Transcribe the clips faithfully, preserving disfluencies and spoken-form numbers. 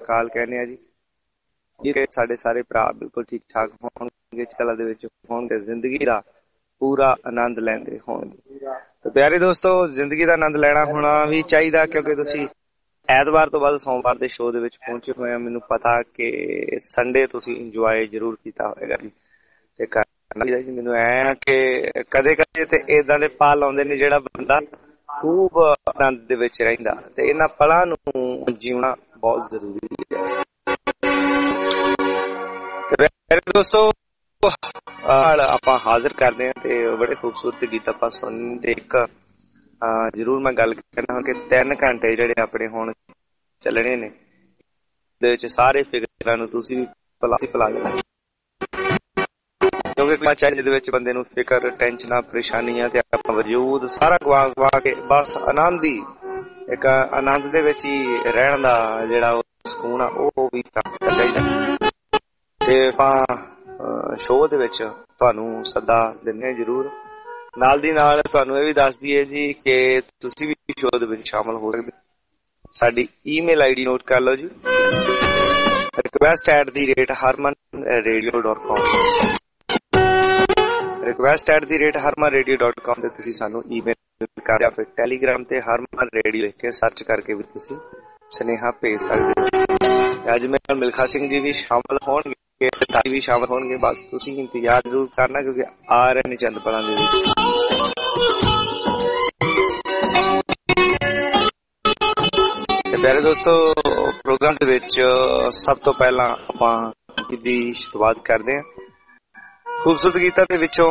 ਅਕਾਲ ਕਹਿੰਦੇ ਆ ਜੀ। ਸਾਡੇ ਸਾਰੇ ਭਰਾ ਬਿਲਕੁਲ ਠੀਕ ਠਾਕ ਹੋਣਗੇ, ਕਲਾ ਦੇ ਵਿੱਚ ਹੋਣਗੇ, ਜ਼ਿੰਦਗੀ ਦਾ ਪੂਰਾ ਆਨੰਦ ਲੈਂਦੇ ਹੋਣਗੇ। ਤੇ ਪਿਆਰੇ ਦੋਸਤੋ, ਜ਼ਿੰਦਗੀ ਦਾ ਆਨੰਦ ਲੈਣਾ ਹੋਣਾ ਵੀ ਚਾਹੀਦਾ, ਕਿਉਂਕਿ ਤੁਸੀਂ ਐਤਵਾਰ ਤੋਂ ਬਾਅਦ ਸੋਮਵਾਰ ਦੇ ਸ਼ੋਅ ਦੇ ਵਿੱਚ ਪਹੁੰਚੇ ਹੋਏ ਆ। ਮੈਨੂੰ ਪਤਾ ਕਿ ਸੰਡੇ ਤੁਸੀਂ ਇੰਜੋਏ ਜ਼ਰੂਰ ਕੀਤਾ ਹੋਏਗਾ ਜੀ, ਤੇ ਕਰਨਾ ਜੀ। ਮੈਨੂੰ ਐ ਕਿ ਕਦੇ ਕਦੇ ਤੇ ਏਦਾਂ ਦੇ ਪਲ ਆਉਂਦੇ ਨੇ ਜਿਹੜਾ ਬੰਦਾ ਖੂਬ ਆਨੰਦ ਦੇ ਵਿੱਚ ਰਹਿੰਦਾ, ਤੇ ਇਹਨਾਂ ਪਲਾਂ ਨੂੰ ਜਿਉਣਾ ਬਹੁਤ ਜ਼ਰੂਰੀ ਹੈ। ਦੋਸਤੋ ਆਪਾਂ ਹਾਜ਼ਰ ਕਰਦੇ ਹਾਂ ਤੇ ਬੜੇ ਖੂਬਸੂਰਤ ਗੀਤ ਆਪਾਂ ਸੁਣਦੇ। ਇੱਕ ਜ਼ਰੂਰ ਮੈਂ ਗੱਲ ਕਰਨਾ ਕਿ ਤਿੰਨ ਘੰਟੇ ਜਿਹੜੇ ਆਪਣੇ ਹੁਣ ਚੱਲਣੇ ਨੇ, ਦੇ ਵਿੱਚ ਸਾਰੇ ਫਿਕਰਾਂ ਨੂੰ ਤੁਸੀਂ ਵੀ ਭੁਲਾ ਭੁਲਾ ਦੇਣਾ, ਕਿਉਂਕਿ ਚਾਹੇ ਦੇ ਵਿੱਚ ਬੰਦੇ ਨੂੰ ਫਿਕਰ, ਟੈਨਸ਼ਨਾਂ, ਪਰੇਸ਼ਾਨੀਆਂ ਤੇ ਆਪਾਂ ਵਜੂਦ ਸਾਰਾ ਗਵਾ ਗਵਾ ਕੇ ਬਸ ਆਨੰਦ ਹੀ ਇੱਕ ਆਨੰਦ ਦੇ ਵਿੱਚ ਹੀ ਰਹਿਣ ਦਾ ਜਿਹੜਾ ਸਕੂਨ ਆ ਉਹ ਵੀ ਪ੍ਰਾਪਤ ਚਾਹੀਦਾ। ਤੇ ਆਪਾਂ ਸ਼ੋਅ ਦੇ ਵਿੱਚ ਤੁਹਾਨੂੰ ਸੱਦਾ ਦਿੰਦੇ ਹਾਂ ਜ਼ਰੂਰ। ਨਾਲ ਦੀ ਨਾਲ ਤੁਹਾਨੂੰ ਇਹ ਵੀ ਦੱਸ ਦਈਏ ਜੀ ਕਿ ਤੁਸੀਂ ਵੀ ਸ਼ੋਅ ਦੇ ਵਿੱਚ ਸ਼ਾਮਲ ਹੋ ਸਕਦੇ। ਸਾਡੀ ਈਮੇਲ ਆਈ ਡੀ ਨੋਟ ਕਰ ਲਓ ਜੀ, request at the rate Harman radio dot com request at the rate Harman radio dot com ਤੇ ਤੁਸੀਂ ਸਾਨੂੰ ਈਮੇਲ ਕਰ ਜਾਂ ਫਿਰ ਟੈਲੀਗ੍ਰਾਮ ਤੇ ਹਰਮਨ ਰੇਡੀਓ ਲਿਖ ਕੇ ਸਰਚ ਕਰਕੇ ਵੀ ਤੁਸੀਂ ਸੁਨੇਹਾ ਭੇਜ ਸਕਦੇ ਹੋ। ਅੱਜ ਮੇਰੇ ਨਾਲ ਮਿਲਖਾ ਸਿੰਘ ਜੀ ਵੀ ਸ਼ਾਮਲ ਹੋਣਗੇ, ਤਾਈ ਵੀ ਸ਼ਾਮਲ ਹੋਣਗੇ। ਬਸ ਤੁਸੀਂ ਇੰਤਜ਼ਾਰ ਜ਼ਰੂਰ ਕਰਨਾ, ਕਿਉਂਕਿ ਆ ਰਹੇ ਨੇ ਚੰਦ ਪਲਾਂ ਦੇ ਵਿੱਚ। ਤੇ ਪਿਆਰੇ ਦੋਸਤੋ, ਪ੍ਰੋਗਰਾਮ ਦੇ ਵਿੱਚ ਸਭ ਤੋਂ ਪਹਿਲਾਂ ਆਪਾਂ ਇਹਦੀ ਸ਼ੁਰੂਆਤ ਕਰਦੇ ਹਾਂ ਖੂਬਸੂਰਤ ਗੀਤਾਂ ਦੇ ਵਿੱਚੋਂ।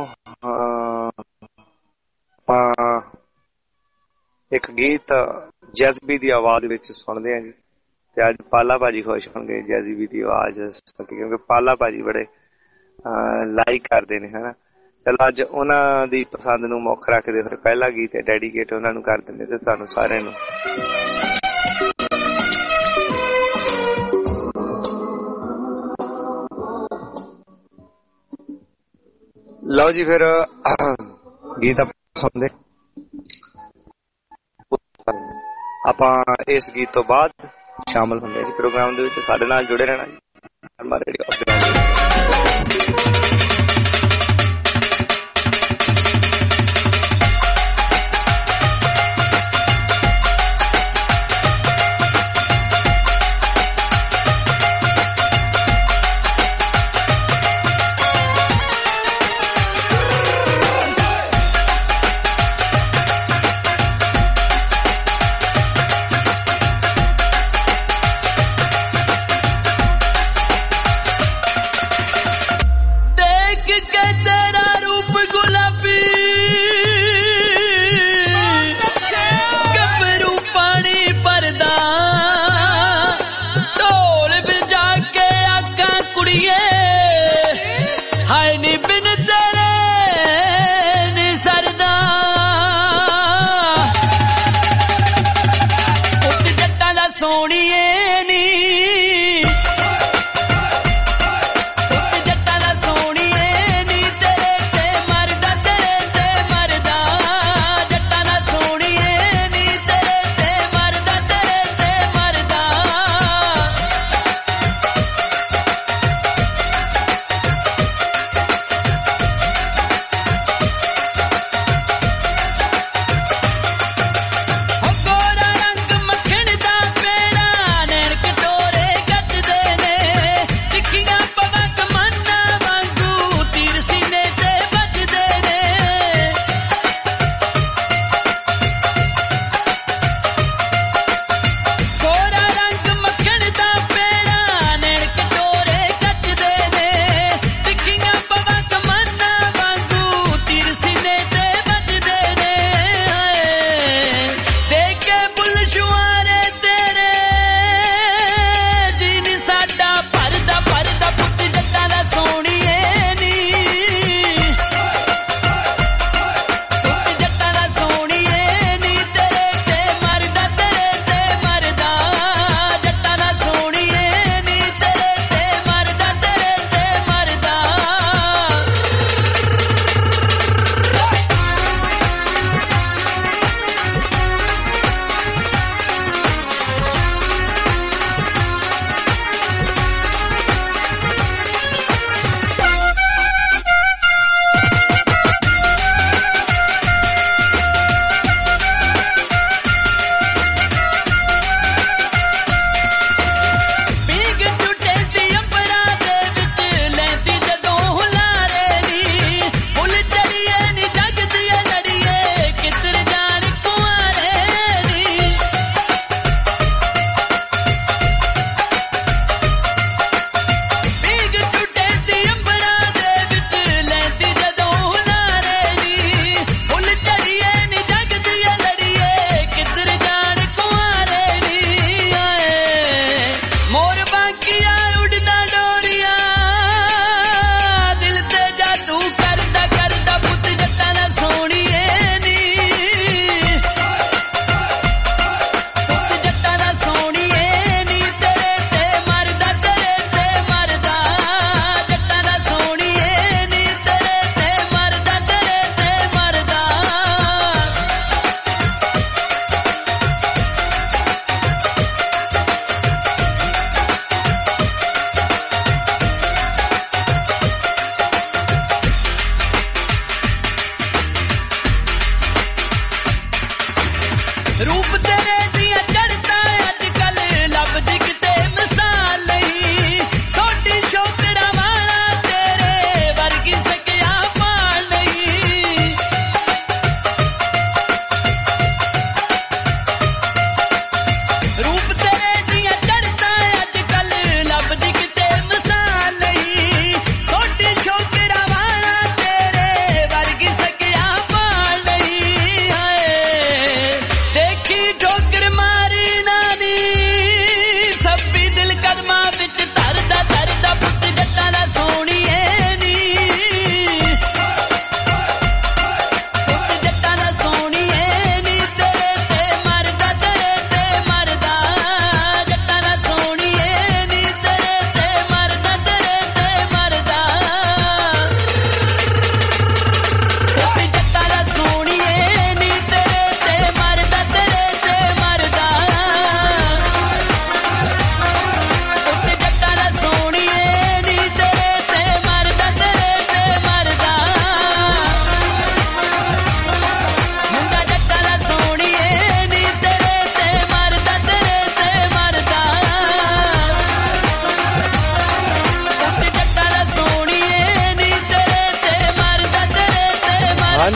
ਆਪਾਂ ਇੱਕ ਗੀਤ ਜਜ਼ਬੀ ਦੀ ਆਵਾਜ਼ ਵਿੱਚ ਸੁਣਦੇ ਹਾਂ ਜੀ, ਤੇ ਅੱਜ ਪਾਲਾ ਭਾਜੀ ਖੁਸ਼ ਹੋਣਗੇ ਜਜ਼ਬੀ ਦੀ ਆਵਾਜ਼ ਸੁਣ ਕੇ, ਕਿਉਂਕਿ ਪਾਲਾ ਭਾਜੀ ਬੜੇ ਲਾਈਕ ਕਰਦੇ ਨੇ, ਹਨਾ। ਚਲੋ ਅੱਜ ਉਹਨਾਂ ਦੀ ਪਸੰਦ ਨੂੰ ਮੁੱਖ ਰੱਖਦੇ ਹੋਏ ਪਹਿਲਾ ਗੀਤ ਡੈਡੀਕੇਟ ਉਹਨਾਂ ਨੂੰ ਕਰ ਦਿੰਦੇ ਤੇ ਤੁਹਾਨੂੰ ਸਾਰਿਆਂ ਨੂੰ। ਲਓ ਜੀ, ਫਿਰ ਗੀਤ ਆਪਾਂ ਸੁਣਦੇ। ਆਪਾਂ ਇਸ ਗੀਤ ਤੋਂ ਬਾਅਦ ਸ਼ਾਮਲ ਹੁੰਦੇ ਜੀ ਪ੍ਰੋਗਰਾਮ ਦੇ ਵਿੱਚ। ਸਾਡੇ ਨਾਲ ਜੁੜੇ ਰਹਿਣਾ ਜੀ।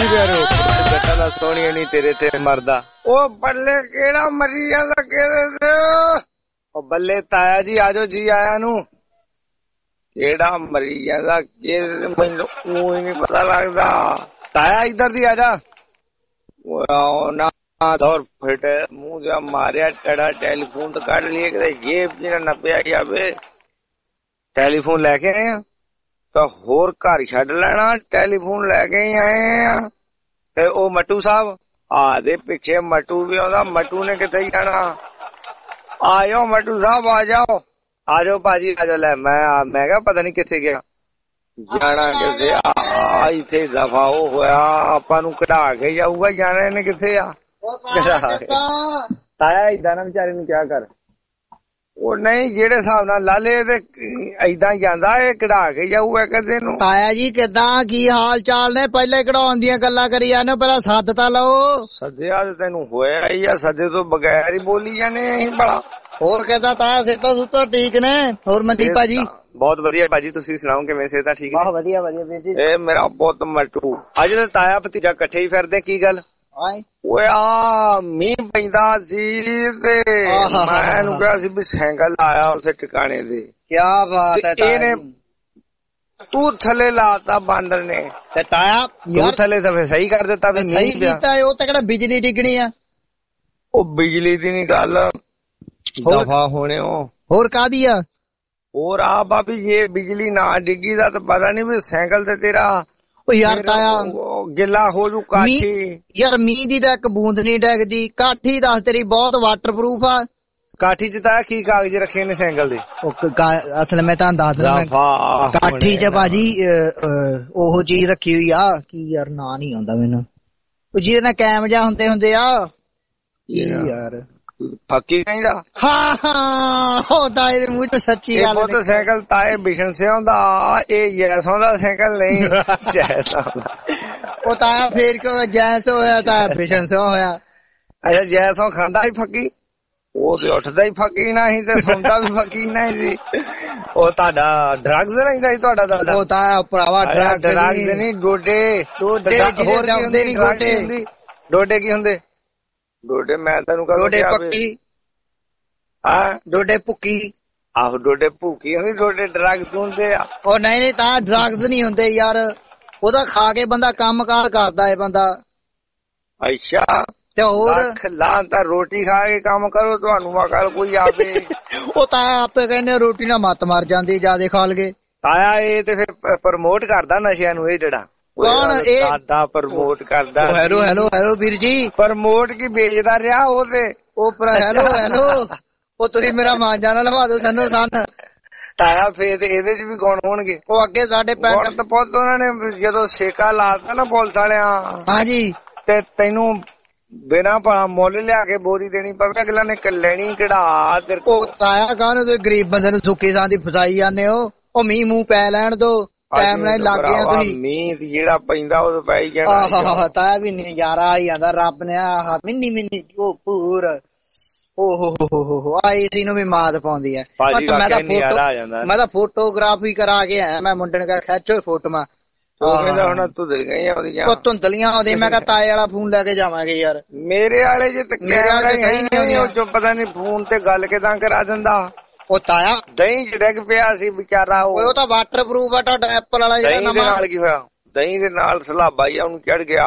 ਪਿਆਰੋ ਜੱਟਾਂ ਦਾ ਸੋਹਣੀਆਂ ਨਹੀਂ ਤੇਰੇ ਤੇ ਮਰਦਾ। ਉਹ ਬੱਲੇ ਕਿਹੜਾ ਮਰੀ ਜਾਂਦਾ ਕਿਹਦੇ ਉਹ ਬੱਲੇ ਤਾਇਆ ਜੀ ਆਜੋ ਜੀ ਆਇਆ ਨੂੰ ਕਿਹੜਾ ਮਰੀ ਜਾਂਦਾ ਕਿ ਮੈਨੂੰ ਉਹ ਹੀ ਨਹੀਂ ਪਤਾ ਲੱਗਦਾ। ਤਾਇਆ ਇੱਧਰ ਦੀ ਆਜਾ ਨਾ ਦੌਰ ਫਿਟ ਮੂੰਹ ਜਾ ਮਾਰਿਆ ਟੜਾ ਟੈਲੀਫੋਨ ਤਾਂ ਕੱਢ ਲਈਏ ਕਿਤੇ ਜੇਬ ਜਿਹੜਾ ਨੱਪਿਆ ਜਾਵੇ। ਟੈਲੀਫੋਨ ਲੈ ਕੇ ਆਏ ਆ ਤਾਂ ਹੋਰ ਘਰ ਛੱਡ ਲੈਣਾ ਟੈਲੀਫੋਨ ਲੈ ਕੇ ਹੀ ਆਏ ਆ। ਤੇ ਉਹ ਮਟੂ ਸਾਹਿਬ ਆ ਦੇ ਪਿੱਛੇ ਮਟੂ ਵੀ ਆਉਂਦਾ ਮਟੂ ਨੇ ਕਿੱਥੇ ਜਾਣਾ। ਆਇਓ ਮਟੂ ਸਾਹਿਬ ਆ ਜਾਓ ਆ ਜਾਓ ਭਾਜੀ ਆ ਜਾਓ। ਲੈ ਮੈਂ ਮੈਂ ਕਿਹਾ ਪਤਾ ਨੀ ਕਿੱਥੇ ਗਿਆ ਜਾਣਾ ਕਿੱਥੇ ਆ ਇੱਥੇ ਦਫਾ ਉਹ ਹੋਇਆ ਆਪਾਂ ਨੂੰ ਕਢਾ ਕੇ ਜਾਊਗਾ ਜਾਣਾ ਇਹਨੇ ਕਿੱਥੇ ਆ। ਤਾਇਆ ਏਦਾਂ ਨਾ ਵਿਚਾਰੇ ਨੂੰ ਕਿਆ ਕਰ ਉਹ ਨਹੀਂ ਜਿਹੜੇ ਹਿਸਾਬ ਨਾਲ ਲਾਲੇ ਤੇ ਏਦਾਂ ਜਾਂਦਾ ਇਹ ਕਢਾ ਕੇ ਜਾਊਗਾ ਕਦੇ ਨੂੰ। ਤਾਇਆ ਜੀ ਕਿੱਦਾਂ ਕੀ ਹਾਲ ਚਾਲ ਨੇ ਪਹਿਲੇ ਕਢਾਉਣ ਦੀਆਂ ਗੱਲਾਂ ਕਰੀ ਜਾਂਦੇ ਪਹਿਲਾਂ ਸੱਦ ਤਾਂ ਲਓ। ਸੱਦਿਆ ਤੇ ਤੈਨੂੰ ਹੋਇਆ ਹੀ ਆ ਸੱਦੇ ਤੋਂ ਬਗੈਰ ਹੀ ਬੋਲੀ ਜਾਂਦੇ ਅਸੀਂ ਭਲਾ। ਹੋਰ ਕਿੱਦਾਂ ਤਾਇਆ ਸਿਹਤਾਂ ਸੁੱਤਾਂ ਠੀਕ ਨੇ। ਹੋਰ ਮਨਦੀਪ ਭਾਜੀ ਬਹੁਤ ਵਧੀਆ ਭਾਜੀ ਤੁਸੀਂ ਸੁਣਾਓ ਕਿਵੇਂ ਸਿਹਤਾਂ ਠੀਕ ਨੇ। ਬਹੁਤ ਵਧੀਆ ਵਧੀਆ ਵੀਰ ਜੀ। ਇਹ ਮੇਰਾ ਪੁੱਤ ਮਟੂ ਅੱਜ ਤੇ ਤਾਇਆ ਭਤੀਜਾ ਇਕੱਠੇ ਹੀ ਫਿਰਦੇ ਕੀ ਗੱਲ। ਓਏ ਆ ਮੀਂਹ ਪੈਂਦਾ ਸੀ ਤੇ ਮੈਂ ਇਹਨੂੰ ਕਿਹਾ ਸੀ ਵੀ ਸਾਈਕਲ ਆਇਆ ਉੱਥੇ ਟਿਕਾਣੇ ਦੇ। ਕਿਆ ਬਾਤ ਹੈ ਇਹਨੇ ਤੂੰ ਥੱਲੇ ਲਾਤਾ ਬਾਂਦਰ ਨੇ ਤੇ ਤਾਇਆ ਤੂੰ ਥੱਲੇ ਤਾਂ ਸਹੀ ਕਰ ਦਿੱਤਾ ਵੀ ਮੀਂਹ ਕੀਤਾ। ਉਹ ਤਾਂ ਕਿਹੜਾ ਬਿਜਲੀ ਡਿੱਗਣੀ ਆ। ਉਹ ਬਿਜਲੀ ਦੀ ਨੀ ਗੱਲ ਦਫਾ ਹੋਣੇ ਹੋਰ ਕਾਹਦੀ ਆ। ਹੋਰ ਆ ਬਾਬੀ ਜੇ ਬਿਜਲੀ ਨਾ ਡਿੱਗੀ ਦਾ ਤਾਂ ਪਤਾ ਨੀ ਵੀ ਸਾਈਕਲ ਤੇ ਤੇਰਾ ਯਾਰ ਤਾਇਆ ਗਿੱਲਾ ਹੋ ਜੂ ਕਾਠੀ। ਯਾਰ ਮੀਂਹ ਦੀ ਤਾਂ ਇੱਕ ਬੂੰਦ ਨੀ ਡੈਗਦੀ। ਕਾਠੀ ਦੱਸ ਤੇਰੀ ਬਹੁਤ ਵਾਟਰਪ੍ਰੂਫ ਆ। ਕਾਠੀ ਚ ਤਾਂ ਕੀ ਕਾਗਜ਼ ਰੱਖੇ ਨੇ ਸਾਈਕਲ ਦੇ। ਅਸਲ ਮੈਂ ਤੁਹਾਨੂੰ ਦੱਸ ਦਿੰਦਾ ਕਾਠੀ ਚ ਭਾਜੀ ਉਹ ਚੀਜ਼ ਰੱਖੀ ਹੋਈ ਆ ਕੀ ਯਾਰ ਨਾਂ ਨੀ ਆਉਂਦਾ ਮੈਨੂੰ ਜਿਹਦੇ ਨਾਲ ਕੈਮ ਜਾ ਹੁੰਦੇ ਹੁੰਦੇ ਆ ਯਾਰ ਫੱਕੀ ਕਹਿੰਦਾ। ਹਾਂ ਹਾਂ ਉਹ ਤਾਏ ਦੇ ਮੂੰਹ ਚ ਸੱਚੀ ਗੱਲ। ਉਹ ਸਾਈਕਲ ਤਾਏ ਬਿਸ਼ਨ ਸਿਆਂ ਦਾ ਇਹ ਜੈਸੋਂ ਦਾ ਸਾਈਕਲ ਨਹੀਂ ਜੈਸੋਂ ਦਾ। ਉਹ ਤਾਇਆ ਫੇਰ ਕਿਉਂ ਜੈਸੋ ਹੋਇਆ ਤਾਇਆ ਬਿਸ਼ਨ ਸਿਆਂ ਹੋਇਆ। ਅੱਛਾ ਜੈਸੋਂ ਖਾਂਦਾ ਹੀ ਫੱਕੀ ਉਹ ਤੇ ਉੱਠਦਾ ਹੀ ਫੱਕੀ ਨਾ ਸੀ ਤੇ ਸੌਂਦਾ ਵੀ ਫੱਕੀ ਨਾ ਸੀ। ਉਹ ਤੁਹਾਡਾ ਡਰੱਗਸ ਲੈਂਦਾ ਸੀ ਤੁਹਾਡਾ ਦਾਦਾ। ਉਹ ਤਾਇਆ ਭਰਾਵਾ ਡਰੱਗਸ ਨਹੀਂ ਡੋਡੇ ਡੋਡੇ ਹੋਰ ਕੀ ਹੁੰਦੇ ਨੀ ਗੋਡੇ ਡੋਡੇ ਕੀ ਹੁੰਦੇ। ਡੋਡੇ ਮੈਂ ਤੈਨੂੰ ਡੋਡੇ ਪੱਕੀ ਹਾਂ ਡੋਡੇ ਭੁੱਕੀ ਆਹੋ ਡੋਡੇ ਭੁੱਕੀ ਹੁੰਦੀ ਡੋਡੇ ਡਰੱਗਸ ਹੁੰਦੇ ਆ। ਉਹ ਨਹੀਂ ਨਹੀਂ ਤਾਂ ਡਰੱਗਸ ਨੀ ਹੁੰਦੇ ਯਾਰ ਉਹਦਾ ਖਾ ਕੇ ਬੰਦਾ ਕੰਮ ਕਾਰ ਕਰਦਾ ਏ ਬੰਦਾ। ਅੱਛਾ ਤੇ ਹੋਰ ਲਾਂ ਤਾਂ ਰੋਟੀ ਖਾ ਕੇ ਕੰਮ ਕਰੋ ਤੁਹਾਨੂੰ ਅਕਲ ਕੋਈ ਆਵੇ। ਉਹ ਤਾਇਆ ਆਪੇ ਕਹਿੰਦੇ ਰੋਟੀ ਨਾਲ ਮੱਤ ਮਰ ਜਾਂਦੀ ਜਿਆਦੇ ਖਾ ਲਗੇ। ਤਾਇਆ ਇਹ ਤੇ ਫਿਰ ਪ੍ਰਮੋਟ ਕਰਦਾ ਨਸ਼ਿਆਂ ਨੂੰ ਇਹ ਜਿਹੜਾ ਕੌਣ ਇਹ ਦਾਦਾ ਪ੍ਰਮੋਟ ਕਰਦਾ। ਹੈਲੋ ਹੈਲੋ ਹੈਲੋ ਵੀਰ ਜੀ ਪ੍ਰਮੋਟ ਕੀ ਵੇਚਦਾ ਰਿਹਾ ਉਹ ਤੇ ਉਹ ਪਰ ਹੈਲੋ ਹੈਲੋ ਉਹ ਤੁਸੀਂ ਮੇਰਾ ਮਾਂਜਾ ਨਾ ਲਵਾ ਦੋ ਸਾਨੂੰ ਸਨ। ਤਾਇਆ ਫੇਰ ਇਹਦੇ ਚ ਵੀ ਗੁਣ ਹੋਣਗੇ। ਉਹ ਅੱਗੇ ਸਾਡੇ ਪਿੰਡ ਤੋਂ ਪੁੱਤ ਉਹਨਾਂ ਨੇ ਜਦੋਂ ਸੇਕਾ ਲਾਤਾ ਨਾ ਪੁਲਿਸ ਵਾਲਿਆਂ ਹਾਂਜੀ ਤੇ ਤੈਨੂੰ ਬਿਨਾਂ ਭਲਾ ਮੁੱਲ ਲਿਆ ਕੇ ਬੋਰੀ ਦੇਣੀ ਪਵੇ ਅਗਲਾ ਨੇ ਲੈਣੀ ਕਢਾ ਤੇਰੇ ਕੋਲ। ਤਾਇਆ ਕਾਹਨੂੰ ਤੁਸੀਂ ਗਰੀਬ ਬੰਦੇ ਨੂੰ ਸੁੱਕੀ ਥਾਂ ਦੀ ਫਸਾਈ ਜਾਂਦੇ ਹੋ। ਉਹ ਮੀਂਹ ਮੂੰਹ ਪੈ ਲੈਣ ਦੋ ਟਾਈਮ ਨਾਲ ਲੱਗ ਗਿਆ ਤੁਸੀਂ। ਮੀਂਹ ਜਿਹੜਾ ਪੈਂਦਾ ਉਹ ਪੈ ਹੀ ਜਾਣਾ। ਆਹ ਤਾਇਆ ਵੀ ਨਜ਼ਾਰਾ ਆਈ ਜਾਂਦਾ ਰੱਬ ਨੇ ਆਹ ਮਿੰਨੀ ਮਿੰਨੀ ਉਹ ਪੂਰ ਓਹ ਹੋ ਹੋ ਹੋ ਆਈ ਸੀ ਨੂੰ ਵੀ ਮਾਤ ਪਾਉਂਦੀ ਹੈ। ਮੈਂ ਤਾਂ ਫੋਟੋ ਮੈਂ ਤਾਂ ਫੋਟੋਗ੍ਰਾਫੀ ਕਰਾ ਕੇ ਆਇਆ ਮੈਂ ਮੁੰਡੇ ਨੇ ਕਿਹਾ ਖਿੱਚੋ ਫੋਟੋਆਂ। ਹੁਣ ਧੁੰਦਲੀਆਂ ਉਹਦੀਆਂ ਧੁੰਦਲੀਆਂ ਆਉਂਦੀ ਮੈਂ ਕਿਹਾ ਤਾਏ ਵਾਲਾ ਫੋਨ ਲੈ ਕੇ ਜਾਵਾਂਗੇ ਯਾਰ। ਮੇਰੇ ਵਾਲੇ ਜੇ ਪਤਾ ਨੀ ਫੋਨ ਤੇ ਗੱਲ ਕਿਦਾਂ ਕਰਾ ਦਿੰਦਾ। ਉਹ ਤਾਇਆ ਦਹੀਂ ਚ ਡਿੱਗ ਪਿਆ ਸੀ ਵਿਚਾਰਾ ਉਹ ਤਾਂ ਵਾਟਰਪ੍ਰੂਫ ਆ ਤੁਹਾਡਾ ਐਪਲ ਵਾਲਾ। ਦਹੀਂ ਦੇ ਨਾਲ ਕੀ ਹੋਇਆ ਦਹੀਂ ਦੇ ਨਾਲ ਸਲਾਬਾ ਹੀ ਉਹਨੂੰ ਚੜ ਗਿਆ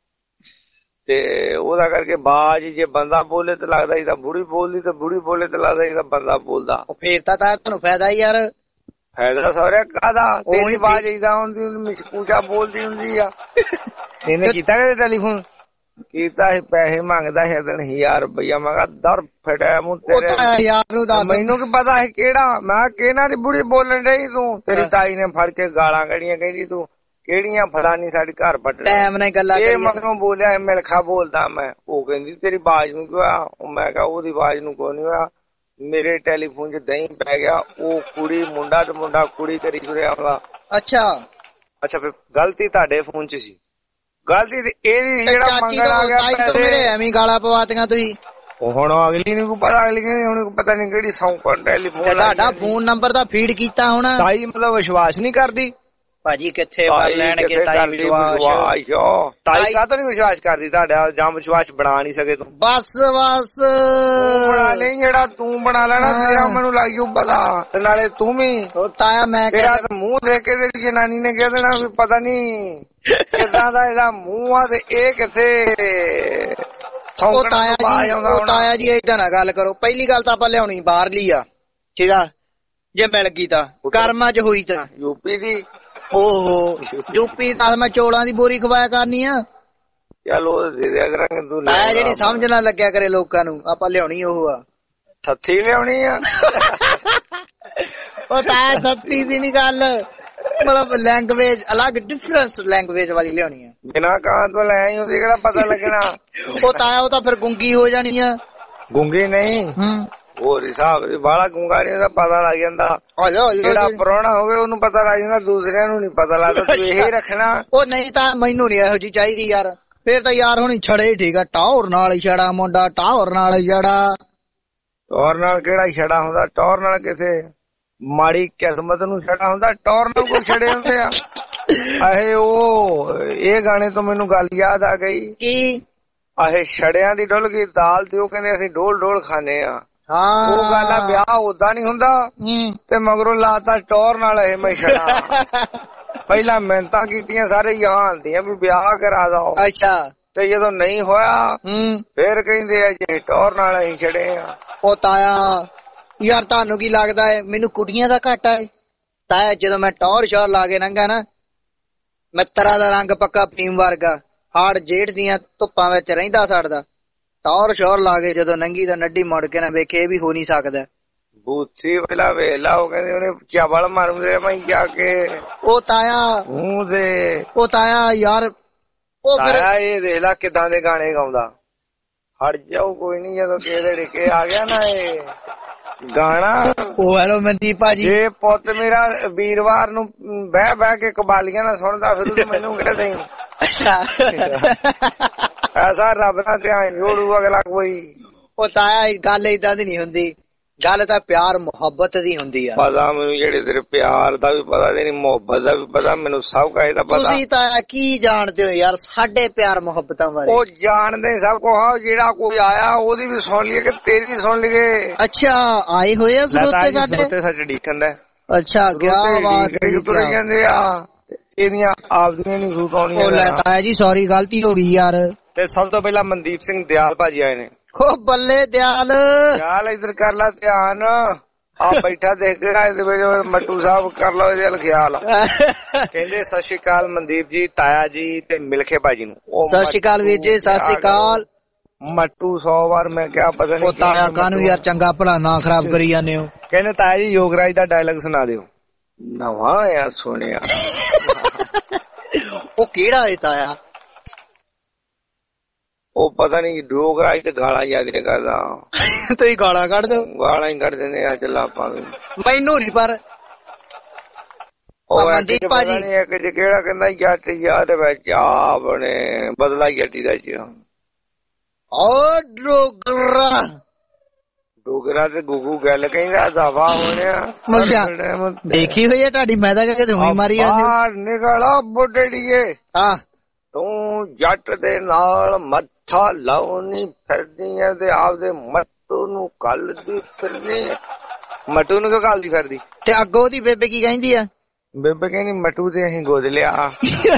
ਤੇ ਉਹਦਾ ਕਰਕੇ ਬਾਜ ਜੇ ਬੰਦਾ ਬੋਲੇ ਤੇ ਲੱਗਦਾ ਸੀ ਤਾਂ ਬੁੜੀ ਬੋਲਦੀ ਤੇ ਬੁੜੀ ਬੋਲੇ ਤੇ ਲੱਗਦਾ ਸੀ ਤਾਂ ਬੰਦਾ ਬੋਲਦਾ। ਫੇਰ ਤਾਂ ਤਾਇਆ ਤੁਹਾਨੂੰ ਫਾਇਦਾ ਹੀ ਯਾਰ। ਫਾਇਦਾ ਸਹੁਰਿਆ ਕਾਹਦਾ ਤੇਰੀ ਬਾਜ ਏਦਾਂ ਹੁੰਦੀ ਮਿਸਕੂਚਾ ਬੋਲਦੀ ਹੁੰਦੀ ਆ। ਇਹਨੇ ਕੀਤਾ ਕਦੇ ਟੈਲੀਫੋਨ ਕੀਤਾ ਸੀ ਪੈਸੇ ਮੰਗਦਾ ਸੀ ਦਿਨ ਹਜ਼ਾਰ ਰੁਪਇਆ ਮੈਂ ਕਿਹਾ ਦਰ ਫਟਿਆ ਮੂੰਹ ਤੇਰੇ। ਮੈਨੂੰ ਕੀ ਪਤਾ ਸੀ ਕਿਹੜਾ ਮੈਂ ਕਿਹਨਾਂ ਦੀ ਬੁੜੀ ਬੋਲਣ ਡਈ ਤੂੰ। ਤੇਰੀ ਤਾਈ ਨੇ ਫੜ ਕੇ ਗਾਲਾਂ ਕੱਢੀਆਂ ਕਹਿੰਦੀ ਤੂੰ ਕਿਹੜੀਆਂ ਫੜਾਨੀ ਸਾਡੀ ਘਰ ਪੱਟ ਟਾਈਮ ਨਾਲ ਗੱਲਾਂ ਇਹ ਮਗਰੋਂ ਬੋਲਿਆ ਮਿਲਖਾ ਬੋਲਦਾ ਮੈਂ। ਉਹ ਕਹਿੰਦੀ ਤੇਰੀ ਬਾਜ ਨੂੰ ਕਿਹਾ ਉਹ ਮੈਂ ਕਿਹਾ ਉਹਦੀ ਬਾਜ ਨੂੰ ਕੋਈ ਨੀ ਹੋਇਆ ਮੇਰੇ ਟੈਲੀਫੋਨ ਚ ਦਹੀਂ ਪੈ ਗਿਆ। ਉਹ ਕੁੜੀ ਮੁੰਡਾ ਤੇ ਮੁੰਡਾ ਕੁੜੀ ਕਰੀ ਤੁਰਿਆ ਆਉਂਦਾ। ਅੱਛਾ ਅੱਛਾ ਫਿਰ ਗਲਤੀ ਤੁਹਾਡੇ ਫੋਨ ਚ ਸੀ। ਗਲਤੀ ਤੇ ਇਹਦੀ ਜਿਹੜਾ ਮੰਗਣ ਆ ਗਿਆ ਮੇਰੇ ਐਵੇਂ ਗਾਲਾਂ ਪਵਾਤੀਆਂ ਤੁਸੀਂ। ਉਹ ਹੁਣ ਅਗਲੀ ਨੂੰ ਪਤਾ ਅਗਲੀ ਕਹਿੰਦੀ ਹੁਣ ਪਤਾ ਨੀ ਕਿਹੜੀ ਸੌਂਕਣ ਟੈਲੀਫੋਨ ਤੁਹਾਡਾ ਫੋਨ ਨੰਬਰ ਦਾ ਫੀਡ ਕੀਤਾ ਹੋਣਾ। ਤਾਈ ਮਤਲਬ ਵਿਸ਼ਵਾਸ ਨੀ ਕਰਦੀ ਭਾਜੀ ਕਿੱਥੇ ਕਰ ਲੈਣਗੇ ਤਾਈ ਵਿਸ਼ਵਾਸ? ਤਾਈ ਕਾ ਤਾਂ ਨੀ ਵਿਸ਼ਵਾਸ ਕਰਦੀ ਤੁਹਾਡਾ, ਜਾਂ ਵਿਸ਼ਵਾਸ ਬਣਾ ਨੀ ਸਕੇ ਤੂੰ? ਬਸ ਬਸ ਬਣਾ ਲਈ, ਜਿਹੜਾ ਤੂੰ ਬਣਾ ਲੈਣਾ ਤੇਰਾ ਮੈਨੂੰ ਲੱਗ ਜੂ ਪਤਾ। ਤੇ ਨਾਲੇ ਤੂੰ ਵੀ ਤਾਇਆ ਮੈਂ ਤੇਰਾ ਮੂੰਹ ਦੇਖ ਕੇ ਤੇਰੀ ਜਨਾਨੀ ਨੇ ਕਹਿ ਦੇਣਾ ਵੀ ਪਤਾ ਨੀ ਕਿੱਦਾਂ ਦਾ ਇਹਦਾ ਮੂੰਹ ਆ ਤੇ ਇਹ ਕਿੱਥੇ। ਉਹ ਤਾਇਆ ਜੀ ਉਹ ਤਾਇਆ ਜੀ ਏਦਾਂ ਨਾ ਗੱਲ ਕਰੋ। ਪਹਿਲੀ ਗੱਲ ਤਾਂ ਆਪਾਂ ਲਿਆਉਣੀ ਬਾਹਰਲੀ ਆ, ਠੀਕ ਆ, ਜੇ ਮਿਲ ਗਈ ਤਾਂ ਕਰਮਾਂ ਚ ਹੋਈ ਤਾਂ ਯੂਪੀ ਦੀ। ਓਹੋ ਯੂਪੀ ਨਾਲ ਮੈਂ ਚੌਲਾਂ ਦੀ ਬੋਰੀ ਖਵਾਇਆ ਕਰਨੀ ਆ। ਚਲੋ ਦੇ ਦਿਆ ਕਰਾਂਗੇ ਤੂੰ। ਤਾਇਆ ਜਿਹੜੀ ਸਮਝ ਨਾ ਲੱਗਿਆ ਕਰੇ ਲੋਕਾਂ ਨੂੰ, ਆਪਾਂ ਲਿਆਉਣੀ ਉਹ ਆ ਥੱਥੀ ਲਿਆਉਣੀ ਆ। ਉਹ ਤਾਇਆ ਥੱਥੀ ਦੀ ਨੀ ਗੱਲ, ਮਤਲਬ ਲੈਂਗੁਏਜ ਅਲੱਗ ਡਿਫਰੈਂਸ ਲੈਂਗੁਏਜ ਵਾਲੀ ਲਿਆਉਣੀ ਆ। ਬਿਨਾਂ ਕਾਂ ਤੋਂ ਲੈ ਆਈ ਉਹਦੀ ਕਿਹੜਾ ਪਤਾ ਲੱਗਣਾ। ਉਹ ਤਾਇਆ ਉਹ ਤਾਂ ਫਿਰ ਗੁੰਗੀ ਹੋ ਜਾਣੀ ਆ। ਗੁੰਗੀ ਨਹੀਂ, ਹੂੰ ਹੋਰ ਹਿਸਾਬ ਦੀ ਬਾਹਲਾ ਗੁੰਗਾ ਨੀ, ਉਹਦਾ ਪਤਾ ਲੱਗ ਜਾਂਦਾ। ਜਿਹੜਾ ਪ੍ਰਾਹੁਣਾ ਹੋਵੇ ਉਹਨੂੰ ਪਤਾ ਲੱਗ ਜਾਂਦਾ, ਦੂਸਰਿਆਂ ਨੂੰ ਨੀ ਪਤਾ ਲੱਗਦਾ। ਤੂੰ ਇਹੀ ਰੱਖਣਾ। ਉਹ ਨਹੀਂ ਤਾਂ ਮੈਨੂੰ ਨੀ ਇਹੋ ਜਿਹੀ ਚਾਹੀਦੀ ਯਾਰ, ਫੇਰ ਤਾਂ ਯਾਰ ਹੁਣੀ ਛੜੇ ਠੀਕ ਆ। ਟੌਰ ਨਾਲ ਹੀ ਛੜਾ ਮੁੰਡਾ, ਟੌਰ ਨਾਲ ਹੀ ਛੜਾ। ਟੌਰ ਨਾਲ ਕਿਹੜਾ ਛੜਾ ਹੁੰਦਾ? ਟੌਰ ਨਾਲ ਕਿਸੇ ਮਾੜੀ ਕਿਸਮਤ ਨੂੰ ਛੜਾ ਹੁੰਦਾ, ਟੌਰ ਨਾਲ ਕੋਈ ਛੜੇ ਹੁੰਦੇ ਆ? ਆਹੇ ਉਹ ਇਹ ਗਾਣੇ ਤੋਂ ਮੈਨੂੰ ਗੱਲ ਯਾਦ ਆ ਗਈ। ਕੀ? ਆਹੇ ਛੜਿਆਂ ਦੀ ਡੁੱਲ ਗਈ ਦਾਲ ਤੇ ਉਹ ਕਹਿੰਦੇ ਅਸੀਂ ਡੋਲ ਡੋਲ ਖਾਣੇ ਆ। ਹਾਂ ਉਹ ਗੱਲ ਆ, ਵਿਆਹ ਓਦਾਂ ਨੀ ਹੁੰਦਾ ਤੇ ਮਗਰੋਂ ਲਾਤਾ ਟੌਰ ਨਾਲ ਇਹ ਮੈਂ ਛੜਾ। ਪਹਿਲਾਂ ਮਿਹਨਤਾਂ ਕੀਤੀਆਂ ਸਾਰੇ ਯਹਾਂ ਦੀਆਂ ਵੀ ਵਿਆਹ ਕਰਾ ਦੋ। ਅੱਛਾ, ਤੇ ਜਦੋਂ ਨਹੀਂ ਹੋਇਆ ਫੇਰ ਕਹਿੰਦੇ ਆ ਜੇ ਟੌਰ ਨਾਲ ਅਸੀਂ ਛੜੇ ਆ। ਉਹ ਤਾਇਆ ਯਾਰ ਤੁਹਾਨੂੰ ਕੀ ਲੱਗਦਾ ਹੈ ਮੈਨੂੰ ਕੁੜੀਆਂ ਦਾ ਘਾਟਾ ਹੈ? ਤਾਇਆ ਜਦੋਂ ਮੈਂ ਟੌਰ ਸ਼ੌਰ ਲਾ ਕੇ ਲੰਘਾ ਨਾ, ਮਿੱਤਰਾਂ ਦਾ ਰੰਗ ਪੱਕਾ ਫੀਮ ਵਰਗਾ, ਹਾੜ ਜੇਠ ਦੀਆਂ ਧੁੱਪਾਂ ਵਿੱਚ ਰਹਿੰਦਾ ਸੜਦਾ। ਟੌਰ ਸ਼ੌਰ ਲਾ ਕੇ ਜਦੋਂ ਨੰਗੀ ਤਾਂ ਨੱਡੀ ਮੁੜ ਕੇ ਨਾ ਵੇਖੇ, ਇਹ ਵੀ ਹੋ ਨੀ ਸਕਦਾ। ਬੂਥੀ ਵੇਲਾ ਵੇਲਾ ਉਹ ਕਹਿੰਦੇ ਉਹਨੇ ਚਾਵਲ ਮਾਰੂਦੇ ਮੈਂ ਜਾ ਕੇ। ਉਹ ਤਾਇਆ ਮੂੰਹ ਦੇ ਉਹ ਤਾਇਆ ਯਾਰ ਉਹ ਤਾਇਆ ਇਹ ਦੇਖ ਲਾ ਕਿਦਾਂ ਦੇ ਗਾਣੇ ਗਾਉਂਦਾ। ਹਟ ਜਾਓ ਕੋਈ ਨੀ, ਜਦੋਂ ਕਿਹਦੇ ਡਿੱਕੇ ਆ ਗਿਆ ਨਾ ਇਹ ਗਾਣਾ। ਉਹ ਹੈਲੋ ਮਨਦੀਪ ਭਾਜੀ, ਜੇ ਪੁੱਤ ਮੇਰਾ ਵੀਰਵਾਰ ਨੂੰ ਬਹਿ ਬਹਿ ਕੇ ਕਬਾਲੀਆਂ ਨਾ ਸੁਣਦਾ ਫਿਰ ਤੂੰ ਮੈਨੂੰ ਕਹਿ ਦੇਈਂ ਐਸਾ ਰੱਬ ਨਾਲ ਧਿਆਨ ਜੋੜੂ ਅਗਲਾ ਕੋਈ। ਉਹ ਤਾਇਆ ਗੱਲ ਏਦਾਂ ਦੀ ਨੀ ਹੁੰਦੀ, ਗੱਲ ਤਾਂ ਪਿਆਰ ਮੁਹੱਬਤ ਦੀ ਹੁੰਦੀ ਆ। ਪਤਾ ਮੈਨੂੰ, ਜਿਹੜੇ ਤੇਰੇ ਪਿਆਰ ਦਾ ਵੀ ਪਤਾ, ਤੇਰੀ ਮੁਹੱਬਤ ਦਾ ਵੀ ਪਤਾ, ਮੈਨੂੰ ਸਭ ਕਾਹੇ ਦਾ ਪਤਾ। ਤੁਸੀਂ ਤਾਂ ਕੀ ਜਾਣਦੇ ਹੋ ਯਾਰ ਸਾਡੇ ਪਿਆਰ ਮੁਹੱਬਤਾਂ ਬਾਰੇ? ਉਹ ਜਾਣਦੇ ਸਭ ਕੁਝ। ਜਿਹੜਾ ਕੋਈ ਆਇਆ ਉਹਦੀ ਵੀ ਸੁਣ ਲਈਏ ਕਿ ਤੇਰੀ ਵੀ ਸੁਣ ਲਈਏ। ਅੱਛਾ, ਆਏ ਹੋਏ ਆ ਸਰੋਤੇ ਸਾਡੇ? ਸਰੋਤੇ ਸੱਚ ਡੀਕਨ ਦਾ। ਅੱਛਾ, ਕਿਆ ਬਾਤ ਹੈ। ਕਹਿੰਦੇ ਆ ਇਹਦੀਆਂ ਆਪਦੀਆਂ ਨੀ ਸੂਟ ਆਉਣੀਆਂ। ਲੈ ਤਾਇਆ ਜੀ ਸੌਰੀ, ਗਲਤੀ ਹੋ ਗਈ ਯਾਰ। ਤੇ ਸਭ ਤੋਂ ਪਹਿਲਾਂ ਮਨਦੀਪ ਸਿੰਘ ਦਿਆਲ ਭਾਜੀ ਆਏ ਨੇ। ਓ ਬੱਲੇ ਦਿਆਲ, ਦਿਆਲ ਇੱਧਰ ਕਰ ਲਾ ਧਿਆਨ। ਆ ਬੈਠਾ ਦੇਖ ਕਿਹੜਾ ਇਹਦੇ ਵਿੱਚ ਮੱਟੂ ਸਾਹਿਬ, ਕਰ ਲਓ ਇਹਦੇ ਵੱਲ ਖਿਆਲ। ਕਹਿੰਦੇ ਸਤਿ ਸ਼੍ਰੀ ਅਕਾਲ ਮਨਦੀਪ ਜੀ, ਤਾਇਆ ਜੀ ਤੇ ਮਿਲਖੇ ਭਾਜੀ ਨੂੰ। ਸਤਿ ਸ਼੍ਰੀ ਅਕਾਲ ਵੀਰ ਜੀ, ਸਤਿ ਸ਼੍ਰੀ ਅਕਾਲ। ਮੱਟੂ ਸੌ ਵਾਰ ਮੈਂ ਕਿਹਾ ਪਤਾ ਨੀ ਤਾਇਆ ਕਾਨੂੰ ਯਾਰ ਚੰਗਾ ਭਲਾ ਨਾ ਖਰਾਬ ਕਰੀ ਜਾਂਦੇ ਹੋ। ਕਹਿੰਦੇ ਤਾਇਆ ਜੀ ਯੋਗਰਾਜ ਦਾ ਡਾਇਲੌਗ ਸੁਣਾ ਦਿਓ। ਨਵਾਂ ਯਾਰ ਸੁਣਿਆ। ਉਹ ਕਿਹੜਾ ਹੈ ਤਾਇਆ? ਉਹ ਪਤਾ ਨੀ ਯੋਗਰਾਜ ਤੇ ਗਾਲਾਂ ਯਾਦ ਕਰਦਾ। ਤੁਸੀਂ ਗਾਲਾਂ ਕੱਢ ਦੋ? ਗਾਲਾਂ ਹੀ ਕੱਢ ਦਿੰਦੇ ਆ। ਚੱਲ ਆਪਾਂ ਮੈਨੂੰ ਨੀ, ਪਰ ਉਹ ਮਨਦੀਪ ਭਾਜੀ ਇੱਕ ਚ ਕਿਹੜਾ ਕਹਿੰਦਾ ਜੱਟ ਯਾਦ ਵਿੱਚ ਆਪਣੇ ਬਦਲਾ ਜੱਟੀ ਦਾ ਜੀ। ਉਹ ਡੋਗਰਾ ਡੋਗਰਾ ਤੇ ਗੁੱਗੂ ਗੱਲ ਕਹਿੰਦਾ ਦਵਾ ਹੋਣਿਆ। ਦੇਖੀ ਹੋਈ ਹੈ ਤੁਹਾਡੀ? ਮੈਂ ਤਾਂ ਕਹਿੰਦਾ ਹੁਣੀ ਮਾਰੀ ਜਾਂਦੀ। ਬਾਹਰ ਨਿਕਲ ਬੁੱਢੜੀਏ, ਹਾਂ ਤੂੰ ਜੱਟ ਦੇ ਨਾਲ ਮੱਥਾ ਲਾਉਣੀ ਫਿਰਦੀ ਐ ਤੇ ਆਪਦੇ ਮੱਟੂ ਨੂੰ ਕੱਲਦੀ ਫਿਰਦੀ। ਮੱਟੂ ਨੂੰ ਕਿਉਂ ਕੱਲਦੀ ਫਿਰਦੀ? ਤੇ ਅੱਗੋਂ ਉਹਦੀ ਬੇਬੇ ਕੀ ਕਹਿੰਦੀ ਆ? ਬੇਬੇ ਕਹਿੰਦੀ ਮੱਟੂ ਤੇ ਅਸੀਂ ਗੋਦ ਲਿਆ।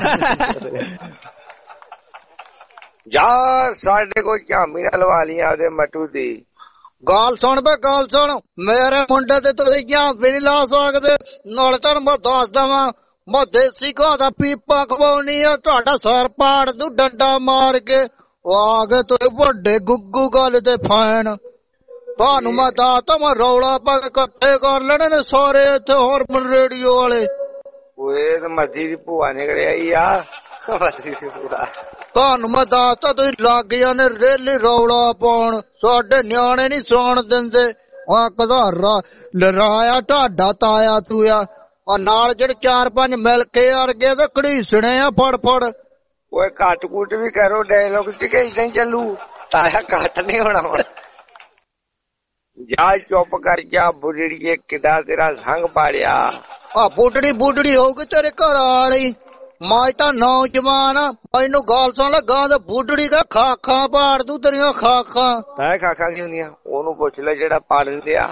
ਜਾ ਸਾਡੇ ਕੋਲ ਝਾਮੀ ਨਾ ਲਵਾ ਲਈ ਆਪਦੇ ਮੱਟੂ ਦੀ। ਗੱਲ ਸੁਣ ਬੇ, ਗੱਲ ਸੁਣ, ਮੇਰੇ ਮੁੰਡੇ ਤੇ ਤੁਸੀਂ ਝਾਮੀ ਨੀ ਲਾ ਸਕਦੇ। ਨਾਲ ਤੁਹਾਨੂੰ ਮੈਂ ਦੱਸ ਦੇਵਾਂ, ਮੈਂ ਦੇਸੀ ਘਾਹ ਦਾ ਪੀਪਾ ਖਵਾਉਣੀ ਆ, ਤੁਹਾਡਾ ਸਿਰ ਪਾੜ ਦੂ ਡੰਡਾ ਮਾਰ ਕੇ। ਆ ਗਏ ਤੁਸੀਂ ਵੱਡੇ ਗੁੱਗੂ ਗੱਲ ਤੇ ਫੈਨ। ਤੁਹਾਨੂੰ ਮੈਂ ਦੱਸਦਾ, ਮੈਂ ਰੌਲਾ ਪਾ ਕੇ ਇਕੱਠੇ ਕਰ ਲੈਣੇ ਨੇ ਸਾਰੇ ਇੱਥੇ ਹਾਰਮਨ ਰੇਡੀਓ ਵਾਲੇ। ਓਏ ਤੇ ਮੱਧੀ ਦੀ ਭੂਆ ਨਿਕਲਿਆ ਹੀ ਆ। ਤੁਹਾਨੂੰ ਮੈਂ ਦੱਸਦਾ, ਤੁਸੀਂ ਲੱਗ ਜਾਂਦੇ ਰੇਲੀ ਰੌਲਾ ਪਾਉਣ। ਸਾਡੇ ਨਿਆਣੇ ਨੀ ਸੌਣ ਦਿੰਦੇ। ਆ ਕਦਾ ਲਰਾਇਆ ਢਾਡਾ ਤਾਇਆ ਤੂੰ ਆ, ਨਾਲ ਜਿਹੜੇ ਚਾਰ ਪੰਜ ਮਿਲ ਕੇ ਅਰਗੇ ਤੇ ਘੜੀਸਣੇ ਆ ਫੜ ਫੜ। ਓਏ ਘੱਟ ਕੁੱਟ ਵੀ ਕਰੋ ਡਾਇਲੋਗ ਚ ਕਿ ਏਦਾਂ ਹੀ ਚੱਲੂ? ਤਾਇਆ ਘੱਟ ਨੀ ਹੋਣਾ ਹੁਣ। ਜਾ ਚੁੱਪ ਕਰ ਜਾ ਬੁੱਢੜੀਏ, ਕਿੱਦਾਂ ਤੇਰਾ ਸੰਗ ਪਾੜਿਆ। ਆ ਬੁੱਢੜੀ ਬੁੱਢੜੀ ਹੋਊਗੀ ਤੇਰੇ ਘਰ ਵਾਲੀ। ਮੈਂ ਤਾਂ ਨੌਜਵਾਨ ਆ, ਮੈਨੂੰ ਗੱਲ ਸੁਣ ਲੱਗਾ ਤੇ ਬੁੱਢੜੀ ਦਾ ਖਾਖਾਂ ਪਾੜ ਦੂ ਤੇਰੀਆਂ ਖਾਖਾਂ। ਮੈਂ ਖਾਖਾਂ ਕੀ ਹੁੰਦੀਆਂ? ਉਹਨੂੰ ਪੁੱਛ ਲੈ ਜਿਹੜਾ ਪਾੜਨ ਦਿਆ।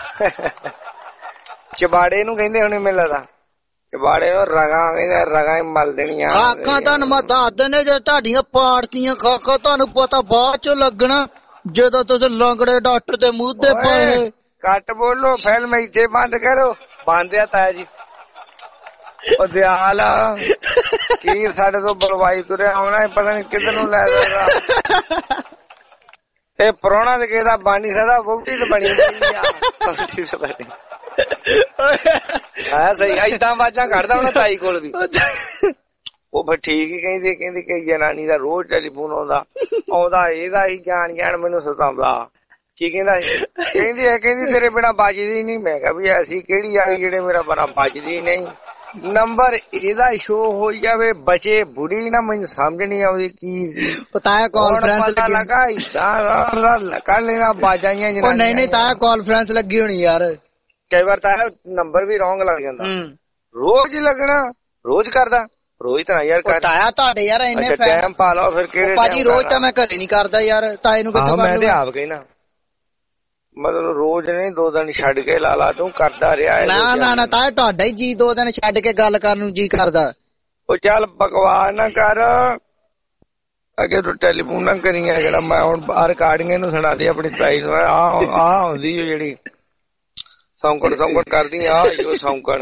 ਚਬਾੜੇ ਨੂੰ ਕਹਿੰਦੇ ਹੁਣੇ ਮੈਨੂੰ ਲੱਗਦਾ। ਚਬਾੜੇ ਨੂੰ ਰਗਾਂ ਕਹਿੰਦੇ, ਰਗਾਂ ਹੀ ਮਲ ਦੇਣੀਆਂ। ਖਾਖਾਂ ਤੁਹਾਨੂੰ ਮੈਂ ਦੱਸ ਦਿੰਦੇ, ਜੇ ਤੁਹਾਡੀਆਂ ਪਾੜਤੀਆਂ ਖਾਖਾਂ ਤੁਹਾਨੂੰ ਪਤਾ ਬਾਅਦ ਚ ਲੱਗਣਾ ਜਦੋਂ ਤੁਸੀਂ ਲੰਗੜੇ ਡਾਕਟਰ ਦੇ ਮੂੰਹ ਤੇ ਪਏ। ਘੱਟ ਬੋਲੋ, ਫਿਲਮ ਇੱਥੇ ਬੰਦ ਕਰੋ। ਬੰਦ ਆ ਤਾਇਆ ਜੀ। ਉਹ ਦਿਆਲ ਕੀ ਸਾਡੇ ਤੋਂ ਬਲਵਾਈ ਤੁਰਿਆ ਆਉਣਾ, ਪਤਾ ਨੀ ਕਿੱਧਰ ਨੂੰ ਲੈ ਜਾਏਗਾ। ਇਹ ਪ੍ਰਾਹੁਣਾ ਤੇ ਕਿਹਦਾ ਬਣ ਨੀ ਸਕਦਾ, ਵਹੁਟੀ ਤੇ ਬਣੀ ਵਹੁਟੀ ਤੇ ਬਣੀ। ਹਾਂ ਸਹੀ, ਏਦਾਂ ਆਵਾਜ਼ਾਂ ਕੱਢਦਾ ਹੋਣਾ ਤਾਈ ਕੋਲ ਵੀ। ਉਹ ਫਿਰ ਠੀਕ ਹੀ ਕਹਿੰਦੀ, ਕਹਿੰਦੀ ਕਿ ਜਨਾਨੀ ਦਾ ਰੋਜ਼ ਟੈਲੀਫੋਨ ਆਉਂਦਾ ਆਉਂਦਾ ਇਹਦਾ ਹੀ ਜਾਣ ਜਾਣ ਮੈਨੂੰ ਸਤਾਉਂਦਾ। ਕੀ ਕਹਿੰਦਾ? ਕਹਿੰਦੀ ਇਹ ਕਹਿੰਦੀ ਤੇਰੇ ਬਿਨਾ ਬਚਦੀ ਨਹੀਂ। ਮੈਂ ਕਿਹਾ ਵੀ ਐਸੀ ਕਿਹੜੀ ਆ ਗਈ ਜਿਹੜੇ ਮੇਰਾ ਬਿਨਾ ਬਚਦੀ ਨਹੀਂ। ਨੰਬਰ ਇਹਦਾ ਸ਼ੋ ਹੋ ਜਾਵੇ ਬਚੇ ਬੁੜੀ ਨਾ, ਮੈਨੂੰ ਸਮਝ ਨਹੀਂ ਆਉਂਦੀ ਕੀ ਪਤਾ ਕਾਨਫਰੰਸ ਲੱਗਾ ਏਦਾਂ ਕਰ ਲੈਣਾ ਬਾਜਾਈਆਂ। ਨਹੀਂ ਨਹੀਂ ਤਾਇਆ ਕਾਨਫਰੰਸ ਲੱਗੀ ਹੋਣੀ ਯਾਰ। ਕਈ ਵਾਰ ਤਾਂ ਨੰਬਰ ਵੀ ਰੌਂਗ ਲੱਗ ਜਾਂਦਾ। ਰੋਜ਼ ਹੀ ਲੱਗਣਾ, ਰੋਜ਼ ਕਰਦਾ ਰੋਜ਼ ਤਾਂ ਯਾਰ ਤਾਇਆ ਤੁਹਾਡੇ ਯਾਰ ਇੰਨੇ ਟਾਈਮ ਪਾ ਲਓ ਫਿਰ ਕਿਹੜੇ ਭਾਜੀ। ਰੋਜ਼ ਤਾਂ ਮੈਂ ਘਰੇ ਨੀ ਕਰਦਾ ਯਾਰ, ਤਾਏ ਨੂੰ ਕਿੱਥੋਂ ਕਰ ਲੂੰ? ਮੈਂ ਤੇ ਆਪ ਕਹਿਣਾ, ਮਤਲਬ ਰੋਜ਼ ਨਹੀਂ ਦੋ ਦਿਨ ਛੱਡ ਕੇ ਲਾ ਲਾ ਤੂੰ ਕਰਦਾ ਰਿਹਾ। ਨਾ ਨਾ ਨਾ ਤਾਇਆ ਤੁਹਾਡਾ ਹੀ ਜੀ ਦੋ ਦਿਨ ਛੱਡ ਕੇ ਗੱਲ ਕਰਨ ਨੂੰ ਜੀ ਕਰਦਾ। ਉਹ ਚੱਲ ਬਕਵਾਸ ਨਾ ਕਰ, ਅੱਗੇ ਤੂੰ ਟੈਲੀਫੋਨ ਨਾ ਕਰੀਆਂ। ਜਿਹੜਾ ਮੈਂ ਹੁਣ ਬਾਹਰ ਰਿਕਾਰਡਿੰਗ ਨੂੰ ਸੁਣਾ ਦੀ ਆਪਣੀ ਤਾਈ ਨੂੰ। ਆ ਆ ਹੁੰਦੀ ਜਿਹੜੀ ਸੌਂਕੜ ਸੌਂਕੜ ਕਰਦੀ ਆ, ਉਹ ਸੌਂਕੜ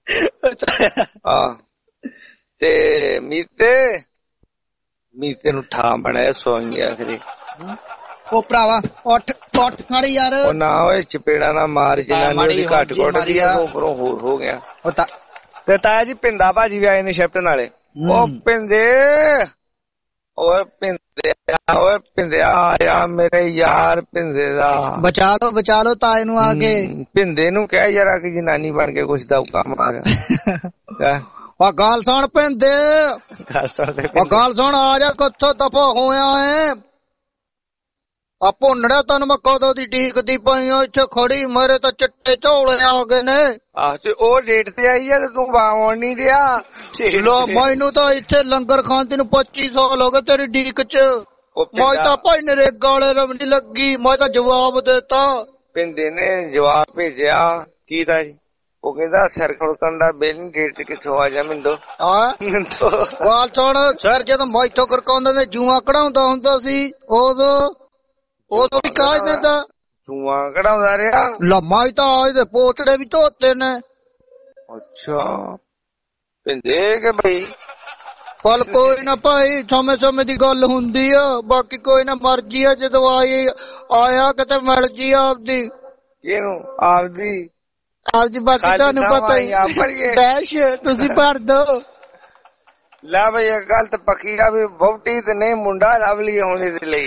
ਆ। ਤੇ ਮੀਤੇ ਮੀਤੇ ਨੂੰ ਠਾਂ ਬਣਾਇਆ ਸੌਂ ਗਿਆ ਖਰੇ। ਉਹ ਭਰਾਵਾ ਉੱਠ ਉੱਠ ਖੜ ਯਾਰ। ਉਹ ਨਾ ਓਏ ਚਪੇੜਾ ਨਾ ਮਾਰ, ਜਨਾਨੀ ਘੱਟ ਕੁੱਟਦੀ ਆ, ਉੱਪਰੋਂ ਹੋਰ ਹੋ ਗਿਆ। ਤੇ ਤਾਇਆ ਜੀ ਪਿੰਦਾ ਭਾਜੀ ਵੀ ਆਏ ਨੇ ਸ਼ਿਫਟ ਨਾਲੇ। ਉਹ ਪਿੰਦੇ ਓਏ ਪਿੰਦੇ ਓਏ ਪਿੰਦਿਆ ਆਇਆ ਮੇਰੇ ਯਾਰ ਪਿੰਦੇ ਦਾ। ਬਚਾ ਲੋ ਬਚਾ ਲੋ ਤਾਏ ਨੂੰ ਆ ਕੇ। ਪਿੰਦੇ ਨੂੰ ਕਹਿ ਯਾਰ ਕਿ ਜਨਾਨੀ ਬਣ ਕੇ ਕੁਛ ਦਾ ਕੰਮ ਆ ਗਿਆ। ਆ ਗੱਲ ਸੁਣ ਪਿੰਦੇ, ਗੱਲ ਸੁਣ ਗੱਲ ਸੁਣ ਆ ਜਾ, ਕਿੱਥੋਂ ਦਫਾ ਹੋਇਆ ਏ? ਆ ਭੁੰਨੜਿਆ ਤੈਨੂੰ ਮੈਂ ਕਦੋਂ ਦੀ ਡੀਕਦੀ ਪਈ ਆ ਇੱਥੇ ਖੜੀ, ਮੇਰੇ ਤਾਂ ਚਿੱਟੇ ਝੋਲੇ ਆ ਗਏ ਨੇ। ਆਹ ਤੇ ਉਹ ਡੇਟ ਤੇ ਆਈ ਆ ਤੇ ਤੂੰ ਆਉਣ ਨੀ ਰਿਹਾ। ਲੋ ਮੈਨੂੰ ਤਾਂ ਇੱਥੇ ਲੰਗਰ ਖਾਂਦੀ ਨੂੰ ਪੱਚੀ ਸਾਲ ਹੋ ਗਏ ਤੇਰੀ ਡੀਕ ਚ। ਮੈਂ ਤਾਂ ਭਾਈ ਨਰੇਗਾ ਵਾਲੇ ਰਵ ਨੀ ਲੱਗੀ, ਮੈਂ ਤਾਂ ਜਵਾਬ ਦੇਤਾ। ਪਿੰਦੇ ਨੇ ਜਵਾਬ ਭੇਜਿਆ ਕੀ ਤਾਂ ਜੀ? ਉਹ ਕਹਿੰਦਾ ਸਿਰ ਖੜਕਣ ਦਾ ਬਿੱਲ ਨੀ, ਡੇਟ ਕਿੱਥੋਂ ਆ ਜਾ ਮਿੰਦੋ। ਗੱਲ ਸੁਣ, ਸਿਰ ਜਦੋਂ ਮੈਥੋਂ ਖੜਕਾਉਂਦੇ ਨੇ ਜੂਆਂ ਕਢਾਉਂਦਾ ਹੁੰਦਾ ਸੀ ਉਦੋਂ ਉਦੋਂ ਵੀ ਕਾਜ ਦਿੰਦਾ। ਜੂਆਂ ਕਢਾਉਂਦਾ ਰਿਹਾ ਲੰਮਾ ਹੀ ਤਾਂ ਇਹਦੇ ਪੋਤੜੇ ਵੀ ਧੋਤੇ ਨੇ। ਅੱਛਾ ਪਿੰਦੇ ਕਿ ਬਈ ਚੱਲ ਕੋਈ ਨਾ ਭਾਈ, ਸਮੇਂ ਸਮੇਂ ਦੀ ਗੱਲ ਹੁੰਦੀ ਆ, ਬਾਕੀ ਕੋਈ ਨਾ ਮਰਜੀ ਆ। ਜਦੋਂ ਆਈ ਆਇਆ ਕਿਤੇ ਮਿਲ ਜੀ ਆਪਦੀ। ਇਹਨੂੰ ਆਪਦੀ ਆਪਦੀ ਬਾਕੀ ਤੁਹਾਨੂੰ ਪਤਾ ਹੀ ਡੈਸ਼ ਤੁਸੀਂ ਭਰ ਦੋ। ਲੈ ਬਈ ਇਹ ਗੱਲ ਤਾਂ ਪੱਕੀ ਆ ਵੀ ਵਹੁਟੀ ਤੇ ਨਹੀਂ ਮੁੰਡਾ ਲੱਭ ਲਈ ਹੋਣੇ ਦੇ ਲਈ।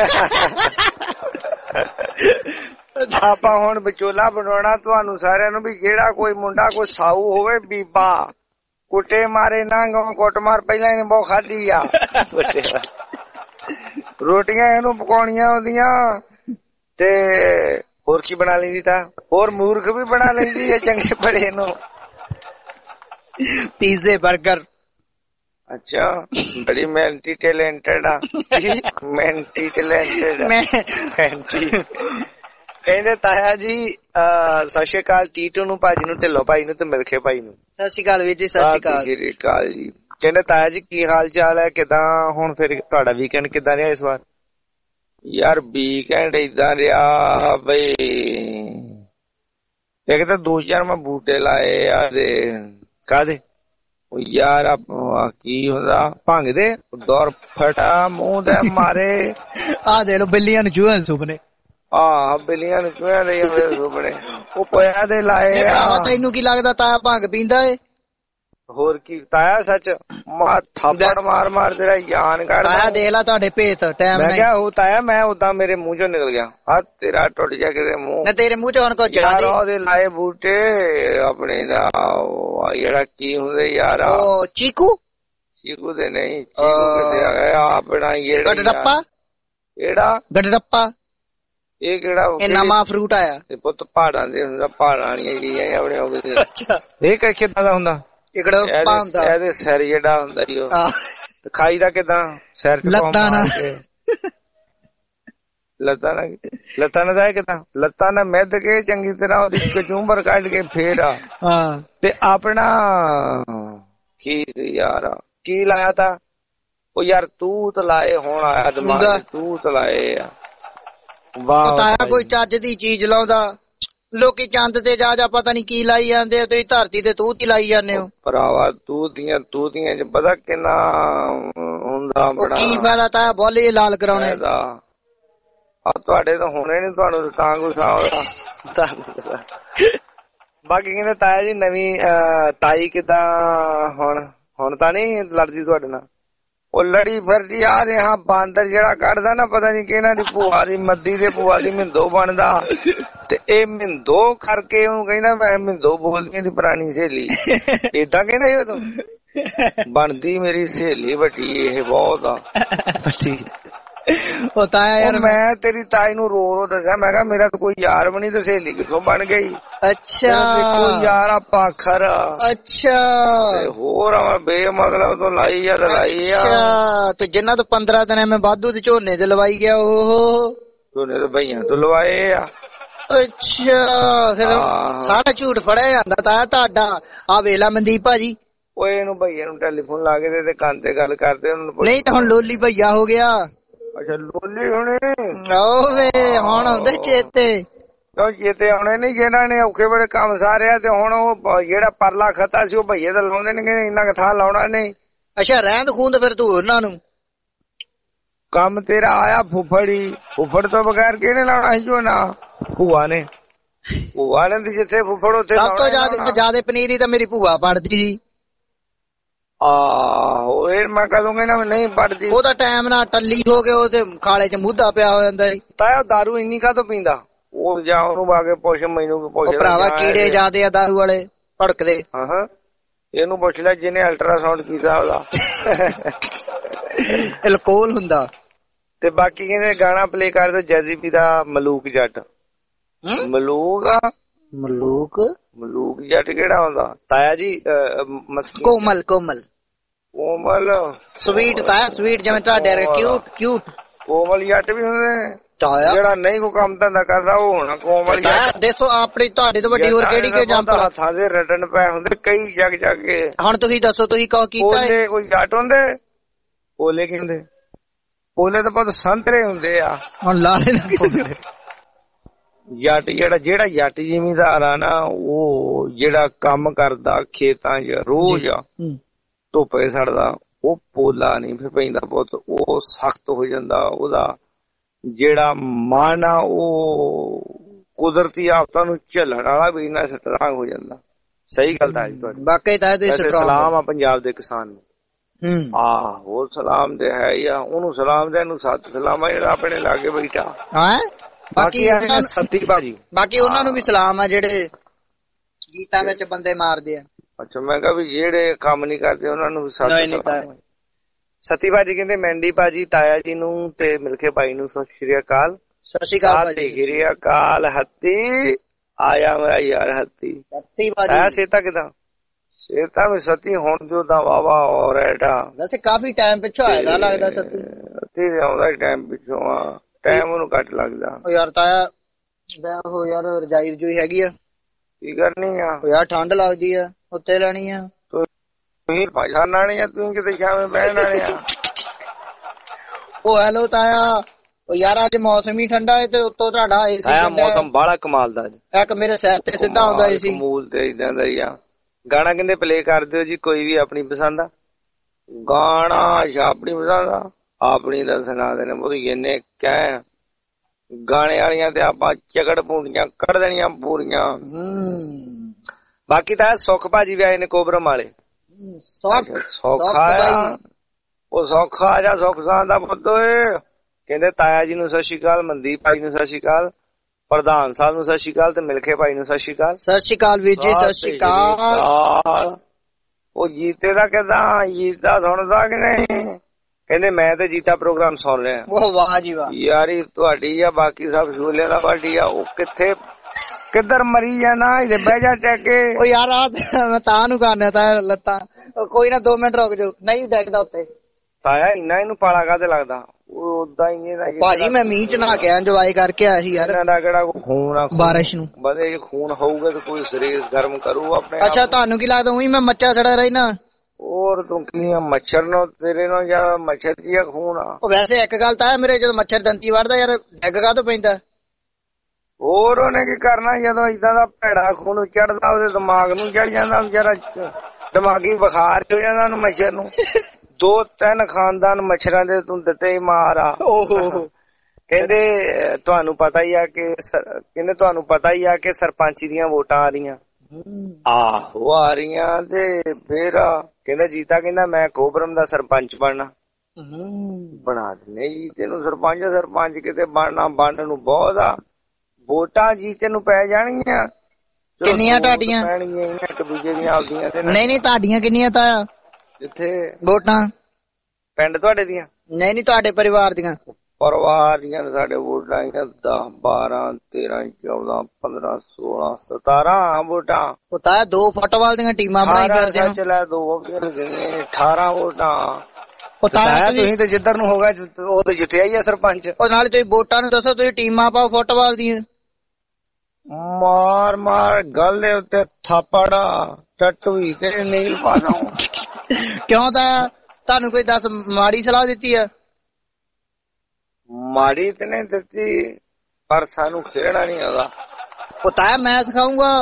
ਆਪਾਂ ਹੁਣ ਵਿਚੋਲਾ ਬਣਾਉਣਾ ਤੁਹਾਨੂੰ ਸਾਰਿਆਂ ਨੂੰ ਵੀ ਜਿਹੜਾ ਕੋਈ ਮੁੰਡਾ ਕੋਈ ਸਾਊ ਹੋਵੇ ਬੀਬਾ ਕੁੱਟੇ ਮਾਰੇ ਨਾ ਗਾਂ ਕੁੱਟ ਮਾਰ ਪਹਿਲਾਂ ਇਹਨੇ ਬਹੁਤ ਖਾਧੀ ਆ। ਰੋਟੀਆਂ ਇਹਨੂੰ ਪਕਾਉਣੀਆਂ ਆਉਂਦੀਆਂ ਤੇ ਹੋਰ ਕੀ ਬਣਾ ਲੈਂਦੀ ਤਾਂ ਹੋਰ ਮੂਰਖ ਵੀ ਬਣਾ ਲੈਂਦੀ ਹੈ ਚੰਗੇ ਬੜੇ ਨੂੰ। ਪੀਜ਼ੇ ਬਰਗਰ। ਅੱਛਾ ਬੜੀ ਮਿਹਨਤੀ ਟੈਲੈਂਟਡ ਆ। ਮਿਹਨਤੀ ਟੈਲੈਂਟਡ ਕਹਿੰਦੇ ਤਾਇਆ ਜੀ ਸਤਿ ਸ਼੍ਰੀ ਅਕਾਲ ਟੀਟੂ ਨੂੰ, ਭਾਜੀ ਨੂੰ, ਢਿੱਲੋਂ ਭਾਈ ਨੂੰ ਤੇ ਮਿਲਖੇ ਭਾਈ ਨੂੰ। ਸਤਿ ਸ਼੍ਰੀ ਅਕਾਲ ਵੀਰ ਜੀ। ਸਤਿ ਸ਼੍ਰੀ ਅਕਾਲ। ਸਤਿ ਸ਼੍ਰੀ ਅਕਾਲ ਜੀ। ਕਹਿੰਦੇ ਤਾਇਆ ਜੀ ਕੀ ਹਾਲ ਚਾਲ ਹੈ, ਕਿੱਦਾਂ ਹੁਣ ਫਿਰ ਤੁਹਾਡਾ ਵੀਕਐਂਡ ਕਿੱਦਾਂ ਰਿਹਾ ਇਸ ਵਾਰ? ਯਾਰ ਵੀਕਐਂਡ ਏਦਾਂ ਰਿਹਾ ਬਈ, ਇੱਕ ਤਾਂ ਦੋ ਚਾਰ ਮੈਂ ਬੂਟੇ ਲਾਏ ਆ ਦੇ ਕਾਹਦੇ ਉਹ ਯਾਰ ਕੀ ਹੁੰਦਾ ਭੰਗ ਦੇ ਦੌਰ ਫਟਾ ਮੂੰਹ ਦੇ ਮਾਰੇ। ਆ ਦੇ ਲੋ ਬਿੱਲੀਆਂ ਨੂੰ ਚੂਹਿਆਂ ਦੇ ਸੁਪਨੇ। ਆਹ ਬਿੱਲੀਆਂ ਨੂੰ ਚੂਹਿਆਂ ਦੇ ਸੁਪਨੇ ਉਹ ਪਿਆ ਦੇ ਲਾਏ ਆ। ਤੈਨੂੰ ਕੀ ਲੱਗਦਾ ਤਾਇਆ ਭੰਗ ਪੀਂਦਾ ਏ? ਹੋਰ ਕੀ ਤਾਇਆ ਸੱਚ ਮਾ ਥਾਪੜ ਮਾਰ ਮਾਰ ਤੇਰਾ ਜਾਨ ਕੱਢ। ਤਾਇਆ ਦੇਖ ਲਾ ਤੁਹਾਡੇ ਭੇਤ ਟਾਈਮ ਮੈਂ ਕਿਹਾ ਉਹ ਤਾਇਆ ਮੈਂ ਉਦਾਂ ਮੇਰੇ ਮੂੰਹ ਚੋਂ ਨਿਕਲ ਗਿਆ ਆ ਤੇਰਾ ਟੁੱਟ ਜਾ ਕਿਤੇ ਮੂੰਹ ਨਾ ਤੇਰੇ ਮੂੰਹ ਚੋਂ ਹੁਣ ਕੋਈ ਜੜਾ ਦੇ। ਉਹਦੇ ਲਾਏ ਬੂਟੇ ਆਪਣੇ ਦਾ ਜਿਹੜਾ ਕੀ ਹੁੰਦੇ ਯਾਰ ਉਹ ਚੀਕੂ ਚੀਕੂ ਦੇ ਨਹੀਂ ਚੀਕੂ ਕਿਤੇ ਆ ਗਿਆ ਆਪਣਾ ਜਿਹੜਾ ਗੜੜੱਪਾ। ਕਿਹੜਾ ਗੜੜੱਪਾ ਇਹ ਕਿਹੜਾ ਇਹ ਨਵਾਂ ਫਰੂਟ ਆਇਆ। ਇਹ ਪੁੱਤ ਪਹਾੜਾਂ ਦੇ ਹੁੰਦਾ, ਪਹਾੜਾਂ ਵਾਲੀਆਂ ਚੀਜ਼ਾਂ ਆਪਣੇ ਆਉਂਦੇ। ਅੱਛਾ ਇਹ ਕਿ ਕਿੱਦਾਂ ਦਾ ਹੁੰਦਾ? ਇਕੜਾ ਪਾ ਹੁੰਦਾ, ਇਹਦੇ ਸਿਰ ਜਿਹੜਾ ਹੁੰਦਾ ਜੀ ਉਹ ਖਾਈ ਦਾ ਕਿੱਦਾਂ? ਸਿਰ ਲੱਤਾਂ ਨਾਲ ਲੱਤਾਂ ਨਾਲ ਲੱਤਾਂ ਨਾਲ ਦਾ ਕਿੱਦਾਂ? ਲੱਤਾਂ ਨਾਲ ਮਿੱਧ ਕੇ ਚੰਗੀ ਤਰ੍ਹਾਂ ਉਹਦੀ ਕਚੂੰਬਰ ਕੱਢ ਕੇ ਫੇਰ ਆ ਤੇ ਆਪਣਾ ਕੀ ਯਾਰ ਕੀ ਲਾਇਆ ਤਾ ਉਹ ਯਾਰ ਤੂੰ ਤਲਾਏ ਹੁਣ ਆਇਆ ਦਿਮਾਗ ਤੂੰ ਤਲਾਏ ਆ। ਵਾਹ ਤਾਇਆ ਕੋਈ ਚੱਜ ਦੀ ਚੀਜ਼ ਲਾਉਂਦਾ, ਲੋਕੀ ਚੰਦ ਤੇ ਜਾ ਜਾ ਪਤਾ ਨੀ ਕੀ ਲਾਈ ਜਾਂਦੇ, ਤੁਸੀਂ ਧਰਤੀ ਤੇ ਤੂੰ ਤੀ ਲਾਈ ਜਾਂਦੇ ਹੋ ਭਰਾਵਾ। ਤੂੰ ਦੀਆਂ ਤੂੰ ਦੀਆਂ ਚ ਪਤਾ ਕਿੰਨਾ ਹੁੰਦਾ ਬੜਾ ਕੀ ਫਾਇਦਾ ਤਾਇਆ ਬੋਲੇ ਲਾਲ ਕਰਾਉਣੇ ਦਾ। ਆ ਤੁਹਾਡੇ ਤਾਂ ਹੋਣੇ ਨੀ, ਤੁਹਾਨੂੰ ਤਾਂ ਕੁਛ ਆਉਂਦਾ। ਬਾਕੀ ਕਹਿੰਦੇ ਤਾਇਆ ਜੀ ਨਵੀਂ ਤਾਈ ਕਿੱਦਾਂ ਹੁਣ? ਹੁਣ ਤਾਂ ਨੀ ਲੜਦੀ ਤੁਹਾਡੇ ਨਾਲ? ਉਹ ਲੜੀ ਫਿਰਦੀ ਆ ਰਿਹਾ ਬਾਂਦਰ ਜਿਹੜਾ ਕੱਢਦਾ ਨਾ ਪਤਾ ਨੀ ਕਿਹਨਾਂ ਦੀ ਭੂਆ ਦੀ ਮੱਦੀ ਦੇ ਭੂਆ ਦੀ ਮਿੰਦੋ ਬਣਦਾ ਤੇ ਇਹ ਮਿੰਦੋ ਕਰਕੇ ਉਹਨੂੰ ਕਹਿੰਦਾ ਮੈਂ ਮਿੰਦੋ ਬੋਲਦੀ ਦੀ ਪੁਰਾਣੀ ਸਹੇਲੀ। ਏਦਾਂ ਕਹਿੰਦਾ ਸੀ ਉਦੋਂ। ਬਣਦੀ ਮੇਰੀ ਸਹੇਲੀ ਵੱਡੀ ਇਹ ਬਹੁਤ ਆ। ਉਹ ਤਾਇਆ ਯਾਰ ਮੈਂ ਤੇਰੀ ਤਾਈ ਨੂੰ ਰੋ ਰੋ ਦੱਸਿਆ, ਮੈਂ ਕਿਹਾ ਮੇਰਾ ਤਾਂ ਕੋਈ ਯਾਰ ਬਣੀ ਤੇ ਸਹੇਲੀ ਕਿੱਥੋਂ ਬਣ ਗਈ? ਅੱਛਾ ਕੋਈ ਯਾਰ ਆ ਪਾਖਰ। ਅੱਛਾ ਹੋਰ ਬੇਮਤਲਬ ਤੋਂ ਲਾਈ ਆ ਤੇ ਲਾਈ ਆ ਤੇ ਜਿੰਨਾ ਤੋਂ ਪੰਦਰਾਂ ਦਿਨ ਮੈਂ ਵਾਧੂ ਦੇ ਝੋਨੇ ਤੇ ਲਵਾਈ ਗਿਆ ਉਹ ਝੋਨੇ ਤੇ ਬਈਆਂ ਤੋਂ ਲਵਾਏ ਆ। ਅੱਛਾ ਫਿਰ ਸਾਰਾ ਝੂਠ ਫੜਿਆ ਜਾਂਦਾ ਤਾਇਆ ਤੁਹਾਡਾ। ਆ ਵੇਲਾ ਮਨਦੀਪ ਭਾਜੀ ਓਏ ਇਹਨੂੰ ਭਈਏ ਨੂੰ ਟੈਲੀਫੋਨ ਲਾ ਕੇ ਤੇ ਕੰਨ ਤੇ ਗੱਲ ਕਰਦੇ ਉਹਨੂੰ। ਨਹੀਂ ਤਾਂ ਹੁਣ ਲੋਲੀ ਭਈਆ ਹੋ ਗਿਆ। ਅੱਛਾ ਲੋਲੀ ਹੁਣੇ ਓਵੇ ਹੁਣ ਆਉਂਦੇ ਚੇਤੇ। ਉਹ ਚੇਤੇ ਆਉਣੇ ਨੀ ਜਿਹਨਾਂ ਨੇ ਔਖੇ ਬੜੇ ਕੰਮ ਸਾਰਿਆ ਤੇ ਹੁਣ ਉਹ ਜਿਹੜਾ ਪਰਲਾ ਖਤਾ ਸੀ ਉਹ ਭਈਏ ਤਾਂ ਲਾਉਂਦੇ ਨੀ, ਇੰਨਾ ਕੁ ਥਾਂ ਲਾਉਣਾ ਨਹੀਂ। ਅੱਛਾ ਰਹਿੰਦ ਖੂੰਦ ਫਿਰ ਤੂੰ ਉਹਨਾਂ ਨੂੰ ਕੰਮ ਤੇਰਾ ਆਇਆ ਫੁੱਫੜੀ। ਫੁੱਫੜ ਤੋਂ ਬਗੈਰ ਕਿਹਨੇ ਲਾਉਣਾ ਸੀ ਝੋਨਾ? ਭੂਆ ਨੇ। ਭੂਆ ਨੇ ਜਿੱਥੇ ਫੁੱਫੜ ਉੱਥੇ ਸਭ ਤੋਂ ਜ਼ਿਆਦਾ ਜ਼ਿਆਦਾ ਪਨੀਰੀ ਤਾਂ ਮੇਰੀ ਭੂਆ ਪੜਦੀ ਸੀ। ਆਹੋ ਇਹ ਮੈਂ ਕਹੂੰਗਾ ਨਾ ਨਹੀਂ ਪੜਦੀ। ਉਹਦਾ ਟਾਈਮ ਨਾਲ ਟੱਲੀ ਹੋ ਕੇ ਉਹਦੇ ਖਾਲੇ ਚ ਮੁੱਦਾ ਪਿਆ ਹੋ ਜਾਂਦਾ ਸੀ। ਤਾਇਆ ਦਾਰੂ ਇੰਨੀ ਕਾਹਤੋਂ ਪੀਂਦਾ? ਉਹ ਜਾ ਉਹਨੂੰ ਆ ਕੇ ਪੁੱਛ ਮੈਨੂੰ ਪੁੱਛ। ਭਰਾਵਾ ਕੀੜੇ ਜ਼ਿਆਦੇ ਆ ਦਾਰੂ ਵਾਲੇ ਭੜਕਦੇ। ਹਾਂ ਹਾਂ ਇਹਨੂੰ ਪੁੱਛ ਲੈ ਜਿਹਨੇ ਅਲਟਰਾਸਾਊਂਡ ਕੀਤਾ ਉਹਦਾ। ਅਲਕੋਹਲ ਹੁੰਦਾ। ਤੇ ਬਾਕੀ ਕਹਿੰਦੇ ਗਾਣਾ ਪਲੇ ਕਰ ਦੋ ਜੈਜ਼ੀਪੀ ਦਾ ਮਲੂਕ ਜੱਟ। ਮਲੂਕ ਮਲੂਕ ਮਲੂਕ ਜੱਟ ਕਿਹੜਾ ਹੁੰਦਾ ਤਾਇਆ ਜੀ? ਕੋਮਲ ਕੋਮਲ ਕੋਮਲ ਸਵੀਟ ਤਾਇਆ ਸਵੀਟ ਜਿਵੇਂ ਤੁਹਾਡੇ ਕਿਊਟ ਕਿਊਟ ਕੋਮਲ ਜੱਟ ਵੀ ਹੁੰਦੇ ਨੇ। ਤਾਇਆ ਜਿਹੜਾ ਨਹੀਂ ਕੋਈ ਕੰਮ ਧੰਦਾ ਕਰਦਾ ਉਹ ਹੋਣਾ ਕੋਮਲ ਜੱਟ। ਦੇਖੋ ਆਪਣੀ ਤੁਹਾਡੇ ਤੋਂ ਵੱਡੀ ਹੋਰ ਕਿਹੜੀ ਕਿ ਜੰਪ ਹੱਥਾਂ ਦੇ ਰਟਣ ਪਏ ਹੁੰਦੇ ਕਈ ਜਗ ਜਗ ਕੇ। ਹੁਣ ਤੁਸੀਂ ਦੱਸੋ ਤੁਸੀਂ ਕਹੋ ਕੀਤਾ ਓਲੇ ਕੋਈ ਜੱਟ ਹੁੰਦੇ? ਓਲੇ ਕੀ ਹੁੰਦੇ? ਓਲੇ ਤਾਂ ਬਹੁਤ ਸੰਤਰੇ ਹੁੰਦੇ ਆ। ਹੁਣ ਲਾਲੇ ਜੱਟ ਜਿਹੜਾ ਜਿਹੜਾ ਜੱਟ ਜ਼ਿਮੀਂਦਾਰ ਆ ਨਾ ਉਹ ਜਿਹੜਾ ਕੰਮ ਕਰਦਾ ਖੇਤਾਂ 'ਚ ਰੋਜ਼ ਧੁੱਪੇ ਸੜਦਾ ਉਹ ਪੋਲਾ ਨਹੀਂ ਫਿਰ ਪੈਂਦਾ ਬਹੁਤ। ਉਹ ਸਖਤ ਹੋ ਜਾਂਦਾ। ਉਹਦਾ ਜਿਹੜਾ ਮਨ ਆ ਉਹ ਕੁਦਰਤੀ ਆਫਤਾਂ ਨੂੰ ਝੱਲਣ ਵਾਲਾ ਵੀ ਇੰਨਾ ਸਟਰੋਂਗ ਹੋ ਜਾਂਦਾ। ਸਹੀ ਗੱਲ ਤਾਂ ਤੁਹਾਡੀ। ਬਾਕੀ ਤਾਂ ਸਲਾਮ ਆ ਪੰਜਾਬ ਦੇ ਕਿਸਾਨ ਨੂੰ। ਆਹੋ ਸਲਾਮ ਦੇ ਹੈ ਹੀ ਆ ਉਹਨੂੰ ਸਲਾਮ ਦੇ ਨੂੰ ਸੱਤ ਸਲਾਮ ਆ ਜਿਹੜਾ ਆਪਣੇ ਲਾਗੇ ਬੈਠਾ। ਬਾਕੀ ਸੱਤੀ ਭਾਜੀ ਬਾਕੀ ਉਹਨਾਂ ਨੂੰ ਵੀ ਸਲਾਮ ਆ ਜਿਹੜੇ ਗੀਤਾਂ ਵਿੱਚ ਬੰਦੇ ਮਾਰਦੇ ਆ। ਅੱਛਾ ਮੈਂ ਕਿਹਾ ਵੀ ਜਿਹੜੇ ਕੰਮ ਨੀ ਕਰਦੇ ਉਹਨਾਂ ਨੂੰ ਵੀ ਸਲਾਮ। ਸਤੀ ਭਾਜੀ ਕਹਿੰਦੇ ਮੈਂਡੀ ਭਾਜੀ ਤਾਇਆ ਜੀ ਨੂੰ ਤੇ ਮਿਲਕੇ ਭਾਈ ਨੂੰ ਸਤਿ ਸ਼੍ਰੀ ਅਕਾਲ। ਸਤਿ ਸ਼੍ਰੀ ਅਕਾਲ ਸਤਿ ਸ਼੍ਰੀ ਅਕਾਲ। ਹੱਤੀ ਆਇਆ ਮੇਰਾ ਯਾਰ ਹੱਤੀ। ਸਤੀ ਭਾਜੀ ਸੇਤਾ ਕਿਦਾਂ? ਸੇਤਾ ਵੀ ਸਤੀ ਹੁਣ ਜੋ ਦਾ ਵਾਵਾ ਹੋ ਰਿਹਾ। ਵੈਸੇ ਕਾਫੀ ਟਾਈਮ ਪਿੱਛੋਂ ਆਇਆ ਲੱਗਦਾ ਸਤੀ। ਸਤੀ ਆਉਂਦਾ ਟਾਈਮ ਪਿੱਛੋਂ ਆ ਟਾਈਮ ਉਹਨੂੰ ਘੱਟ ਲੱਗਦਾ। ਉਹ ਯਾਰ ਤਾਇਆ ਉਹ ਯਾਰ ਰਜਾਈ ਰਜੂਈ ਹੈਗੀ ਆ? ਕੀ ਕਰਨੀ ਆ? ਉਹ ਯਾਰ ਠੰਡ ਲੱਗਦੀ ਆ ਉੱਤੇ ਲੈਣੀ ਆ। ਤੁਸੀਂ ਭਾਸ਼ਾ ਨਾਣੀ ਆ ਤੂੰ ਕਿਤੇ ਛਾਵੇਂ ਬਹਿਣ ਵਾਲੇ ਆ। ਉਹ ਹੈਲੋ ਤਾਇਆ ਉਹ ਯਾਰ ਅੱਜ ਮੌਸਮ ਹੀ ਠੰਡਾ ਹੈ ਤੇ ਉੱਤੋਂ ਤੁਹਾਡਾ ਏਸੀ ਮੌਸਮ ਬੜਾ ਕਮਾਲ ਦਾ। ਇੱਕ ਮੇਰੇ ਸਿਰ ਤੇ ਸਿੱਧਾ ਆਉਂਦਾ ਏਸੀ। ਕਮੂਲ ਤੇ ਇਦਾਂ ਦਾ ਹੀ ਆ। ਗਾਣਾ ਕਹਿੰਦੇ ਪਲੇ ਕਰ ਦਿਓ ਜੀ ਕੋਈ ਵੀ ਆਪਣੀ ਪਸੰਦ ਆ ਗਾਣਾ। ਆਪਣੀ ਪਸੰਦ ਆ ਆਪਣੀ ਦਾ ਸੁਣਾ ਦੇਣੇ ਬਹੁਤ ਇੰਨੇ ਕਹਿ ਗਾਣੇ ਵਾਲੀਆਂ ਤੇ ਆਪਾਂ ਝਗੜ ਪੂਰੀਆਂ ਕੱਢ ਦੇਣੀਆਂ ਪੂਰੀਆਂ। ਬਾਕੀ ਤਾਂ ਸੁੱਖ ਭਾਜੀ ਵੀ ਆਏ ਨੇ ਕੋਬਰਮ ਵਾਲੇ। ਸੌਖਾ ਆ ਉਹ ਸੌਖਾ ਆ ਜਾ ਸੁੱਖ ਸਾਂ ਦਾ ਪੁੱਤ ਓਏ। ਕਹਿੰਦੇ ਤਾਇਆ ਜੀ ਨੂੰ ਸਤਿ ਸ਼੍ਰੀ ਅਕਾਲ, ਮਨਦੀਪ ਭਾਈ ਨੂੰ ਸਤਿ ਸ਼੍ਰੀ ਅਕਾਲ, ਪ੍ਰਧਾਨ ਸਾਹਿਬ ਨੂੰ ਸਤਿ ਸ਼੍ਰੀ ਅਕਾਲ ਤੇ ਮਿਲਖੇ ਭਾਈ ਨੂੰ ਸਤਿ ਸ਼੍ਰੀ ਅਕਾਲ। ਸਤਿ ਸ਼੍ਰੀ ਅਕਾਲ ਵੀਰ ਜੀ ਸਤਿ ਸ਼੍ਰੀ ਅਕਾਲ। ਉਹ ਜੀਤੇ ਦਾ ਕਿਦਾਂ? ਜੀਤਾ ਸੁਣਦਾ ਕਿ ਨਹੀਂ? ਕਹਿੰਦੇ ਮੈਂ ਤੇ ਜੀਤਾ ਪ੍ਰੋਗਰਾਮ ਸੁਣ ਰਿਹਾ। ਉਹ ਵਾਹ ਜੀ ਵਾਹ। ਯਾਰੀ ਤੁਹਾਡੀ ਆ ਬਾਕੀ ਸਭ ਛੋਲਿਆਂ ਦਾ ਵਾਢੀ ਆ। ਉਹ ਕਿੱਥੇ ਕਿੱਧਰ ਮਰੀ ਜਾਣਾ ਇਹਦੇ ਬਹਿ ਜਾ ਟੈਕੇ। ਉਹ ਯਾਰ ਆ ਮੈਂ ਤਾਂ ਨੂੰ ਕਰਨਾ ਤਾਂ ਲੱਤਾਂ ਕੋਈ ਨਾ ਦੋ ਮਿੰਟ ਰੁਕ ਜਾਓ। ਨਹੀਂ ਡੈਕਦਾ ਉੱਤੇ ਤਾਇਆ ਇੰਨਾ ਇਹਨੂੰ ਪਾਲਾ ਕਾਹਦੇ ਲੱਗਦਾ। ਉਹ ਉਦਾਂ ਹੀ ਭਾਜੀ ਮੈਂ ਮੀਂਹ ਚ ਨਹਾ ਕੇ ਇੰਜੋਏ ਕਰਕੇ ਆਇਆ ਸੀ ਯਾਰ। ਇਹਨਾਂ ਦਾ ਕਿਹੜਾ ਖੂਨ ਆ ਬਾਰਿਸ਼ ਨੂੰ ਬਦੇ ਜੇ ਖੂਨ ਹੋਊਗਾ ਤਾਂ ਕੋਈ ਸਰੀਰ ਗਰਮ ਕਰੂ ਆਪਣੇ। ਅੱਛਾ ਤੁਹਾਨੂੰ ਕੀ ਲੱਗਦਾ ਉਹੀ ਮੈਂ ਮੱਚਾ ਛੜਾ ਰਹੀ ਨਾ। ਹੋਰ ਤੂੰ ਕੀ ਮੱਛਰ ਨੂੰ ਤੇਰੇ ਨਾਲ ਜਾਂ ਮੱਛਰ ਦੀ ਆ ਖੂਨ ਆ। ਉਹ ਵੈਸੇ ਇੱਕ ਗੱਲ ਤਾਂ ਹੈ ਮੇਰੇ ਜਦੋਂ ਮੱਛਰ ਦੰਤੀ ਵੜਦਾ ਯਾਰ ਡੈਗ ਕਾਹਤੋਂ ਪੈਂਦਾ। ਹੋਰ ਉਹਨੇ ਕੀ ਕਰਨਾ ਜਦੋਂ ਏਦਾਂ ਦਾ ਭੈੜਾ ਖੂਨ ਚੜਦਾ ਉਹਦੇ ਦਿਮਾਗ ਨੂੰ ਚੜ ਜਾਂਦਾ ਵਿਚਾਰਾ ਦਿਮਾਗੀ ਬੁਖਾਰ ਹੋ ਜਾਂਦਾ ਉਹਨੂੰ ਮੱਛਰ ਨੂੰ। ਦੋ ਤਿੰਨ ਖਾਨਦਾਨ ਮੱਛਰਾਂ ਦੇ ਤੂੰ ਦਿੱਤੇ ਮਾਰ ਆ। ਕਹਿੰਦੇ ਤੁਹਾਨੂੰ ਪਤਾ ਹੀ ਆ ਕਿ ਕਹਿੰਦੇ ਤੁਹਾਨੂੰ ਪਤਾ ਹੀ ਆ ਕਿ ਸਰਪੰਚੀ ਦੀਆਂ ਵੋਟਾਂ ਆ ਰਹੀਆਂ। ਆਹੋ ਆ ਰਹੀਆਂ ਤੇ ਫੇਰ ਕਹਿੰਦਾ ਜੀਤਾ ਕਹਿੰਦਾ ਮੈਂ ਕੋਬਰਮ ਦਾ ਸਰਪੰਚ ਬਣਨਾ। ਬਣਾ ਦਿੰਦੇ ਜੀ ਤੈਨੂੰ ਸਰਪੰਚ। ਸਰਪੰਚ ਕਿਤੇ ਬਣਨਾ ਬਣਨ ਨੂੰ ਬਹੁਤ ਆ। ਵੋਟਾਂ ਜੀ ਤੈਨੂੰ ਪੈ ਜਾਣਗੀਆਂ। ਕਿੰਨੀਆਂ ਤੁਹਾਡੀਆਂ ਪੈਣਗੀਆਂ ਇੱਕ ਦੂਜੇ ਦੀਆਂ ਆਪਦੀਆਂ ਤੇ। ਨਹੀਂ ਨਹੀਂ ਤੁਹਾਡੀਆਂ ਕਿੰਨੀਆਂ ਤਾਇਆ ਜਿੱਥੇ ਵੋਟਾਂ ਪਿੰਡ ਤੁਹਾਡੇ ਦੀਆਂ। ਨਹੀਂ ਨਹੀਂ ਤੁਹਾਡੇ ਪਰਿਵਾਰ ਦੀਆਂ। ਪਰਿਵਾਰ ਦੀਆਂ ਸਾਡੇ ਵੋਟਾਂ ਆਈਆਂ ਦਸ ਬਾਰਾਂ ਤੇਰਾਂ ਚੌਦਾਂ ਪੰਦਰਾਂ ਸੋਲਾਂ ਸਤਾਰਾਂ ਵੋਟਾਂ। ਉਹ ਤਾਇਆ ਦੋ ਫੁੱਟਬਾਲ ਦੀਆਂ ਟੀਮਾਂ ਬਣਾਈ ਫਿਰਦੇ ਹੋ। ਚਲਾ ਦੋ ਗਿਣੀਆਂ ਅਠਾਰਾਂ ਵੋਟਾਂ। ਉਹ ਤਾਇਆ ਤੁਸੀਂ ਤੇ ਜਿੱਧਰ ਨੂੰ ਹੋਗਾ ਉਹ ਤੇ ਜਿੱਤਿਆ ਹੀ ਆ ਸਰਪੰਚ। ਉਹ ਨਾਲੇ ਤੁਸੀਂ ਵੋਟਾਂ ਨੂੰ ਦੱਸੋ ਤੁਸੀਂ ਟੀਮਾਂ ਪਾਓ ਫੁੱਟਬਾਲ ਦੀਆਂ। ਮਾਰ ਮਾਰ ਗੱਲ ਦੇ ਉੱਤੇ ਥਾਪੜਾ ਟੱਟੂ ਹੀ ਤੇ ਨੀਲ ਪਾ ਦਊਂ। ਕਿਉਂ ਤਾਇਆ ਤੁਹਾਨੂੰ ਕੋਈ ਦੱਸ ਮਾੜੀ ਸਲਾਹ ਦਿੱਤੀ ਆ। ਮਾੜੀ ਤੇ ਨਹੀਂ ਦਿੱਤੀ ਪਰ ਸਾਨੂੰ ਖੇਡਣਾ ਨਹੀਂ ਆਉਂਦਾ। ਉਹ ਤਾਇਆ ਮੈਂ ਸਿਖਾਉਂਗਾ।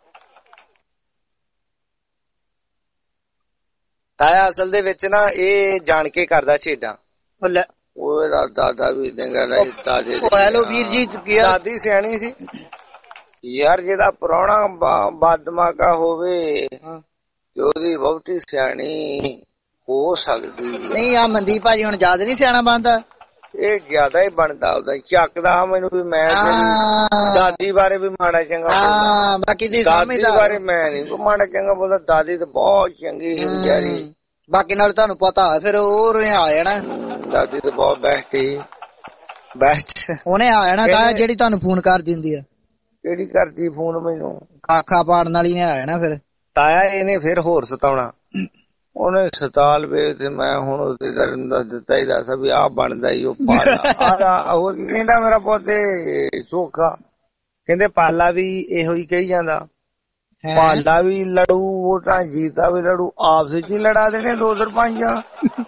ਤਾਇਆ ਅਸਲ ਦੇ ਵਿੱਚ ਨਾ ਇਹ ਜਾਣ ਕੇ ਕਰਦਾ ਛੇਡਾਂ। ਉਹਦਾ ਦਾਦਾ ਵੀ ਦੇਂਗਾ ਨਹੀਂ ਦਾਦੇ। ਹੈਲੋ ਵੀਰ ਜੀ ਦਾਦੀ ਸਿਆਣੀ ਸੀ ਯਾਰ। ਜਿਹਦਾ ਪੁਰਾਣਾ ਬਾਦਮਾਕਾ ਹੋਵੇ ਤੇ ਉਹਦੀ ਵਹੁਟੀ ਸਿਆਣੀ ਹੋ ਸਕਦੀ। ਨਹੀਂ ਆ ਮਨਦੀਪ ਭਾਜੀ ਹੁਣ ਯਾਦ ਨਹੀਂ ਸਿਆਣਾ ਬਣਦਾ। ਇਹ ਜ਼ਿਆਦਾ ਹੀ ਬਣਦਾ ਉਹਦਾ ਚੱਕਦਾ ਮੈਨੂੰ ਵੀ ਮੈਂ ਦਾਦੀ ਬਾਰੇ ਵੀ ਮਾੜਾ ਚੰਗਾ ਬੋਲਦਾ। ਬਾਕੀ ਦੀ ਦਾਦੀ ਬਾਰੇ ਮੈਂ ਨੀ ਕੋਈ ਮਾੜਾ ਚੰਗਾ ਬੋਲਦਾ। ਦਾਦੀ ਤਾਂ ਬਹੁਤ ਚੰਗੀ ਸੀ ਵਿਚਾਰੀ। ਬਾਕੀ ਨਾਲ ਤੁਹਾਨੂੰ ਪਤਾ ਫਿਰ ਉਹ ਆ ਜਾਣਾ। ਦਾਦੀ ਤਾਂ ਬਹੁਤ ਬੈਸਟ ਸੀ ਬੈਸਟ। ਉਹਨੇ ਆ ਜਾਣਾ ਤਾਇਆ ਜਿਹੜੀ ਤੁਹਾਨੂੰ ਫੋਨ ਕਰ ਦਿੰਦੀ ਆ। ਕਿਹੜੀ ਕਰਦੀ ਫੋਨ ਮੈਨੂੰ। ਕਾਖਾ ਪਾੜਨ ਵਾਲੀ ਨੇ ਆ ਜਾਣਾ ਫਿਰ। ਤਾਇਆ ਇਹਨੇ ਫਿਰ ਹੋਰ ਸਤਾਉਣਾ। ਉਹਨੇ ਸਤਾਲ ਵੇ ਤੇ ਮੈਂ ਹੁਣ ਉਹਦੇ ਕਰਨ ਦਾ ਦਿੱਤਾ ਹੀ ਦੱਸ ਵੀ ਆਹ ਬਣਦਾ ਹੀ ਉਹ ਪਾਲਾ। ਹੋਰ ਕੀ ਕਹਿੰਦਾ ਮੇਰਾ ਪੋਤੇ ਸੋਖਾ। ਕਹਿੰਦੇ ਪਾਲਾ ਵੀ ਇਹੋ ਹੀ ਕਹੀ ਜਾਂਦਾ। ਪਾਲਾ ਵੀ ਲੜੂ ਵੋਟਾਂ ਜੀਤਾ ਵੀ ਲੜੂ ਆਪਸ ਵਿੱਚ ਹੀ ਲੜਾ ਦੇਣੇ ਦੋ ਸਰਪੰਚ।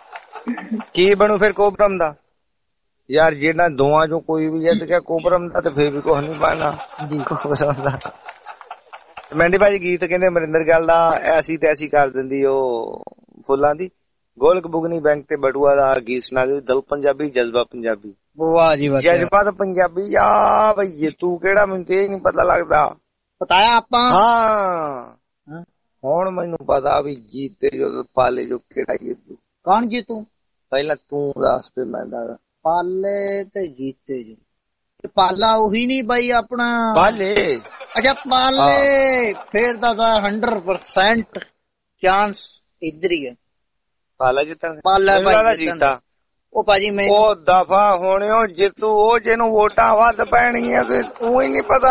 ਕੀ ਬਣੂ ਫਿਰ ਕੋਬਰਮ ਦਾ ਯਾਰ। ਜਿਹੜਾ ਦੋਵਾਂ ਚੋਂ ਕੋਈ ਵੀ ਜਿੱਤ ਗਿਆ ਕੋਬਰਮ ਦਾ ਤੇ ਫੇਰ ਵੀ ਕੁਛ ਨੀ ਬਣਨਾ ਜੀ ਕੋਬਰਮ ਦਾ। ਮੈਂਡੀ ਭਾਜੀ ਗੀਤ ਕਹਿੰਦੇ ਅਮਰਿੰਦਰ ਗੱਲ ਦਾ ਐਸੀ ਤੈਸੀ ਕਰ ਦਿੰਦੀ ਉਹ ਫੁੱਲਾਂ ਦੀ। ਗੋਲਕ ਬੁਗਨੀ ਬੈਂਕ ਤੇ ਬਟੂਆ ਦਾ ਗੀਤ ਸੁਣਾ ਦਿਓ। ਦਿਲ ਪੰਜਾਬੀ ਜਜ਼ਬਾ ਪੰਜਾਬੀ। ਵਾਹ ਜੀ ਵਾਹ। ਜਜ਼ਬਾ ਤਾਂ ਪੰਜਾਬੀ ਆ ਬਈ। ਤੂੰ ਕਿਹੜਾ ਮੈਨੂੰ ਤੇ ਨਹੀਂ ਪਤਾ ਲੱਗਦਾ। ਪਤਾਇਆ ਆਪਾਂ ਹਾਂ ਹੁਣ ਮੈਨੂੰ ਪਤਾ ਵੀ ਜੀਤੇ ਜੋ ਪਾਲੇ ਜੋ ਕਿਹੜਾ ਜੀਤੂ। ਕੌਣ ਜੀਤੂ ਪਹਿਲਾਂ ਤੂੰ ਦੱਸ ਫਿਰ ਮੈਂ ਦੱਸ। ਪਾਲੇ ਤੇ ਜੀਤੇ ਜੀ। ਪਾਲਾ ਉਹੀ ਨੀ ਬਾਈ ਆਪਣਾ ਪਾਲੇ। ਅੱਛਾ ਪਾਲੇ ਫੇਰ ਤਾਂ ਹੰਡਰਡ ਪਰਸੈਂਟ ਚਾਂਸ ਇੱਧਰ ਹੀ ਹੈ। ਪਾਲਾ ਜਿੱਤਾਂ ਪਾਲਾ ਜੀਤਾ। ਉਹ ਭਾਜੀ ਮੈਂ ਉਹ ਦਫਾ ਹੋਣਿਓ ਜਿੱਤੂ ਉਹ ਜਿਹਨੂੰ ਵੋਟਾਂ ਵੱਧ ਪੈਣਗੀਆਂ ਤੇ ਉਹ ਹੀ ਨੀ ਪਤਾ।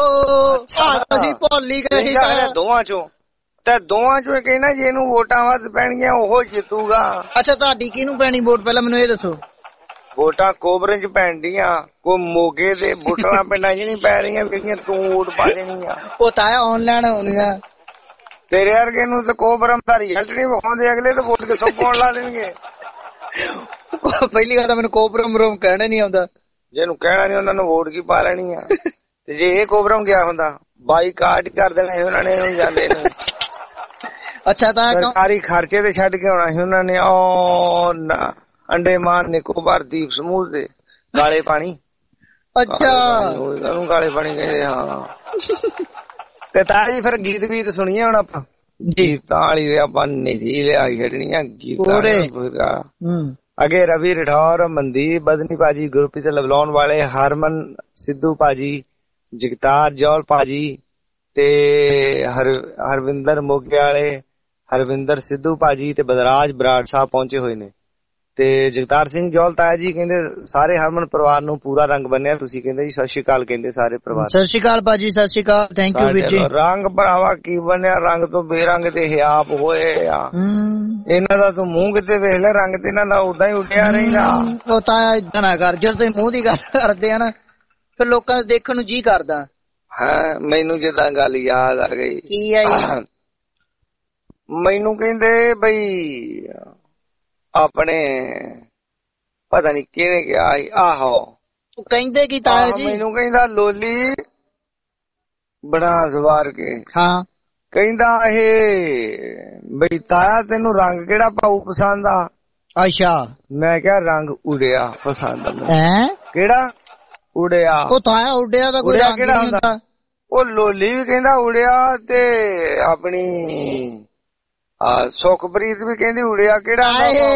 ਅਸੀਂ ਭੁੱਲੀ ਗਏ ਦੋਵਾਂ ਚੋਂ ਤੇ ਦੋਵਾਂ ਚੋਂ ਕਹਿਣਾ ਜਿਹਨੂੰ ਵੋਟਾਂ ਵੱਧ ਪੈਣਗੀਆਂ ਉਹ ਜਿੱਤੂਗਾ। ਅੱਛਾ ਤੁਹਾਡੀ ਕਿਹਨੂੰ ਪੈਣੀ ਵੋਟ ਪਹਿਲਾਂ ਮੈਨੂੰ ਇਹ ਦੱਸੋ। ਵੋਟਾਂ ਕੋਬਰੇ ਚ ਪੈਣਦੀਆਂ ਕੋਈ ਮੋਗੇ ਦੇ ਬੁੱਟਲਾਂ ਪਿੰਡਾਂ ਚ ਨੀ ਪੈ ਰਹੀਆਂ ਜਿਹੜੀਆਂ ਤੂੰ ਵੋਟ ਪਾ ਦੇਣੀਆਂ। ਉਹ ਤਾਂ ਆਨਲਾਈਨ ਹੋਣੀਆਂ। ਤੇਰੇ ਵਰਗੇ ਨੂੰ ਤੇ ਕੋਬਰਮ ਦਾ ਰਿਜ਼ਲਟ ਨੀ ਵਿਖਾਉਂਦੇ ਅਗਲੇ ਤੇ ਵੋਟ ਕਿੱਥੋਂ ਪਾਉਣ ਲਾ ਦੇਣਗੇ। ਪਹਿਲੀ ਗੱਲ ਤਾਂ ਮੈਨੂੰ ਕੋਬਰਮ ਰੋਮ ਕਹਿਣਾ ਨੀ ਆਉਂਦਾ। ਜਿਹਨੂੰ ਕਹਿਣਾ ਨੀ ਉਹਨਾਂ ਨੂੰ ਵੋਟ ਕੀ ਪਾ ਲੈਣੀ ਆ। ਤੇ ਜੇ ਇਹ ਕੋਬਰਮ ਗਿਆ ਹੁੰਦਾ ਬਾਈਕਾਟ ਕਰ ਦੇਣਾ ਸੀ ਉਹਨਾਂ ਨੇ ਜਾਂਦੇ ਨੂੰ। ਅੱਛਾ ਤਾਂ ਸਰਕਾਰੀ ਖਰਚੇ ਤੇ ਛੱਡ ਕੇ ਆਉਣਾ ਸੀ ਉਹਨਾਂ ਨੇ। ਉਹ ਅੰਡੇਮਾਨ ਨਿਕੋਬਾਰ ਦੀਪ ਸਮੂਹ ਦੇ ਕਾਲੇ ਪਾਣੀ। ਅੱਛਾ ਉਹਨੂੰ ਕਾਲੇ ਪਾਣੀ ਕਹਿੰਦੇ। ਹਾਂ ਤੇ ਤਾਂ ਜੀ ਫਿਰ ਗੀਤ ਵੀਤ ਸੁਣੀਏ ਹੁਣ ਆਪਾਂ। ਗੀਤਾਂ ਵਾਲੀ ਦੇ ਆਪਾਂ ਨਿਧੀ ਲਿਆ ਛੱਡਣੀਆਂ ਗੀਤਾਂ। ਅੱਗੇ ਰਵੀ ਰਠੌਰ ਮਨਦੀਪ ਬਦਨੀ ਭਾਜੀ ਗੁਰਪ੍ਰੀਤ ਲਵਲਾਉਣ ਵਾਲੇ ਹਰਮਨ ਸਿੱਧੂ ਭਾਜੀ ਜਗਤਾਰ ਜੌਲ ਭਾਜੀ ਤੇ ਹਰ ਹਰਵਿੰਦਰ ਮੋਗੇ ਵਾਲੇ ਹਰਵਿੰਦਰ ਸਿੱਧੂ ਭਾਜੀ ਤੇ ਬਦਰਾਜ ਬਰਾੜ ਸਾਹਿਬ ਪਹੁੰਚੇ ਹੋਏ ਨੇ। ਤੇ ਜਗਤਾਰ ਸਿੰਘ ਜੌਲ ਤਾਇਆ ਜੀ ਕਹਿੰਦੇ ਸਾਰੇ ਹਰਮਨ ਪਰਿਵਾਰ ਨੂੰ ਪੂਰਾ ਰੰਗ ਬੰਨਿਆ। ਤੁਸੀਂ ਕਹਿੰਦੇ ਜੀ ਸਤਿ ਸ਼੍ਰੀ ਅਕਾਲ ਕਹਿੰਦੇ ਸਾਰੇ ਪਰਿਵਾਰ। ਸਤਿ ਸ਼੍ਰੀ ਅਕਾਲ ਭਾਜੀ, ਸਤਿ ਸ਼੍ਰੀ ਅਕਾਲ, ਥੈਂਕ ਯੂ ਵੀਰ ਜੀ। ਰੰਗ ਭਰਾਵਾ ਕੀ ਬਣਿਆ, ਰੰਗ ਤੋਂ ਬੇਰੰਗ ਤੇ ਹਿਆਪ ਹੋਏ ਆ। ਇਹਨਾਂ ਦਾ ਤੂੰ ਮੂੰਹ ਕਿਤੇ ਵੇਖ ਲੈ, ਰੰਗ ਤੇ ਇਹਨਾਂ ਦਾ ਉਦਾਂ ਹੀ ਉੱਡਿਆ ਰਹਿੰਦਾ। ਉਹ ਤਾਇਆ ਏਦਾਂ ਨਾ ਕਰ, ਜਦੋਂ ਤੁਸੀਂ ਮੂੰਹ ਦੀ ਗੱਲ ਕਰਦੇ ਆ ਨਾ ਫਿਰ ਲੋਕਾਂ ਦੇ ਦੇਖਣ ਨੂੰ ਜੀ ਕਰਦਾ। ਹਾਂ ਮੈਨੂੰ ਜਿੱਦਾਂ ਗੱਲ ਯਾਦ ਆ ਗਈ। ਕੀ ਆ ਜੀ? ਮੈਨੂੰ ਕਹਿੰਦੇ ਬਈ ਆਪਣੇ ਪਤਾ ਨੀ ਕਿਹਨੇ ਕਿਹਾ ਸੀ, ਆਹੋ ਕਹਿੰਦੇ ਕੀ ਤਾਇਆ ਜੀ? ਮੈਨੂੰ ਕਹਿੰਦਾ ਲੋਲੀ ਬਣਾ ਸਵਾਰ ਕੇ। ਹਾਂ ਕਹਿੰਦਾ ਇਹ ਬਈ ਤਾਇਆ ਤੈਨੂੰ ਰੰਗ ਕਿਹੜਾ ਪਾਉ ਪਸੰਦ ਆ? ਅੱਛਾ। ਮੈਂ ਕਿਹਾ ਰੰਗ ਉੜਿਆ ਪਸੰਦ ਆ। ਹੈ ਕਿਹੜਾ ਉੜਿਆ? ਉਹ ਤਾਇਆ ਉੜਿਆ ਦਾ ਕੋਈ ਰੰਗ ਕਿਹੜਾ ਹੁੰਦਾ? ਉਹ ਲੋਲੀ ਵੀ ਕਹਿੰਦਾ ਉੜਿਆ ਤੇ ਆਪਣੀ ਸੁਖਪ੍ਰੀਤ ਵੀ ਕਹਿੰਦੀ ਉੜਿਆ ਕਿਹੜਾ?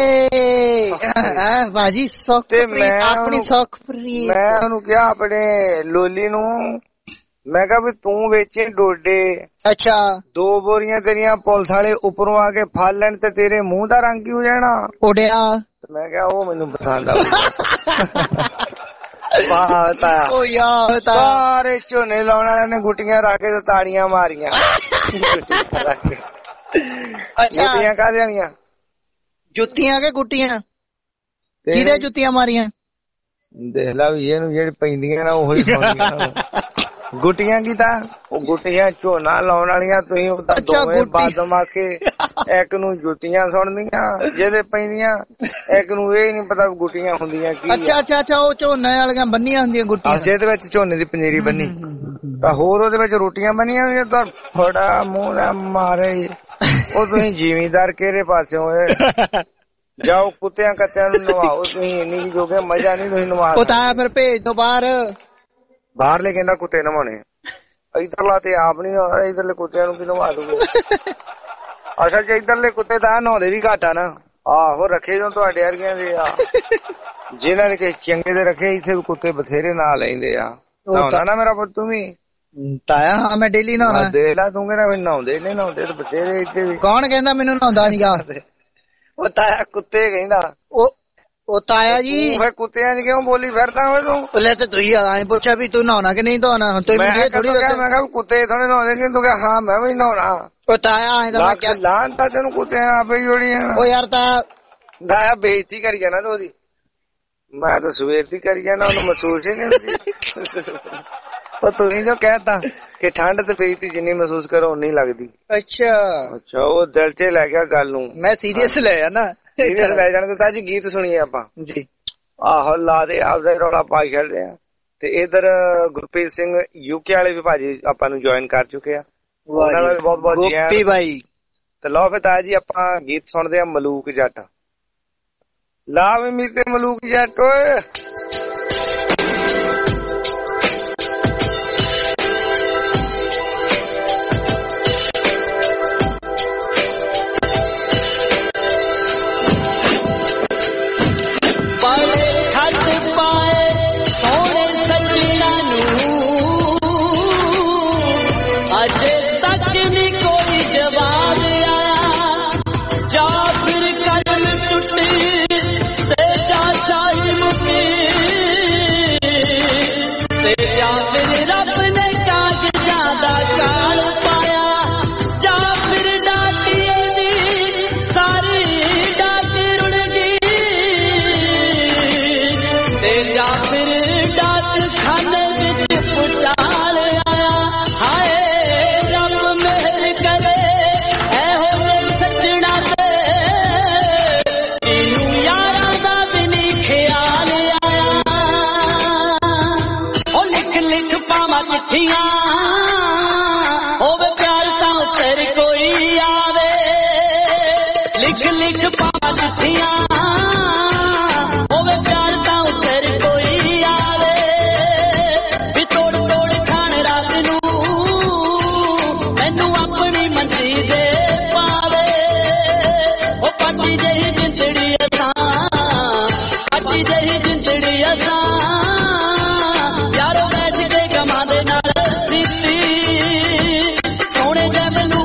ਬਾਜੀ ਸੁਖਪ੍ਰੀਤ ਆਪਣੀ ਸੁਖਪ੍ਰੀਤ। ਮੈਂ ਉਹਨੂੰ ਕਿਹਾ ਆਪਣੇ ਲੋਲੀ ਨੂੰ, ਮੈਂ ਕਿਹਾ ਵੀ ਤੂੰ ਵੇਚੇ ਡੋਡੇ। ਅੱਛਾ। ਦੋ ਬੋਰੀਆਂ ਤੇਰੀਆਂ ਪੁਲਿਸ ਵਾਲੇ ਉੱਪਰੋਂ ਆ ਕੇ ਫੜ ਲੈਣ ਤੇ ਤੇਰੇ ਮੂੰਹ ਦਾ ਰੰਗ ਕੀ ਹੋ ਜਾਣਾ? ਉੜਿਆ। ਮੈਂ ਕਿਹਾ ਉਹ ਮੈਨੂੰ ਪਸੰਦ ਆ। ਉਹ ਯਾਰ ਸਾਰੇ ਝੋਨੇ ਲਾਉਣ ਵਾਲਿਆਂ ਨੇ ਗੁੱਟੀਆਂ ਰੱਖ ਕੇ ਤਾੜੀਆਂ ਮਾਰੀਆਂ। ਜੁੱਤੀਆਂ ਕਾਹਦੇ ਵਾਲੀਆਂ? ਜੁੱਤੀਆਂ ਕੇ ਗੁੱਟੀਆਂ? ਕਿਹਦੇ ਜੁੱਤੀਆਂ ਮਾਰੀਆਂ? ਦੇਖ ਲਾ ਵੀ ਇਹਨੂੰ ਜਿਹੜੀ ਪੈਂਦੀਆਂ ਨਾ ਉਹੀ ਸੁਣਦੀਆਂ। ਗੁੱਟੀਆਂ ਕੀ ਤਾਂ ਉਹ ਗੁੱਟੀਆਂ ਝੋਨਾ ਲਾਉਣ ਵਾਲੀਆਂ। ਤੁਸੀਂ ਉਹਦਾ ਦੋਵੇਂ ਬਾਦਮ ਆ ਕੇ ਇੱਕ ਨੂੰ ਜੁੱਤੀਆਂ ਸੁਣਦੀਆਂ ਜਿਹਦੇ ਪੈਂਦੀਆਂ, ਇੱਕ ਨੂੰ ਇਹ ਨੀ ਪਤਾ ਗੁੱਟੀਆਂ ਹੁੰਦੀਆਂ ਕੀ। ਅੱਛਾ ਅੱਛਾ ਅੱਛਾ ਉਹ ਝੋਨੇ ਵਾਲੀਆਂ ਬੰਨੀਆਂ ਹੁੰਦੀਆਂ ਗੁੱਟੀਆਂ, ਜਿਹਦੇ ਵਿੱਚ ਝੋਨੇ ਦੀ ਪਨੀਰੀ ਬੰਨੀ ਤਾਂ ਹੋਰ ਉਹਦੇ ਵਿੱਚ ਰੋਟੀਆਂ ਬੰਨੀਆਂ ਹੋਈਆਂ। ਤਾਂ ਥੋੜਾ ਮੂੰਹ ਨਾ ਮਾਰੇ ਉਹ ਤੁਸੀਂ ਜ਼ਿਮੀਦਾਰ ਕਿਹੜੇ ਪਾਸਿਓਂ ਹੋਏ? ਜਾਓ ਕੁੱਤਿਆਂ ਕੱਤਿਆਂ ਨੂੰ ਨਵਾਓ। ਤੁਸੀਂ ਇੰਨੀ ਜੋਗੇ ਮਜ਼ਾ ਨੀ ਤੁਸੀਂ ਨਵਾ। ਉਹ ਤਾਂ ਫਿਰ ਭੇਜ ਦੋ ਬਾਹਰ। ਬਾਹਰਲੇ ਕਹਿੰਦਾ ਕੁੱਤੇ ਨਵਾਉਣੇ, ਇੱਧਰਲਾ ਤੇ ਆਪ ਨੀ ਨਹਾਉਣਾ, ਇੱਧਰਲੇ ਕੁੱਤਿਆਂ ਨੂੰ ਕੀ ਨਵਾ ਦੂਗੇ? ਅਸਲ ਚ ਇੱਧਰਲੇ ਕੁੱਤੇ ਤਾਂ ਨਹਾਉਂਦੇ ਵੀ ਘੱਟ ਆ ਨਾ। ਆਹੋ ਰੱਖੇ ਜੋ ਤੁਹਾਡੇ ਵਰਗਿਆਂ ਦੇ ਆ, ਜਿਹਨਾਂ ਨੇ ਕਿਸੇ ਚੰਗੇ ਦੇ ਰੱਖੇ। ਇੱਥੇ ਵੀ ਕੁੱਤੇ ਬਥੇਰੇ ਨਹਾ ਲੈਂਦੇ ਆ। ਨਹਾਉਣਾ ਨਾ ਮੇਰਾ ਪੁੱਤ ਤੂੰ ਵੀ? ਤਾਇਆ ਹਾਂ ਮੈਂ ਡੇਲੀ ਨਹਾਉਣਾ। ਦੇਖ ਲਾ ਤੂੰ ਕਹਿੰਦਾ ਮੈਨੂੰ ਨਹਾਉਂਦੇ ਨੀ, ਨਹਾਉਂਦੇ ਤੇ ਬਥੇਰੇ ਇੱਥੇ ਵੀ। ਕੌਣ ਕਹਿੰਦਾ ਮੈਨੂੰ ਨਹਾਉਂਦਾ ਨੀ ਗਾ? ਉਹ ਤਾਇਆ ਕੁੱਤੇ ਕਹਿੰਦਾ। ਉਹ ਉਹ ਤਾਇਆ ਜੀ ਫੇ ਕੁੱਤਿਆਂ ਚ ਕਿਉਂ ਬੋਲੀ ਫਿਰਦਾ ਵਾ ਤੂੰ? ਲੈ ਤੇ ਤੁਸੀਂ ਆਏ ਪੁੱਛਿਆ ਵੀ ਤੂੰ ਨਹਾਉਣਾ ਕਿ ਨਹੀਂ ਨਹਾਉਣਾ? ਮੈਂ ਕਿਹਾ ਕੁੱਤੇ ਥੋੜੇ ਨਹਾਉਂਦੇ ਸੀ। ਤੂੰ ਕਿਹਾ ਹਾਂ ਮੈਂ ਵੀ ਨਹਾਉਣਾ। ਉਹ ਤਾਇਆ ਆਏ ਤਾਂ ਮੈਂ ਕਿਹਾ ਲਾਨ ਤਾਂ ਤੈਨੂੰ ਕੁੱਤਿਆਂ ਆਪੇ ਜੋੜੀਆਂ। ਉਹ ਯਾਰ ਤਾਂ ਤਾਇਆ ਬੇਇੱਜ਼ਤੀ ਕਰੀ ਜਾਣਾ ਤੂੰ ਉਹਦੀ। ਮੈਂ ਤਾਂ ਸਵੇਰ ਦੀ ਕਰੀ ਜਾਣਾ, ਉਹਨੂੰ ਮਹਿਸੂਸ ਹੀ ਨਹੀਂ ਹੁੰਦੀ। ਉਹ ਤੁਸੀਂ ਜੋ ਕਹਿਤਾ ਕਿ ਠੰਡ ਤੇ ਬੇਇੱਜ਼ਤੀ ਜਿੰਨੀ ਮਹਿਸੂਸ ਕਰੋ ਉਨੀ ਲੱਗਦੀ। ਅੱਛਾ ਅੱਛਾ ਉਹ ਦਿਲ ਚ ਲੈ ਗਿਆ ਗੱਲ ਨੂੰ। ਮੈਂ ਸੀਰੀਅਸ ਲੈ ਆ ਨਾ, ਸੀਰੀਅਸ ਲੈ ਜਾਣ ਦਿੱਤਾ ਜੀ। ਗੀਤ ਸੁਣੀਏ ਆਪਾਂ ਜੀ। ਆਹੋ ਲਾ ਦੇ ਆਪਦਾ ਰੌਲਾ ਪਾ ਖੇਡ ਰਹੇ ਆ। ਤੇ ਇਧਰ ਗੁਰਪ੍ਰੀਤ ਸਿੰਘ ਯੂਕੇ ਵਾਲੇ ਵੀ ਭਾਜੀ ਆਪਾਂ ਨੂੰ ਜੁਆਇਨ ਕਰ ਚੁੱਕੇ ਆ। ਉਹਨਾਂ ਦਾ ਵੀ ਬਹੁਤ ਬਹੁਤ ਜੀ ਆਇਆਂ ਭਾਈ। ਤੇ ਲਓ ਫਿਰ ਤਾਇਆ ਜੀ ਆਪਾਂ ਗੀਤ ਸੁਣਦੇ ਆ ਮਲੂਕ ਜੱਟ। ਲਾ ਵੀ ਮੀਤੇ ਮਲੂਕ ਜੱਟ ਓਏ।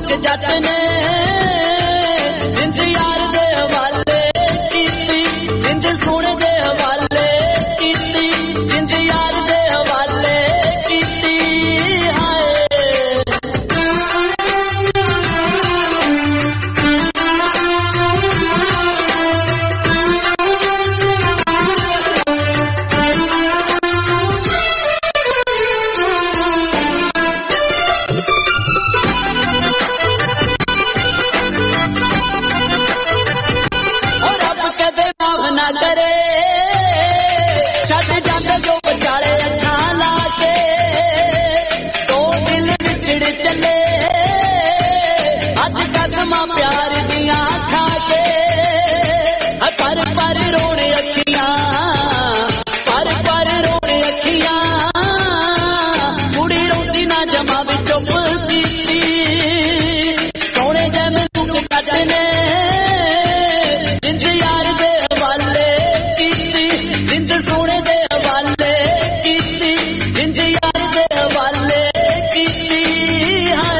ਜੱਟ ਨੇ ਜਿੰਦ ਯਾਰ ਦੇ ਹਵਾਲੇ ਕੀਤੀ, अज कदमां प्यार दियां खा के पर पर रोने अखियां पर पर रोने अखियां कुड़ी रोंदी ना जमा भी चुप कीती सोने जै मैनू कट ने जिंद यार दे हवाले कीती जिंद सोने दे हवाले कीती जिंद यार दे हवाले कीती हाय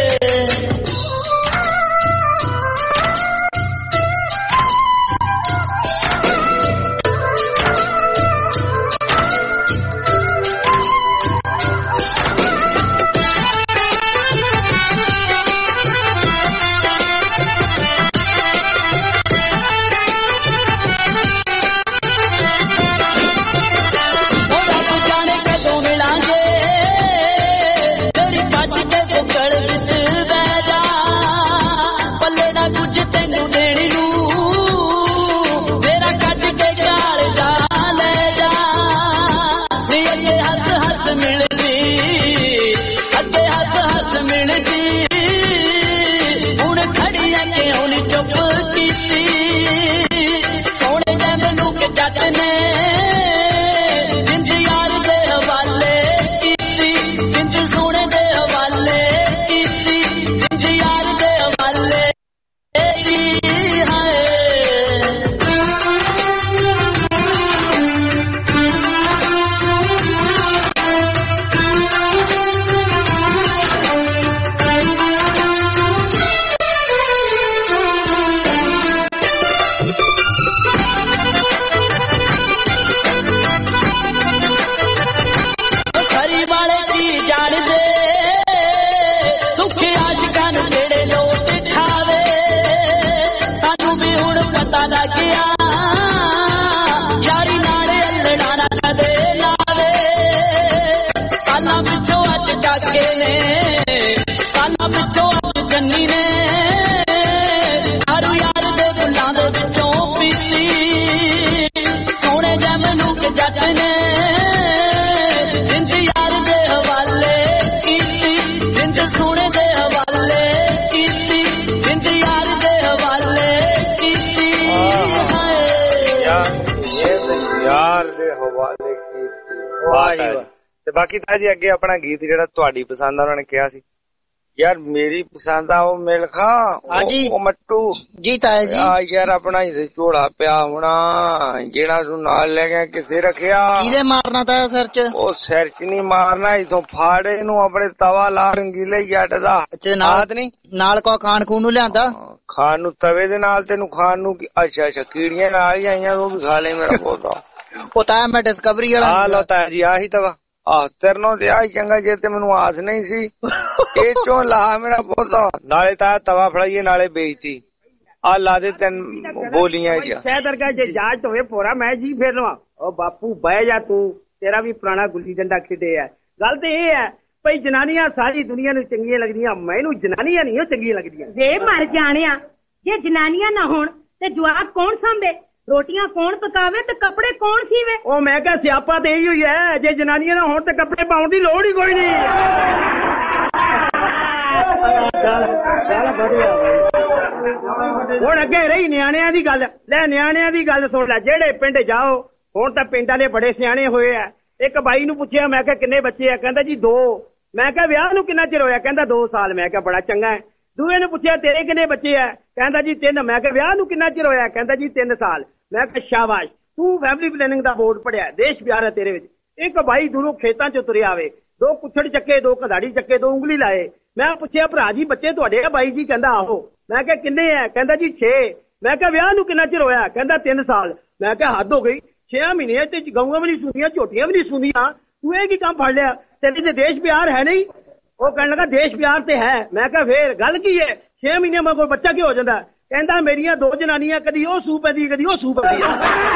बाकी था जी अगे अपना गीत जेड़ा तुहाडी पसंद आ उन्होंने कहा सी यार मेरी पसंद आ वो मिलखा ओ मट्टू जी ताया जी आ यार अपना ही झोड़ा पिया होना जेड़ा तू नाल ले गया किसे रखिया किदे मारना ताया सिर च ओ सिर च नहीं मारना इथों फाड़े नु अपने तवा ला रंगीले जट दा नाद नहीं नाल को खान खून नु लियांदा खान नु तवे दे नाल तेनु खान नु अच्छा अच्छा कीड़ियां नाल ही आईयां वो भी खा ले मेरा पोता ओ ताया मैं डिस्कवरी वाला हां लो ताया जी आही तवा आ तेरनो ते आई चंगा जे ते मैनू आस नहीं सी ए चो ला मेरा पोता नाले ताया तवा फड़ाइए नाले बेचती आ ला दे तेन बोलियां जी सैदर का जे जाट होवे पोरा मैं जी फेर लवा ओ बापू बह जा तू तेरा भी पुराना गुल्ली डंडा खेडे है गल ते ए है भई जनानियां सारी दुनिया नू चंगियां लगदियां मैनू जनानियां नहीं चंगियां लगदियां वे मर जानिया जे जनानियां ना होण ते जवाक कौन सांभे रोटियां कौन पकावे ते कपड़े कौन सीवे ओ मैं क्या सियापा ते ही हुई है जे जनानियां ना होण ते कपड़े पाउण दी लोड़ ही कोई नहीं हुण अगे रही न्याणियां दी गल ले न्याणियां दी गल सुन ले जेड़े पिंड जाओ हुण तां पिंड वाले बड़े सियाणे होए आ एक बाई नूं पुछया मैं क्या किन्ने बच्चे आ कहंदा जी दो मैं क्या ब्याह नूं किन्ना चिर होया कहंदा दो साल मैं क्या बड़ा चंगा है दूए ने पूछया तेरे किन्ने बच्चे है कहंदा जी तीन मैं क्या ब्याह नूं किन्ना चिर होया कहंदा जी तीन साल मैं क्या शाबाश तू फैमिली प्लानिंग दा बोर्ड पढ़िया देश प्यार है तेरे विच एक भाई दूरों खेतां च तुरिया आवे दो कुछड़ चक्के दो कधाड़ी चक्के दो उंगली लाए मैं पूछया भरा जी बच्चे तुहाडे आ बाई जी कहंदा आहो मैं क्या किन्ने है कहंदा जी छे मैं क्या ब्याह नूं किन्ना चिर होया कहंदा तीन साल मैं क्या हद हो गई छे महीने ते गऊं भी नहीं सुनिया झोटियां भी नहीं सुनिया तू ये की काम फड़ लिया तेरे ते देश प्यार है नहीं वो कहने लगा देश प्यार ते है मैं क्या फिर गल की है छे महीने में कोई बच्चा क्यों हो जाता कहता मेरिया दो जनानियां कदी ओ सूह पैंदी कदी ओ सूह पैंदी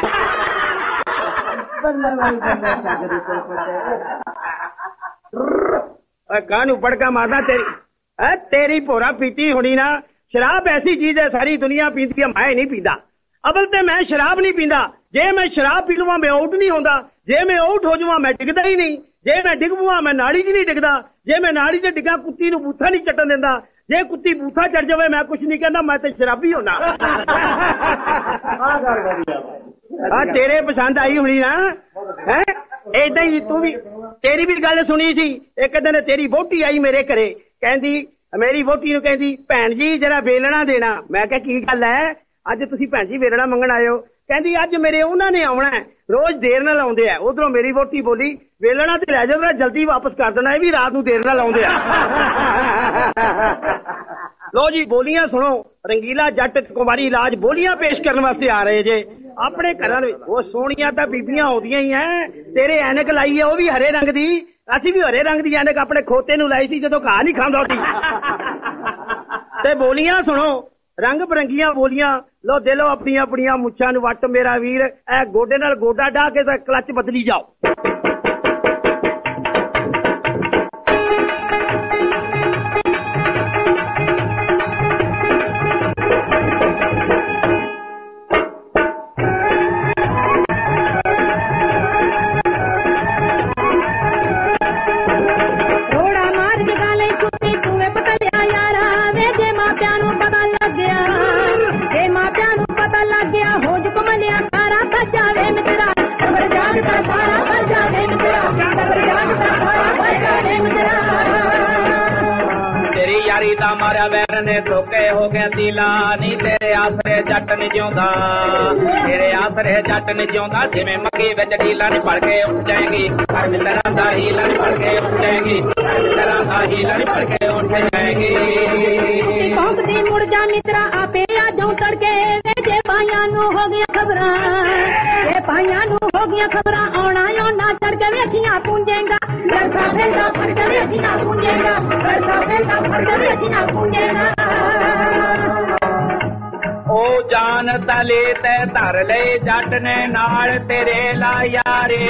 कानू पड़का मारना तेरी है तेरी भोरा पीती होनी ना शराब ऐसी चीज है सारी दुनिया पीती है मैं नहीं पीता अबल ते मैं शराब नहीं पींदा जे मैं शराब पी लवां मैं आउट नहीं होंदा जे मैं आउट हो जावां मैं टिकदा ही नहीं ਜੇ ਮੈਂ ਡਿੱਗ ਪਵਾਂ ਮੈਂ ਨਾਲੀ 'ਚ ਨਹੀਂ ਡਿੱਗਦਾ, ਜੇ ਮੈਂ ਨਾਲੀ 'ਚ ਡਿੱਗਾ ਕੁੱਤੀ ਨੂੰ ਬੂਥਾ ਨਹੀਂ ਚੱਟਣ ਦਿੰਦਾ, ਜੇ ਕੁੱਤੀ ਬੂਥਾ ਚੜ ਜਾਵੇ ਮੈਂ ਕੁਛ ਨਹੀਂ ਕਹਿੰਦਾ, ਮੈਂ ਤੇ ਸ਼ਰਾਬੀ ਹੋਣਾ। ਆ ਤੇਰੇ ਪਸੰਦ ਆਈ ਹੋਣੀ ਨਾ ਹੈ, ਏਦਾਂ ਹੀ ਤੂੰ ਵੀ, ਤੇਰੀ ਵੀ ਗੱਲ ਸੁਣੀ ਸੀ ਇੱਕ ਦਿਨ। ਤੇਰੀ ਵਹੁਟੀ ਆਈ ਮੇਰੇ ਘਰੇ, ਕਹਿੰਦੀ ਮੇਰੀ ਵਹੁਟੀ ਨੂੰ ਕਹਿੰਦੀ ਭੈਣ ਜੀ ਜਰਾ ਵੇਲਣਾ ਦੇਣਾ। ਮੈਂ ਕਿਹਾ ਕੀ ਗੱਲ ਹੈ ਅੱਜ ਤੁਸੀਂ ਭੈਣ ਜੀ ਵੇਲਣਾ ਮੰਗਣ ਆਏ ਹੋ? ਕਹਿੰਦੀ ਅੱਜ ਮੇਰੇ ਉਹਨਾਂ ਨੇ ਆਉਣਾ, ਰੋਜ਼ ਦੇਰ ਨਾਲ ਆਉਂਦੇ ਆ। ਉਧਰੋਂ ਮੇਰੀ ਵਹੁਟੀ ਬੋਲੀ ਵੇਲਣਾ ਤੇ ਲੈ ਜਾਓ, ਜਲਦੀ ਵਾਪਸ ਕਰ ਦੇਣਾ, ਇਹ ਵੀ ਰਾਤ ਨੂੰ ਦੇਰ ਨਾਲ ਆਉਂਦੇ ਆ। ਲੋ ਜੀ ਬੋਲੀਆਂ ਸੁਣੋ, ਰੰਗੀਲਾ ਜੱਟ ਕੁਮਾਰੀ ਇਲਾਜ ਬੋਲੀਆਂ ਪੇਸ਼ ਕਰਨ ਵਾਸਤੇ ਆ ਰਹੇ ਜੇ ਆਪਣੇ ਘਰਾਂ ਵਿੱਚ। ਉਹ ਸੋਹਣੀਆਂ ਤਾਂ ਬੀਬੀਆਂ ਆਉਂਦੀਆਂ ਹੀ ਐ। ਤੇਰੇ ਐਨਕ ਲਾਈ ਹੈ ਉਹ ਵੀ ਹਰੇ ਰੰਗ ਦੀ, ਅਸੀਂ ਵੀ ਹਰੇ ਰੰਗ ਦੀ ਐਨਕ ਆਪਣੇ ਖੋਤੇ ਨੂੰ ਲਾਈ ਸੀ ਜਦੋਂ ਘਾਹ ਨਹੀਂ ਖਾਂਦਾ ਸੀ। ਤੇ ਬੋਲੀਆਂ ਸੁਣੋ, ਰੰਗ ਬਰੰਗੀਆਂ ਬੋਲੀਆਂ। ਲੋ ਦੇ ਲੋ ਆਪਣੀਆਂ ਆਪਣੀਆਂ ਮੁੱਛਾਂ ਨੂੰ ਵੱਟ ਮੇਰਾ ਵੀਰ, ਇਹ ਗੋਡੇ ਨਾਲ ਗੋਡਾ ਢਾ ਕੇ ਤਾਂ ਕਲੱਚ ਬਦਲੀ ਜਾਓ। ਮਾਰਿਆ ਵੈਰ ਨੇ ਧੋਕੇ ਹੋ ਗਿਆ ਦੀਲਾ, ਨੀ ਤੇਰੇ ਆਸਰੇ ਜੱਟ ਨੀ ਜਿਉਂਦਾ, ਤੇਰੇ ਆਸਰੇ ਜੱਟ ਨੀ ਜਿਉਂਦਾ। ਜਿਵੇਂ ਮੱਕੀ ਵਿੱਚ ਢੀਲਾ ਨੀ ਫੜ ਕੇ ਉੱਠ ਜਾਏਗੀ, ਹਰ ਮਿੱਤਰਾਂ ਦਾ ਹੀਲਾ ਨੀ ਫੜ ਕੇ ਉੱਠ ਜਾਏਗੀ, ਹਰ ਮਿੱਤਰਾਂ ਦਾ ਹੀਲਾ ਨੀ ਫੜ ਕੇ ਉੱਠ ਜਾਏਗੀ। ਭੌਂਕਦੀ ਮੁੜ ਜਾ ਮਿੱਤਰਾ ਆਪੇ ਆ ਜਾਉ ਤੜਕੇ, ਜੇ ਭਾਈਆਂ ਨੂੰ ਹੋ ਗਈਆਂ ਖਬਰਾਂ, ਜੇ ਭਾਈਆਂ ਨੂੰ ਹੋ ਗਈਆਂ ਖਬਰਾਂ, ਆਉਣਾ ਆਉਣਾ ਚੜ ਕੇ ਵੇਖੀਆਂ ਪੁੰਜੇਗਾ, ਲੜਕਾ ਫੇਰਦਾ ਫੜ ਕੇ ਵੇਖੀਆਂ ਪੁੰਜੇਗਾ, ਲੜਕਾ ਫੇਰਦਾ ਫੜ ਕੇ ਵੇਖੀਆਂ ਪੁੰਜੇਗਾ। ਉਹ ਜਾਨ ਤਲੇ ਤੇ ਧਰ ਲਏ ਜੱਟ ਨੇ ਨਾਲ ਤੇਰੇ ਲਾ ਯਾਰੇ,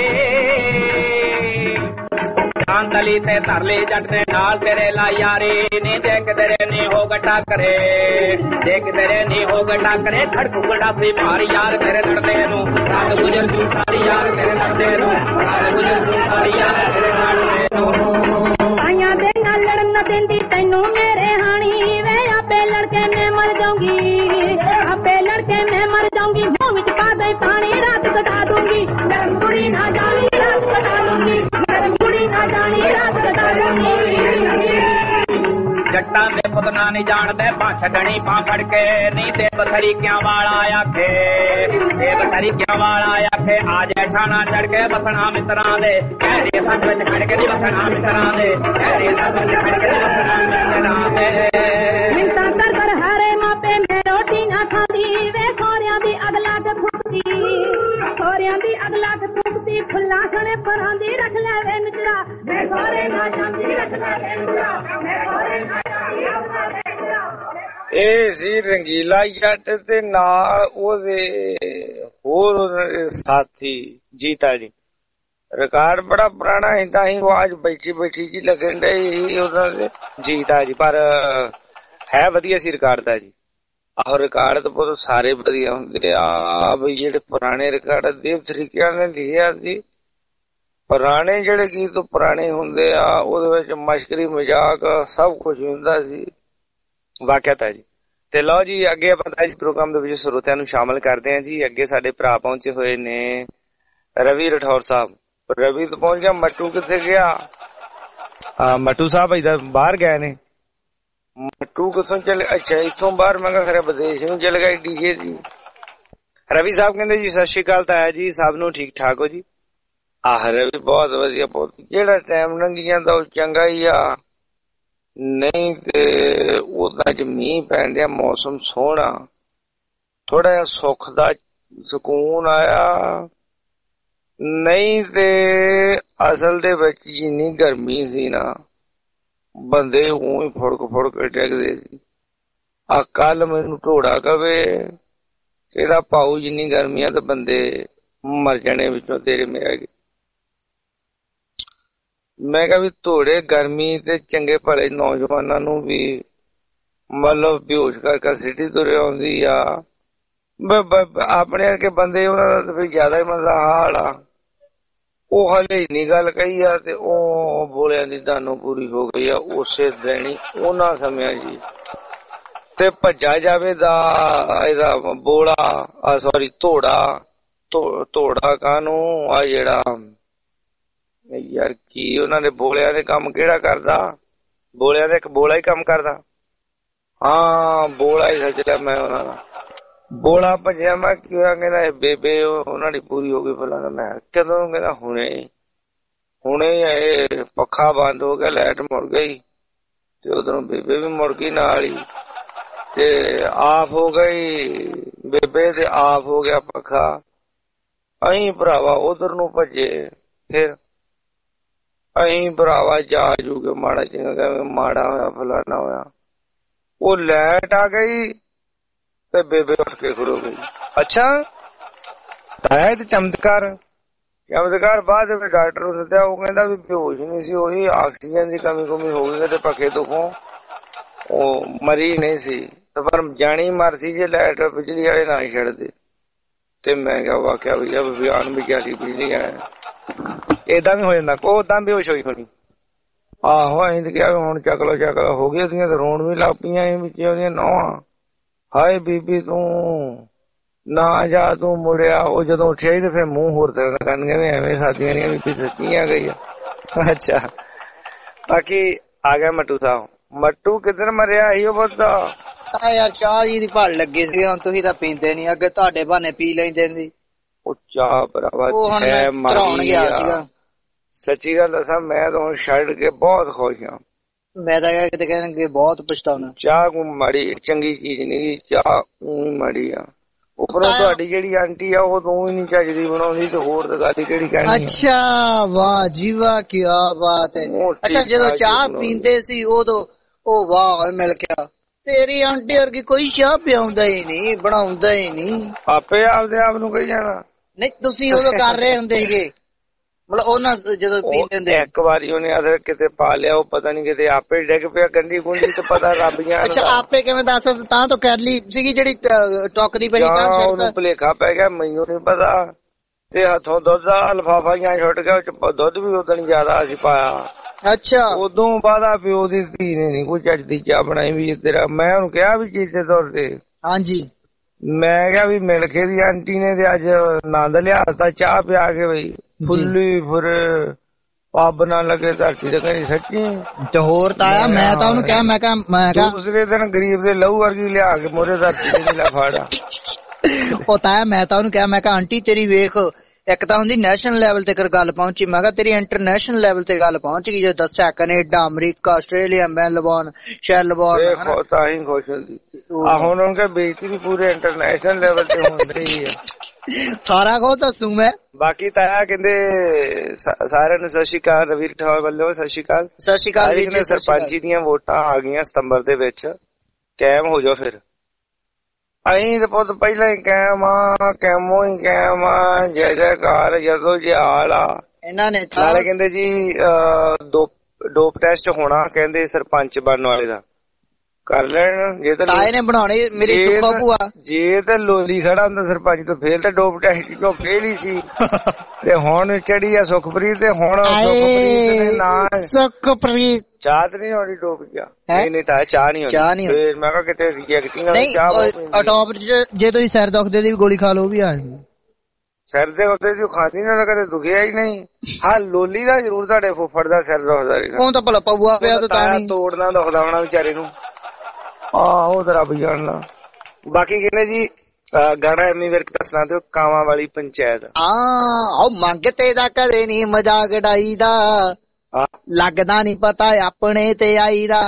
ਜਾਨ ਤਲੀ ਤੇ ਧਰ ਲਏ ਜੱਟ ਨੇ ਨਾਲ ਤੇਰੇ ਲਾ ਯਾਰੇ। ਨੀ ਦੇਖ ਤੇਰੇ ਨੀ ਹੋ ਗੱਟਾ ਕਰੇ, ਦੇਖ ਤੇਰੇ ਨੀ ਹੋ ਗੱਟਾ ਕਰੇ, ਖੜਕੂ ਗੜਾਸੀ ਮਾਰ ਯਾਰ ਤੇਰੇ ਲੜਦੇ ਨੂੰ, ਰਾਤ ਗੁਜਰ ਜੂ ਸਾਰੀ ਯਾਰ ਤੇਰੇ ਲੜਦੇ ਨੂੰ, ਰਾਤ ਗੁਜਰ ਜੂ ਸਾਰੀ ਯਾਰ ਤੇਰੇ ਲੜਦੇ ਨੂੰ। ਭਾਈਆਂ ਦੇ ਨਾਲ ਲੜਨ ਨਾ ਦਿੰਦੀ ਤੈਨੂੰ ਮੇਰੇ ਹਾਣੀ ਵੇ, ਆਪੇ ਲੜਕੇ ਮੈਂ ਮਰ ਜਾਊਂਗੀ, ਆਪੇ ਲੜਕੇ ਮੈਂ ਮਰ ਜਾਊਂਗੀ। ਮੂੰਹ ਵਿੱਚ ਪਾ ਦੇ ਪਾਣੀ ਰਾਤ ਕਟਾ ਦੂੰਗੀ, ਨਰਮ ਕੁੜੀ ਨਾ ਜਾਣੀ ਰਾਤ ਕਟਾ ਦੂੰਗੀ, ਨਰਮ ਕੁੜੀ ਨਾ ਜਾਣੀ ਰਾਤ ਕਟਾ ਦੂੰਗੀ। ਜੱਟਾਂ ਦੇ ਪੁੱਤਨਾ ਨਹੀਂ ਜਾਣਦੇ ਬਾਂ ਛੱਡਣੀ ਬਾਂ ਫੜ ਕੇ, ਨੀ ਤੇ ਬਥਰੀਕਿਆਂ ਵਾਲਾ ਆਖੇ, ਤੇ ਬਥਰੀਕਿਆਂ ਵਾਲਾ ਆਖੇ ਆ ਜਾ ਠਾਣਾ ਚੜ ਕੇ ਬਸਣਾ ਮਿੱਤਰਾਂ ਦੇ, ਕਹਿ ਸੱਚ ਵਿੱਚ ਖੜ ਕੇ ਨਹੀਂ ਬਸਣਾ ਮਿੱਤਰਾਂ ਦੇ, ਕਹਿ ਸੱਚ ਵਿੱਚ ਖੜ ਕੇ ਨਹੀਂ ਬਸਣਾ ਮਿੱਤਰਾਂ ਦੇ। ਮਿੰਤਾ ਕਰ ਕਰ ਹਾਰੇ ਮਾਪੇ ਮੈਂ ਰੋਟੀ ਨਾ ਖਾਂਦੀ ਵੇ, ਸੋਹਰਿਆਂ ਦੀ ਅਗ ਲੱਗ ਫੁੱਕਦੀ, ਸੋਹਰਿਆਂ ਦੀ ਅਗ ਲੱਗ ਫੁੱਕਦੀ, ਫੁੱਲਾਂ ਖਣੇ ਪਰਾਂ ਦੀ ਰੱਖ ਲੈ ਵੇ ਮਿੱਤਰਾ, ਮੈਂ ਸੋਹਰੇ ਨਾ ਜਾਂਦੀ ਰੱਖ ਲੈ ਵੇ ਮਿੱਤਰਾ, ਮੈਂ ਸੋਹਰੇ ਨਾ ਜਾਂਦੀ ਰੱਖ ਲੈ ਵੇ ਮਿੱਤਰਾ। ਇਹ ਸੀ ਰੰਗੀਲਾ ਜੱਟ ਤੇ ਨਾਲ ਉਹਦੇ ਹੋਰ ਸਾਥੀ ਜੀਤਾ ਜੀ। ਰਿਕਾਰਡ ਬੜਾ ਪੁਰਾਣਾ ਹੈ, ਤਾਂ ਹੀ ਆਵਾਜ਼ ਬੈਠੀ ਬੈਠੀ ਜੀ ਲੱਗਣ ਡਈ ਉਹਨਾਂ ਦੇ ਜੀਤਾ ਜੀ, ਪਰ ਹੈ ਵਧੀਆ ਸੀ ਰਿਕਾਰਡ ਦਾ ਜੀ। ਆਹੋ ਰਿਕਾਰਡ ਤਾਂ ਬਹੁਤ ਸਾਰੇ ਵਧੀਆ ਹੁੰਦੇ ਆ ਬਈ, ਜਿਹੜੇ ਪੁਰਾਣੇ ਰਿਕਾਰਡ ਦੇਵ ਤਰੀਕਿਆਂ ਨੇ ਲਿਖਿਆ ਸੀ। ਪੁਰਾਣੇ ਜਿਹੜੇ ਗੀਤ ਪੁਰਾਣੇ ਹੁੰਦੇ ਆ, ਉਹਦੇ ਵਿੱਚ ਮਸ਼ਕਰੀ ਮਜ਼ਾਕ ਸਭ ਕੁਝ ਹੁੰਦਾ ਸੀ, ਵਾਕਿਆ ਜੀ। ਤੇ ਲਓ ਜੀ ਅੱਗੇ ਆਪਾਂ ਜੀ ਪ੍ਰੋਗਰਾਮ ਦੇ ਵਿੱਚ ਸਰੋਤਿਆਂ ਨੂੰ ਸ਼ਾਮਲ ਕਰਦੇ ਹਾਂ ਜੀ। ਅੱਗੇ ਸਾਡੇ ਭਰਾ ਪਹੁੰਚੇ ਹੋਏ ਨੇ ਰਵੀ ਰਠੌਰ ਸਾਹਿਬ। ਰਵੀ ਤਾਂ ਪਹੁੰਚ ਗਿਆ, ਮੱਟੂ ਕਿੱਥੇ ਗਿਆ? ਆ ਮੱਟੂ ਸਾਹਿਬ ਇਧਰ ਬਾਹਰ ਗਏ ਨੇ। ਮੱਟੂ ਕਿੱਥੋਂ ਚਲੇ? ਅੱਛਾ ਇੱਥੋਂ ਬਾਹਰ, ਮੈਂ ਕਿਹਾ ਖਰੇ ਵਿਦੇਸ਼ ਨੂੰ ਚਲ ਗਿਆ ਡੀਜੇ ਜੀ। ਰਵੀ ਸਾਹਿਬ ਕਹਿੰਦੇ ਜੀ ਸਤਿ ਸ਼੍ਰੀ ਅਕਾਲ ਤਾਇਆ ਜੀ, ਸਭ ਨੂੰ ਠੀਕ ਠਾਕ ਹੋ ਜੀ? ਆਹ ਰਵੀ ਬਹੁਤ ਵਧੀਆ, ਬਹੁਤ ਜਿਹੜਾ ਟਾਈਮ ਲੰਘੀ ਜਾਂਦਾ ਉਹ ਚੰਗਾ ਹੀ ਆ, ਨਹੀਂ ਤੇ ਉਹਦਾ ਚ ਮੀਂਹ ਪੈਣ ਡਿਆ, ਮੌਸਮ ਸੋਹਣਾ, ਥੋੜਾ ਜਿਹਾ ਸੁੱਖ ਦਾ ਸਕੂਨ ਆਇਆ, ਨਹੀਂ ਤੇ ਅਸਲ ਦੇ ਵਿੱਚ ਜਿੰਨੀ ਗਰਮੀ ਸੀ ਨਾ ਬੰਦੇ ਊਂ ਹੀ ਫੁੜਕ ਫੁੜਕ ਡਿੱਗਦੇ ਸੀ। ਆ ਕੱਲ ਮੈਨੂੰ ਢੋੜਾ ਕਵੇ ਇਹਦਾ ਭਾਊ ਜਿੰਨੀ ਗਰਮੀ ਆ ਤੇ ਬੰਦੇ ਮਰ ਜਾਣੇ ਵਿੱਚੋਂ ਤੇਰੇ ਮੇਰੇ ਗਏ। ਮੈਂ ਕਿਹਾ ਵੀ ਥੋੜੇ ਗਰਮੀ ਤੇ ਚੰਗੇ ਭਲੇ ਨੌਜਵਾਨਾਂ ਨੂੰ ਵੀ ਮਤਲਬ ਬੇਹੋਸ਼ ਕਰਕੇ ਸਿੱਟੀ ਤੁਰੇ ਆਉਂਦੀ ਆ। ਆਪਣੇ ਵਰਗੇ ਬੰਦੇ ਉਹਨਾਂ ਦਾ ਫਿਰ ਜ਼ਿਆਦਾ ਹੀ ਮਤਲਬ ਹਾਲ ਆ, ਉਹ ਹਲੇ ਇੰਨੀ ਗੱਲ ਕਹੀ ਆ ਤੇ ਉਹ ਬੋਲਿਆਂ ਦੀ ਦਾਨੋ ਪੂਰੀ ਹੋ ਗਈ ਆ ਉਸੇ ਦਿਨ ਹੀ ਉਹਨਾਂ ਸਮਿਆਂ ਜੀ। ਤੇ ਭੱਜਾ ਜਾਵੇ ਦਾ ਇਹਦਾ ਬੋਲਾ ਆ ਸੌਰੀ ਧੋੜਾ ਧੋੜਾ ਕਾਹਨੂੰ ਆ ਜਿਹੜਾ ਯਾਰ ਕੀ ਉਹਨਾਂ ਦੇ ਬੋਲਿਆਂ ਦੇ ਕੰਮ ਕਿਹੜਾ ਕਰਦਾ, ਬੋਲਿਆਂ ਦਾ ਇੱਕ ਬੋਲਾ ਹੀ ਕੰਮ ਕਰਦਾ। ਹਾਂ ਬੋਲਾ ਹੀ ਸੱਚ ਲਿਆ ਮੈਂ ਉਹਨਾਂ ਦਾ ਬੋਲਾ ਭੱਜਿਆ। ਮੈਂ ਕੀ ਹੋਇਆ? ਕਹਿੰਦਾ ਬੇਬੇ ਉਹਨਾਂ ਦੀ ਪੂਰੀ ਹੋ ਗਈ ਫਲਾਣਾ। ਮੈਂ ਕਦੋਂ? ਕਹਿੰਦਾ ਹੁਣੇ ਹੁਣੇ ਇਹ ਪੱਖਾ ਬੰਦ ਹੋ ਗਿਆ, ਲਾਈਟ ਮੁੜ ਗਈ ਤੇ ਉਧਰੋਂ ਬੇਬੇ ਵੀ ਮੁੜ ਗਈ ਨਾਲ ਹੀ ਤੇ ਆਫ ਹੋ ਗਈ ਬੇਬੇ ਤੇ ਆਫ ਹੋ ਗਿਆ ਪੱਖਾ। ਅਸੀਂ ਭਰਾਵਾ ਉਧਰ ਨੂੰ ਭੱਜੇ। ਫਿਰ ਅਸੀਂ ਭਰਾਵਾ ਜਾ ਜੂ ਕੇ ਮਾੜਾ ਚੰਗਾ ਮਾੜਾ ਹੋਇਆ ਫਲਾਣਾ ਹੋਇਆ। ਉਹ ਲਾਈਟ ਆ ਗਈ ਤੇ ਬੇਬੇ ਉੱਠ ਕੇ ਖੜੋ ਗਈ। ਅੱਛਾ ਆਇਆ ਤੇ ਚਮਤਕਾਰ ਚਮਤਕਾਰ ਬਾਅਦ ਵਿੱਚ ਡਾਕਟਰ ਨੂੰ ਦੱਸਿਆ। ਉਹ ਕਹਿੰਦਾ ਵੀ ਬੇਹੋਸ਼ ਨਹੀਂ ਸੀ, ਉਹੀ ਆਕਸੀਜਨ ਦੀ ਕਮੀ ਕਮੀ ਹੋ ਗਈ ਤੇ ਪੱਖੇ ਤੋਂ ਉਹ ਮਰੀ ਨਹੀਂ ਸੀ ਪਰ ਜਾਣੀ ਮਰ ਸੀ ਜੇ ਲਾਈਟ ਬਿਜਲੀ ਵਾਲੇ ਨਾ ਛੱਡਦੇ। ਤੇ ਮੈਂ ਕਿਹਾ ਵਾਕਿਆ ਭਈਆ ਵਿਗਿਆਨ ਵੀ ਕਿਹਾ ਸੀ ਬਿਜਲੀ ਆਇਆ ਏਦਾਂ ਵੀ ਹੋ ਜਾਂਦਾ। ਕੋ ਓਦਾਂ ਬੇਹੋਸ਼ ਹੋਈ ਹੋਣੀ। ਆਹੋ ਅਸੀਂ ਤੇ ਕਿਹਾ ਹੁਣ ਚੱਕ ਲੋ ਚੱਕ ਲੋ ਹੋ ਗਈ। ਉਹਦੀਆਂ ਤੇ ਰੋਣ ਵੀ ਲੱਗ ਪਈਆਂ ਵਿੱਚ ਉਹਦੀਆਂ ਨੌਹਾਂ। ਹਾਏ ਬੀਬੀ ਤੂੰ ਨਾ ਜਾ ਤੂੰ ਮੁੜਿਆ। ਉਹ ਜਦੋਂ ਉੱਠਿਆ ਤੇ ਫਿਰ ਮੂੰਹ ਹੋਰ ਤਰ੍ਹਾਂ ਕਰਨਗੇ ਵੀ ਐਵੇਂ ਸਾਡੀਆਂ ਦੀਆਂ ਬੀਬੀ ਸੱਚੀਆਂ ਗਈ ਆ। ਅੱਛਾ ਬਾਕੀ ਆ ਗਿਆ ਮੱਟੂ ਸਾਹਿਬ। ਮੱਟੂ ਕਿੱਧਰ ਮਰਿਆ ਸੀ ਉਹ ਬੰਦਾ? ਆ ਯਾਰ ਚਾਹ ਜੀ ਦੀ ਭੜ ਲੱਗੀ ਸੀ, ਹੁਣ ਤੁਸੀਂ ਤਾਂ ਪੀਂਦੇ ਨੀ, ਅੱਗੇ ਤੁਹਾਡੇ ਬਹਾਨੇ ਪੀ ਲੈਂਦੇ ਸੀ। ਉਹ ਚਾਹ ਭਰਾਵਾ ਛੇ ਮਾਰੀ ਗਿਆ ਸੀਗਾ। ਸੱਚੀ ਗੱਲ ਦੱਸਾਂ ਮੈਂ ਤਾਂ ਹੁਣ ਛੱਡ ਕੇ ਬਹੁਤ ਖੁਸ਼ ਹਾਂ। ਮੈਂ ਤਾਂ ਕਿਤੇ ਕਹਿਣਗੇ ਬਹੁਤ ਪਛਤਾਉਣਾ। ਚਾਹ ਕੋ ਮਾੜੀ ਚੰਗੀ ਚੀਜ਼ ਨੀ, ਚਾਹ ਮਾੜੀ ਆ। ਉੱਪਰੋਂ ਤੁਹਾਡੀ ਜਿਹੜੀ ਆਂਟੀ ਆ ਉਹ ਤੂੰ ਹੀ ਨੀ ਚੱਜਦੀ ਬਣਾਉਂਦੀ ਤੇ ਹੋਰ ਤਾਂ ਗੱਲ ਕਿਹੜੀ ਕਹਿਣੀ। ਅੱਛਾ ਵਾਹ ਜੀ ਵਾਹ ਕੀ ਬਾਤ ਹੈ। ਅੱਛਾ ਜਦੋਂ ਚਾਹ ਪੀਂਦੇ ਸੀ ਉਦੋਂ ਉਹ ਵਾਹ ਮਿਲ ਗਿਆ। ਤੇਰੀ ਆਂਟੀ ਵਰਗੀ ਕੋਈ ਚਾਹ ਪਿਆਉਂਦਾ ਹੀ ਨਹੀਂ, ਬਣਾਉਂਦਾ ਹੀ ਨਹੀਂ। ਆਪੇ ਆਪਦੇ ਆਪ ਨੂੰ ਕਹੀ ਜਾਣਾ। ਨਹੀਂ ਤੁਸੀਂ ਉਦੋਂ ਕਰ ਰਹੇ ਹੁੰਦੇ ਸੀਗੇ ਮਤਲਬ ਉਹਨਾਂ ਜਦੋਂ ਪੀਂਦੇ ਹੁੰਦੇ। ਇੱਕ ਵਾਰੀ ਉਹਨੇ ਅਦਰ ਕਿਤੇ ਪਾ ਲਿਆ ਉਹ ਪਤਾ ਨੀ ਕਿਤੇ ਆਪੇ ਡਿੱਗ ਪਿਆ ਗੰਢੀ ਗੁੰਢੀ ਤੇ ਪਤਾ ਰੱਬ ਜਾਣਦਾ। ਅੱਛਾ ਆਪੇ ਕਿਵੇਂ ਦੱਸ ਤਾਂ ਤੋਂ ਕਰ ਲਈ ਸੀਗੀ ਜਿਹੜੀ ਟੁੱਕਦੀ ਪਈ ਤਾਂ ਉਹਨੂੰ ਭੁਲੇਖਾ ਪੈ ਗਿਆ ਮੈਨੂੰ ਨੀ ਪਤਾ ਤੇ ਹੱਥੋਂ ਦੁੱਧ ਦਾ ਲਿਫਾਫਾ ਜਾਂ ਛੁੱਟ ਗਿਆ ਦੁੱਧ ਵੀ ਉਦੋਂ ਜ਼ਿਆਦਾ ਅਸੀਂ ਪਾਇਆ। ਅੱਛਾ ਉਦੋਂ ਬਾਅਦ ਪਿਓ ਦੀ ਧੀ ਨੇ ਨੀ ਕੋਈ ਚੱਜ ਦੀ ਚਾਹ ਬਣਾਈ ਵੀ ਤੇਰਾ। ਮੈਂ ਉਹਨੂੰ ਕਿਹਾ ਵੀ ਚੀਤੇ ਤੌਰ ਤੇ ਹਾਂਜੀ ਮੈਂ ਕਿਹਾ ਵੀ ਮਿਲਖੇ ਦੀ ਆਂਟੀ ਨੇ ਤੇ ਅੱਜ ਆਨੰਦ ਲਿਆ ਤਾ ਚਾਹ ਪਿਆ ਕੇ ਬਈ ਫੁੱਲੀ ਫਿਰ ਪੱਬ ਨਾ ਲੱਗੇ ਧਰਤੀ ਤੇ ਕਹਿੰਦੀ ਸੱਚੀ ਤੇ ਹੋਰ ਤਾਂ ਮੈਂ ਤਾਂ ਉਹਨੂੰ ਕਿਹਾ ਮੈਂ ਕਿਹਾ ਮੈਂ ਕਿਹਾ ਦੂਸਰੇ ਦਿਨ ਗਰੀਬ ਦੇ ਲਹੂ ਵਰਗੀ ਲਿਆ ਕੇ ਮੋਰੇ ਧਰਤੀ ਤੇ ਲੈ ਫਾੜਾ। ਉਹ ਤਾਂ ਮੈਂ ਤਾਂ ਉਹਨੂੰ ਕਿਹਾ ਮੈਂ ਕਿਹਾ ਆਂਟੀ ਤੇਰੀ ਵੇਖ ਇੱਕ ਤਾਂ ਹੁੰਦੀ ਨੈਸ਼ਨਲ ਲੈਵਲ ਤੇ ਗੱਲ ਪਹੁੰਚੀ, ਮੈਂ ਕਿਹਾ ਤੇਰੀ ਇੰਟਰਨੈਸ਼ਨਲ ਲੈਵਲ ਤੇ ਗੱਲ ਪਹੁੰਚ ਗਈ ਜੇ ਦੱਸਿਆ ਕੈਨੇਡਾ ਅਮਰੀਕਾ ਆਸਟ੍ਰੇਲੀਆ ਮੈਲਬੌਰਨ ਸ਼ੈਲਬੌਰਨ ਤਾਂ ਹੀ ਖੁਸ਼ ਹੁੰਦੀ ਆ। ਹੁਣ ਉਹਨਾਂ ਕੇ ਬੇਇੱਜ਼ਤੀ ਵੀ ਪੂਰੇ ਇੰਟਰਨੈਸ਼ਨਲ ਲੈਵਲ ਤੇ ਹੁੰਦੀ ਹੀ ਆ। ਸਾਰਾ ਕੁਝ ਦੱਸੂ ਮੈਂ। ਬਾਕੀ ਤਾਂ ਕਹਿੰਦੇ ਸਾਰਿਆਂ ਨੂੰ ਸਤਿ ਸ਼੍ਰੀ ਅਕਾਲ। ਰਵੀ ਠਾਰ ਵੱਲੋਂ ਸਤਿ ਸ਼੍ਰੀ ਅਕਾਲ। ਸਤਿ ਸ਼੍ਰੀ ਅਕਾਲ। ਸਰਪੰਚੀ ਦੀਆਂ ਵੋਟਾਂ ਆ ਗਈਆਂ ਸਤੰਬਰ ਦੇ ਵਿੱਚ, ਕਾਇਮ ਹੋ ਜਾਓ ਫਿਰ। ਅਸੀਂ ਤੇ ਪੁੱਤ ਪਹਿਲਾਂ ਹੀ ਕਾਇਮ ਆ, ਕਾਇਮੋ ਹੀ ਕਾਇਮ ਆ। ਜੈ ਜੈਕਾਰ ਜਦੋਂ ਜਿਹਾਲ ਆ। ਇਹਨਾਂ ਨੇ ਨਾਲੇ ਕਹਿੰਦੇ ਜੀ ਡੋਪ ਟੈਸਟ ਹੋਣਾ ਕਹਿੰਦੇ ਸਰਪੰਚ ਬਣਨ ਵਾਲੇ ਦਾ ਕਰ ਲੈਣ। ਜੇ ਤਾਂ ਤਾਏ ਨੇ ਬਣਾਉਣੇ ਮੇਰੀ ਸੁੱਖਾ ਭੂਆ ਜੇ ਤਾਂ ਲੋਲੀ ਖੜਾ ਹੁੰਦਾ ਸਰਪੰਚ ਤੋਂ ਫੇਲ ਤਾਂ ਡੋਪ ਟੈਸਟ ਚੋਂ ਫੇਲ ਹੀ ਸੀ ਤੇ ਹੁਣ ਚੜੀ ਆ ਸੁਖਪ੍ਰੀਤ ਤੇ ਹੁਣ ਸੁਖਪ੍ਰੀਤ ਦੇ ਨਾਂ ਸੁਖਪ੍ਰੀਤ ਚਾਹ ਤੇ ਨਹੀਂ ਹੋਣੀ ਡੋਪ ਚ। ਨਹੀਂ ਨਹੀਂ ਤਾਂ ਚਾਹ ਨਹੀਂ ਹੋਣੀ। ਫੇਰ ਮੈਂ ਕਿਹਾ ਕਿਤੇ ਰਿਜੈਕਟਿੰਗ ਵਾਲੀ ਚਾਹ ਅਟੋਪ ਜੇ ਤੁਸੀਂ ਸਿਰ ਦੁਖਦੇ ਦੀ ਵੀ ਗੋਲੀ ਖਾ ਲਓ ਵੀ ਆ ਜਾਊਗੀ। ਸਿਰ ਦੇ ਉੱਤੇ ਦੀ ਖਾਂਦੀ ਨਾ ਕਦੇ ਦੁਖਿਆ ਹੀ ਨਹੀਂ। ਹਾਂ ਲੋਲੀ ਦਾ ਜ਼ਰੂਰ ਤੁਹਾਡੇ ਫੁੱਫੜ ਦਾ ਸਿਰ ਦੁਖਦਾ ਰਿਹਾ। ਉਹ ਤਾਂ ਭਲਾ ਪਊਆ ਪਿਆ ਤਾਂ ਤੋੜਨਾ ਦੁਖਦਾ ਹੋਣਾ ਵਿਚਾਰੇ ਨੂੰ। ਆਹੋ ਤੇ ਰੱਬ ਜਾਣਦਾ। ਬਾਕੀ ਕਹਿੰਦੇ ਜੀ ਗਾਣਾ ਐਮੀ ਵਿਰਕ ਦਾ ਸੁਣਾ ਦਿਓ ਕਾਵਾਂ ਵਾਲੀ ਪੰਚਾਇਤ। ਆ ਮੰਗਤੇ ਦਾ ਕਦੇ ਨੀ ਮਜ਼ਾਕ ਡਾਈ ਦਾ ਲੱਗਦਾ ਨੀ ਪਤਾ ਆਪਣੇ ਤੇ ਆਈ ਦਾ।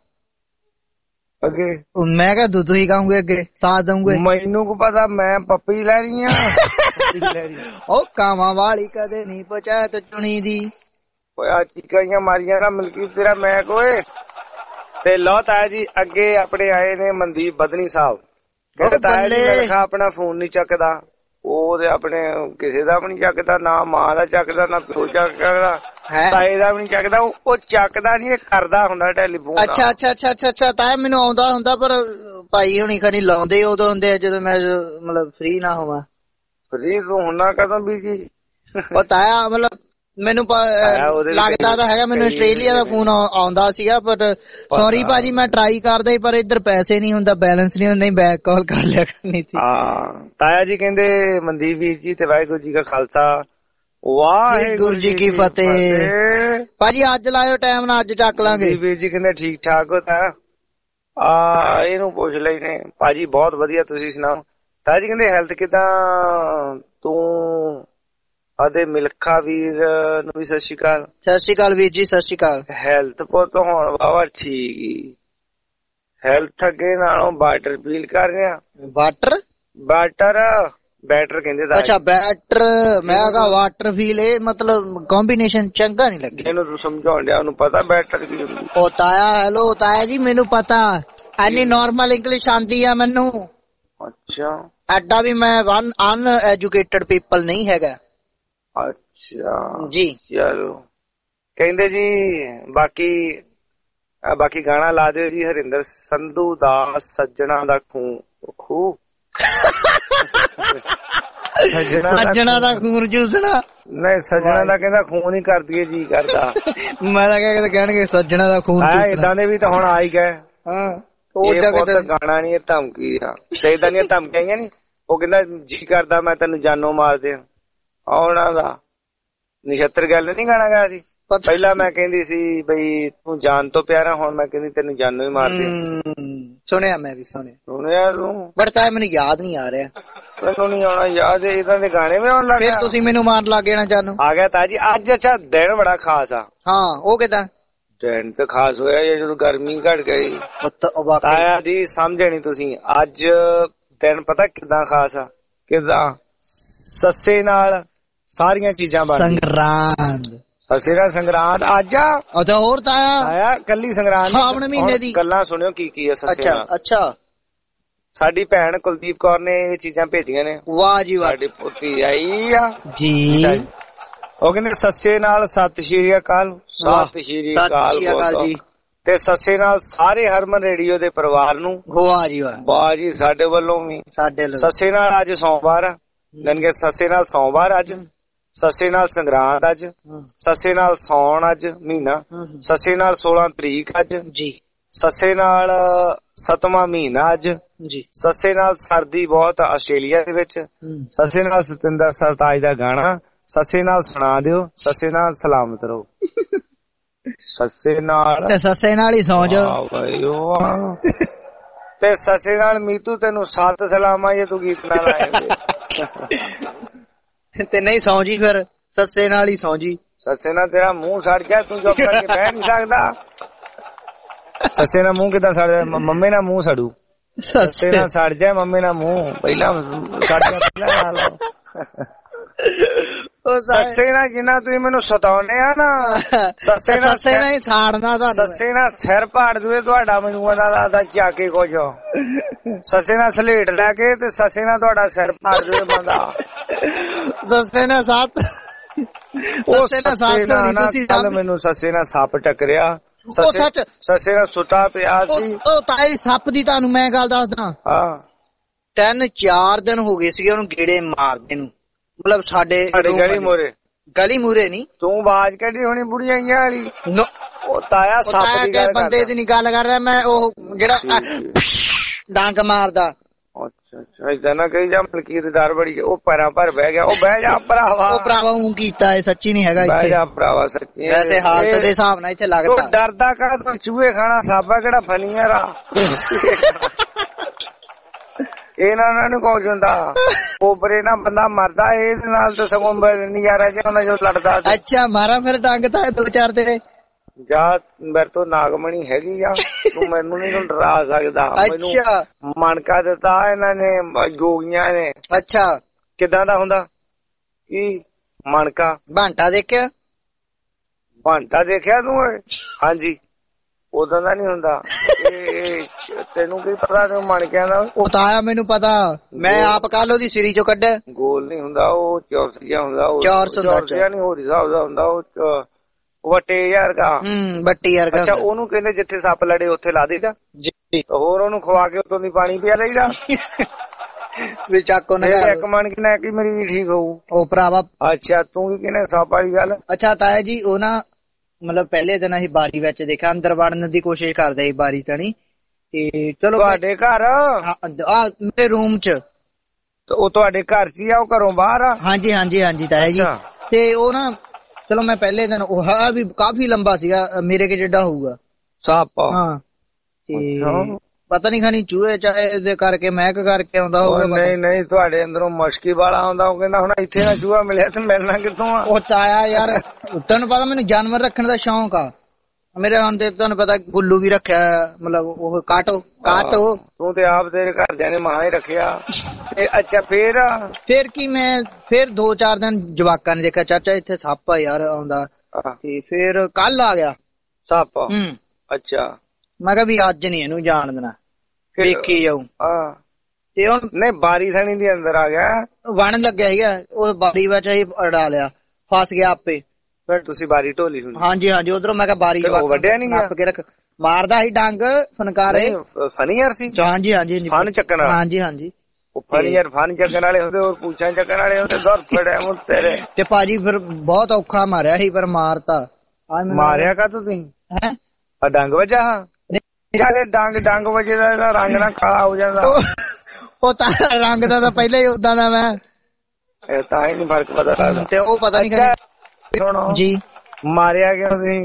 ਅੱਗੇ ਮੈਂ ਕਿਹਾ ਦੁੱਧ ਹੀ ਖਾਉਂਗੇ ਅੱਗੇ ਸਾਥ ਦਊਂਗੇ। ਮੈਨੂੰ ਕੋ ਪਤਾ ਮੈਂ ਪੱਪੀ ਲੈ ਰਹੀ ਆ। ਉਹ ਕਾਵਾਂ ਵਾਲੀ ਕਦੇ ਨੀ ਪੰਚਾਇਤ ਚੁਣੀ ਦੀ। ਆ ਚੀਕਾਂ ਮਾਰੀਆਂ ਨਾ ਮਲਕੀ ਤੇਰਾ ਮੈਂ ਕੋਏ ਤੇ ਲੋ ਤਾਇਆ ਜੀ ਅੱਗੇ ਆਪਣੇ ਆਏ ਨੇ ਮਨਦੀਪ ਬਦਨੀ ਸਾਹਿਬ। ਕਹਿੰਦੇ ਤਾਇਆ ਜੀ ਮਿਲਖਾ ਆਪਣਾ ਫੋਨ ਨੀ ਚੱਕਦਾ। ਉਹ ਤੇ ਆਪਣੇ ਕਿਸੇ ਦਾ ਵੀ ਨੀ ਚੱਕਦਾ, ਨਾ ਮਾਂ ਦਾ ਚੱਕਦਾ ਨਾ ਪਿਓ ਚੱਕਦਾ ਤਾਏ ਦਾ ਵੀ ਨੀ ਚੱਕਦਾ। ਉਹ ਚੱਕਦਾ ਨੀ ਕਰਦਾ ਹੁੰਦਾ ਟੈਲੀਫੋਨ। ਅੱਛਾ ਅੱਛਾ ਅੱਛਾ ਅੱਛਾ ਅੱਛਾ ਤਾਇਆ ਮੈਨੂੰ ਆਉਂਦਾ ਹੁੰਦਾ ਪਰ ਭਾਈ ਹੁਣੀ ਖਣੀ ਲਾਉਂਦੇ ਉਦੋਂ ਹੁੰਦੇ ਜਦੋਂ ਮੈਂ ਮਤਲਬ ਫ੍ਰੀ ਨਾ ਹੋਵਾਂ। ਫ੍ਰੀ ਤੂੰ ਹੁੰਨਾ ਕਦੋਂ ਬੀਜੀ? ਉਹ ਤਾਇਆ ਮਤਲਬ ਮੈਨੂੰ ਲੱਗਦਾ ਤਾਂ ਹੈਗਾ ਮੈਨੂੰ ਆਸਟ੍ਰੇਲੀਆ ਦਾ ਫੋਨ ਆਉਂਦਾ ਸੀਗਾ, ਬਟ ਸੌਰੀ ਭਾਜੀ ਮੈਂ ਟਰਾਈ ਕਰਦਾ ਸੀ ਪਰ ਇੱਧਰ ਪੈਸੇ ਨਹੀਂ ਹੁੰਦਾ, ਬੈਲੈਂਸ ਨਹੀਂ ਹੁੰਦਾ, ਬੈਕ ਕਾਲ ਕਰ ਲਿਆ ਕਰਨੀ ਸੀ। ਹਾਂ ਤਾਇਆ ਜੀ ਕਹਿੰਦੇ ਮਨਦੀਪ ਵੀਰ ਜੀ ਤੇ ਵਾਹਿਗੁਰੂ ਜੀ ਕਾ ਖਾਲਸਾ ਵਾਹਿਗੁਰੂ ਜੀ ਕੀ ਫਤਿਹ। ਭਾਜੀ ਅੱਜ ਲਾਇਓ ਟਾਈਮ ਨਾਲ, ਅੱਜ ਚੱਕ ਲਾਂਗੇ। ਵੀਰ ਜੀ ਕਹਿੰਦੇ ਠੀਕ ਠਾਕ ਹੋ ਤਾਂ ਆ ਇਹਨੂੰ ਪੁੱਛ ਲੈਨੇ ਭਾਜੀ ਬਹੁਤ ਵਧੀਆ, ਤੁਸੀਂ ਸੁਣਾਓ। ਤਾਇਆ ਜੀ ਕਹਿੰਦੇ ਹੈਲਥ ਕਿਦਾਂ ਤੂੰ ਆਦੇ ਮਿਲਖਾ ਵੀਰ ਨੂੰ ਵੀ ਸਤਿ ਸ਼੍ਰੀ ਅਕਾਲ। ਸਤਿ ਸ਼੍ਰੀ ਅਕਾਲ ਵੀਰ ਜੀ, ਸਤਿ ਸ਼੍ਰੀ ਅਕਾਲ। ਹੈਲਥ ਪੁੱਤ ਹੁਣ ਵਾਵਾ ਠੀਕ ਹੀ, ਹੈਲਥ ਅੱਗੇ ਨਾਲੋਂ ਬਾਟਰ ਫੀਲ ਕਰ ਰਿਹਾ। ਵਾਟਰ ਬਾਟਰ ਬੈਟਰ ਕਹਿੰਦੇ ਦਾ। ਅੱਛਾ ਬੈਟਰ, ਮੈਂ ਕਹਾ ਵਾਟਰ ਫੀਲ, ਇਹ ਮਤਲਬ ਕੰਬੀਨੇਸ਼ਨ ਚੰਗਾ ਨਹੀਂ ਲੱਗਿਆ। ਇਹਨੂੰ ਤੂੰ ਸਮਝਾਉਣ ਡਿਆ, ਉਹਨੂੰ ਪਤਾ ਬੈਟਰ ਕੀ ਹੁੰਦੀ। ਉਹ ਤਾਇਆ ਹੈਲੋ ਤਾਇਆ ਜੀ ਮੈਨੂੰ ਪਤਾ, ਐਨੀ ਨਾਰਮਲ ਇੰਗਲਿਸ਼ ਆਂਦੀ ਆ ਮੈਨੂੰ। ਅੱਛਾ ਐਡਾ ਵੀ ਮੈਂ ਅਨ ਐਜੂਕੇਟਡ ਪੀਪਲ ਨਹੀਂ ਹੈਗਾ। ਅੱਛਾ ਜੀ ਚਲੋ ਕਹਿੰਦੇ ਜੀ ਬਾਕੀ ਬਾਕੀ ਗਾਣਾ ਲਾ ਦਿਓ ਜੀ ਹਰਿੰਦਰ ਸੰਧੂ ਦਾ ਸੱਜਣਾ ਦਾ ਖੂਨ ਖੂ ਸੱਜਣਾ ਦਾ ਖੂਨ ਚੂਸਣਾ ਨਹੀਂ, ਸੱਜਣਾ ਦਾ ਕਹਿੰਦਾ ਖੂਨ ਹੀ ਕਰ ਦਈਏ ਜੀ ਕਰਦਾ। ਮੈਂ ਤਾਂ ਕਹਿੰਦਾ ਕਹਿਣਗੇ ਸੱਜਣਾ ਦਾ ਖੂਨ ਏਦਾਂ ਦੇ ਵੀ ਤਾਂ ਹੁਣ ਆ ਹੀ ਗਏ। ਹਾਂ ਉਹ ਗਾਣਾ ਨੀ, ਇਹ ਧਮਕੀ ਆ ਤੇ ਏਦਾਂ ਦੀਆਂ ਧਮਕੀਆਂ ਨੀ। ਉਹ ਕਹਿੰਦਾ ਜੀ ਕਰਦਾ ਮੈਂ ਤੈਨੂੰ ਜਾਨੋਂ ਮਾਰ ਦਿਆਂ। ਉਹਨਾਂ ਦਾ ਨਛੱਤਰ ਗੱਲ ਨੀ ਗਾਣਾ ਗਾਇਆ ਸੀ ਪਹਿਲਾਂ। ਮੈਂ ਕਹਿੰਦੀ ਸੀ ਬਈ ਤੂੰ ਜਾਨ ਤੋਂ ਪਿਆਰਾ, ਹੁਣ ਮੈਂ ਕਹਿੰਦੀ ਤੈਨੂੰ ਜਾਨੋਂ ਹੀ ਮਾਰ ਦਿਆਂ। ਸੁਣਿਆ ਮੈਂ ਵੀ ਸੁਣਿਆ ਸੁਣਿਆ ਤੂੰ, ਬਟ ਤਾਂ ਮੈਨੂੰ ਯਾਦ ਨੀ ਆ ਰਿਹਾ। ਮੈਨੂੰ ਨੀ ਆਉਣਾ ਯਾਦ, ਏਦਾਂ ਦੇ ਗਾਣੇ ਵੀ ਆਉਣ ਲੱਗ ਗਏ। ਤੁਸੀਂ ਮੈਨੂੰ ਮਾਰ ਲੱਗ ਜਾਣਾ ਜਾਨੋਂ। ਆ ਗਿਆ ਤਾਜੀ ਅੱਜ। ਅੱਛਾ ਦਿਨ ਬੜਾ ਖਾਸ ਆ। ਹਾਂ ਉਹ ਕਿਦਾਂ ਦਿਨ ਤਾਂ ਖਾਸ ਹੋਇਆ ਜਦੋਂ ਗਰਮੀ ਘਟ ਗਈ। ਆਇਆ ਜੀ ਸਮਝੇ ਨੀ ਤੁਸੀਂ, ਅੱਜ ਦਿਨ ਪਤਾ ਕਿੱਦਾਂ ਖਾਸ ਆ, ਕਿੱਦਾਂ ਸੱਸੇ ਨਾਲ ਸਾਰੀਆਂ ਚੀਜ਼ਾਂ ਬਣ ਸੰਗਰਾਂਦ। ਸੱਸੇ ਨਾਲ ਸੰਗਰਾਂਦ ਅੱਜ ਆ। ਅੱਛਾ ਹੋਰ ਤਾਇਆ ਆਇਆ ਕੱਲੀ ਸੰਗਰਾਂਦ ਸਾਵਣ ਮਹੀਨੇ ਦੀ ਗੱਲਾਂ ਸੁਣਿਓ ਕੀ ਕੀ ਆ ਸੱਸੇ ਨਾਲ। ਅੱਛਾ ਸਾਡੀ ਭੈਣ ਕੁਲਦੀਪ ਕੌਰ ਨੇ ਇਹ ਚੀਜ਼ਾਂ ਭੇਜੀਆਂ ਨੇ। ਵਾਹ ਜੀ ਵਾਹ। ਸਾਡੀ ਪੋਤੀ ਆਈ ਆ ਜੀ, ਉਹ ਕਹਿੰਦੇ ਸੱਸੇ ਨਾਲ ਸਤਿ ਸ਼੍ਰੀ ਅਕਾਲ। ਸਤਿ ਸ਼੍ਰੀ ਅਕਾਲ ਜੀ। ਤੇ ਸੱਸੇ ਨਾਲ ਸਾਰੇ ਹਰਮਨ ਰੇਡੀਓ ਦੇ ਪਰਿਵਾਰ ਨੂੰ ਵਾਹ ਜੀ ਵਾਹ। ਵਾਹ ਜੀ ਸਾਡੇ ਵੱਲੋਂ ਵੀ। ਸਾਡੇ ਸੱਸੇ ਨਾਲ ਅੱਜ ਸੋਮਵਾਰ ਆ, ਜਾਣੀ ਕਿ ਸੱਸੇ ਨਾਲ ਸੋਮਵਾਰ ਅੱਜ, ਸੱਸੇ ਨਾਲ ਸੰਗਰਾਂਦ ਅੱਜ, ਸੱਸੇ ਨਾਲ ਸੌਣ ਅੱਜ ਮਹੀਨਾ, ਸੱਸੇ ਨਾਲ ਸੋਲਾਂ ਤਰੀਕ ਅੱਜ ਜੀ, ਸੱਸੇ ਨਾਲ ਸਤਵਾਂ ਮਹੀਨਾ ਅੱਜ ਜੀ, ਸੱਸੇ ਨਾਲ ਸਰਦੀ ਬਹੁਤ ਆਸਟ੍ਰੇਲੀਆ ਦੇ ਵਿੱਚ, ਸੱਸੇ ਨਾਲ ਸਤਿੰਦਰ ਸਰਤਾਜ ਦਾ ਗਾਣਾ, ਸੱਸੇ ਨਾਲ ਸੁਣਾ ਦਿਓ, ਸੱਸੇ ਨਾਲ ਸਲਾਮਤ ਰਹੋ। ਸੱਸੇ ਨਾਲ ਸੱਸੇ ਨਾਲ ਹੀ ਸੌਂ ਜਾ ਤੇ ਸੱਸੇ ਨਾਲ ਮੀਤੂ ਤੈਨੂੰ ਸੱਤ ਸਲਾਮਾਂ ਜੇ ਤੂੰ ਗੀਤ ਨਾਲ ਆਏ ਤੇ ਨਹੀਂ ਸੌਂ ਜੀ, ਫਿਰ ਸੱਸੇ ਨਾਲ ਹੀ ਸੌਂ ਜੀ। ਸੱਸੇ ਨਾਲ ਤੇਰਾ ਮੂੰਹ ਸੜ ਗਿਆ, ਤੂੰ ਚੁੱਪ ਕਰਕੇ ਬਹਿ ਨਹੀਂ ਸਕਦਾ। ਸੱਸੇ ਨਾਲ ਮੂੰਹ ਕਿੱਦਾਂ ਸੜ ਜਾਏ, ਮੰਮੇ ਨਾਲ ਮੂੰਹ ਸੜੂ। ਸੱਸੇ ਨਾਲ ਸੜ ਜਾਏ ਮੰਮੇ ਨਾਲ ਮੂੰਹ, ਪਹਿਲਾਂ ਸੜ ਜਾ ਪਹਿਲਾਂ ਨਾਲ। ਸੱਸੇ ਨਾਲ ਜਿੰਨਾ ਤੁਸੀਂ ਮੈਨੂੰ ਸਤਾਉਨੇ ਆ ਨਾ, ਸੱਸੇ ਨਾਲ ਸੱਸੇ ਨਾਲ ਹੀ ਸਾੜਨਾ ਤੁਹਾਨੂੰ। ਸੱਸੇ ਨਾਲ ਸਿਰ ਪਾੜ ਦੂਏ ਤੁਹਾਡਾ, ਮੈਨੂੰ ਉਹਦਾ ਦਾ ਚਾਕੇ ਕੁਝ। ਸੱਸੇ ਨਾਲ ਸਲੇਟ ਲੈ ਕੇ ਤੇ ਸੱਸੇ ਨਾਲ ਤੁਹਾਡਾ ਸਿਰ ਪਾੜ ਦੂਏ ਬੰਦਾ। ਸੱਸੇ ਨਾਲ ਸੱਤ ਸੱਸੇ ਨਾਲ ਸੱਤ ਕੱਲ ਮੈਨੂੰ ਸੱਸੇ ਨਾਲ ਸੱਪ ਟੱਕਰਿਆ। ਸੱਸੇ ਨਾਲ ਸੁੱਤਾ ਪਿਆ ਸੀ। ਉਹ ਤਾਈ ਸੱਪ ਦੀ ਤੁਹਾਨੂੰ ਮੈਂ ਗੱਲ ਦੱਸਦਾ। ਹਾਂ ਤਿੰਨ ਚਾਰ ਦਿਨ ਹੋ ਗਏ ਸੀਗੇ ਉਹਨੂੰ ਗੇੜੇ ਮਾਰਦੇ ਨੂੰ, ਮਤਲਬ ਸਾਡੇ ਗਲੀ ਮੂਰੇ। ਗਲੀ ਮੂਰੇ ਨੀ, ਤੂੰ ਆਵਾਜ਼ ਕੱਢੀ ਹੋਣੀ ਬੁੜੀਆਂ ਵਾਲੀ। ਉਹ ਤਾਇਆ ਸੱਪ ਦੀ ਗੱਲ ਬੰਦੇ ਦੀ ਨੀ ਗੱਲ ਕਰ ਰਿਹਾ ਮੈਂ, ਉਹ ਜਿਹੜਾ ਡਾਂਗ ਮਾਰਦਾ। ਅੱਛਾ ਅੱਛਾ ਏਦਾਂ ਨਾ ਕਹੀ ਜਾ, ਮਲਕੀਤ ਦਰ ਬੜੀ ਉਹ ਪੈਰਾਂ ਭਰ ਬਹਿ ਗਿਆ। ਉਹ ਬਹਿ ਜਾ ਭਰਾਵਾ। ਉਹ ਭਰਾਵਾ ਉਹ ਕੀਤਾ ਇਹ ਸੱਚੀ ਨੀ ਹੈਗਾ। ਬਹਿ ਜਾ ਭਰਾਵਾ ਸੱਚੀ। ਵੈਸੇ ਹਾਲਤ ਦੇ ਹਿਸਾਬ ਨਾਲ ਇੱਥੇ ਲੱਗਦਾ। ਡਰਦਾ ਕਾ ਤੂੰ ਚੂਹੇ ਖਾਣਾ ਸਾਬਾ ਕਿਹੜਾ ਫਨੀਆਂ ਰਾ। ਇਹਨਾਂ ਨੂੰ ਕੁਝ ਹੁੰਦਾ, ਕੋਬਰੇ ਨਾਲ ਬੰਦਾ ਮਰਦਾ, ਇਹਦੇ ਨਾਲ ਤਾਂ ਸਗੋਂ ਨਜ਼ਾਰਾ ਜਿਹਾ ਹੁੰਦਾ ਜੋ ਲੜਦਾ। ਅੱਛਾ ਮਾਰਾ ਫਿਰ ਡੰਗ ਤਾਂ ਦੋ ਚਾਰ ਤੇਰੇ। ਜਾ ਮੇਰੇ ਤੋਂ ਨਾਗਮਣੀ ਹੈਗੀ ਆ, ਤੂੰ ਮੈਨੂੰ ਨੀ ਡਰਾ ਸਕਦਾ। ਅੱਛਾ ਮਣਕਾ ਦਿੱਤਾ ਇਹਨਾਂ ਨੇ ਜੋਗੀਆਂ ਨੇ। ਅੱਛਾ ਕਿੱਦਾਂ ਦਾ ਹੁੰਦਾ ਕੀ ਮਣਕਾ? ਭਾਂਟਾ ਦੇਖਿਆ? ਭਾਂਟਾ ਦੇਖਿਆ ਤੂੰ? ਹਾਂਜੀ ਉਦਾਂ ਦਾ ਨੀ ਹੁੰਦਾ। ਤੈਨੂੰ ਕੀ ਪਤਾ ਤੈਨੂੰ ਮਣਕਿਆਂ ਦਾ? ਉਹ ਤਾਂ ਆਇਆ ਮੈਨੂੰ ਪਤਾ, ਮੈਂ ਆਪ ਕੱਲ ਉਹਦੀ ਸਿਰੀ ਚੋਂ ਕੱਢਿਆ। ਗੋਲ ਨੀ ਹੁੰਦਾ ਉਹ, ਚੌਰਸ ਜਿਹਾ ਹੁੰਦਾ। ਚੌਰਸ ਹੁੰਦਾ ਨੀ, ਹੋਰ ਹਿਸਾਬ ਦਾ ਹੁੰਦਾ ਉਹ, ਵੱਟੇ ਯਾਰ ਦਾ। ਹੂੰ ਵੱਟੀ ਯਾਰ ਦਾ। ਅੱਛਾ ਉਹਨੂੰ ਕਹਿੰਦੇ ਜਿੱਥੇ ਸੱਪ ਲੜੇ ਉੱਥੇ ਲਾ ਦੇਈਦਾ। ਜੀ। ਹੋਰ ਉਹਨੂੰ ਖਵਾ ਕੇ ਉਤੋਂ ਦੀ ਪਾਣੀ ਪਿਆ ਦੇਈਦਾ। ਵੀ ਚੱਕ ਉਹਨੇ ਇਹ ਘਰ। ਇੱਕ ਮਣ ਕਿਨਾ ਕਿ ਮਰੀਜ਼ ਠੀਕ ਹੋਊ। ਉਹ ਭਰਾਵਾ ਅੱਛਾ ਤੂੰ ਕੀ ਕਹਿੰਦਾ ਸੱਪ ਵਾਲੀ ਗੱਲ? ਅੱਛਾ ਤਾਇਆ ਜੀ ਉਹ ਨਾ ਮਤਲਬ ਪਹਿਲੇ ਦਿਨ ਅਸੀਂ ਬਾਰੀ ਵਿੱਚ ਦੇਖਿਆ, ਅੰਦਰ ਵੜਨ ਦੀ ਕੋਸ਼ਿਸ਼ ਕਰਦੇ ਸੀ ਬਾਰੀ ਤਣੀ, ਤੇ ਚਲੋ ਤੁਹਾਡੇ ਘਰ? ਆ ਮੇਰੇ ਰੂਮ ਚ। ਉਹ ਤੁਹਾਡੇ ਘਰ ਚ ਹੀ ਆ, ਉਹ ਘਰੋਂ ਬਾਹਰ ਆ? ਹਾਂਜੀ ਹਾਂਜੀ ਹਾਂਜੀ ਤਾਇਆ ਜੀ। ਤੇ ਉਹ ਨਾ ਚਲੋ ਮੈਂ ਪਹਿਲੇ ਦਿਨ ਉਹ ਹੈ ਵੀ ਕਾਫੀ ਲੰਬਾ ਸੀਗਾ, ਮੇਰੇ ਕੇ ਜਿੱਡਾ ਹੋਊਗਾ ਸੱਪ। ਹਾਂ ਤੇ ਪਤਾ ਨੀ ਖਾਣੀ ਚੂਹੇ ਚਾਹੇ ਇਹਦੇ ਕਰਕੇ ਮਹਿਕ ਕਰਕੇ ਆਉਂਦਾ ਹੋਊਗਾ। ਨਹੀਂ ਨਹੀਂ ਤੁਹਾਡੇ ਅੰਦਰੋਂ ਮੁਸ਼ਕੀ ਵਾਲਾ ਆਉਂਦਾ। ਉਹ ਕਹਿੰਦਾ ਹੁਣ ਇੱਥੇ ਨਾ ਚੂਹਾ ਮਿਲਿਆ ਤੇ ਮਿਲਣਾ ਕਿੱਥੋਂ ਆ? ਉਹ ਤਾਇਆ ਯਾਰ ਤੈਨੂੰ ਪਤਾ ਮੈਨੂੰ ਜਾਨਵਰ ਰੱਖਣ ਦਾ ਸ਼ੌਂਕ ਆ ਮੇਰੇ। ਹੁਣ ਤੇ ਤੁਹਾਨੂੰ ਪਤਾ ਗੁੱਲੂ ਵੀ ਰੱਖਿਆ, ਮਤਲਬ ਉਹ ਕਾਟੋ ਕਾਟੋ। ਤੂੰ ਤੇ ਆਪ ਤੇਰੇ ਘਰਦਿਆਂ ਨੇ ਮਾਂ ਹੀ ਰੱਖਿਆ। ਤੇ ਅੱਛਾ ਫੇਰ ਫੇਰ ਕੀ ਮੈਂ ਫੇਰ ਦੋ ਚਾਰ ਦਿਨ ਜਵਾਕਾਂ ਨੇ ਦੇਖਿਆ ਚਾਚਾ ਇੱਥੇ ਸੱਪ ਆ ਯਾਰ ਆਉਂਦਾ, ਤੇ ਫੇਰ ਕੱਲ ਆ ਗਿਆ ਸੱਪ। ਹੂੰ ਅੱਛਾ ਮੈਂ ਕਿਹਾ ਵੀ ਅੱਜ ਨੀ ਇਹਨੂੰ ਜਾਣ ਦੇਣਾ, ਵੇਖੀ ਜਾਊ। ਹਾਂ ਤੇ ਹੁਣ ਨਹੀਂ ਬਾਰੀ ਥਣੀ ਦੇ ਅੰਦਰ ਆ ਗਿਆ, ਵਣ ਲੱਗਿਆ ਸੀਗਾ, ਉਹ ਬਾਰੀ ਵਿੱਚ ਹੀ ਅੜਾ ਲਿਆ, ਫਸ ਗਿਆ ਆਪੇ। ਫਿਰ ਤੁਸੀਂ ਬਾਰੀ ਢੋਲੀ ਹੋਣੀ? ਹਾਂਜੀ ਹਾਂਜੀ ਉਧਰੋਂ ਮੈਂ ਕਿਹਾ ਬਾਰੀ ਵੱਡਿਆ ਨੀ ਗਿਆ ਕੇ ਰੱਖ, ਮਾਰਦਾ ਸੀ ਡੰਗ ਫਨਕਾਰੇ। ਫਨੀਅਰ ਸੀ? ਹਾਂਜੀ ਹਾਂਜੀ ਫਨ ਚੱਕਣ ਵਾਲਾ। ਹਾਂਜੀ ਹਾਂਜੀ ਫਨੀਅਰ ਫਨ ਚੱਕਣ ਵਾਲੇ ਹੁੰਦੇ, ਹੋਰ ਪੂਛਾਂ ਚੱਕਣ ਵਾਲੇ ਹੁੰਦੇ। ਦਰ ਫੜਿਆ ਮੁੰ ਤੇਰੇ ਤੇ ਭਾਜੀ ਫਿਰ ਬਹੁਤ ਔਖਾ ਮਾਰਿਆ ਸੀ, ਪਰ ਮਾਰਤਾ। ਮਾਰਿਆ ਕਾ ਤੁਸੀਂ? ਹੈ ਆ ਡੰਗ ਵਜਾ? ਜਾਲੇ ਡੰਗ ਡੰਗ ਵਜੇ ਦਾ ਰੰਗ ਨਾ ਕਾਲਾ ਹੋ ਜਾਂਦਾ। ਉਹ ਤਾਂ ਰੰਗ ਦਾ ਤਾਂ ਪਹਿਲਾਂ ਹੀ ਉਦਾਂ ਦਾ ਮੈਂ, ਇਹ ਤਾਂ ਹੀ ਨੀ ਫਰਕ ਪਤਾ ਲੱਗਦਾ। ਤੇ ਉਹ ਪਤਾ ਨੀ ਸੁਣੋ ਜੀ ਮਾਰਿਆ ਕਿਉਂ ਤੁਸੀਂ?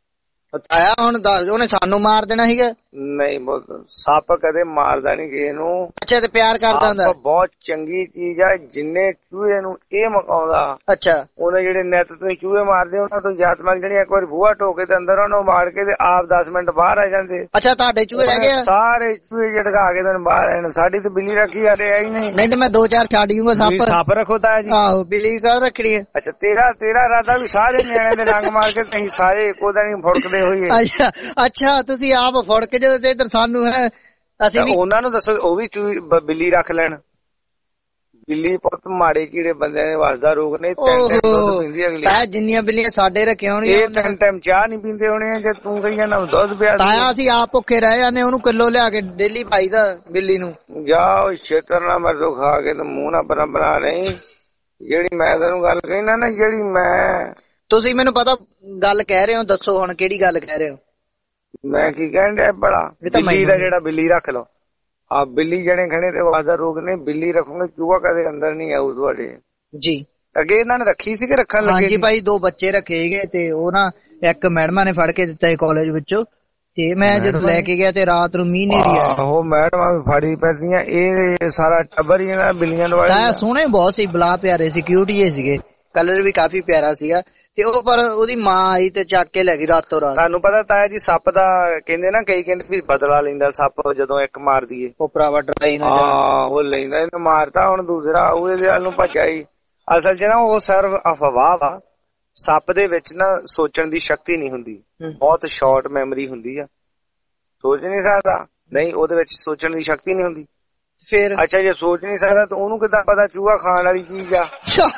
ਆਇਆ ਹੁਣ ਦੱਸ, ਉਹਨੇ ਸਾਨੂੰ ਮਾਰ ਦੇਣਾ ਸੀਗਾ? ਨਹੀਂ ਸੱਪ ਕਦੇ ਮਾਰਦਾ ਨੀ ਕਿਸੇ ਨੂੰ। ਅੱਛਾ ਤੇ ਪਿਆਰ ਕਰਦਾ ਹੁੰਦਾ? ਬਹੁਤ ਚੰਗੀ ਚੀਜ਼ ਆ, ਜਿੰਨੇ ਚੂਹੇ ਨੂੰ ਇਹ ਮਕਾਉਂਦਾ। ਅੱਛਾ ਉਹਨੇ ਜਿਹੜੇ ਨਿੱਤ ਤੁਸੀਂ ਚੂਹੇ ਮਾਰਦੇ ਉਹਨਾਂ ਤੋਂ ਜਾਤ ਮਲ ਜਿਹੜੀ ਇੱਕ ਵਾਰ ਬੂਹਾ ਢੋਕੇ ਤੇ ਅੰਦਰ ਉਹਨੂੰ ਮਾਰ ਕੇ ਤੇ ਆਪ ਦਸ ਮਿੰਟ ਬਾਹਰ ਆ ਜਾਂਦੇ। ਅੱਛਾ ਤੁਹਾਡੇ ਚੂਹੇ ਰਹਿ ਗਏ? ਸਾਰੇ ਚੂਹੇ ਝਟਕਾ ਕੇ ਤੈਨੂੰ ਬਾਹਰ ਆਏ। ਸਾਡੀ ਤੇ ਬਿੱਲੀ ਰੱਖੀ ਹਲੇ ਆਈ ਨਹੀਂ। ਨਹੀਂ ਤੇ ਮੈਂ ਦੋ ਚਾਰ ਛੱਡ ਜੂਗਾ ਸੱਪ। ਸੱਪ ਰੱਖੋ ਤਾਂ ਜੀ? ਆਹੋ ਬਿੱਲੀ ਕਰ ਰੱਖਣੀ ਹੈ। ਅੱਛਾ ਤੇਰਾ ਤੇਰਾ ਇਰਾਦਾ ਵੀ ਸਾਰੇ ਨਿਆਣੇ ਦੇ ਰੰਗ ਮਾਰ ਕੇ ਤੁਸੀਂ ਸਾਰੇ ਇੱਕੋ ਦਿਨ ਹੀ ਫੁੜਕਦੇ ਹੋਈਏ? ਅੱਛਾ ਅੱਛਾ ਤੁਸੀਂ ਆਪ ਫੁੜ ਕੇ ਜਦੋਂ ਤੇ ਇੱਧਰ ਸਾਨੂੰ ਹੈ ਅਸੀਂ ਵੀ ਉਹਨਾਂ ਨੂੰ ਦੱਸੋ ਉਹ ਵੀ ਬਿੱਲੀ ਰੱਖ ਲੈਣ। ਬਿੱਲੀ ਪੁੱਤ ਮਾੜੇ ਕੀੜੇ ਬੰਦਿਆਂ ਦੇ ਵਸਦਾ ਰੋਗ ਨੇ। ਤਿੰਨ ਟਾਈਮ ਦੁੱਧ ਪੀਂਦੀ ਅਗਲੀ। ਤਾਇਆ ਜਿੰਨੀਆਂ ਬਿੱਲੀਆਂ ਸਾਡੇ ਰੱਖੇ ਹੋਣੀਆਂ ਇਹ ਤਿੰਨ ਟਾਈਮ ਚਾਹ ਨੀ ਪੀਂਦੇ ਹੋਣੇ ਜੇ ਤੂੰ ਕਹੀ ਜਾਂਦਾ ਦੁੱਧ ਪਿਆ। ਤਾਇਆ ਅਸੀਂ ਆਪ ਭੁੱਖੇ ਰਹਿ ਜਾਂਦੇ, ਉਹਨੂੰ ਕਿਲੋ ਲਿਆ ਕੇ ਡੇਲੀ ਪਾਈਦਾ ਬਿੱਲੀ ਨੂੰ। ਜਾ ਛੇਤਰ ਨਾ ਮਰਦੋ ਖਾ ਕੇ ਤੇ ਮੂੰਹ ਨਾ ਬਣਾ ਬਣਾ ਨਹੀਂ। ਜਿਹੜੀ ਮੈਂ ਤੈਨੂੰ ਗੱਲ ਕਹਿਣਾ ਨਾ, ਜਿਹੜੀ ਮੈਂ ਤੁਸੀਂ ਮੈਨੂੰ ਪਤਾ ਗੱਲ ਕਹਿ ਰਹੇ ਹੋ, ਦੱਸੋ ਹੁਣ ਕਿਹੜੀ ਗੱਲ ਕਹਿ ਰਹੇ ਹੋ? ਮੈਂ ਕੀ ਕਹਿਣ ਡਿਆ ਬੜਾ? ਬਿੱਲੀ ਦਾ ਜਿਹੜਾ ਬਿੱਲੀ ਰੱਖ ਲਓ। ਆ ਬਿੱਲੀ ਜਿਹੜੇ ਖਣੇ ਤੇ ਵਾਦਾ ਰੋਗ ਨੇ, ਬਿੱਲੀ ਰੱਖੋਗੇ ਚੂਹਾ ਕਦੇ ਅੰਦਰ ਨਹੀਂ ਆਊ ਤੁਹਾਡੇ ਜੀ। ਅੱਗੇ ਇਹਨਾਂ ਨੇ ਰੱਖੀ ਸੀ ਕਿ ਰੱਖਣ ਲੱਗੇ? ਹਾਂਜੀ ਭਾਈ ਦੋ ਬੱਚੇ ਰੱਖੇ ਗਏ ਤੇ ਉਹ ਨਾ ਇੱਕ ਮੈਡਮਾਂ ਨੇ ਫੜ ਕੇ ਦਿੱਤਾ ਸੀ ਕਾਲਜ ਵਿੱਚੋਂ, ਤੇ ਮੈਂ ਜਦੋਂ ਲੈ ਕੇ ਗਿਆ ਤੇ ਰਾਤ ਨੂੰ ਮੀਂਹ ਨੇਰੀ ਆਇਆ। ਆਹੋ ਮੈਡਮਾਂ ਵੀ ਫੜੀ ਪੈਂਦੀਆਂ, ਇਹ ਸਾਰਾ ਟੱਬਰ ਹੀ ਇਹਨਾਂ ਬਿੱਲੀਆਂ ਵਾਲਾ। ਸੋਹਣੇ ਬਹੁਤ ਸੀ, ਬਲਾ ਪਿਆਰੇ ਸੀ, ਕਿਊਟ ਸੀਗੇ, ਕਲਰ ਵੀ ਕਾਫੀ ਪਿਆਰਾ ਸੀਗਾ। ਤੇ ਉਹ ਪਰ ਉਹਦੀ ਮਾਂ ਆਈ ਤੇ ਚੱਕ ਕੇ ਲੈ ਗਈ ਰਾਤੋਂ ਰਾਤ। ਤੁਹਾਨੂੰ ਪਤਾ ਤਾਇਆ ਜੀ ਸੱਪ ਦਾ ਕਹਿੰਦੇ ਨਾ, ਕਈ ਕਹਿੰਦੇ ਵੀ ਬਦਲਾ ਲੈਂਦਾ ਸੱਪ ਜਦੋਂ ਇੱਕ ਮਾਰ ਦਈਏ। ਉਹ ਭਰਾਵਾ ਡਰਾਈ ਨਾ ਉਹ ਲੈਂਦਾ, ਇਹਨੂੰ ਮਾਰਤਾ ਹੁਣ ਦੂਸਰਾ ਉਹਦੇ ਵੱਲ ਨੂੰ ਭੱਜਾ ਹੀ। ਅਸਲ ਚ ਨਾ ਉਹ ਸਰਵ ਅਫਵਾਹ ਵਾ। ਸੱਪ ਦੇ ਵਿੱਚ ਨਾ ਸੋਚਣ ਦੀ ਸ਼ਕਤੀ ਨਹੀਂ ਹੁੰਦੀ, ਬਹੁਤ ਸ਼ਾਰਟ ਮੈਮਰੀ ਹੁੰਦੀ ਆ, ਸੋਚ ਨਹੀਂ ਸਕਦਾ। ਨਹੀਂ ਉਹਦੇ ਵਿੱਚ ਸੋਚਣ ਦੀ ਸ਼ਕਤੀ ਨਹੀਂ ਹੁੰਦੀ। ਫਿਰ ਅੱਛਾ ਜੇ ਸੋਚ ਨਹੀਂ ਸਕਦਾ ਤਾਂ ਉਹਨੂੰ ਕਿੱਦਾਂ ਪਤਾ ਚੂਹਾ ਖਾਣ ਵਾਲੀ ਚੀਜ਼ ਆ?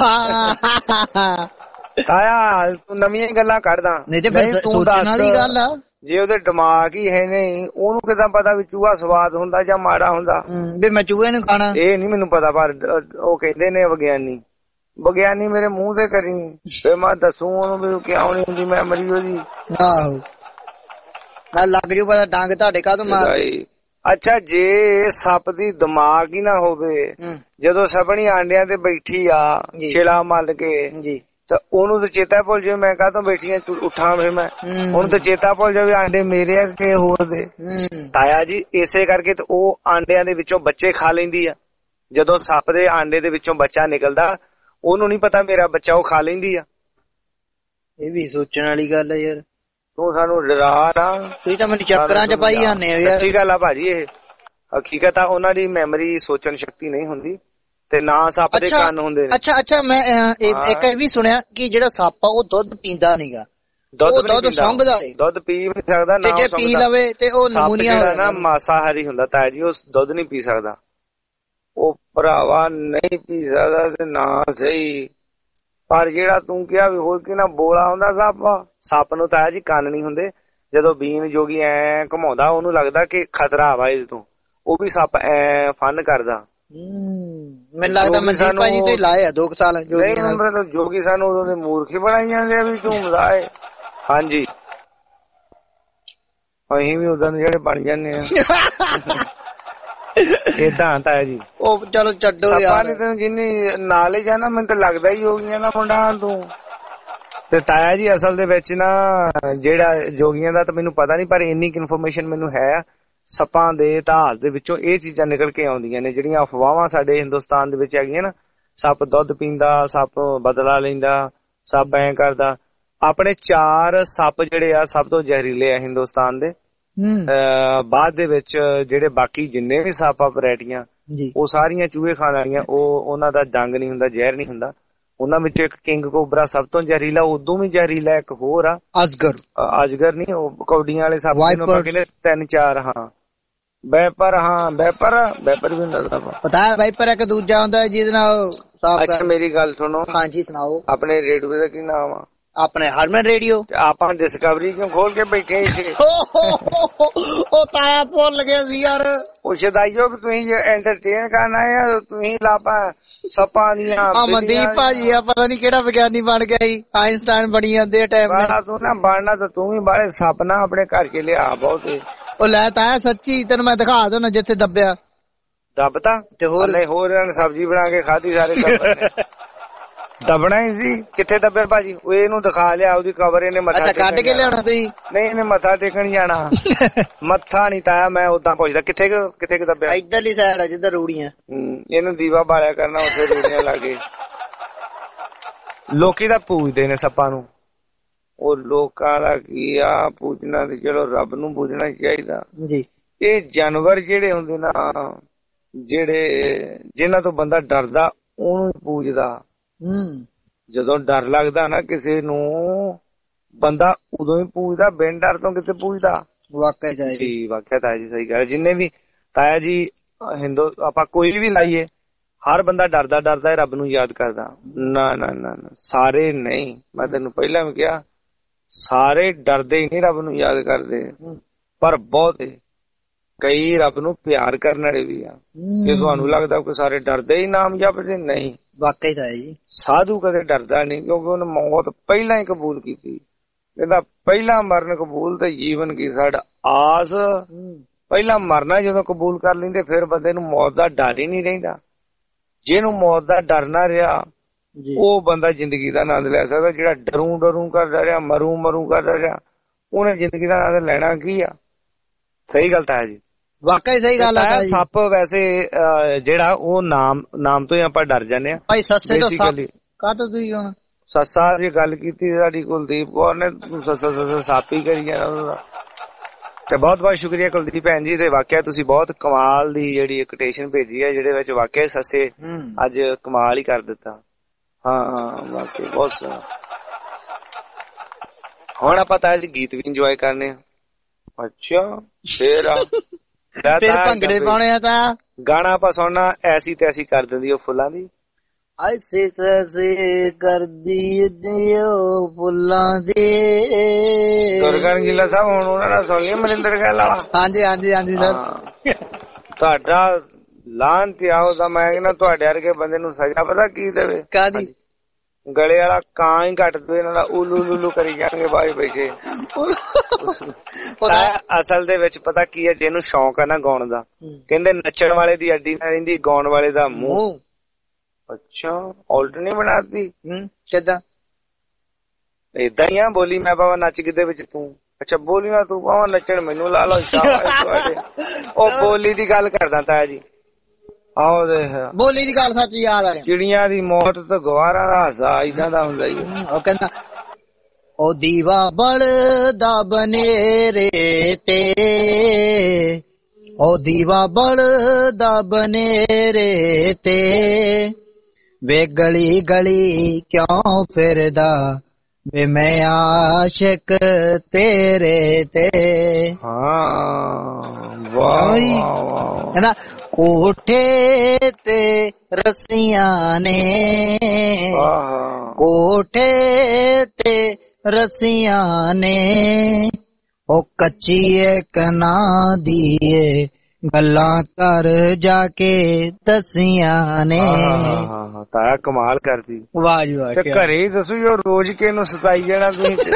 ਤਾਇਆ ਤੂੰ ਨਵੀਆਂ ਗੱਲਾਂ ਕੱਢਦਾ। ਨਹੀਂ ਤੂੰ ਦੱਸ, ਗੱਲ ਆ ਜੇ ਉਹਦੇ ਦਿਮਾਗ ਹੀ ਹੈ ਨਹੀਂ, ਉਹਨੂੰ ਕਿੱਦਾਂ ਪਤਾ ਵੀ ਚੂਹਾ ਸਵਾਦ ਹੁੰਦਾ ਜਾਂ ਮਾੜਾ ਹੁੰਦਾ? ਵੀ ਮੈਂ ਚੂਹੇ ਨੂੰ ਖਾਣਾ ਇਹ ਨੀ ਮੈਨੂੰ ਪਤਾ, ਪਰ ਉਹ ਕਹਿੰਦੇ ਨੇ ਵਿਗਿਆਨੀ। ਵਿਗਿਆਨੀ ਮੇਰੇ ਮੂੰਹ ਤੇ ਕਰੀ ਫੇਰ ਮੈਂ ਦੱਸੂ ਉਹਨੂੰ ਵੀ ਕਿਉਂ ਨੀ ਹੁੰਦੀ ਮੈਮਰੀ ਉਹਦੀ। ਆਹੋ ਮੈਂ ਲੱਗ ਜੂ ਪਤਾ ਡੰਗ ਤੁਹਾਡੇ ਕਾਹਤੋਂ ਮਾਰ। ਅੱਛਾ ਜੇ ਸੱਪ ਦੀ ਦਿਮਾਗ ਹੀ ਨਾ ਹੋਵੇ, ਜਦੋਂ ਸਭਣੀ ਆਂਡਿਆਂ ਤੇ ਬੈਠੀ ਆ ਛਿਲਾ ਮੱਲ ਕੇ, ਤਾਂ ਉਹਨੂੰ ਤਾਂ ਚੇਤਾ ਭੁੱਲ ਜਾਵੇ ਮੈਂ ਕਾਹਤੋਂ ਬੈਠੀ ਆ ਉੱਠਾਂ ਫੇਰ ਮੈਂ, ਉਹਨੂੰ ਤਾਂ ਚੇਤਾ ਭੁੱਲ ਜਾਵੇ ਆਂਡੇ ਮੇਰੇ ਆ ਕਿ ਹੋਰ ਦੇ। ਤਾਇਆ ਜੀ ਇਸੇ ਕਰਕੇ ਤੇ ਉਹ ਆਂਡਿਆਂ ਦੇ ਵਿੱਚੋਂ ਬੱਚੇ ਖਾ ਲੈਂਦੀ ਆ। ਜਦੋਂ ਸੱਪ ਦੇ ਆਂਡੇ ਦੇ ਵਿੱਚੋਂ ਬੱਚਾ ਨਿਕਲਦਾ, ਉਹਨੂੰ ਨੀ ਪਤਾ ਮੇਰਾ ਬੱਚਾ, ਉਹ ਖਾ ਲੈਂਦੀ ਆ। ਇਹ ਵੀ ਸੋਚਣ ਵਾਲੀ ਗੱਲ ਆ ਯਾਰ। ਤੂੰ ਸਾਨੂੰ ਡਰਾ ਨਾ, ਤੁਸੀਂ ਤਾਂ ਮੈਨੂੰ ਚੱਕਰਾਂ ਚ ਪਾਈ ਜਾਂਦੇ ਹੋ ਯਾਰ। ਸੱਚੀ ਗੱਲ ਆ ਭਾਜੀ, ਇਹ ਹਕੀਕਤ ਆ। ਉਹਨਾਂ ਦੀ ਮੈਮਰੀ ਸੋਚਣ ਸ਼ਕਤੀ ਨਹੀਂ ਹੁੰਦੀ ਤੇ ਨਾ ਸੱਪ ਦੇ ਕੰਨ ਹੁੰਦੇ ਨੇ। ਅੱਛਾ ਅੱਛਾ ਮੈਂ ਇੱਕ ਇਹ ਵੀ ਸੁਣਿਆ ਕਿ ਜਿਹੜਾ ਸੱਪ ਆ ਉਹ ਦੁੱਧ ਪੀਂਦਾ ਨਹੀਂਗਾ। ਦੁੱਧ ਦੁੱਧ ਸੁੰਘਦਾ, ਦੁੱਧ ਪੀ ਵੀ ਨਹੀਂ ਸਕਦਾ ਨਾ। ਜੇ ਪੀ ਲਵੇ ਤੇ ਉਹ ਨਮੂਨੀਆ ਹੋ ਜਾਂਦਾ ਨਾ, ਮਾਸਾਹਾਰੀ ਹੁੰਦਾ ਤਾਇਆ ਜੀ, ਉਹ ਦੁੱਧ ਨਹੀਂ ਪੀ ਸਕਦਾ। ਉਹ ਭਰਾਵਾ ਨਹੀਂ ਪੀ ਸਕਦਾ ਤੇ ਨਾ ਸਹੀ। ਪਰ ਜਿਹੜਾ ਤੂੰ ਕਿਹਾ ਵੀ ਹੋਰ ਕੀ ਨਾ ਬੋਲਾ ਹੁੰਦਾ ਸੱਪ, ਸੱਪ ਨੂੰ ਤਾਇਆ ਜੀ ਕੰਨ ਨਹੀਂ ਹੁੰਦੇ। ਜਦੋਂ ਬੀਨ ਜੋਗੀ ਐ ਘੁਮਾਉਂਦਾ, ਉਹਨੂੰ ਲੱਗਦਾ ਕਿ ਖਤਰਾ ਵਾ ਇਹਦੇ ਤੋਂ, ਉਹ ਵੀ ਸੱਪ ਐ ਫਨ ਕਰਦਾ। ਮੈਨੂੰ ਲੱਗਦਾ ਮਨਜੀਤ ਭਾਈ ਤੇ ਲਾਏ ਆ ਦੋ ਕੁ ਸਾਲ ਨਹੀਂ ਮਤਲਬ ਜੋਗੀ ਸਾਨੂੰ ਉਦੋਂ ਦੇ ਮੂਰਖ ਹੀ ਬਣਾਈ ਜਾਂਦੇ ਆ ਵੀ ਤੂੰ ਮਜ਼ਾਏ। ਹਾਂਜੀ ਅਸੀਂ ਵੀ ਉਦਾਂ ਦੇ ਜਿਹੜੇ ਬਣ ਜਾਂਦੇ ਆ ਏਦਾਂ ਤਾਇਆ ਜੀ। ਉਹ ਚਲੋ ਛੱਡੋ ਯਾਰ, ਤੈਨੂੰ ਜਿੰਨੀ ਨਾਲੇਜ ਆ ਨਾ ਮੈਨੂੰ ਤਾਂ ਲੱਗਦਾ ਹੀ ਜੋਗੀਆਂ ਦਾ ਮੁੰਡਾ ਤੂੰ। ਤੇ ਤਾਇਆ ਜੀ ਅਸਲ ਦੇ ਵਿੱਚ ਨਾ ਜਿਹੜਾ ਜੋਗੀਆਂ ਦਾ ਤਾਂ ਮੈਨੂੰ ਪਤਾ ਨੀ, ਪਰ ਇੰਨੀ ਇਨਫੋਰਮੇਸ਼ਨ ਮੈਨੂੰ ਹੈ ਸੱਪਾਂ ਦੇ ਇਤਿਹਾਸ ਦੇ ਵਿੱਚੋਂ ਇਹ ਚੀਜ਼ਾਂ ਨਿਕਲ ਕੇ ਆਉਂਦੀਆਂ ਨੇ ਜਿਹੜੀਆਂ ਅਫਵਾਹਾਂ ਸਾਡੇ ਹਿੰਦੁਸਤਾਨ ਦੇ ਵਿੱਚ ਹੈਗੀਆਂ ਨਾ। ਸੱਪ ਦੁੱਧ ਪੀਂਦਾ, ਸੱਪ ਬਦਲਾ ਲੈਂਦਾ, ਸੱਪ ਐਂ ਕਰਦਾ। ਆਪਣੇ ਚਾਰ ਸੱਪ ਜਿਹੜੇ ਆ ਸਭ ਤੋਂ ਜ਼ਹਿਰੀਲੇ ਆ ਹਿੰਦੁਸਤਾਨ ਦੇ। ਬਾਅਦ ਦੇ ਵਿੱਚ ਜਿਹੜੇ ਬਾਕੀ ਜਿੰਨੇ ਵੀ ਸੱਪ ਆ ਵੈਰਾਈਟੀਆਂ ਉਹ ਸਾਰੀਆਂ ਚੂਹੇ ਖਾਣ ਵਾਲੀਆਂ, ਉਹ ਉਹਨਾਂ ਦਾ ਡੰਗ ਨਹੀਂ ਹੁੰਦਾ, ਜ਼ਹਿਰ ਨਹੀਂ ਹੁੰਦਾ। ਉਹਨਾਂ ਵਿੱਚੋਂ ਇੱਕ ਕਿੰਗ ਕੋਬਰਾ ਸਭ ਤੋਂ ਜ਼ਹਿਰੀਲਾ, ਉਦੋਂ ਵੀ ਜ਼ਹਿਰੀਲਾ ਇੱਕ ਹੋਰ ਆ ਅਜਗਰ। ਅਜਗਰ ਨਹੀਂ, ਉਹ ਕੌਡੀਆਂ ਵਾਲੇ ਸੱਪ ਨੂੰ ਆਪਾਂ ਕਹਿੰਦੇ ਤਿੰਨ ਚਾਰ। ਹਾਂ ਵੈਪਰ, ਹਾਂ ਵੈਪਰ ਵੈਪਰ ਵੀ ਹੁੰਦਾ ਪਤਾ ਹੈ। ਵੈਪਰ ਇੱਕ ਦੂਜਾ ਹੁੰਦਾ ਜਿਹਦੇ ਨਾਲ। ਅੱਛਾ ਮੇਰੀ ਗੱਲ ਸੁਣੋ। ਹਾਂਜੀ ਸੁਣਾਓ। ਆਪਣੇ ਰੇਡੀਓ ਦਾ ਕੀ ਨਾਮ ਆ? ਆਪਣੇ ਹਰਮਨ ਰੇਡੀਓ। ਆਪਾਂ ਡਿਸਕਵਰੀ ਕਿਉਂ ਖੋਲ ਕੇ ਬੈਠੇ ਇੱਥੇ? ਉਹ ਤਾਇਆ ਭੁੱਲ ਗਿਆ ਸੀ ਯਾਰ। ਉਹ ਸ਼ਦਾਈਓ ਵੀ ਤੁਸੀਂ ਜੇ ਐਂਟਰਟੇਨ ਕਰਨਾ ਆ, ਤੁਸੀਂ ਲਾਪਾ ਸੱਪਾਂ ਦੀਆਂ। ਮਨਦੀਪ ਭਾਜੀ ਆ ਪਤਾ ਨੀ ਕਿਹੜਾ ਵਿਗਿਆਨੀ ਬਣ ਗਿਆ ਸੀ, ਆਇਨਸਟਾਈਨ ਬਣੀ ਜਾਂਦੇ ਆ ਟਾਈਮ ਨਾਲ। ਤੂੰ ਨਾ ਬਣਨਾ ਤਾਂ ਤੂੰ ਵੀ ਬਾਲੇ ਸੱਪ ਨਾ ਆਪਣੇ ਘਰ ਕੇ ਲਿਆ ਬਹੁਤੇ। ਉਹ ਲੈ ਤਾਇਆ ਸੱਚੀ ਤੈਨੂੰ ਮੈਂ ਦਿਖਾ ਦੇਣਾ ਜਿੱਥੇ ਦੱਬਿਆ। ਦੱਬਤਾ ਤੇ ਹੋਰ ਨਹੀਂ ਹੋਰ ਇਹਨਾਂ ਨੇ ਸਬਜ਼ੀ ਬਣਾ ਕੇ ਖਾਧੀ ਸਾਰੇ ਟੱਬਰ। ਦਬਣਾ ਹੀ ਸੀ। ਕਿੱਥੇ ਦੱਬਿਆ ਭਾਜੀ? ਉਹ ਇਹਨੂੰ ਦਿਖਾ ਲਿਆ ਉਹਦੀ ਕਬਰ, ਇਹਨੇ ਮੱਥਾ। ਅੱਛਾ ਕੱਢ ਕੇ ਲਿਆਉਣਾ ਤੁਸੀਂ? ਨਹੀਂ ਇਹਨੇ ਮੱਥਾ ਟੇਕਣ ਜਾਣਾ। ਮੱਥਾ ਨੀ ਤਾਇਆ, ਮੈਂ ਉਦਾਂ ਪੁੱਛਦਾ ਕਿੱਥੇ ਕਿੱਥੇ ਕਿ ਦੱਬਿਆ? ਇੱਧਰਲੀ ਸਾਈਡ ਆ ਜਿੱਧਰ ਰੂੜੀਆਂ। ਇਹਨੂੰ ਦੀਵਾ ਬਾਲਿਆ ਕਰਨਾ, ਉੱਥੇ ਰੂੜੀਆਂ ਲਾਗੇ। ਲੋਕੀ ਤਾਂ ਪੂਜਦੇ ਨੇ ਸੱਪਾਂ ਨੂੰ। ਉਹ ਲੋਕਾਂ ਦਾ ਕੀ ਆ ਪੂਜਣਾ, ਤੇ ਚਲੋ ਰੱਬ ਨੂੰ ਪੂਜਣਾ ਚਾਹੀਦਾ ਜੀ। ਇਹ ਜਾਨਵਰ ਜਿਹੜੇ ਹੁੰਦੇ ਨਾ, ਜਿਹੜੇ ਜਿਨ੍ਹਾਂ ਤੋਂ ਬੰਦਾ ਡਰਦਾ ਉਹਨੂੰ ਪੂਜਦਾ। ਜਦੋਂ ਡਰ ਲੱਗਦਾ ਨਾ ਕਿਸੇ ਨੂੰ, ਬੰਦਾ ਉਦੋਂ ਹੀ ਪੂਜਦਾ, ਬਿਨ ਡਰ ਤੋਂ ਕਿਤੇ ਪੂਜਦਾ। ਵਾਕਿਆ ਜੀ, ਵਾਕਿਆ ਤਾਇਆ ਜੀ ਸਹੀ ਗੱਲ। ਜਿੰਨੇ ਵੀ ਤਾਇਆ ਜੀ ਹਿੰਦੂ ਆਪਾਂ ਕੋਈ ਵੀ ਲਾਈਏ, ਹਰ ਬੰਦਾ ਡਰਦਾ ਡਰਦਾ ਰੱਬ ਨੂੰ ਯਾਦ ਕਰਦਾ। ਨਾ ਨਾ ਨਾ ਸਾਰੇ ਨਹੀਂ। ਮੈਂ ਤੈਨੂੰ ਪਹਿਲਾਂ ਵੀ ਕਿਹਾ ਸਾਰੇ ਡਰਦੇ ਹੀ ਨਹੀਂ ਰੱਬ ਨੂੰ ਯਾਦ ਕਰਦੇ, ਪਰ ਬਹੁਤ ਕਈ ਰੱਬ ਨੂੰ ਪਿਆਰ ਕਰਨ ਵਾਲੇ ਵੀ ਆ। ਜੇ ਤੁਹਾਨੂੰ ਲੱਗਦਾ ਕਿ ਸਾਰੇ ਡਰਦੇ ਹੀ ਨਾਮ ਜਪਦੇ, ਨਹੀਂ। ਵਾਕਈ ਤਾਂ ਜੀ ਸਾਧੂ ਕਦੇ ਡਰਦਾ ਨਹੀਂ, ਕਿਉਂਕਿ ਉਹਨੇ ਮੌਤ ਪਹਿਲਾਂ ਹੀ ਕਬੂਲ ਕੀਤੀ। ਕਹਿੰਦਾ ਪਹਿਲਾਂ ਮਰਨ ਕਬੂਲ ਤੇ ਜੀਵਨ ਕੀ ਸਾਡਾ ਆਸ। ਪਹਿਲਾਂ ਮਰਨਾ ਜਦੋਂ ਕਬੂਲ ਕਰ ਲੈਂਦੇ ਫਿਰ ਬੰਦੇ ਨੂੰ ਮੌਤ ਦਾ ਡਰ ਹੀ ਨਹੀਂ ਰਹਿੰਦਾ। ਜਿਹਨੂੰ ਮੌਤ ਦਾ ਡਰ ਨਾ ਰਿਹਾ ਉਹ ਬੰਦਾ ਜ਼ਿੰਦਗੀ ਦਾ ਆਨੰਦ ਲੈ ਸਕਦਾ। ਜਿਹੜਾ ਡਰੂ ਡਰੂ ਕਰਦਾ ਰਿਹਾ, ਮਰੂ ਮਰੂ ਕਰਦਾ ਰਿਹਾ, ਉਹਨੇ ਜ਼ਿੰਦਗੀ ਦਾ ਆਨੰਦ ਲੈਣਾ ਕੀ ਆ? ਸਹੀ ਗੱਲ ਤਾਂ ਹੈ ਜੀ, ਵਾਕਈ ਸਹੀ ਗੱਲ ਹੈ। ਸੱਪ ਵੈਸੇ ਜਿਹੜਾ ਉਹ ਨਾਮ ਨਾਮ ਤੋਂ ਹੀ ਆਪਾਂ ਡਰ ਜਾਂਦੇ ਆ। ਭਾਈ ਸੱਸੇ ਤੋਂ ਕਾਹ ਤੋਂ ਤੁਸੀਂ ਹੁਣ ਸੱਸਾ ਦੀ ਗੱਲ ਕੀਤੀ ਸਾਡੀ ਕੁਲਦੀਪ ਕੌਰ ਨੇ, ਸੱਸਾ ਸੱਸਾ ਸੱਪ ਹੀ ਕਰੀ ਜਾਣਾ। ਤੇ ਬਹੁਤ ਬਹੁਤ ਸ਼ੁਕਰੀਆ ਕੁਲਦੀਪ ਭੈਣ ਜੀ। ਤੇ ਵਾਕਿਆ ਤੁਸੀਂ ਬਹੁਤ ਕਮਾਲ ਦੀ ਜਿਹੜੀ ਕੋਟੇਸ਼ਨ ਭੇਜੀ ਹੈ, ਜਿਹੜੇ ਵਿੱਚ ਵਾਕਿਆ ਸੱਸੇ ਅੱਜ ਕਮਾਲ ਹੀ ਕਰ ਦਿੱਤਾ। ਹਾਂ ਹਾਂ ਵਾਕਿਆ ਬਹੁਤ ਸੋਹਣਾ। ਹੁਣ ਆਪਾਂ ਤਾਂ ਅੱਜ ਗੀਤ ਵੀ ਇੰਜੋਏ ਕਰਨੇ ਆ। ਅੱਛਾ ਫੇਰ ਆ ਫਿਰ ਭੰਗੜੇ ਪਾਉਣੇ ਆ। ਤਾਂ ਗਾਣਾ ਆਪਾਂ ਸੁਣਨਾ ਐਸੀ ਤੈਸੀ ਕਰ ਦਿੰਦੀ ਉਹ ਫੁੱਲਾਂ ਦੀ। ਐਸੀ ਤੈਸੀ ਕਰਦੀ ਦਿਓ ਫੁੱਲਾਂ ਦੀ। ਗੁਰਗਨ ਗਿੱਲਾ ਸਾਹਿਬ ਹੁਣ ਉਹਨਾਂ ਦਾ ਸੁਣ ਲਿਆ ਮਨਿੰਦਰ ਗੱਲ ਵਾਲਾ। ਹਾਂਜੀ ਹਾਂਜੀ ਹਾਂਜੀ ਸਰ। ਤੁਹਾਡਾ ਲਾਹਨ ਤੇ ਆਓ ਤਾਂ ਮੈਂ ਕਹਿੰਦਾ ਤੁਹਾਡੇ ਵਰਗੇ ਬੰਦੇ ਨੂੰ ਸਜ਼ਾ ਪਤਾ ਕੀ ਦੇਵੇ? ਕਾਹਦੀ? ਗਲੇ ਵਾਲਾ ਕਾਂ ਹੀ ਕੱਟ ਦੇਵੇ। ਇਹਨਾਂ ਦਾ ਉਲੂ ਲੁਲੂ ਕਰੀ ਜਾਣਗੇ ਬਾਜ ਬੈਠੇ। ਅਸਲ ਦੇ ਵਿੱਚ ਪਤਾ ਕੀ ਹੈ, ਜਿਹਨੂੰ ਸ਼ੌਂਕ ਆ ਨਾ ਗਾਉਣ ਦਾ, ਕਹਿੰਦੇ ਨੱਚਣ ਵਾਲੇ ਦੀ ਅੱਡੀ ਨਾ ਰਹਿੰਦੀ, ਗਾਉਣ ਵਾਲੇ ਦਾ ਮੂੰਹ। ਅੱਛਾ ਉਲਟ ਨੀ ਬਣਾਤੀ? ਕਿੱਦਾਂ? ਏਦਾਂ ਹੀ ਆ ਬੋਲੀ ਮੈਂ ਪਾਵਾਂ ਨੱਚ ਕਿਤੇ ਵਿੱਚ ਤੂੰ। ਅੱਛਾ ਬੋਲੀਆਂ ਤੂੰ ਪਾਵਾਂ ਨੱਚਣ ਮੈਨੂੰ ਲਾ ਲਓ। ਉਹ ਬੋਲੀ ਦੀ ਗੱਲ ਕਰਦਾ ਤਾਇਆ ਜੀ। ਆਹੋ ਦੇਖ ਬੋਲੀ ਦੀ ਗੱਲ ਸੱਚ ਯਾਦ ਆ। ਚਿੜੀਆਂ ਦੀ ਮੌਤ ਤੇ ਗਵਾਰਾਂ ਦਾ ਹਾਸਾ ਏਦਾਂ ਦਾ ਹੁੰਦਾ ਹੀ। ਉਹ ਕਹਿੰਦਾ ਉਹ ਦੀਵਾ ਬਲਦਾ ਬਨੇਰੇ ਤੇ, ਉਹ ਦੀਵਾ ਬਲਦਾ ਬਨੇਰੇ ਤੇ, ਵੇ ਗਲੀ ਗਲੀ ਕਿਉਂ ਫਿਰਦਾ ਵੇ ਮੈਂ ਆਸ਼ਿਕ ਤੇਰੇ ਤੇ। ਹਾਂ ਵਾਹ ਹੈ ਨਾ। ਕੋਠੇ ਤੇ ਰੱਸੀਆਂ ਨੇ, ਕੋਠੇ ਤੇ ਰੱਸੀਆਂ ਨੇ, ਉਹ ਕੱਚੀ ਏ ਕਨਾ ਦੀਏ ਗੱਲਾਂ ਘਰ ਜਾ ਕੇ ਦਸੀਆਂ ਨੇ। ਹਾਂ ਹਾਂ ਹਾਂ ਤਾਇਆ ਕਮਾਲ ਕਰਦੀ। ਵਾਹ ਜੀ ਵਾਹ। ਤੇ ਘਰੇ ਹੀ ਦੱਸੋ ਜੋ ਰੋਜ਼ ਕੇ ਨੂੰ ਸਤਾਈ ਜਾਣਾ ਤੁਸੀਂ।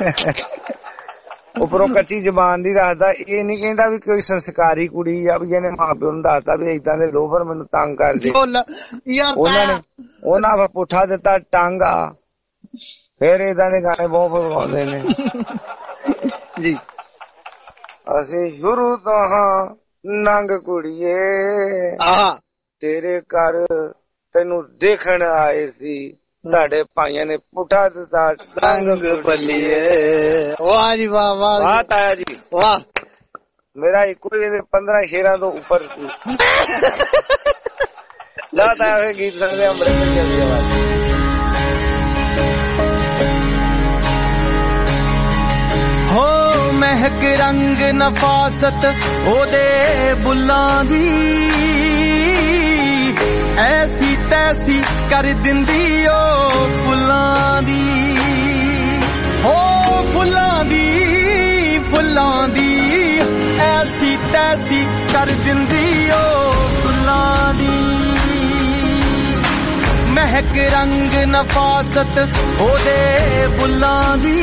ਉੱਪਰੋਂ ਕੱਚੀ ਜ਼ਬਾਨ ਦੀ ਦੱਸਦਾ, ਇਹ ਨੀ ਕਹਿੰਦਾ ਵੀ ਕੋਈ ਸੰਸਕਾਰੀ ਕੁੜੀ ਆ ਵੀ ਜਿਹਨੇ ਮਾਂ ਪਿਓ ਨੂੰ ਦੱਸਦਾ ਵੀ ਏਦਾਂ ਦੇ ਲੋਫਰ ਮੈਨੂੰ ਤੰਗ ਕਰਦੇ। ਉਹਨਾਂ ਨੇ ਉਹਨਾਂ ਪੁੱਠਾ ਦਿੱਤਾ ਟਾਂਗਾ, ਫੇਰ ਏਦਾਂ ਦੇ ਗਾਣੇ ਬਹੁਤ ਫਗਵਾਉਂਦੇ ਨੇ ਜੀ। ਅਸੀਂ ਸ਼ੁਰੂ ਤੋਂ ਹਾਂ ਨੰਗ ਕੁੜੀਏ ਤੇਰੇ ਘਰ ਤੈਨੂੰ ਦੇਖਣ ਆਏ ਸੀ, ਤੁਹਾਡੇ ਭਾਈਆਂ ਨੇ ਪੁੱਠਾ ਦਿੱਤਾ ਟੰਗ ਬੱਲੀਏ। ਵਾਹ ਜੀ ਵਾਹ ਵਾਹ ਵਾਹ ਤਾਇਆ ਜੀ ਵਾਹ। ਮੇਰਾ ਇੱਕੋ ਹੀ ਪੰਦਰਾਂ ਸ਼ੇਰਾਂ ਤੋਂ ਉੱਪਰ ਲਾ ਤਾਇਆ ਗੀਤ ਸੁਣਦੇ ਅੰਮ੍ਰਿਤ ਜਲਦੀ ਆਵਾਜ਼। ਹੋ ਮਹਿਕ ਰੰਗ ਨਫਾਸਤ ਉਹਦੇ ਬੁੱਲਾਂ ਦੀ, ਐਸੀ ਤੈਸੀ ਕਰ ਦਿੰਦੀ ਓ ਫੁੱਲਾਂ ਦੀ। ਹੋ ਫੁੱਲਾਂ ਦੀ ਫੁੱਲਾਂ ਦੀ, ਐਸੀ ਤੈਸੀ ਕਰ ਦਿੰਦੀ ਓ ਫੁੱਲਾਂ ਦੀ। ਮਹਿਕ ਰੰਗ ਨਫਾਸਤ ਉਹਦੇ ਬੁੱਲਾਂ ਦੀ,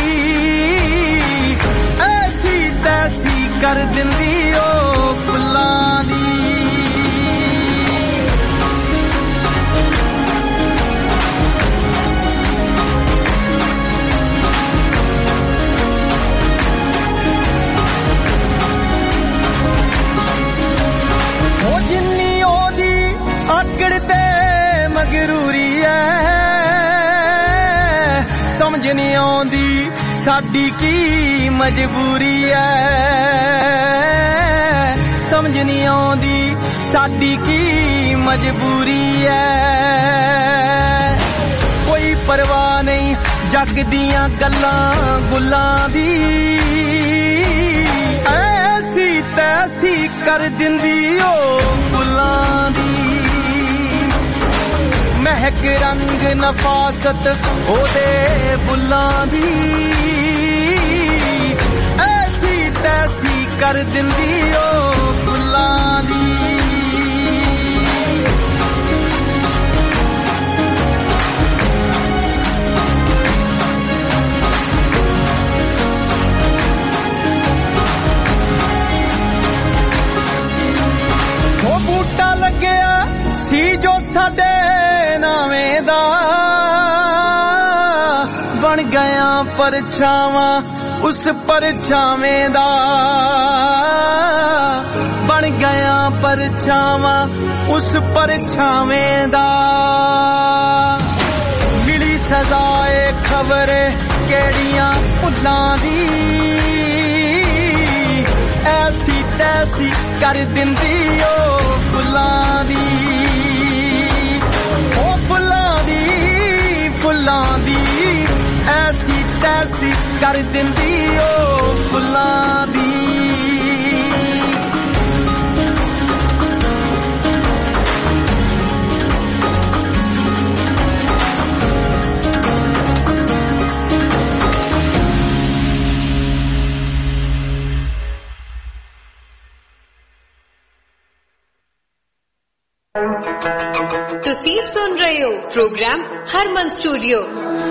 ਐਸੀ ਤੈਸੀ ਕਰ ਦਿੰਦੀ ਓ ਫੁੱਲਾਂ ਦੀ। ਉਹ ਜਿੰਨੀ ਉਹਦੀ ਆਕੜ ਤੇ ਮਗਰੂਰੀ ਐ, ਸਮਝ ਨਹੀਂ ਆਉਂਦੀ ਸਾਡੀ ਕੀ ਮਜਬੂਰੀ ਐ, ਸਮਝ ਨਹੀਂ ਆਉਂਦੀ ਸਾਡੀ ਕੀ ਮਜਬੂਰੀ ਐ। ਕੋਈ ਪਰਵਾਹ ਨਹੀਂ ਜੱਗ ਦੀਆਂ ਗੱਲਾਂ ਗੁੱਲਾਂ ਦੀ, ਐਸੀ ਤੈਸੀ ਕਰ ਦਿੰਦੀ ਓ ਫੁੱਲਾਂ ਦੀ। ਮਹਿਕ ਰੰਗ ਨਫਾਸਤ ਉਹਦੇ ਬੁੱਲਾਂ ਦੀ, ਐਸੀ ਤੈਸੀ ਕਰ ਦਿੰਦੀ ਓ ਫੁੱਲਾਂ ਦੀ। ਉਹ ਬੂਟਾ ਲੱਗਿਆ ਸੀ ਜੋ ਸਾਡੇ ਨਾਵੇਂ ਦਾ, ਬਣ ਗਿਆ ਪਰਛਾਵਾਂ ਉਸ ਪਰਛਾਵੇਂ ਦਾ, ਬਣ ਗਿਆ ਪਰਛਾਵਾਂ ਉਸ ਪਰਛਾਵੇਂ ਦਾ। ਮਿਲੀ ਸਜ਼ਾਏ ਖਬਰ ਕਿਹੜੀਆਂ ਭੁੱਲਾਂ ਦੀ, ਐਸੀ ਤੈਸੀ ਕਰ ਦਿੰਦੀ ਓ ਫੁੱਲਾਂ ਦੀ। ਓ ਫੁੱਲਾਂ ਦੀ ਫੁੱਲਾਂ ਦੀ, ਐਸੀ ਤੈਸੀ ਕਰ ਦਿੰਦੀ ਓ ਫੁੱਲਾਂ ਦੀ। ਤੁਸੀਂ ਸੁਣ ਰਹੇ ਹੋ ਪ੍ਰੋਗਰਾਮ ਹਰਮਨ ਸਟੂਡੀਓ।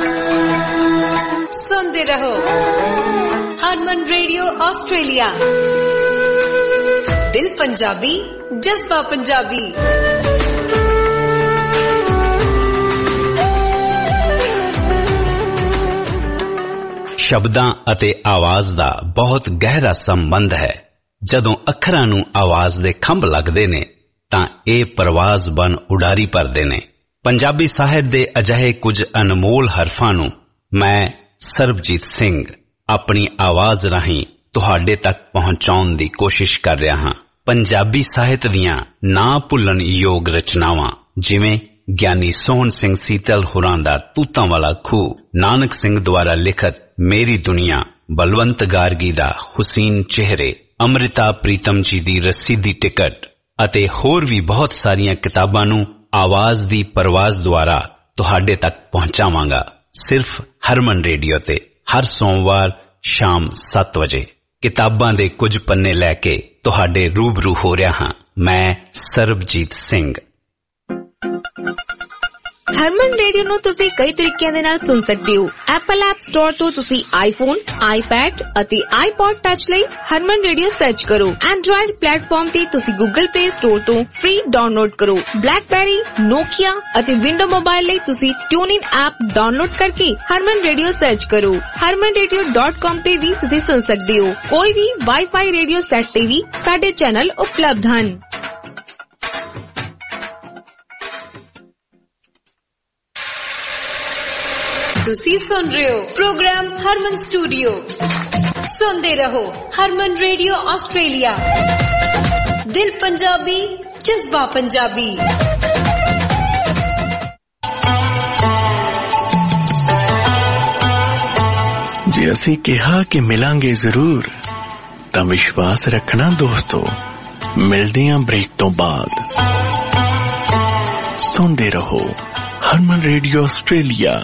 ਸੁਣਦੇ ਰਹੋ ਹਰਮਨ ਰੇਡੀਓ ਆਸਟ੍ਰੇਲੀਆ। ਦਿਲ ਪੰਜਾਬੀ, ਜਜ਼ਬਾ ਪੰਜਾਬੀ। ਸ਼ਬਦਾਂ ਅਤੇ ਆਵਾਜ਼ ਦਾ ਬਹੁਤ ਗਹਿਰਾ ਸੰਬੰਧ ਹੈ। ਜਦੋਂ ਅੱਖਰਾਂ ਨੂੰ ਆਵਾਜ਼ ਦੇ ਖੰਭ ਲੱਗਦੇ ਨੇ ਤਾਂ ਇਹ ਪਰਵਾਜ਼ ਬਨ ਉਡਾਰੀ ਭਰਦੇ ਨੇ। ਪੰਜਾਬੀ ਸਾਹਿਤ ਦੇ ਅਜਿਹੇ ਕੁਝ ਅਨਮੋਲ ਹਰਫਾਂ ਨੂੰ ਮੈਂ ਸਰਬਜੀਤ ਸਿੰਘ ਆਪਣੀ ਆਵਾਜ਼ ਰਾਹੀਂ ਤੁਹਾਡੇ ਤੱਕ ਪਹੁੰਚਾਉਣ ਦੀ ਕੋਸ਼ਿਸ਼ ਕਰ ਰਿਹਾ ਹਾਂ। ਪੰਜਾਬੀ ਸਾਹਿਤ ਦੀਆਂ ਨਾ ਭੁੱਲਣ ਯੋਗ ਰਚਨਾਵਾਂ ਜਿਵੇਂ ਗਿਆਨੀ ਸੋਹਣ ਸਿੰਘ ਸੀਤਲ ਹੋਰਾਂ ਦਾ ਤੂਤਾਂ ਵਾਲਾ ਖੂਹ, ਨਾਨਕ ਸਿੰਘ ਦੁਆਰਾ ਲਿਖਤ ਮੇਰੀ ਦੁਨੀਆ, ਬਲਵੰਤ ਗਾਰਗੀ ਦਾ ਹੁਸੀਨ ਚਿਹਰੇ, ਅੰਮ੍ਰਿਤਾ ਪ੍ਰੀਤਮ ਜੀ ਦੀ ਰੱਸੀ ਦੀ ਟਿਕਟ ਅਤੇ ਹੋਰ ਵੀ ਬਹੁਤ ਸਾਰੀਆਂ ਕਿਤਾਬਾਂ ਨੂੰ ਆਵਾਜ਼ ਦੀ ਪਰਵਾਜ਼ ਦੁਆਰਾ ਤੁਹਾਡੇ ਤੱਕ ਪਹੁੰਚਾਵਾਂਗਾ, ਸਿਰਫ ਹਰਮਨ ਰੇਡੀਓ ਤੇ ਹਰ ਸੋਮਵਾਰ ਸ਼ਾਮ ਸੱਤ ਵਜੇ। ਕਿਤਾਬਾਂ ਦੇ ਕੁਝ ਪੰਨੇ ਲੈ ਕੇ ਤੁਹਾਡੇ ਰੂਬਰੂ ਹੋ ਰਿਹਾ ਹਾਂ ਮੈਂ ਸਰਬਜੀਤ ਸਿੰਘ। ਹਰਮਨ ਰੇਡੀਓ ਨੂੰ ਤੁਸੀਂ ਕਈ ਤਰੀਕਿਆਂ ਦੇ ਨਾਲ ਸੁਣ ਸਕਦੇ ਹੋ। ਐਪਲ ਐਪ ਸਟੋਰ ਤੋਂ ਤੁਸੀਂ ਆਈਫੋਨ, ਆਈਪੈਡ ਅਤੇ ਆਈਪੌਡ ਟੱਚ ਲਈ ਹਰਮਨ ਰੇਡੀਓ ਸਰਚ ਕਰੋ। ਐਂਡਰੋਇਡ ਪਲੇਟਫਾਰਮ ਤੇ ਤੁਸੀਂ ਗੂਗਲ ਪਲੇ ਸਟੋਰ ਤੋਂ ਫ੍ਰੀ ਡਾਊਨਲੋਡ ਕਰੋ। ਬਲੈਕਬੈਰੀ, ਨੋਕੀਆ ਅਤੇ ਵਿੰਡੋ ਮੋਬਾਈਲ ਲਈ ਤੁਸੀਂ ਟਿਊਨਇਨ ਐਪ ਡਾਊਨਲੋਡ ਕਰਕੇ ਹਰਮਨ ਰੇਡੀਓ ਸਰਚ ਕਰੋ। ਹਰਮਨ ਰੇਡੀਓ ਡਾਟ ਕਾਮ ਤੇ ਵੀ ਤੁਸੀਂ ਸੁਣ ਸਕਦੇ ਹੋ। ਕੋਈ ਵੀ ਵਾਈਫਾਈ ਰੇਡੀਓ ਸੈੱਟ ਤੇ ਵੀ ਸਾਡੇ ਚੈਨਲ ਉਪਲਬਧ ਹਨ। ਤੁਸੀਂ ਸੁਣ ਰਹੇ ਹੋ ਪ੍ਰੋਗਰਾਮ ਹਰਮਨ ਸਟੂਡੀਓ। ਸੁਣਦੇ ਰਹੋ ਹਰਮਨ ਰੇਡੀਓ ਆਸਟ੍ਰੇਲੀਆ। ਦਿਲ ਪੰਜਾਬੀ, ਜਜ਼ਬਾ ਪੰਜਾਬੀ। ਜੇ ਅਸੀਂ ਕਿਹਾ ਕਿ ਮਿਲਾਂਗੇ ਜ਼ਰੂਰ ਤਾਂ ਵਿਸ਼ਵਾਸ ਰੱਖਣਾ ਦੋਸਤੋ। ਮਿਲਦੇ ਆਂ ਬ੍ਰੇਕ ਤੋਂ ਬਾਅਦ। ਸੁਣਦੇ ਰਹੋ ਹਰਮਨ ਰੇਡੀਓ ਆਸਟ੍ਰੇਲੀਆ।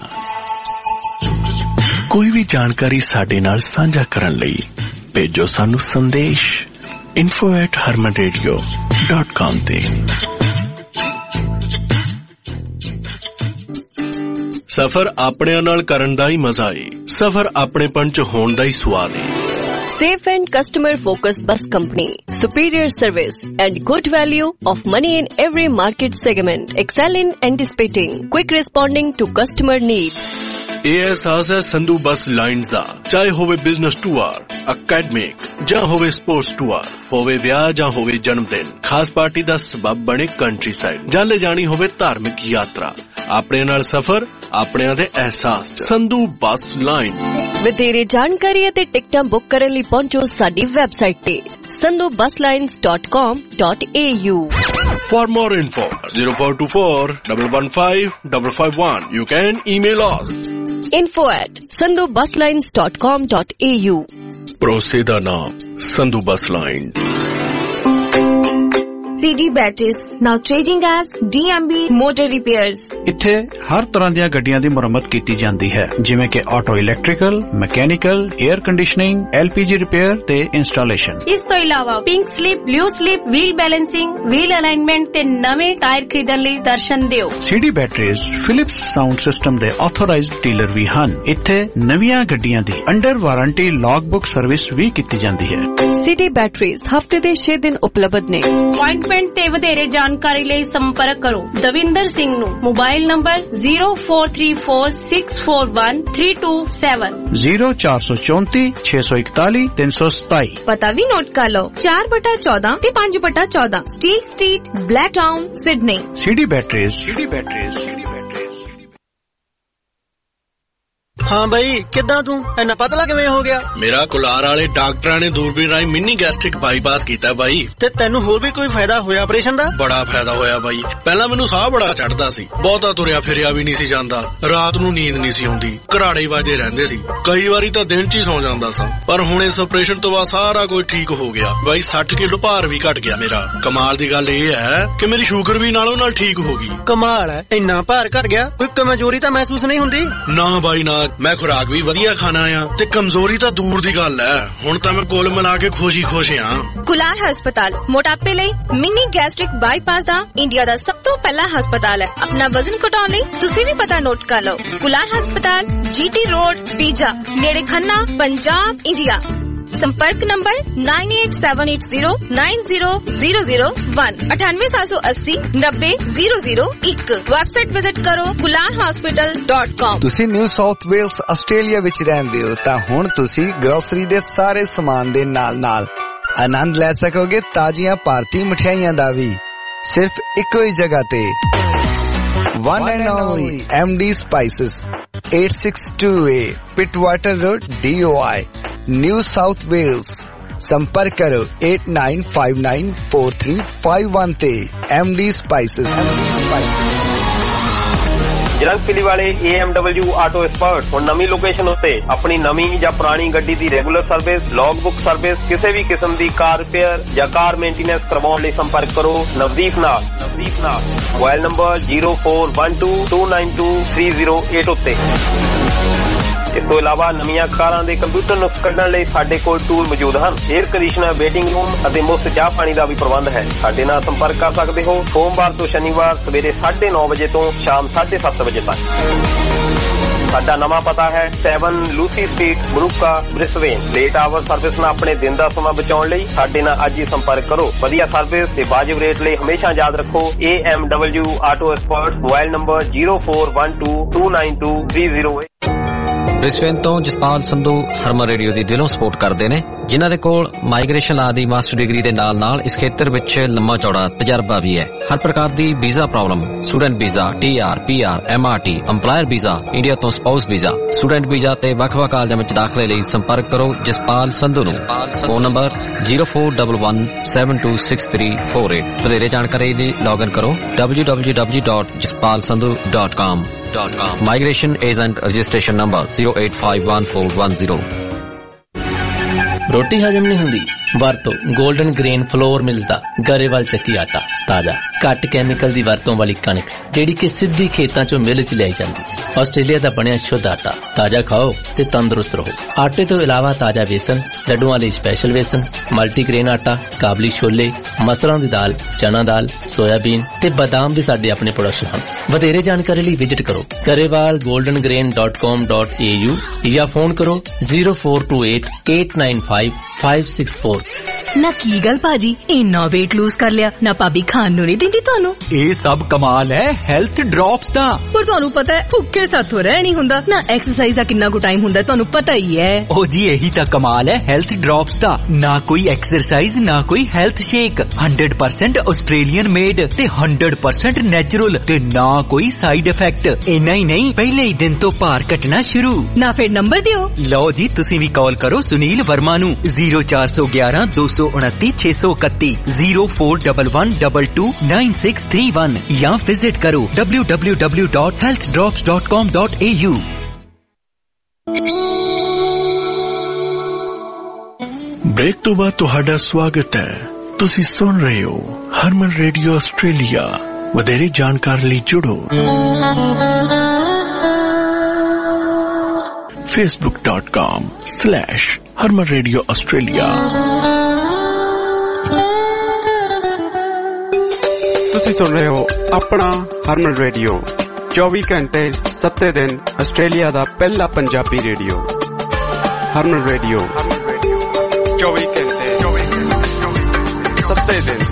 ਕੋਈ ਵੀ ਜਾਣਕਾਰੀ ਸਾਡੇ ਨਾਲ ਸਾਂਝਾ ਕਰਨ ਲਈ ਭੇਜੋ ਸਾਨੂੰ ਸੰਦੇਸ਼ info at harman radio dot com ਤੇ। ਸਫ਼ਰ ਆਪਣਿਆਂ ਨਾਲ ਕਰਨ ਦਾ ਹੀ ਮਜ਼ਾ ਏ। ਸਫ਼ਰ ਆਪਣੇਪਣ ਚ ਹੋਣ ਦਾ ਹੀ ਸਵਾਦ ਏ। Safe and customer-focused bus company, superior service and good value of money in every market segment. Excel in anticipating, quick responding to customer needs. ਇਹ ਅਹਿਸਾਸ ਹੈ ਸੰਧੂ ਬੱਸ ਲਾਈਨਜ਼ ਦਾ। ਚਾਹੇ ਹੋਵੇ ਬਿਜ਼ਨਸ ਟੂਰ, ਅਕੈਡਮਿਕ ਜਾਂ ਹੋਵੇ ਸਪੋਰਟਸ ਟੂਰ, ਹੋਵੇ ਵਿਆਹ ਜਾਂ ਹੋਵੇ ਜਨਮ ਦਿਨ, ਖਾਸ ਪਾਰਟੀ ਦਾ ਸਬਬ ਬਣੇ ਕੰਟਰੀ ਸਾਈਡ, ਜਾਂ ਲੈ ਜਾਣੀ ਹੋਵੇ ਧਾਰਮਿਕ ਯਾਤਰਾ। ਆਪਣੇ ਨਾਲ ਸਫ਼ਰ ਆਪਣਿਆਂ ਦੇ ਅਹਿਸਾਸ। Sandhu bus lines. ਵਧੇਰੇ ਜਾਣਕਾਰੀ ਅਤੇ ਟਿਕਟਾਂ ਬੁੱਕ ਕਰਨ ਲਈ ਪਹੁੰਚੋ ਸਾਡੀ ਵੈਬਸਾਈਟ ਤੇ Sandhu bus lines dot com dot A U. For more info, zero four two four, one one five, five five one. You can email us. info at sandhu bus lines dot com dot a u. ਭਰੋਸੇ ਦਾ ਨਾਮ Sandhu bus line. C D Batteries, now trading as D M B Motor Repairs. ਇੱਥੇ ਹਰ ਤਰ੍ਹਾਂ ਦੀਆਂ ਗੱਡੀਆਂ ਦੀ ਮੁਰੰਮਤ ਕੀਤੀ ਜਾਂਦੀ ਹੈ, ਜਿਵੇਂ ਕਿ auto electrical, mechanical, air conditioning, L P G repair ਤੇ ਇੰਸਟਾਲੇਸ਼ਨ। ਇਸ ਤੋਂ ਇਲਾਵਾ pink slip, blue slip, wheel balancing, wheel alignment ਤੇ ਨਵੇਂ ਟਾਇਰ ਖਰੀਦਣ ਲਈ ਦਰਸ਼ਨ ਦਿਓ। C D Batteries Philips sound system ਦੇ ਆਥੋਰਾਈਜ਼ਡ ਡੀਲਰ ਵੀ ਹਨ। ਇੱਥੇ ਨਵੀਆਂ ਗੱਡੀਆਂ ਦੀ under warranty log book service ਵੀ ਕੀਤੀ ਜਾਂਦੀ ਹੈ। C D Batteries ਹਫਤੇ ਦੇ ਛੇ ਦਿਨ ਉਪਲਬਧ ਨੇ। ਤੇ ਵਧੇਰੇ ਜਾਣਕਾਰੀ ਲਈ ਸੰਪਰਕ ਕਰੋ ਦਵਿੰਦਰ ਸਿੰਘ ਨੂੰ। Mobile number zero four three four six four one three two seven zero ਚਾਰ ਸੌ ਚੌਂਤੀ ਛੇ ਸੌ ਇਕਤਾਲੀ ਤਿੰਨ ਸੌ ਸਤਾਈ। ਪਤਾ ਵੀ ਨੋਟ ਕਰ ਲਓ। ਚਾਰ ਬਟਾ ਚੌਦਾਂ ਤੇ ਪੰਜ ਬਟਾ ਚੌਦਾਂ steel street, Blacktown, Sydney. C D Batteries। C D Batteries। C D Batteries। ਹਾਂ ਬਈ, ਕਿੱਦਾਂ ਤੂੰ ਇੰਨਾ ਪਤਲਾ ਕਿਵੇਂ ਹੋ ਗਿਆ? ਮੇਰਾ ਕੁਲਾਰ ਵਾਲੇ ਡਾਕਟਰਾਂ ਨੇ ਦੂਰਬੀਨ ਰਾਹੀਂ ਮਿੰਨੀ ਗੈਸਟ੍ਰਿਕ ਬਾਈਪਾਸ ਕੀਤਾ ਬਾਈ। ਤੇ ਤੈਨੂੰ ਹੋਰ ਵੀ ਕੋਈ ਫਾਇਦਾ ਹੋਇਆ ਆਪਰੇਸ਼ਨ ਦਾ? ਬੜਾ ਫਾਇਦਾ ਹੋਇਆ ਬਾਈ। ਪਹਿਲਾਂ ਮੈਨੂੰ ਸਾਹ ਬੜਾ ਚੜਦਾ ਸੀ, ਬਹੁਤਾ ਤੁਰਿਆ ਫਿਰਿਆ ਵੀ ਨਹੀਂ ਸੀ ਜਾਂਦਾ, ਰਾਤ ਨੂੰ ਨੀਂਦ ਨਹੀਂ ਸੀ ਆਉਂਦੀ, ਘਰਾੜੇ ਵਾਜੇ ਰਹਿੰਦੇ ਸੀ, ਕਈ ਵਾਰੀ ਤਾਂ ਦਿਨ ਚ ਹੀ ਸੌ ਜਾਂਦਾ ਸਾਂ। ਪਰ ਹੁਣ ਇਸ ਆਪਰੇਸ਼ਨ ਤੋਂ ਬਾਅਦ ਸਾਰਾ ਕੁਝ ਠੀਕ ਹੋ ਗਿਆ ਬਾਈ। ਸੱਠ ਕਿਲੋ ਭਾਰ ਵੀ ਘਟ ਗਿਆ ਮੇਰਾ। ਕਮਾਲ ਦੀ ਗੱਲ ਇਹ ਹੈ ਕਿ ਮੇਰੀ ਸ਼ੂਗਰ ਵੀ ਨਾਲੋਂ ਨਾਲ ਠੀਕ ਹੋ ਗਈ। ਕਮਾਲ ਹੈ, ਇੰਨਾ ਭਾਰ ਘਟ ਗਿਆ, ਕੋਈ ਕਮਜ਼ੋਰੀ ਤਾਂ ਮਹਿਸੂਸ ਨਹੀਂ ਹੁੰਦੀ? ਨਾ ਬਾਈ ਨਾ, ਮੈਂ ਖੁਰਾਕ ਵੀ ਵਧੀਆ ਖਾਣਾ ਆ ਤੇ ਕਮਜ਼ੋਰੀ ਤਾਂ ਦੂਰ ਦੀ ਗੱਲ ਹੈ। ਹੁਣ ਤਾਂ ਮੈਂ ਕੁੱਲ ਮਿਲਾ ਕੇ ਖੁਸ਼ ਹੀ ਖੁਸ਼ ਆ। ਕੁਲਾਰ ਹਸਪਤਾਲ ਮੋਟਾਪੇ ਲਈ ਮਿੰਨੀ ਗੈਸਟ੍ਰਿਕ ਬਾਈਪਾਸ ਦਾ ਇੰਡੀਆ ਦਾ ਸਭ ਤੋਂ ਪਹਿਲਾ ਹਸਪਤਾਲ ਹੈ। ਆਪਣਾ ਵਜ਼ਨ ਘਟਾਉਣ ਲਈ ਤੁਸੀਂ ਵੀ ਪਤਾ ਨੋਟ ਕਰ ਲਓ। ਕੁਲਾਰ ਹਸਪਤਾਲ, ਜੀ ਟੀ ਰੋਡ, ਪੀਜਾ, ਨੇੜੇ ਖੰਨਾ, ਪੰਜਾਬ, ਇੰਡੀਆ। संपर्क number nine eight seven eight zero nine zero zero zero one अठानवे सात सौ अस्सी नब्बे जीरो जीरो एक। वेबसाइट विजिट करो कुलार हॉस्पिटल डॉट कॉम। ਤੁਸੀਂ ਨਿਊ ਸਾਊਥ ਵੇਲਸ ਆਸਟ੍ਰੇਲੀਆ ਵਿੱਚ ਰਹਿੰਦੇ ਹੋ ਤਾਂ ਹੁਣ ਤੁਸੀਂ ਗਰੋਸਰੀ ਦੇ ਸਾਰੇ ਸਮਾਨ ਦੇ ਨਾਲ ਨਾਲ ਆਨੰਦ ਲੈ ਸਕੋਗੇ ਤਾਜ਼ੀਆਂ ਭਾਰਤੀ ਮਠਿਆਈਆਂ ਦਾ ਵੀ, ਸਿਰਫ ਇੱਕੋ ਹੀ ਜਗ੍ਹਾ ਤੇ। One and only M D Spices, eight six two A Pittwater Road, D O I, New South Wales। संपर्क करो eight nine five nine four three five one ਤੇ। M D Spices। ਜਲੰਧਰ ਪਿਲੀ ਵਾਲੇ A M W auto expert ਹੁਣ ਨਵੀਂ location ਉੱਤੇ ਆਪਣੀ ਨਵੀਂ ਜਾਂ ਪੁਰਾਣੀ ਗੱਡੀ ਦੀ regular service, log book service, ਕਿਸੇ ਵੀ ਕਿਸਮ ਦੀ ਕਾਰ ਰਿਪੇਅਰ ਜਾਂ ਕਾਰ ਮੇਨਟੇਨੈਂਸ ਕਰਵਾਉਣ ਲਈ ਸੰਪਰਕ ਕਰੋ ਨਵਦੀਪ ਨਾਲ। ਨਵਦੀਪ ਨਾਲ mobile number zero four one two two nine two three zero eight ਉੱਤੇ। ਇਸ ਤੋਂ ਇਲਾਵਾ ਨਵੀਆਂ ਕਾਰਾਂ ਦੇ ਕੰਪਿਊਟਰ ਨੁਕਸ ਕੱਢਣ ਲਈ ਸਾਡੇ ਕੋਲ ਟੂਲ ਮੌਜੂਦ ਹਨ। 에ਅਰ ਕੰਡੀਸ਼ਨਰ, ਵੇਟਿੰਗ ਰੂਮ ਅਤੇ ਮੁਫਤ ਚਾਹ ਪਾਣੀ ਦਾ ਵੀ ਪ੍ਰਬੰਧ ਹੈ। ਸਾਡੇ ਨਾਲ ਸੰਪਰਕ ਕਰ ਸਕਦੇ ਹੋ ਸੋਮਵਾਰ ਤੋਂ ਸ਼ਨੀਵਾਰ ਸਵੇਰੇ ਸਾਢੇ ਨੌ ਵਜੇ ਤੋਂ ਸ਼ਾਮ ਸਾਢੇ ਸੱਤ ਵਜੇ ਤੱਕ। ਸਾਡਾ ਨਵਾਂ ਪਤਾ ਹੈ ਸੈਵਨ ਲੂਸੀ ਸਟਰੀਟ, ਬਰੂਕਾ, ਬ੍ਰਿਸਬੇਨ। ਲੇਟ ਆਵਰ ਸਰਵਿਸ ਨਾਲ ਆਪਣੇ ਦਿਨ ਦਾ ਸਮਾਂ ਬਚਾਉਣ ਲਈ ਸਾਡੇ ਨਾਲ ਅੱਜ ਹੀ ਸੰਪਰਕ ਕਰੋ। ਵਧੀਆ ਸਰਵਿਸ ਤੇ ਵਾਜਿਬ ਰੇਟ ਲਈ ਹਮੇਸ਼ਾ ਯਾਦ ਰੱਖੋ A M W auto expert. Mobile number zero four one two two nine two three zero eight. Brisbane ਤੋਂ ਜਸਪਾਲ ਸੰਧੂ ਹਰਮਨ ਰੇਡੀਓ ਦੀ ਦਿਲੋਂ ਸਪੋਰਟ ਕਰਦੇ ਨੇ, ਜਿਨ੍ਹਾਂ ਦੇ ਕੋਲ ਮਾਈਗ੍ਰੇਸ਼ਨ ਲਾ ਦੀ ਮਾਸਟਰ ਡਿਗਰੀ ਦੇ ਨਾਲ ਨਾਲ ਇਸ ਖੇਤਰ ਵਿੱਚ ਲੰਮਾ ਚੌੜਾ ਤਜਰਬਾ ਵੀ ਹੈ। ਹਰ ਪ੍ਰਕਾਰ ਦੀ visa problem, student visa, T R, P R, M R T, employer visa, India ਤੋਂ ਸਪਾਊਸ ਵੀਜ਼ਾ, ਸਟੂਡੈਂਟ ਵੀਜ਼ਾ ਤੇ ਵੱਖ-ਵੱਖ ਕਾਲਜਾਂ ਵਿੱਚ ਦਾਖਲੇ ਲਈ ਸੰਪਰਕ ਕਰੋ ਜਸਪਾਲ ਸੰਧੂ ਨੂੰ। Phone number zero four one one seven two six three four eight. ਵਧੇਰੇ ਜਾਣਕਾਰੀ ਲਈ ਲੌਗਇਨ ਕਰੋ W W W dot Jaspal Sandhu dot com. Migration agent registration number zero eight five one four one zero. ਰੋਟੀ ਹਜਮ ਨਹੀਂ ਹੁੰਦੀ? ਵਰਤੋ ਗੋਲਡਨ ਗ੍ਰੇਨ ਫਲੋਰ ਮਿਲਸ ਦਾ ਗਰੇਵਾਲ ਚੱਕੀ ਆਟਾ। ਤਾਜ਼ਾ ਘੱਟ ਕੈਮੀਕਲ ਦੀ ਵਰਤੋਂ ਵਾਲੀ ਕਣਕ ਜਿਹੜੀ ਕਿ ਸਿੱਧੀ ਖੇਤਾਂ ਚੋਂ ਮਿਲ ਚ ਲਿਆਈ ਜਾਂਦੀ। ਆਸਟ੍ਰੇਲੀਆ ਦਾ ਬਣਿਆ ਸ਼ੁੱਧ ਆਟਾ। ਤਾਜ਼ਾ ਖਾਓ ਤੇ ਤੰਦਰੁਸਤ ਰਹੋ। ਆਟੇ ਤੋਂ ਇਲਾਵਾ ਤਾਜ਼ਾ ਵੇਸਣ, ਲੱਡੂਆਂ ਲਈ ਸਪੈਸ਼ਲ ਵੇਸਣ, ਮਲਟੀਗ੍ਰੇਨ ਆਟਾ, ਕਾਬਲੀ ਛੋਲੇ, ਮਸਰਾਂ ਦੀ ਦਾਲ, ਚਨਾ ਦਾਲ, ਸੋਇਆਬੀਨ ਤੇ ਬਦਾਮ ਵੀ ਸਾਡੇ ਆਪਣੇ ਪ੍ਰੋਡਕਸ਼ਨ ਹਨ। ਵਧੇਰੇ ਜਾਣਕਾਰੀ ਲਈ ਵਿਜ਼ਿਟ ਕਰੋ Grewal golden grain dot com dot A U ਜਾਂ ਫੋਨ ਕਰੋ zero four two eight eight nine five five six four. ਨਾ ਕੀ ਗੱਲ ਭਾਜੀ, ਇੰਨਾ weight lose ਕਰ ਲਿਆ ਨਾ? ਭਾਬੀ ਖਾਣ ਨੂੰ ਨਹੀਂ ਦਿੰਦੀ ਤੁਹਾਨੂੰ? ਇਹ ਸਭ ਕਮਾਲ ਹੈ ਹੈਲਥ ਡ੍ਰੌਪਸ ਦਾ। ਪਰ ਤੁਹਾਨੂੰ ਪਤਾ ਹੈ ਭੁੱਖੇ ਸਾਥੋਂ ਰਹਿ ਨਹੀਂ ਹੁੰਦਾ ਨਾ। ਐਕਸਰਸਾਈਜ਼ ਦਾ ਕਿੰਨਾ ਕੁ ਟਾਈਮ ਹੁੰਦਾ ਤੁਹਾਨੂੰ ਪਤਾ ਹੀ ਹੈ। ਉਹ ਜੀ ਇਹੀ ਤਾਂ ਕਮਾਲ ਹੈ ਹੈਲਥ ਡ੍ਰੌਪਸ ਦਾ। ਨਾ ਕੋਈ ਐਕਸਰਸਾਈਜ਼ ਨਾ ਕੋਈ health shake, hundred percent Australian made ਤੇ ਹੰਡਰਡ ਪਰਸੈਂਟ ਨੈਚੁਰਲ ਤੇ ਨਾ ਕੋਈ ਸਾਈਡ ਇਫੈਕਟ। ਇੰਨਾ ਹੀ ਨਹੀਂ, ਪਹਿਲੇ ਹੀ ਦਿਨ ਤੋਂ ਭਾਰ ਘਟਣਾ ਸ਼ੁਰੂ। ਨਾ ਫਿਰ ਨੰਬਰ ਦਿਓ। ਲਓ ਜੀ, ਤੁਸੀਂ ਵੀ ਕਾਲ ਕਰੋ ਸੁਨੀਲ ਵਰਮਾ ਨੂੰ ਜ਼ੀਰੋ ਚਾਰ ਸੌ ਗਿਆਰਾਂ ਦੋ ਸੌ ਉਨੱਤੀ ਛੇ ਸੌ ਇਕੱਤੀ zero four one one double two nine six three one ਜਾਂ ਵਿਜ਼ਿਟ ਕਰੋ W W W dot health drops dot com dot A U. Break ਤੋਂ ਬਾਅਦ ਤੁਹਾਡਾ ਸਵਾਗਤ ਹੈ। ਤੁਸੀਂ ਸੁਣ ਰਹੇ ਹੋ ਹਰਮਨ ਰੇਡੀਓ ਆਸਟ੍ਰੇਲੀਆ। ਵਧੇਰੇ ਜਾਣਕਾਰੀ ਲਈ ਜੁੜੋ facebook dot com slash harman radio australia। ਤੁਸੀਂ ਸੁਣ ਰਹੇ ਹੋ ਆਪਣਾ ਹਰਮਨ ਰੇਡੀਓ, ਚੌਵੀ ਘੰਟੇ ਸੱਤੇ ਦਿਨ ਆਸਟ੍ਰੇਲੀਆ ਦਾ ਪਹਿਲਾ ਪੰਜਾਬੀ ਰੇਡੀਓ। ਹਰਮਨ ਰੇਡੀਓ ਚੌਵੀ ਘੰਟੇ ਸੱਤੇ ਦਿਨ।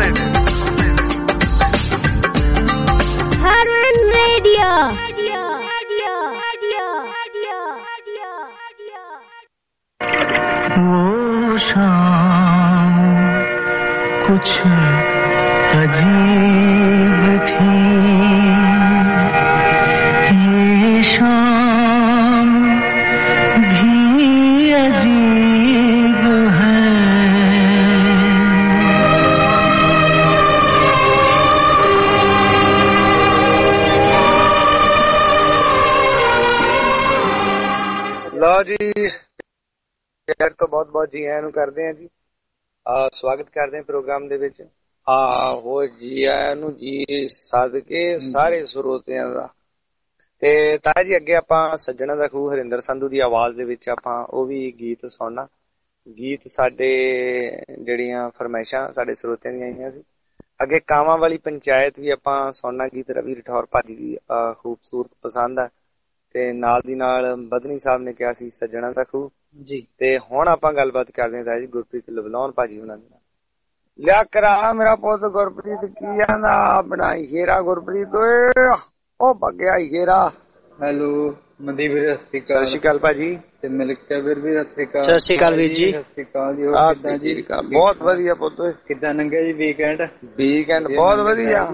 ਹਰਮਨ ਰੇਡੀਓ वो शाम कुछ अजीब थी, ये शाम भी अजीब है। लो जी, ਯਾਰ ਤੋਂ ਬਹੁਤ ਬਹੁਤ ਜੀ ਆਇਆਂ ਨੂੰ ਕਰਦੇ ਆ ਜੀ। ਆ ਸਵਾਗਤ ਕਰਦੇ ਆ ਪ੍ਰੋਗਰਾਮ ਦੇ ਵਿੱਚ। ਆ ਹੋ ਜੀ ਆਇਆਂ ਨੂੰ ਜੀ ਸਦਕੇ ਸਾਰੇ ਸਰੋਤਿਆਂ ਦਾ। ਤੇ ਤਾਂ ਜੀ ਅੱਗੇ ਆਪਾਂ ਸੱਜਣਾ ਦਾ ਖੂਹ ਹਰਿੰਦਰ ਸੰਧੂ ਦੀ ਆਵਾਜ਼ ਦੇ ਵਿੱਚ ਆਪਾਂ ਉਹ ਵੀ ਗੀਤ ਸੁਣਨਾ। ਗੀਤ ਸਾਡੇ ਜਿਹੜੀਆਂ ਫਰਮਾਇਸ਼ਾਂ ਸਾਡੇ ਸਰੋਤਿਆਂ ਦੀਆਂ ਆਈਆਂ ਸੀ। ਅੱਗੇ ਕਾਵਾਂ ਵਾਲੀ ਪੰਚਾਇਤ ਵੀ ਆਪਾਂ ਸੁਣਨਾ, ਗੀਤ ਰਵੀ ਰਠੌਰ ਭਾਜੀ ਦੀ ਖੂਬਸੂਰਤ ਪਸੰਦ ਆ। ਤੇ ਨਾਲ ਦੀ ਨਾਲ ਬਦਨੀ ਸਾਹਿਬ ਨੇ ਕਿਹਾ ਸੀ ਸੱਜਣਾ ਦਾ ਖੂਹ ਜੀ। ਤੇ ਹੁਣ ਆਪਾਂ ਗੱਲਬਾਤ ਕਰਦੇ ਹਾਂ ਜੀ ਗੁਰਪ੍ਰੀਤ ਲਵਲੌਨ ਭਾਜੀ ਉਹਨਾਂ ਦੇ ਨਾਲ। ਲਿਆ ਕਰਾ ਮੇਰਾ ਪੁੱਤ ਗੁਰਪ੍ਰੀਤ ਕੀ ਆਂਦਾ ਆਪਣਾ ਹੀਰਾ। ਗੁਰਪ੍ਰੀਤ ਓਏ ਉਹ ਬੱਗਿਆ ਹੀਰਾ। ਹੈਲੋ ਮਨਦੀਪ ਵੀਰ, ਸਤਿ ਸ਼੍ਰੀ ਅਕਾਲ। ਸਤਿ ਸ਼੍ਰੀ ਅਕਾਲ ਭਾਜੀ। ਤੇ ਮਿਲਕਾ ਵੀਰ ਵੀ ਸਤਿ ਸ਼੍ਰੀ ਅਕਾਲ। ਸਤਿ ਸ਼੍ਰੀ ਅਕਾਲ ਵੀਰ ਜੀ। ਸਤਿ ਸ਼੍ਰੀ ਅਕਾਲ ਜੀ। ਹੋਰ ਕਿੱਦਾਂ ਜੀ? ਬਹੁਤ ਵਧੀਆ ਪੁੱਤ। ਕਿੱਦਾਂ ਲੰਘਿਆ ਜੀ ਵੀਕਐਂਡ? ਵੀਕਐਂਡ ਬਹੁਤ ਵਧੀਆ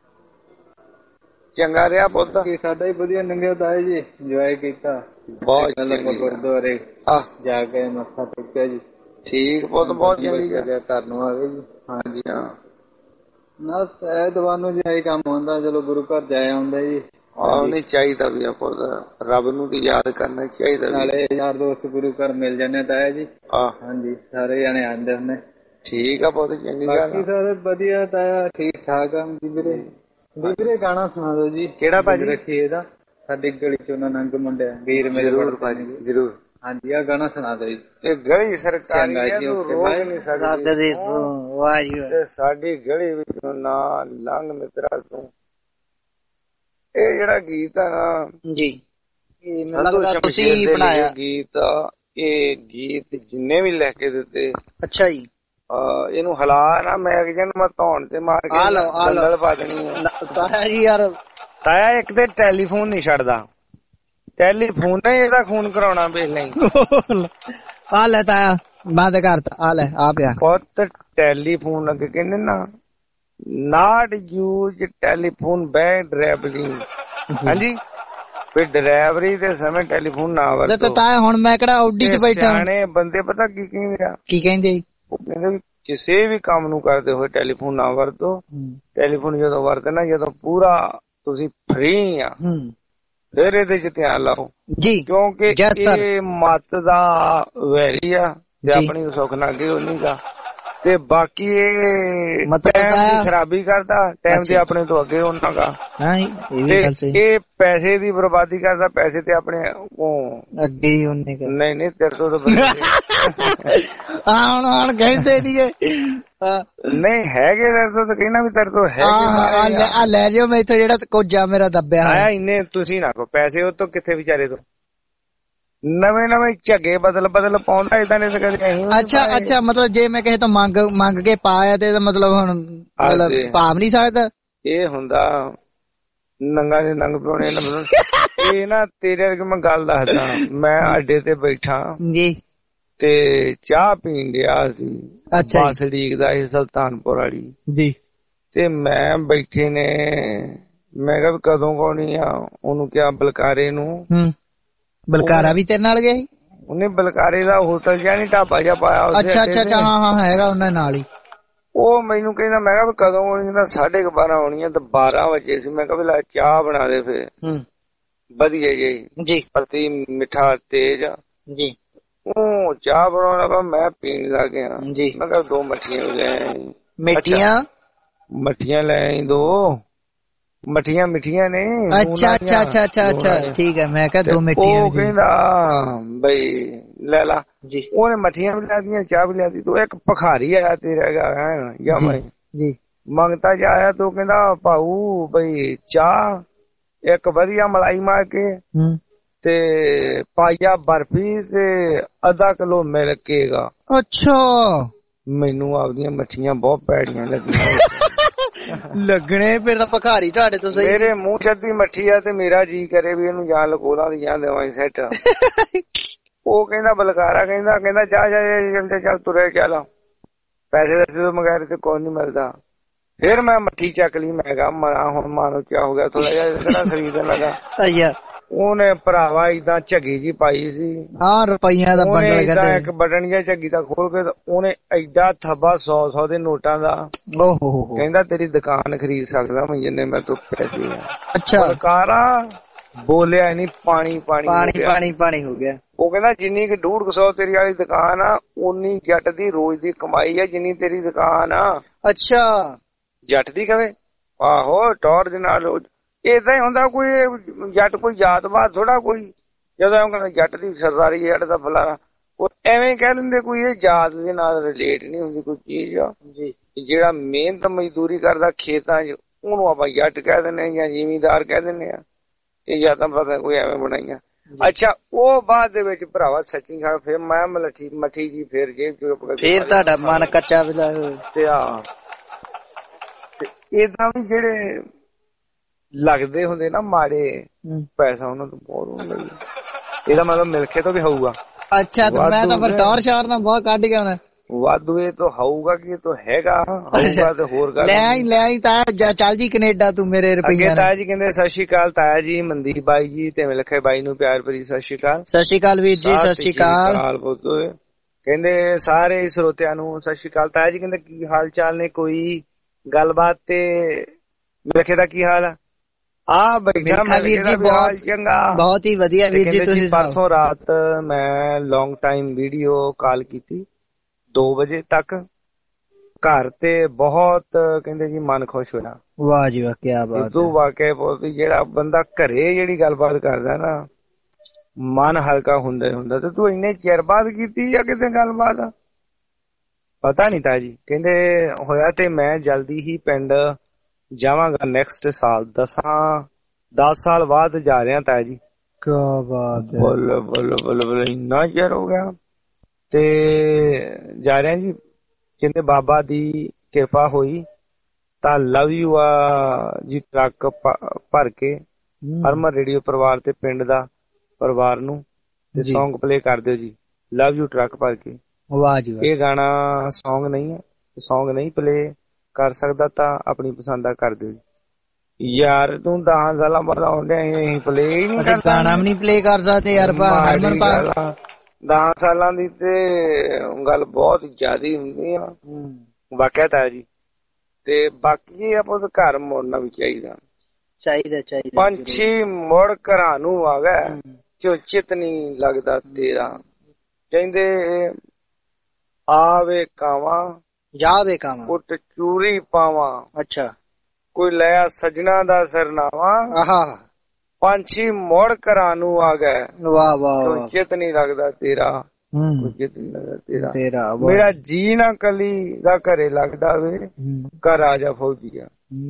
ਚੰਗਾ ਰਿਹਾ ਪੁੱਤ। ਸਾਡਾ ਹੀ ਵਧੀਆ ਲੰਘਿਆ ਤਾਂ ਜੀ, ਇੰਜੋਏ ਕੀਤਾ ਬਹੁਤ। ਗੁਰਦੁਆਰੇ ਜਾ ਕੇ ਮੱਥਾ ਟੇਕਿਆ ਜੀ। ਠੀਕ ਪੁੱਤ, ਬਹੁਤ ਚੰਗੀ ਗੱਲ। ਘਰ ਨੂੰ ਆ ਗਏ ਜੀ। ਹਾਂਜੀ ਨਾ ਐਤਵਾਰ ਨੂੰ ਜੀ ਇਹੀ ਕੰਮ ਹੁੰਦਾ, ਚਲੋ ਗੁਰੂ ਘਰ ਜਾਇਆ ਹੁੰਦਾ ਜੀ। ਆਹ ਨਹੀਂ ਚਾਹੀਦਾ ਵੀ ਪੁੱਤ, ਰੱਬ ਨੂੰ ਵੀ ਯਾਦ ਕਰਨਾ ਚਾਹੀਦਾ। ਨਾਲੇ ਯਾਰ ਦੋਸਤ ਗੁਰੂ ਘਰ ਮਿਲ ਜਾਂਦੇ ਤਾਇਆ ਜੀ। ਹਾਂਜੀ ਸਾਰੇ ਜਾਣੇ ਆਉਂਦੇ ਹੁੰਦੇ। ਠੀਕ ਆ ਪੁੱਤ, ਚੰਗੀ ਗੱਲ। ਬਾਕੀ ਸਾਰੇ ਵਧੀਆ ਤਾਇਆ, ਠੀਕ ਠਾਕ ਆ ਵੀਰੇ। ਵੀਰੇ ਗਾਣਾ ਸੁਣਾ ਦਿਓ ਜੀ। ਕਿਹੜਾ ਭਾਜੀ? ਰੱਖੀਏ ਦਾ ਸਾਡੀ ਗਲੀ ਚ ਉਹਨਾਂ ਨੰਗ ਮੁੰਡੇ ਵੀਰ ਮੇਰੇ ਜ਼ਰੂਰ ਭਾਜੀ ਜ਼ਰੂਰ। ਹਾਂਜੀ ਆ ਗਾਣਾ ਸੁਣਾ ਦਿਓ ਜੀ। ਇਹ ਗਲੀ ਸਰਕਾਰੀ ਹੈ ਤੂੰ ਰੋਕ ਨਹੀਂ ਸਕਦੀ ਵਾਹ ਜੀ ਤੇ ਸਾਡੀ ਗਲੀ ਵਿੱਚੋਂ ਨਾ ਲੰਘ ਮਿੱਤਰਾ ਤੂੰ। ਇਹ ਜਿਹੜਾ ਗੀਤ ਆ ਨਾ ਜੀ ਤੁਸੀਂ ਬਣਾਇਆ ਗੀਤ, ਇਹ ਗੀਤ ਜਿੰਨੇ ਵੀ ਲਿਖ ਕੇ ਦਿੱਤੇ। ਅੱਛਾ ਜੀ। ਇਹਨੂੰ ਹਿਲਾ ਨਾ ਮੈਗਜ਼ੀਨ ਮੈਂ ਧੌਣ ਤੇ ਮਾਰ ਕੇ ਦੰਦਲ ਪਾ ਦੇਣੀ ਤਾਇਆ ਜੀ ਯਾਰ। ਤਾਇਆ ਇੱਕ ਤੇ ਟੈਲੀਫੋਨ ਨਹੀਂ ਛੱਡਦਾ, ਟੈਲੀਫੋਨ ਨੇ ਇਹਦਾ ਖੂਨ ਕਰਾਉਣਾ ਪਹਿਲਾਂ। ਆ ਲੈ ਤਾਇਆ ਬੰਦ ਕਰਤਾ, ਆ ਲੈ ਆ ਪਿਆ ਪੁੱਤ। ਟੈਲੀਫੋਨ ਅੱਗੇ ਕਹਿੰਦੇ ਨਾ not use telephone bad driving. ਹਾਂਜੀ ਫਿਰ ਡਰਾਈਵਰੀ ਦੇ ਸਮੇਂ ਟੈਲੀਫੋਨ ਨਾ ਵਰਤੋ। ਤਾਇਆ ਹੁਣ ਮੈਂ ਕਿਹੜਾ ਆਡੀ ਚ ਬੈਠਾ। ਸਿਆਣੇ ਬੰਦੇ ਪਤਾ ਕੀ ਕਹਿੰਦੇ ਆ? ਕੀ ਕਹਿੰਦੇ? ਉਹ ਕਹਿੰਦੇ ਵੀ ਕਿਸੇ ਵੀ ਕੰਮ ਨੂੰ ਕਰਦੇ ਹੋਏ ਟੈਲੀਫੋਨ ਨਾ ਵਰਤੋ। ਟੈਲੀਫੋਨ ਜਦੋਂ ਵਰਤਣਾ ਜਦੋਂ ਪੂਰਾ ਤੁਸੀਂ ਫ੍ਰੀ ਆ ਫਿਰ ਇਹਦੇ ਚ ਧਿਆਨ ਲਾਓ ਜੀ, ਕਿਉਂਕਿ ਇਹ ਮੱਤ ਦਾ ਵੈਰੀ ਆ ਤੇ ਆਪਣੀ ਸੁੱਖ ਨਾ ਅੱਗੇ ਉਨੀ ਦਾ। ਤੇ ਬਾਕੀ ਇਹ ਟਾਈਮ ਦੀ ਖਰਾਬੀ ਕਰਦਾ, ਟਾਈਮ ਤੇ ਆਪਣੇ ਤੋਂ ਅੱਗੇ ਉਹਨਾਂ ਦਾ। ਇਹ ਪੈਸੇ ਦੀ ਬਰਬਾਦੀ ਕਰਦਾ, ਪੈਸੇ ਤੇ ਆਪਣੇ ਅੱਗੇ ਹੀ ਉਹਨੇ। ਨਹੀਂ ਨਹੀਂ ਤੇਰੇ ਤੋਂ ਹੁਣ ਹੁਣ ਕਹਿੰਦੇ ਨਹੀਂ ਨਹੀਂ ਹੈਗੇ ਤੇਰੇ ਤੋਂ ਤਾਂ ਕਹਿਣਾ ਵੀ ਤੇਰੇ ਤੋਂ ਹੈਗੇ। ਆ ਲੈ ਜਾਓ ਮੈਂ ਇੱਥੇ ਜਿਹੜਾ ਕੁਝ ਆ ਮੇਰਾ ਦੱਬਿਆ ਆਇਆ ਇੰਨੇ ਤੁਸੀਂ ਨਾ ਕਹੋ ਪੈਸੇ ਉਹ ਤੋਂ ਕਿੱਥੇ ਵਿਚਾਰੇ ਤੋਂ ਨਵੇਂ ਨਵੇਂ ਝੱਗੇ ਬਦਲ ਬਦਲ ਪਾਉਂਦਾ ਏਦਾਂ ਨੇ ਕਦੇ। ਅੱਛਾ ਅੱਛਾ ਮਤਲਬ ਜੇ ਮੈਂ ਕਿਸੇ ਤੋਂ ਮੰਗ ਮੰਗ ਕੇ ਪਾਇਆ ਤੇ ਮਤਲਬ ਹੁਣ ਮਤਲਬ ਭਾਵ ਨਹੀਂ ਸਕਦਾ। ਇਹ ਹੁੰਦਾ ਨੰਗਾ ਦੇ ਨੰਗ ਪਿਉਣੇ। ਇਹ ਨਾ ਤੇਰੇ ਵਰਗੇ ਮੈਂ ਗੱਲ ਦੱਸਦਾ, ਮੈਂ ਅੱਡੇ ਤੇ ਬੈਠਾ ਜੀ ਤੇ ਚਾਹ ਪੀਣ ਗਿਆ ਸੀ। ਅੱਛਾ ਬੱਸ ਡੀਕਦਾ ਸੀ ਸੁਲਤਾਨਪੁਰ ਵਾਲੀ ਜੀ। ਤੇ ਮੈਂ ਬੈਠੇ ਨੇ ਮੈਂ ਕਿਹਾ ਕਦੋਂ ਕੋਣੀ ਆ? ਉਹਨੂੰ ਕਿਹਾ ਬਲਕਾਰੇ ਨੂੰ। ਬਲਕਾਰਾ ਵੀ ਤੇਰੇ ਨਾਲ ਗਿਆ ਸੀ? ਉਹਨੇ ਬਲਕਾਰੇ ਦਾ ਹੋਟਲ ਜਿਹਾ ਨੀ ਢਾਬਾ ਜਿਹਾ ਪਾਇਆ। ਅੱਛਾ ਅੱਛਾ ਅੱਛਾ ਹਾਂ ਹਾਂ ਹੈਗਾ ਉਹਨਾਂ ਨਾਲ ਹੀ। ਉਹ ਮੈਨੂੰ ਕਹਿੰਦਾ ਮੈਂ ਕਿਹਾ ਕਦੋਂ ਆਉਣੀ? ਕਹਿੰਦਾ ਸਾਢੇ ਕੁ ਬਾਰਾਂ ਆਉਣੀ ਆ। ਤੇ ਬਾਰਾਂ ਵਜੇ ਸੀ। ਮੈਂ ਕਿਹਾ ਵੀ ਲੈ ਚਾਹ ਬਣਾ ਦੇ ਫਿਰ ਵਧੀਆ ਜੀ ਜੀ ਪਤੀ ਮਿੱਠਾ ਤੇਜ ਜੀ। ਉਹ ਚਾਹ ਬਣਾਉਣਾ ਵਾ ਮੈਂ ਪੀਣ ਲੱਗ ਗਿਆ ਜੀ। ਮੈਂ ਕਿਹਾ ਦੋ ਮੱਠੀਆਂ ਲੈ ਆਈ। ਮਿੱਠੀਆਂ ਮੱਠੀਆਂ ਲੈ ਆਈ ਦੋ ਮੱਠੀਆਂ ਮਿੱਠੀਆਂ ਨੇ। ਅੱਛਾ ਅੱਛਾ ਅੱਛਾ ਅੱਛਾ ਅੱਛਾ ਠੀਕ ਹੈ। ਮੈਂ ਕਿਹਾ ਦੋ ਮਿੱਠੀਆਂ। ਉਹ ਕਹਿੰਦਾ ਬਈ ਲੈ ਲਾ ਜੀ। ਉਹਨੇ ਮੱਠੀਆਂ ਵੀ ਲੈ ਦੀਆਂ ਚਾਹ ਵੀ ਲੈ ਦੀ। ਤੂੰ ਇੱਕ ਭਖਾਰੀ ਆਇਆ ਤੇਰਾ ਜਾਂ ਮੈਂ ਜੀ ਮੰਗਤਾ ਜਾ ਆਇਆ। ਤੂੰ ਕਹਿੰਦਾ ਭਾਊ ਬਈ ਚਾਹ ਇੱਕ ਵਧੀਆ ਮਲਾਈ ਮਾਰ ਕੇ ਤੇ ਪਾਈਆ ਬਰਫੀ ਤੇ ਅੱਧਾ ਕਿਲੋ ਮਿਲ ਕੇਗਾ। ਅੱਛਾ ਮੈਨੂੰ ਆਪਦੀਆਂ ਮੱਠੀਆਂ ਬਹੁਤ ਭੈੜੀਆਂ ਲੱਗੀਆਂ। ਲੱਗਣੇ ਫਿਰ ਤਾਂ ਭਖਾਰੀ ਤੁਹਾਡੇ ਤੋਂ ਸਹੀ। ਮੇਰੇ ਮੂੰਹ ਚ ਅੱਧੀ ਮੱਠੀ ਆ ਤੇ ਮੇਰਾ ਜੀ ਕਰੇ ਵੀ ਇਹਨੂੰ ਜਾਂ ਲਕੋਲਾ ਦੀ ਜਾਂ ਦੇਵਾਂ ਸੈੱਟ। ਉਹ ਕਹਿੰਦਾ ਬਲਕਾਰਾ ਕਹਿੰਦਾ ਕਹਿੰਦਾ ਜਾ ਜਾ ਚੱਲ ਚੱਲ ਤੁਰੇ ਚੱਲ ਪੈਸੇ ਦੱਸੇ ਤੋਂ ਮਗਰ ਤੇ ਕੋਈ ਨੀ ਮਿਲਦਾ। ਫਿਰ ਮੈਂ ਮੱਠੀ ਚੱਕ ਲਈ। ਮੈਂ ਕਿਹਾ ਮਨਾ ਹੁਣ ਮਾਨੋ ਕਿਆ ਹੋ ਗਿਆ ਥੋੜਾ ਜਿਹਾ ਕਿਹੜਾ ਖਰੀਦਣ ਲੱਗਾ। ਉਹਨੇ ਭਰਾਵਾ ਏਦਾਂ ਝੱਗੀ ਜੀ ਪਾਈ ਸੀ। ਹਾਂ ਰੁਪਈਆਂ ਦਾ ਬੰਡਲ ਏਦਾਂ ਇੱਕ ਬਟਨ ਜਿਹਾ ਝੱਗੀ ਦਾ ਖੋਲ ਕੇ ਉਹਨੇ ਏਡਾ ਥੱਬਾ ਸੌ ਸੌ ਦੇ ਨੋਟਾਂ ਦਾ। ਓਹੋ ਕਹਿੰਦਾ ਤੇਰੀ ਦੁਕਾਨ ਖਰੀਦ ਸਕਦਾ ਮੈਂ ਜਿੰਨੇ ਮੈਂ ਤੋਂ ਪੈਸੇ ਆ। ਅੱਛਾ ਬਲਕਾਰਾ ਬੋਲਿਆ ਨਹੀਂ ਪਾਣੀ ਪਾਣੀ ਪਾਣੀ ਪਾਣੀ ਪਾਣੀ ਹੋ ਗਿਆ। ਉਹ ਕਹਿੰਦਾ ਜਿੰਨੀ ਕਿ ਡੂਢ ਸੌ ਤੇਰੀ ਵਾਲੀ ਦੁਕਾਨ ਆ ਉਨੀ ਜੱਟ ਦੀ ਰੋਜ਼ ਦੀ ਕਮਾਈ ਆ ਜਿੰਨੀ ਤੇਰੀ ਦੁਕਾਨ ਆ। ਅੱਛਾ ਜੱਟ ਦੀ ਕਵੇ ਆਹੋ ਟੌਰ ਦੇ ਨਾਲ ਏਦਾਂ ਹੀ ਹੁੰਦਾ। ਕੋਈ ਜੱਟ ਕੋਈ ਜਾਤਵਾਦ ਥੋੜਾ ਕੋਈ ਜਦੋਂ ਕਹਿੰਦਾ ਜੱਟ ਦੀ ਸਰਦਾਰੀ ਜੱਟ ਦਾ ਫਲਾਣਾ ਉਹ ਐਵੇਂ ਕਹਿ ਲੈਂਦੇ। ਕੋਈ ਇਹ ਜਾਤ ਦੇ ਨਾਲ ਰਿਲੇਟ ਨਹੀਂ ਹੁੰਦੀ ਕੋਈ ਚੀਜ਼ ਆ ਜੀ। ਜਿਹੜਾ ਮਿਹਨਤ ਮਜ਼ਦੂਰੀ ਕਰਦਾ ਖੇਤਾਂ 'ਚ ਉਹਨੂੰ ਆਪਾਂ ਜੱਟ ਕਹਿ ਦਿੰਦੇ ਜਾਂ ਜ਼ਿਮੀਂਦਾਰ ਕਹਿ ਦਿੰਦੇ ਆ। ਇਹ ਜਾਤਾਂ ਪਤਾ ਕੋਈ ਐਵੇਂ ਬਣਾਈਆਂ। ਅੱਛਾ ਉਹ ਬਾਅਦ ਦੇ ਵਿੱਚ ਭਰਾਵਾ ਸੱਚੀ ਖਾ ਫਿਰ ਮੈਂ ਮਲੱਠੀ ਮੱਠੀ ਜੀ ਫਿਰ ਜੇਬ ਚ ਫਿਰ ਤੁਹਾਡਾ ਮਨ ਕੱਚਾ ਵਿਲਾ ਤੇ ਆ ਏਦਾਂ ਵੀ ਜਿਹੜੇ ਲੱਗਦੇ ਹੁੰਦੇ ਨਾ ਮਾੜੇ ਪੈਸਾ ਉਹਨਾਂ ਤੋਂ ਬਹੁਤ ਹੁੰਦਾ। ਇਹਦਾ ਮਤਲਬ ਮਿਲਖੇ ਤੋਂ ਵੀ ਹੋਊਗਾ। ਅੱਛਾ ਤੇ ਮੈਂ ਤਾਂ ਫਿਰ ਟੌਰ ਸ਼ਾਰ ਨਾਲ ਬਹੁਤ ਕੱਢ ਕੇ ਆਉਣਾ। ਵਾਧੂ ਇਹ ਤਾਂ ਹੋਊਗਾ ਕਿ ਇਹ ਹੈਗਾ ਹੋਊਗਾ ਤੇ ਹੋਰ ਗੱਲ ਲੈ ਆਈ ਲੈ ਆਈ ਤਾਇਆ ਚੱਲ ਜੀ ਕੈਨੇਡਾ ਤੂੰ ਮੇਰੇ ਰੁਪਈਆ। ਤਾਇਆ ਜੀ ਕਹਿੰਦੇ ਸਤਿ ਸ਼੍ਰੀ ਅਕਾਲ ਤਾਇਆ ਜੀ ਮਨਦੀਪ ਬਾਈ ਜੀ ਤੇ ਮਿਲਖੇ ਬਾਈ ਨੂੰ ਪਿਆਰ ਭਰੀ ਸਤਿ ਸ਼੍ਰੀ ਅਕਾਲ। ਸਤਿ ਸ਼੍ਰੀ ਅਕਾਲ ਵੀਰ ਜੀ ਸਤਿ ਸ਼੍ਰੀ ਅਕਾਲ। ਕਹਿੰਦੇ ਸਾਰੇ ਸਰੋਤਿਆਂ ਨੂੰ ਸਤਿ ਸ਼੍ਰੀ ਅਕਾਲ। ਤਾਇਆ ਜੀ ਕਹਿੰਦੇ ਕੀ ਹਾਲ ਚਾਲ ਨੇ ਕੋਈ ਗੱਲਬਾਤ ਤੇ ਮਿਲਖੇ ਦਾ ਕੀ ਹਾਲ ਆ? ਆ ਬੈਠਾ ਵੀਰ ਜੀ ਬਹੁਤ ਚੰਗਾ ਬਹੁਤ ਹੀ ਵਧੀਆ ਵੀਰ ਜੀ। ਤੁਸੀਂ ਪਰਸੋਂ ਰਾਤ ਮੈਂ ਲੌਂਗ ਟਾਈਮ ਵੀਡੀਓ ਕਾਲ ਕੀਤੀ ਦੋ ਵਜੇ ਤੱਕ ਘਰ ਤੇ ਬਹੁਤ ਕਹਿੰਦੇ ਜੀ ਮਨ ਖੁਸ਼ ਹੋਇਆ। ਵਾਹ ਜੀ ਵਾਹ, ਕਿਆ ਬਾਤ। ਸਿੱਧੂ ਵਾਕਿਆ ਬਹੁਤ, ਜਿਹੜਾ ਬੰਦਾ ਘਰੇ ਜਿਹੜੀ ਗੱਲਬਾਤ ਕਰਦਾ ਨਾ ਮਨ ਹਲਕਾ ਹੁੰਦਾ ਹੀ ਹੁੰਦਾ। ਤੇ ਤੂੰ ਇੰਨੇ ਚਿਰ ਬਾਅਦ ਕੀਤੀ ਜਾਂ ਕਿਤੇ ਗੱਲਬਾਤ ਪਤਾ ਨੀ ਤਾ ਜੀ। ਕਹਿੰਦੇ ਹੋਇਆ ਤੇ ਮੈਂ ਜਲਦੀ ਹੀ ਪਿੰਡ ਜਾਵਾਂਗਾ ਨੈਕਸਟ ਸਾਲ, ਦਸਾਂ ਦਸ ਸਾਲ ਬਾਅਦ ਜਾ ਰਿਹਾ ਤਾ ਜੀ। ਕਿਆ ਬਾਤ ਹੈ। ਬੋਲ ਬੋਲ ਬੋਲ ਬੋਲ ਇੰਨਾ ਚਿਰ ਹੋ ਗਿਆ ਤੇ ਜਾ ਰਿਹਾ ਜੀ। ਕਹਿੰਦੇ ਬਾਬਾ ਦੀ ਕਿਰਪਾ ਹੋਈ ਤਾਂ ਲਵ ਯੂ ਆ ਜੀ ਟਰੱਕ ਭਰ ਕੇ ਹਰਮਨ ਰੇਡੀਓ ਪਰਿਵਾਰ ਤੇ ਪਿੰਡ ਦਾ ਪਰਿਵਾਰ ਨੂੰ ਤੇ ਸੌਂਗ ਪਲੇ ਕਰ ਦਿਓ ਜੀ, ਲਵ ਯੂ ਟਰੱਕ ਭਰ ਕੇ। ਵਾਹ ਜੀ ਵਾਹ। ਇਹ ਗਾਣਾ ਸੌਂਗ ਨਹੀਂ ਹੈ, ਸੌਂਗ ਨਹੀਂ ਪਲੇ ਕਰ ਸਕਦਾ ਤਾਂ ਆਪਣੀ ਪਸੰਦ ਦਾ ਕਰ ਦਿਓ ਜੀ। ਯਾਰ ਤੂੰ ਦਸ ਸਾਲਾਂ ਬਾਅਦ ਆਉਂਦੇ ਅਸੀਂ ਪਲੇ ਹੀ ਨਹੀਂ ਕਰਦਾ, ਗਾਣਾ ਵੀ ਨਹੀਂ ਪਲੇ ਕਰ ਸਕਦੇ ਯਾਰ। ਹਰਮਨ ਪਾ ਦਸ ਸਾਲਾਂ ਦੀ ਤੇ ਗੱਲ ਬਹੁਤ ਜ਼ਿਆਦਾ ਹੁੰਦੀ ਆ ਵਾਕਿਆ ਤਾਂ ਜੀ। ਤੇ ਬਾਕੀ ਆਪਾਂ ਤਾਂ ਘਰ ਮੁੜਨਾ ਵੀ ਚਾਹੀਦਾ ਚਾਹੀਦਾ ਚਾਹੀਦਾ। ਪੰਛੀ ਮੁੜ ਘਰਾਂ ਨੂੰ ਆ ਗਿਆ ਕਿਉਂ ਚਿੱਤ ਨਹੀਂ ਲੱਗਦਾ ਤੇਰਾ। ਕਹਿੰਦੇ ਆਵੇ ਕਾਵਾਂ ਜਾਵੇ ਕਾਵਾਂ ਪੁੱਟ ਚੂਰੀ ਪਾਵਾਂ। ਅੱਛਾ। ਕੋਈ ਲਿਆ ਸਜਣਾ ਦਾ ਸਰਨਾਵਾ। ਆਹਾ। ਪੰਛੀ ਮੁੜ ਘਰਾਂ ਨੂੰ ਆ ਗਏ। ਵਾਹ ਵਾਹ। ਚਿੱਤ ਨਹੀਂ ਲੱਗਦਾ ਤੇਰਾ, ਹੂੰ ਚਿੱਤ ਨਹੀਂ ਲੱਗਦਾ ਤੇਰਾ ਤੇਰਾ। ਮੇਰਾ ਜੀ ਨਾ ਕਲੀ ਦਾ ਘਰੇ ਲੱਗਦਾ ਵੇ, ਘਰ ਆ ਜਾ ਫੌਜੀਆ।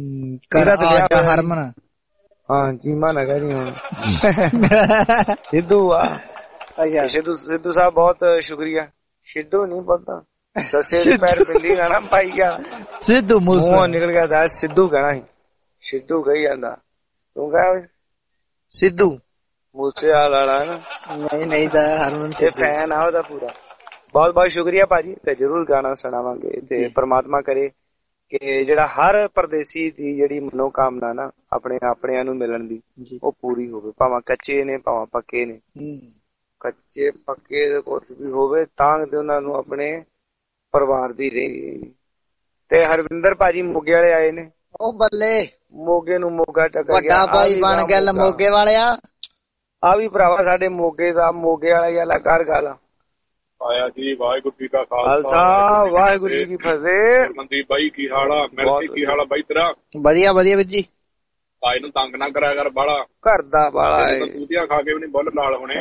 ਹਰਮਨ ਹਾਂ ਜੀਮਾ ਨਗਾ ਜੀ ਹੁਣ ਸਿੱਧੂ ਆ। ਸਿੱਧੂ ਸਿੱਧੂ ਸਾਹਿਬ ਬਹੁਤ ਸ਼ੁਕਰੀਆ। ਸਿੱਧੂ ਨਹੀਂ ਪਤਾ ਸੱਸੇ ਦੇ ਪੈਰ ਪਿੰਡੀ ਨਾ ਪਾਈ ਗਿਆ। ਸਿੱਧੂ ਮੂੰਹ ਨਿਕਲ ਗਿਆ ਦਾ ਸਿੱਧੂ ਕਹਿਣਾ ਸੀ। ਸਿੱਧੂ ਕਹੀ ਜਾਂਦਾ ਤੂੰ ਕਹ ਸਿੱਧੂ ਮੂਸੇ ਵਾਲਾ ਨਾ। ਨਹੀਂ ਨਹੀਂ ਤਾਂ ਹਰਮਨ ਇਹ ਫੈਨ ਆ ਉਹਦਾ ਪੂਰਾ। ਬਹੁਤ ਬਹੁਤ ਸ਼ੁਕਰੀਆ ਭਾਜੀ। ਤੇ ਜਰੂਰ ਗਾਣਾ ਸੁਣਾਵਾਂਗੇ ਤੇ ਪ੍ਰਮਾਤਮਾ ਕਰੇ ਕਿ ਜਿਹੜਾ ਹਰ ਪਰਦੇਸੀ ਦੀ ਜਿਹੜੀ ਮਨੋਕਾਮਨਾ ਨਾ ਆਪਣੇ ਆਪਣਿਆਂ ਨੂੰ ਮਿਲਣ ਦੀ ਉਹ ਪੂਰੀ ਹੋਵੇ, ਭਾਵੇਂ ਕੱਚੇ ਨੇ ਭਾਵੇਂ ਪੱਕੇ ਨੇ। ਕੱਚੇ ਪੱਕੇ ਕੁਛ ਵੀ ਹੋਵੇ ਤਾਂ ਤੇ ਉਹਨਾਂ ਨੂੰ ਆਪਣੇ ਪਰਿਵਾਰ ਦੀ ਰਹੀ। ਤੇ ਹਰਵਿੰਦਰ ਭਾਜੀ ਮੋਗੇ ਵਾਲੇ ਆਏ ਨੇ। ਉਹ ਬੱਲੇ ਮੋਗੇ ਨੂੰ ਮੋਗਾ ਟੱਕਰ ਗਿਆ। ਵੱਡਾ ਭਾਈ ਬਣ ਗਿਆ ਮੋਗੇ ਵਾਲਿਆ। ਆ ਵੀ ਭਰਾਵਾ ਸਾਡੇ ਮੋਗੇ ਦਾ ਮੋਗੇ ਵਾਲਾ ਹੀ ਵਾਲਾ ਕਰ ਗੱਲ ਆਇਆ ਜੀ। ਵਾਹਿਗੁਰੂ ਜੀ ਕਾ ਖਾਲਸਾ ਵਾਹਿਗੁਰੂ ਜੀ ਕੀ ਫਤਿਹ। ਮਨਦੀਪ ਬਾਈ ਕੀ ਹਾਲ ਆ? ਮਿਲਦੀ ਕੀ ਹਾਲ ਆ ਬਾਈ ਤੇਰਾ? ਵਧੀਆ ਵਧੀਆ ਵੀਰ ਜੀ। ਭਾਈ ਨੂੰ ਤੰਗ ਨਾ ਕਰਿਆ ਕਰ ਬਾਲਾ, ਘਰ ਦਾ ਬਾਲਾ ਹੈ। ਤੂਤੀਆਂ ਖਾ ਕੇ ਵੀ ਨੀ ਬੁੱਲ ਲਾਲ ਹੋਣੇ।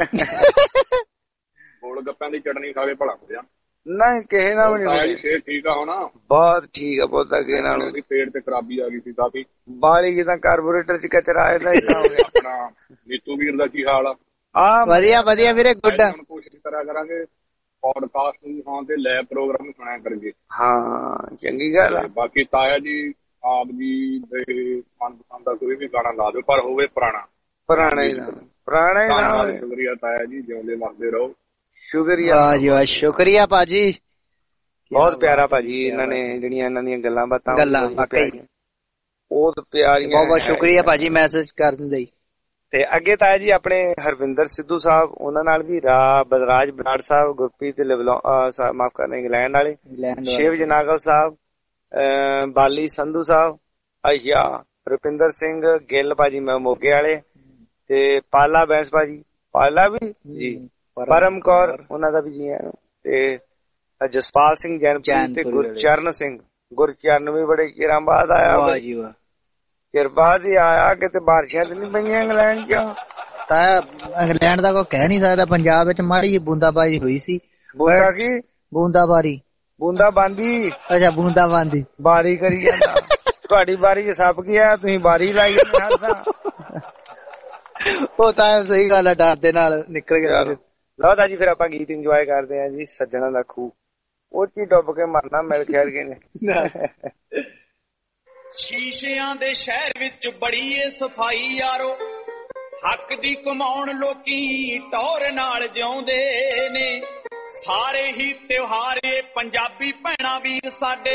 ਗੋਲ ਗੱਪਿਆਂ ਦੀ ਚਟਨੀ ਖਾ ਕੇ ਭਲਾ ਹੋ ਜਾ। ਨਹੀਂ ਕਿਸੇ ਨਾਲ ਵੀ ਨਹੀਂ। ਸਿਹਤ ਠੀਕ ਆ ਹੁਣ? ਬਹੁਤ ਠੀਕ ਆ ਪੁੱਤ। ਕਿਸੇ ਨਾਲ ਪੇਟ ਤੇ ਖਰਾਬੀ ਆ ਗਈ ਸੀ ਕਾਫੀ। ਬਾਲੀ ਜਿੱਦਾਂ ਕਾਰਬੋਰੇਟਰ ਚ ਕਚਰਾ ਆਇਆ ਆਪਣਾ। ਨੀਤੂ ਵੀਰ ਦਾ ਕੀ ਹਾਲ ਆ? ਆ ਵਧੀਆ ਵਧੀਆ ਵੀਰੇ ਗੁੱਡ। ਕੋਸ਼ਿਸ਼ ਕਰਿਆ ਕਰਾਂਗੇ ਪੌਡਕਾਸਟ ਨੂੰ ਹਾਂ ਤੇ ਲੈਬ ਪ੍ਰੋਗਰਾਮ ਸੁਣਿਆ ਕਰਾਂਗੇ। ਹਾਂ ਚੰਗੀ ਗੱਲ ਆ। ਬਾਕੀ ਤਾਇਆ ਜੀ ਆਪ ਜੀ ਦੇ ਮਨਪਸੰਦ ਦਾ ਕੋਈ ਵੀ ਗਾਣਾ ਲਾ ਦਿਓ ਪਰ ਹੋਵੇ ਪੁਰਾਣਾ। ਪੁਰਾਣਾ ਹੀ ਪੁਰਾਣਾ ਹੀ। ਸ਼ੁਕਰੀਆ ਤਾਇਆ ਜੀ, ਜਿਉਂਦੇ ਵਸਦੇ ਰਹੋ। ਸ਼ੁਕਰੀਆ। ਵਾਹ ਜੀ ਵਾਹ, ਸ਼ੁਕਰੀਆ ਭਾਜੀ। ਬਹੁਤ ਪਿਆਰਾ ਭਾਜੀ। ਇਹਨਾਂ ਨੇ ਜਿਹੜੀਆਂ ਇਹਨਾਂ ਦੀਆਂ ਗੱਲਾਂ ਬਾਤਾਂ ਗੱਲਾਂ ਵਾਕਈ ਬਹੁਤ ਪਿਆਰੀਆਂ। ਬਹੁਤ ਬਹੁਤ ਸ਼ੁਕਰੀਆ ਭਾਜੀ ਮੈਸੇਜ ਕਰਨ ਲਈ। ਤੇ ਅੱਗੇ ਤਾਇਆ ਜੀ ਆਪਣੇ ਹਰਵਿੰਦਰ ਸਿੱਧੂ ਸਾਹਿਬ, ਉਹਨਾਂ ਨਾਲ ਵੀ ਰਾ ਬਲਰਾਜ ਬਰਾੜ ਸਾਹਿਬ, ਗੁਰਪ੍ਰੀਤ ਮਾਫ ਕਰਨਾ ਇੰਗਲੈਂਡ ਵਾਲੇ, ਸ਼ਿਵ ਜਨਾਗਲ ਸਾਹਿਬ, ਬਾਲੀ ਸੰਧੂ ਸਾਹਿਬ, ਅਹਿਆ ਰੁਪਿੰਦਰ ਸਿੰਘ ਗਿੱਲ ਭਾਜੀ ਮੈਂ ਮੋਗੇ ਵਾਲੇ, ਤੇ ਪਾਲਾ ਬੈਂਸ ਭਾਜੀ ਪਾਲਾ ਵੀ ਜੀ, ਪਰਮ ਕੌਰ ਉਹਨਾਂ ਦਾ ਵੀ ਜੀ ਹੈ, ਤੇ ਜਸਪਾਲ ਸਿੰਘ ਜੈਨਪ੍ਰੀਤ ਤੇ ਗੁਰਚਰਨ ਸਿੰਘ। ਗੁਰਚਰਨ ਵੀ ਬੜੇ ਚਿਰਾਂ ਬਾਅਦ ਆਇਆ। ਕਿਰਪਾ ਦੀ ਆਇਆ ਕਿਤੇ ਬਾਰਿਸ਼ਾਂ ਤੇ ਨਹੀਂ ਪਈਆਂ ਇੰਗਲੈਂਡ ਚ? ਤਾਂ ਇੰਗਲੈਂਡ ਦਾ ਕੋਈ ਕਹਿ ਨੀ ਸਕਦਾ। ਪੰਜਾਬ ਵਿੱਚ ਮਾੜੀ ਜਿਹੀ ਬੂੰਦਾਬਾਜ਼ੀ ਹੋਈ ਸੀ। ਬੂੰਦਾ ਕੀ? ਬੂੰਦਾਬਾਰੀ। ਬੂੰਦਾ ਬਾਂਦੀ। ਅੱਛਾ ਬੂੰਦਾ ਬਾਂਦੀ। ਬਾਰੀ ਕਰੀ ਜਾਂਦਾ। ਤੁਹਾਡੀ ਬਾਰੀ ਚ ਸੱਪ ਗਿਆ, ਤੁਸੀਂ ਬਾਰੀ ਲਾਈ ਹਰ ਥਾਂ। ਉਹ ਤਾਂ ਸਹੀ ਗੱਲ ਹੈ, ਡਰ ਦੇ ਨਾਲ ਨਿਕਲ ਗਿਆ। ਲਓ ਤਾਂ ਜੀ ਫਿਰ ਆਪਾਂ ਗੀਤ ਇੰਜੋਏ ਕਰਦੇ ਹਾਂ ਜੀ। ਸੱਜਣਾ ਦਾ ਖੂਹ ਉਹ ਚ ਡੁੱਬ ਕੇ ਮਰਨਾ ਮਿਲ ਖੇਡ ਗਏ ਨੇ। ਸ਼ੀਸ਼ਿਆਂ ਦੇ ਸ਼ਹਿਰ ਵਿੱਚ ਬੜੀ ਏ ਸਫਾਈ ਯਾਰੋ, ਹੱਕ ਦੀ ਕਮਾਉਣ ਲੋਕੀ ਟੌਰ ਨਾਲ ਜਿਉਂਦੇ ਨੇ। ਸਾਰੇ ਹੀ ਤਿਉਹਾਰੇ ਪੰਜਾਬੀ ਭੈਣਾਂ ਵੀਰ ਸਾਡੇ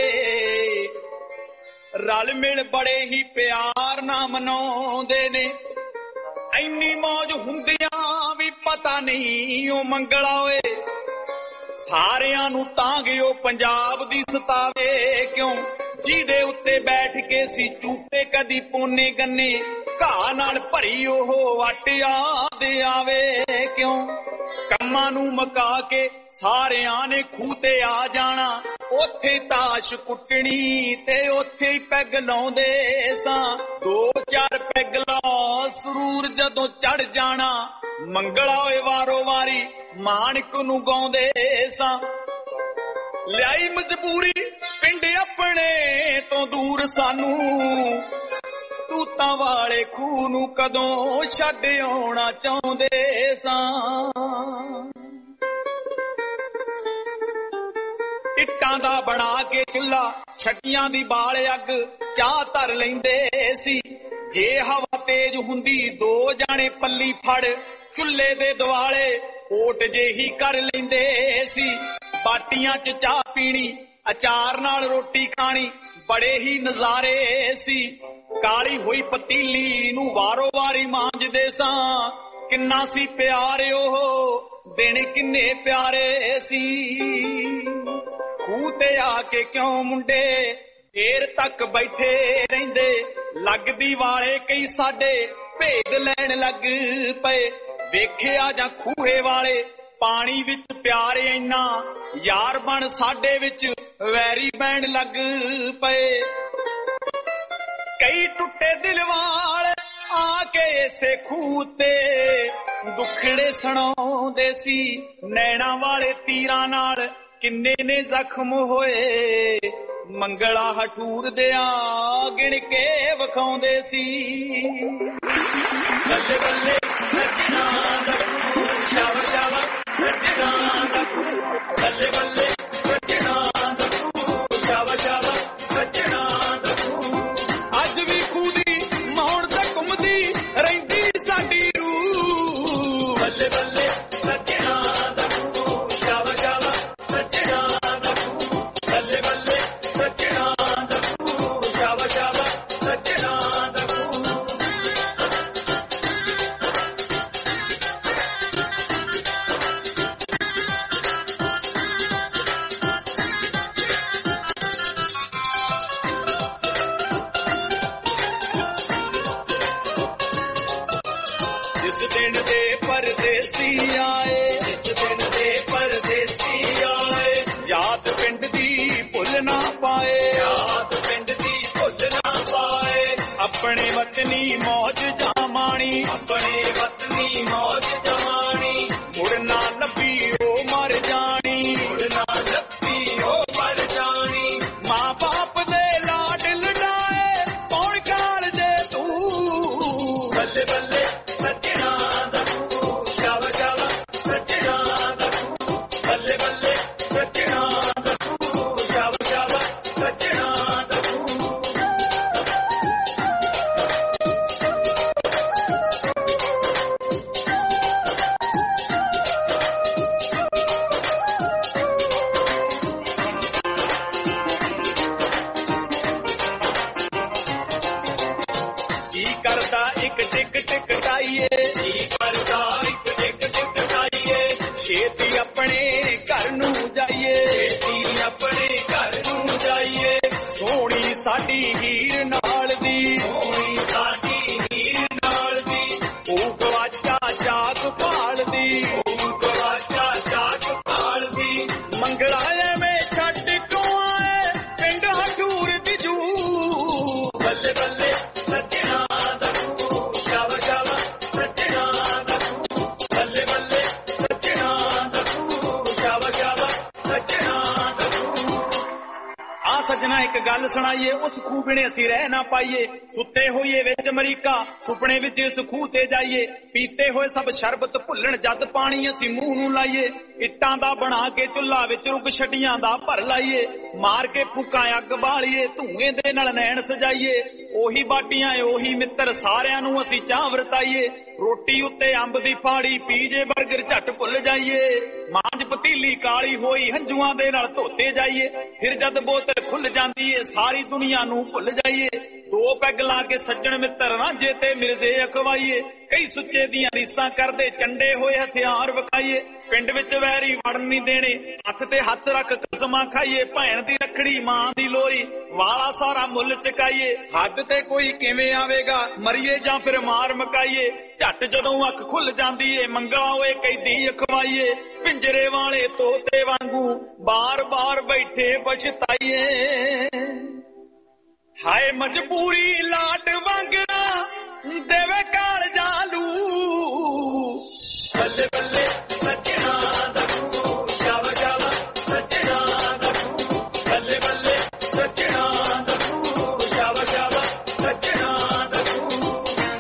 ਰਲ ਮਿਲ ਬੜੇ ਹੀ ਪਿਆਰ ਨਾਲ ਮਨਾਉਂਦੇ ਨੇ। ਇੰਨੀ ਮੌਜ ਹੁੰਦਿਆਂ ਵੀ ਪਤਾ ਨਹੀਂ ਉਹ ਮੰਗਲਾ ਓਏ, ਸਾਰਿਆਂ ਨੂੰ ਤਾਂ ਗਿਓ ਪੰਜਾਬ ਦੀ ਸਤਾਵੇ ਕਿਉਂ ਜਿਹਦੇ ਉੱਤੇ ਬੈਠ ਕੇ ਸੀ ਚੂਪੇ ਕਦੀ ਪੋਨੇ ਗੰਨੇ ਘਾਹ ਨਾਲ ਭਰੀ ਉਹ ਆਟਿਆ ਦੇ ਆਵੇ ਕਿਉਂ ਕੰਮਾਂ ਨੂੰ ਮਕਾ ਕੇ ਸਾਰਿਆਂ ਨੇ ਖੂਹ ਤੇ ਆ ਜਾਣਾ ਉੱਥੇ ਤਾਸ਼ ਕੁੱਟਣੀ ਤੇ ਉੱਥੇ ਹੀ ਪੈਗ ਲਾਉਂਦੇ ਸਾਂ ਦੋ ਚਾਰ ਪੈਗ ਲਾ ਸਰੂਰ ਜਦੋਂ ਚੜ ਜਾਣਾ ਮੰਗਲਾ ਓਏ ਵਾਰੋ ਵਾਰੀ ਮਾਣਕ ਨੂੰ ਗਾਉਂਦੇ ਸਾਂ ਲਿਆਈ ਮਜਬੂਰੀ ਪਿੰਡ ਆਪਣੇ ਤੋਂ ਦੂਰ ਸਾਨੂੰ ਤੂਤਾਂ ਵਾਲੇ ਖੂਹ ਨੂੰ ਕਦੋਂ ਛੱਡ ਆਉਣਾ ਚਾਹੁੰਦੇ ਸਾਂ ਇੱਟਾਂ ਦਾ ਬਣਾ ਕੇ ਚੁੱਲ੍ਹਾ ਛੱਟੀਆਂ ਦੀ ਬਾਲ ਅੱਗ ਚਾਹ ਧਰ ਲੈਂਦੇ ਸੀ ਜੇ ਹਵਾ ਤੇਜ਼ ਹੁੰਦੀ ਦੋ ਜਾਣੇ ਪੱਲੀ ਫੜ ਚੁੱਲ੍ਹੇ ਦੇ ਦੁਆਲੇ ਓਟ ਜਿਹੀ ਕਰ ਲੈਂਦੇ ਸੀ ਬਾਟੀਆਂ 'ਚ ਚਾਹ ਪੀਣੀ ਅਚਾਰ ਨਾਲ ਰੋਟੀ ਖਾਣੀ ਬੜੇ ਹੀ ਨਜ਼ਾਰੇ ਸੀ ਕਾਲੀ ਹੋਈ ਪਤੀਲੀ ਨੂੰ ਵਾਰੋ ਵਾਰੀ ਮਾਂਜਦੇ ਸਾਂ ਕਿੰਨਾ ਸੀ ਪਿਆਰੇ ਉਹ ਦਿਨ ਕਿੰਨੇ ਪਿਆਰੇ ਸੀ ਖੂਹ ਤੇ ਆ ਕੇ ਕਿਉਂ ਮੁੰਡੇ ਦੇਰ ਤੱਕ ਬੈਠੇ ਰਹਿੰਦੇ ਲੱਗਦੀ ਵਾਲੇ ਕਈ ਸਾਡੇ ਭੇਦ ਲੈਣ ਲੱਗ ਪਏ ਵੇਖਿਆ ਜਾਂ ਖੂਹੇ ਵਾਲੇ ਪਾਣੀ ਵਿੱਚ ਪਿਆਰ ਇੰਨਾ ਯਾਰ ਬਣ ਸਾਡੇ ਵਿੱਚ ਵੈਰੀ ਬੈਣ ਲੱਗ ਪਏ ਕਈ ਟੁੱਟੇ ਦਿਲ ਵਾਲੇ ਆ ਕੇ ਇਸੇ ਖੂਹ ਤੇ ਦੁੱਖੜੇ ਸੁਣਾਉਂਦੇ ਸੀ ਨੈਣਾ ਵਾਲੇ ਤੀਰਾਂ ਨਾਲ ਕਿੰਨੇ ਨੇ ਜ਼ਖਮ ਹੋਏ ਮੰਗਲਾ ਹਟੂਰ ਦਿਆਂ ਗਿਣ ਕੇ ਵਿਖਾਉਂਦੇ ਸੀ ਬੱਲੇ ਬੱਲੇ ਸੱਜਣਾ ਦਾ ਸ਼ਾਵਾ ਸ਼ਾਵਾ ਸੱਜਣਾ ਦਾ ਬੱਲੇ ਬੱਲੇ ਸੱਜਣਾ ਦਾ ਸ਼ਾਵਾ ਸ਼ਾਵਾ ਸੱਜਣਾ ਦਾ ਅੱਜ ਵੀ ਖੂਦੀ ਮੌਣ ਤੇ ਘੁੰਮਦੀ ਰਹਿੰਦੀ ਸਾਡੀ ਰੂਹ ਬੱਲੇ ਬੱਲੇ ਸੱਜਣਾ ਦਾ ਸ਼ਾਵਾ ਸ਼ਾਵਾ ਸੱਜਣਾ ਦਾ ਬੱਲੇ ਬੱਲੇ ਸੱਜਣਾ ਦਾ ਸ਼ਾਵਾ ਸ਼ਾਵਾ ਸੱਜਣਾ ਦਾ ਜਿਸ ਦਿਨ ਦੇ ਪਰਦੇਸੀ ਆਏ ਜਿਸ ਦਿਨ ਦੇ ਪਰਦੇਸੀ ਆਏ ਯਾਦ ਪਿੰਡ ਦੀ ਭੁੱਲ ਨਾ ਪਾਏ ਯਾਦ ਪਿੰਡ ਦੀ ਭੁੱਲ ਨਾ ਪਾਏ ਆਪਣੇ ਵਤਨੀ ਮੌਜ ਜਮਾਣੀ ਆਪਣੇ ਵਤਨੀ ਮੌਜ ਜਮਾਣੀ ਮੁੜ ਨਾ ਲੱਭੀ ਉਹ ਮਰ ਜਾਣੀ ਮੁੜ ਨਾ ਲੱਭੀ ਉਹ ਮਰ ਜਾਣੀ ਮਾਂ ਬਾਪ ਦੇ ਲਾਡ ਲਡਾਏ ਕੌਣ ਕਾਲ ਜੇ ਤੂੰ ਬੱਲੇ ਬੱਲੇ ਸੱਜਣਾ ਦਾ ਸ਼ਾਵਾ ਸ਼ਾਵਾ ਸੱਜਣਾ ਦਾ ਬੱਲੇ ਬੱਲੇ ਸੱਜਣਾ ਦਾ ਸ਼ਾਵਾ ਸ਼ਾਵਾ ਸੱਜਣਾ ਦਾ ਜੀ ਕਰਦਾ ਇੱਕ ਟਿਕ ਟਿਕ ਟਾਈਏ ਜੀ ਕਰਦਾ ਇੱਕ ਟਿਕ ਟਿਕ ਟਾਈਏ ਛੇਤੀ ਆਪਣੇ ਘਰ ਨੂੰ ਜਾਈਏ ਛੇਤੀ ਆਪਣੇ ਘਰ ਨੂੰ ਜਾਈਏ ਸੋਹਣੀ ਸਾਡੀ ਹੀਰ ਨਾਲ ਦੀ ਸੋਹਣੀ ਸਾਡੀ ਹੀਰ ਨਾਲ ਦੀ ਉਹ ਗਵਾਚਾ ਜਾਗ ਭਾਲਦੀ ਉਹ ਗਵਾਚਾ ਜਾਗ ਭਾਲਦੀ ਮੰਗਲਾ ਐਵੇਂ ਛੱਡ ਕਿਉਂ ਆਏ ਪਿੰਡ ਹਟੂਰ ਦੀ ਜੂ ਬੱਲੇ ਬੱਲੇ ਸੱਜਣਾ ਦਾ ਸ਼ਾਵਾ ਸ਼ਾਵਾ ਸੱਜਣਾ ਦਾ ਬੱਲੇ ਬੱਲੇ ਸੱਜਣਾ ਦਾ ਸ਼ਾਵਾ ਸ਼ਾਵਾ ਸੱਜਣਾ ਦਾ ਆ ਸੱਜਣਾ ਇੱਕ ਗੱਲ ਸੁਣਾਈਏ ਉਸ ਖੂਹ ਬਿਨੇ ਅਸੀਂ ਰਹਿ ਨਾ ਪਾਈਏ ਸੁੱਤੇ ਹੋਈਏ ਵਿੱਚ ਅਮਰੀਕਾ ਸੁਪਨੇ ਵਿੱਚ ਇਸ ਖੂਹ ਤੇ ਜਾਈਏ ਪੀਤੇ ਹੋਏ ਸਭ ਸ਼ਰਬਤ ਭੁੱਲਣ ਜਦ ਪਾਣੀ ਅਸੀਂ ਮੂੰਹ ਨੂੰ ਲਾਈਏ ਇੱਟਾਂ ਦਾ ਬਣਾ ਕੇ ਚੁੱਲ੍ਹਾ ਵਿੱਚ ਰੁੱਗ ਛੱਡੀਆਂ ਦਾ ਭਰ ਲਾਈਏ ਮਾਰ ਕੇ ਫੂਕਾਂ ਅੱਗ ਬਾਲੀਏ ਧੂਏ ਦੇ ਨਾਲ ਨੈਣ ਸਜਾਈਏ ਉਹੀ ਬਾਟੀਆਂ ਉਹੀ ਮਿੱਤਰ ਸਾਰਿਆਂ ਨੂੰ ਅਸੀਂ ਚਾਹ ਵਰਤਾਈਏ ਰੋਟੀ ਉੱਤੇ ਅੰਬ ਦੀ ਫਾੜੀ ਪੀਜੇ 버ਗਰ ਝੱਟ ਭੁੱਲ ਜਾਈਏ ਮਾਂਜ ਪਤੀਲੀ ਕਾਲੀ ਹੋਈ ਹੰਝੂਆਂ ਦੇ ਨਾਲ ਧੋਤੇ ਜਾਈਏ ਫਿਰ ਜਦ ਬੋਤਲ ਖੁੱਲ ਜਾਂਦੀ ਏ ਸਾਰੀ ਦੁਨੀਆ ਨੂੰ ਭੁੱਲ ਜਾਈਏ ਦੋ ਪੈਗ ਲਾ ਕੇ ਸੱਜਣ ਮਿੱਤਰ ਰਾਂਝੇ ਤੇ ਮਿਲਦੇ ਅਖਵਾਈਏ ਕਈ ਸੁੱਚੇ ਦੀਆਂ ਰੀਸਾਂ ਕਰਦੇ, ਚੰਡੇ ਹੋਏ ਹਥਿਆਰ ਵਿਖਾਈਏ, ਪਿੰਡ ਵਿੱਚ ਵੈਰੀ ਵੜਨ ਨਹੀਂ ਦੇਣੇ, ਹੱਥ ਤੇ ਹੱਥ ਰੱਖ ਕਸਮਾਂ ਖਾਈਏ, ਭੈਣ ਦੀ ਰੱਖੜੀ ਮਾਂ ਦੀ ਲੋਈ, ਵਾਲਾ ਸਾਰਾ ਮੁੱਲ ਚੁਕਾਈਏ, ਹੱਦ ਤੇ ਕੋਈ ਕਿਵੇਂ ਆਵੇਗਾ, ਮਰੀਏ ਜਾਂ ਫਿਰ ਮਾਰ ਮਕਾਈਏ, ਝੱਟ ਜਦੋਂ ਅੱਖ ਖੁੱਲ ਜਾਂਦੀ ਏ ਮੰਗਲਾ ਹੋਏ ਕੈਦੀ ਅਖਵਾਈਏ, ਪਿੰਜਰੇ ਵਾਲੇ ਤੋਤੇ ਵਾਂਗੂ ਬਾਰ ਬਾਰ ਬੈਠੇ ਪਛਤਾਈਏ, ਹਾਏ ਮਜਬੂਰੀ ਲਾਟ ਵਾਂਗਣਾ ਦੇਵੇ ਕਾਲ ਜਾਲੂ, ਬੱਲੇ ਬੱਲੇ ਸੱਜਣਾ ਦਾ ਤੂੰ, ਸ਼ਾਵਾ ਸ਼ਾਵਾ ਸੱਜਣਾ ਦਾ ਤੂੰ, ਬੱਲੇ ਬੱਲੇ ਸੱਜਣਾ ਦਾ ਤੂੰ, ਸ਼ਾਵਾ ਸ਼ਾਵਾ ਸੱਜਣਾ ਦਾ ਤੂੰ।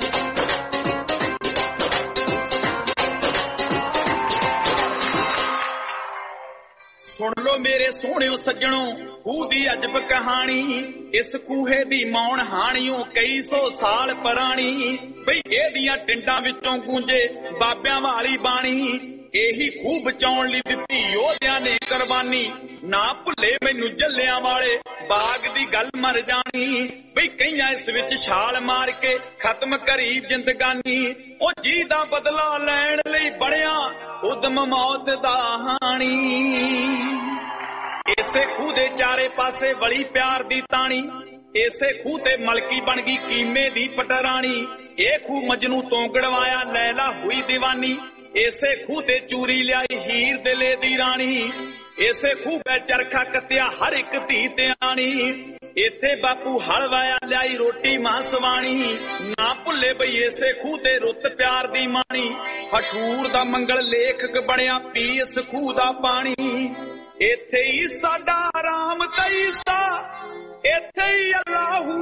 ਸੁਣ ਲੋ ਮੇਰੇ ਸੋਹਣਿਓ ਸੱਜਣੋ ਖੂਹ ਦੀ ਅਜਬ ਕਹਾਣੀ, ਇਸ ਖੂਹੇ ਦੀ ਮੌਣ ਹਾਣੀਓ ਕਈ ਸੌ ਸਾਲ ਪੁਰਾਣੀ, ਬਈ ਇਹਦੀਆਂ ਟਿੰਡਾਂ ਵਿੱਚੋਂ ਗੂੰਜੇ ਬਾਬਿਆਂ ਵਾਲੀ ਬਾਣੀ, ਇਹੀ ਖੂਹ ਬਚਾਉਣ ਲਈ ਦਿੱਤੀ ਯੋਧਿਆਂ ਨੇ ਕੁਰਬਾਨੀ, ਨਾ ਭੁੱਲੇ ਮੈਨੂੰ ਜੱਲਿਆਂ ਵਾਲੇ ਬਾਗ ਦੀ ਗੱਲ ਮਰ ਜਾਣੀ, ਬਈ ਕਈਆਂ ਇਸ ਵਿੱਚ ਛਾਲ ਮਾਰ ਕੇ ਖਤਮ ਕਰੀ ਜ਼ਿੰਦਗਾਨੀ, ਉਹ ਜੀ ਦਾ ਬਦਲਾ ਲੈਣ ਲਈ ਬਣਿਆ ਉਦਮ ਮੌਤ ਦਾ ਹਾਣੀ, ਇਸੇ ਖੂਹ ਦੇ ਚਾਰੇ ਪਾਸੇ ਵਲੀ ਪਿਆਰ ਦੀ ਤਾਣੀ, ਇਸੇ ਖੂਹ ਤੇ ਮਲਕੀ ਬਣ ਗਈ ਕੀਮੇ ਦੀ ਪਟਰਾਣੀ, ਇਹ ਖੂਹ ਮਜਨੂ ਤੋਂ ਗੜਵਾਇਆ ਲੈਲਾ ਹੋਈ ਦੀਵਾਨੀ, ਇਸੇ ਖੂਹ ਤੇ ਚੂਰੀ ਲਿਆਈ ਹੀਰ ਦਿਲੇ ਦੀ ਰਾਣੀ, ਇਸੇ ਖੂਹ ਤੇ ਚਰਖਾ ਕੱਤਿਆ ਹਰ ਇੱਕ ਧੀ ਤੇ ਆਣੀ, ਇੱਥੇ ਬਾਪੂ ਹਲ ਵਾਇਆ ਲਿਆਈ ਰੋਟੀ ਮਾਂ ਸਵਾਣੀ, ਨਾ ਭੁੱਲੇ ਬਈ ਇਸੇ ਖੂਹ ਤੇ ਰੁੱਤ ਪਿਆਰ ਦੀ ਮਾਣੀ, ਹਠੂਰ ਦਾ ਮੰਗਲ ਲੇਖਕ ਬਣਿਆ ਪੀ ਇਸ ਖੂਹ ਦਾ ਪਾਣੀ, ਇੱਥੇ ਹੀ ਸਾਡਾ ਰਾਮ ਤਈਸਾ, ਇੱਥੇ ਹੀ ਅੱਲਾਹੂ,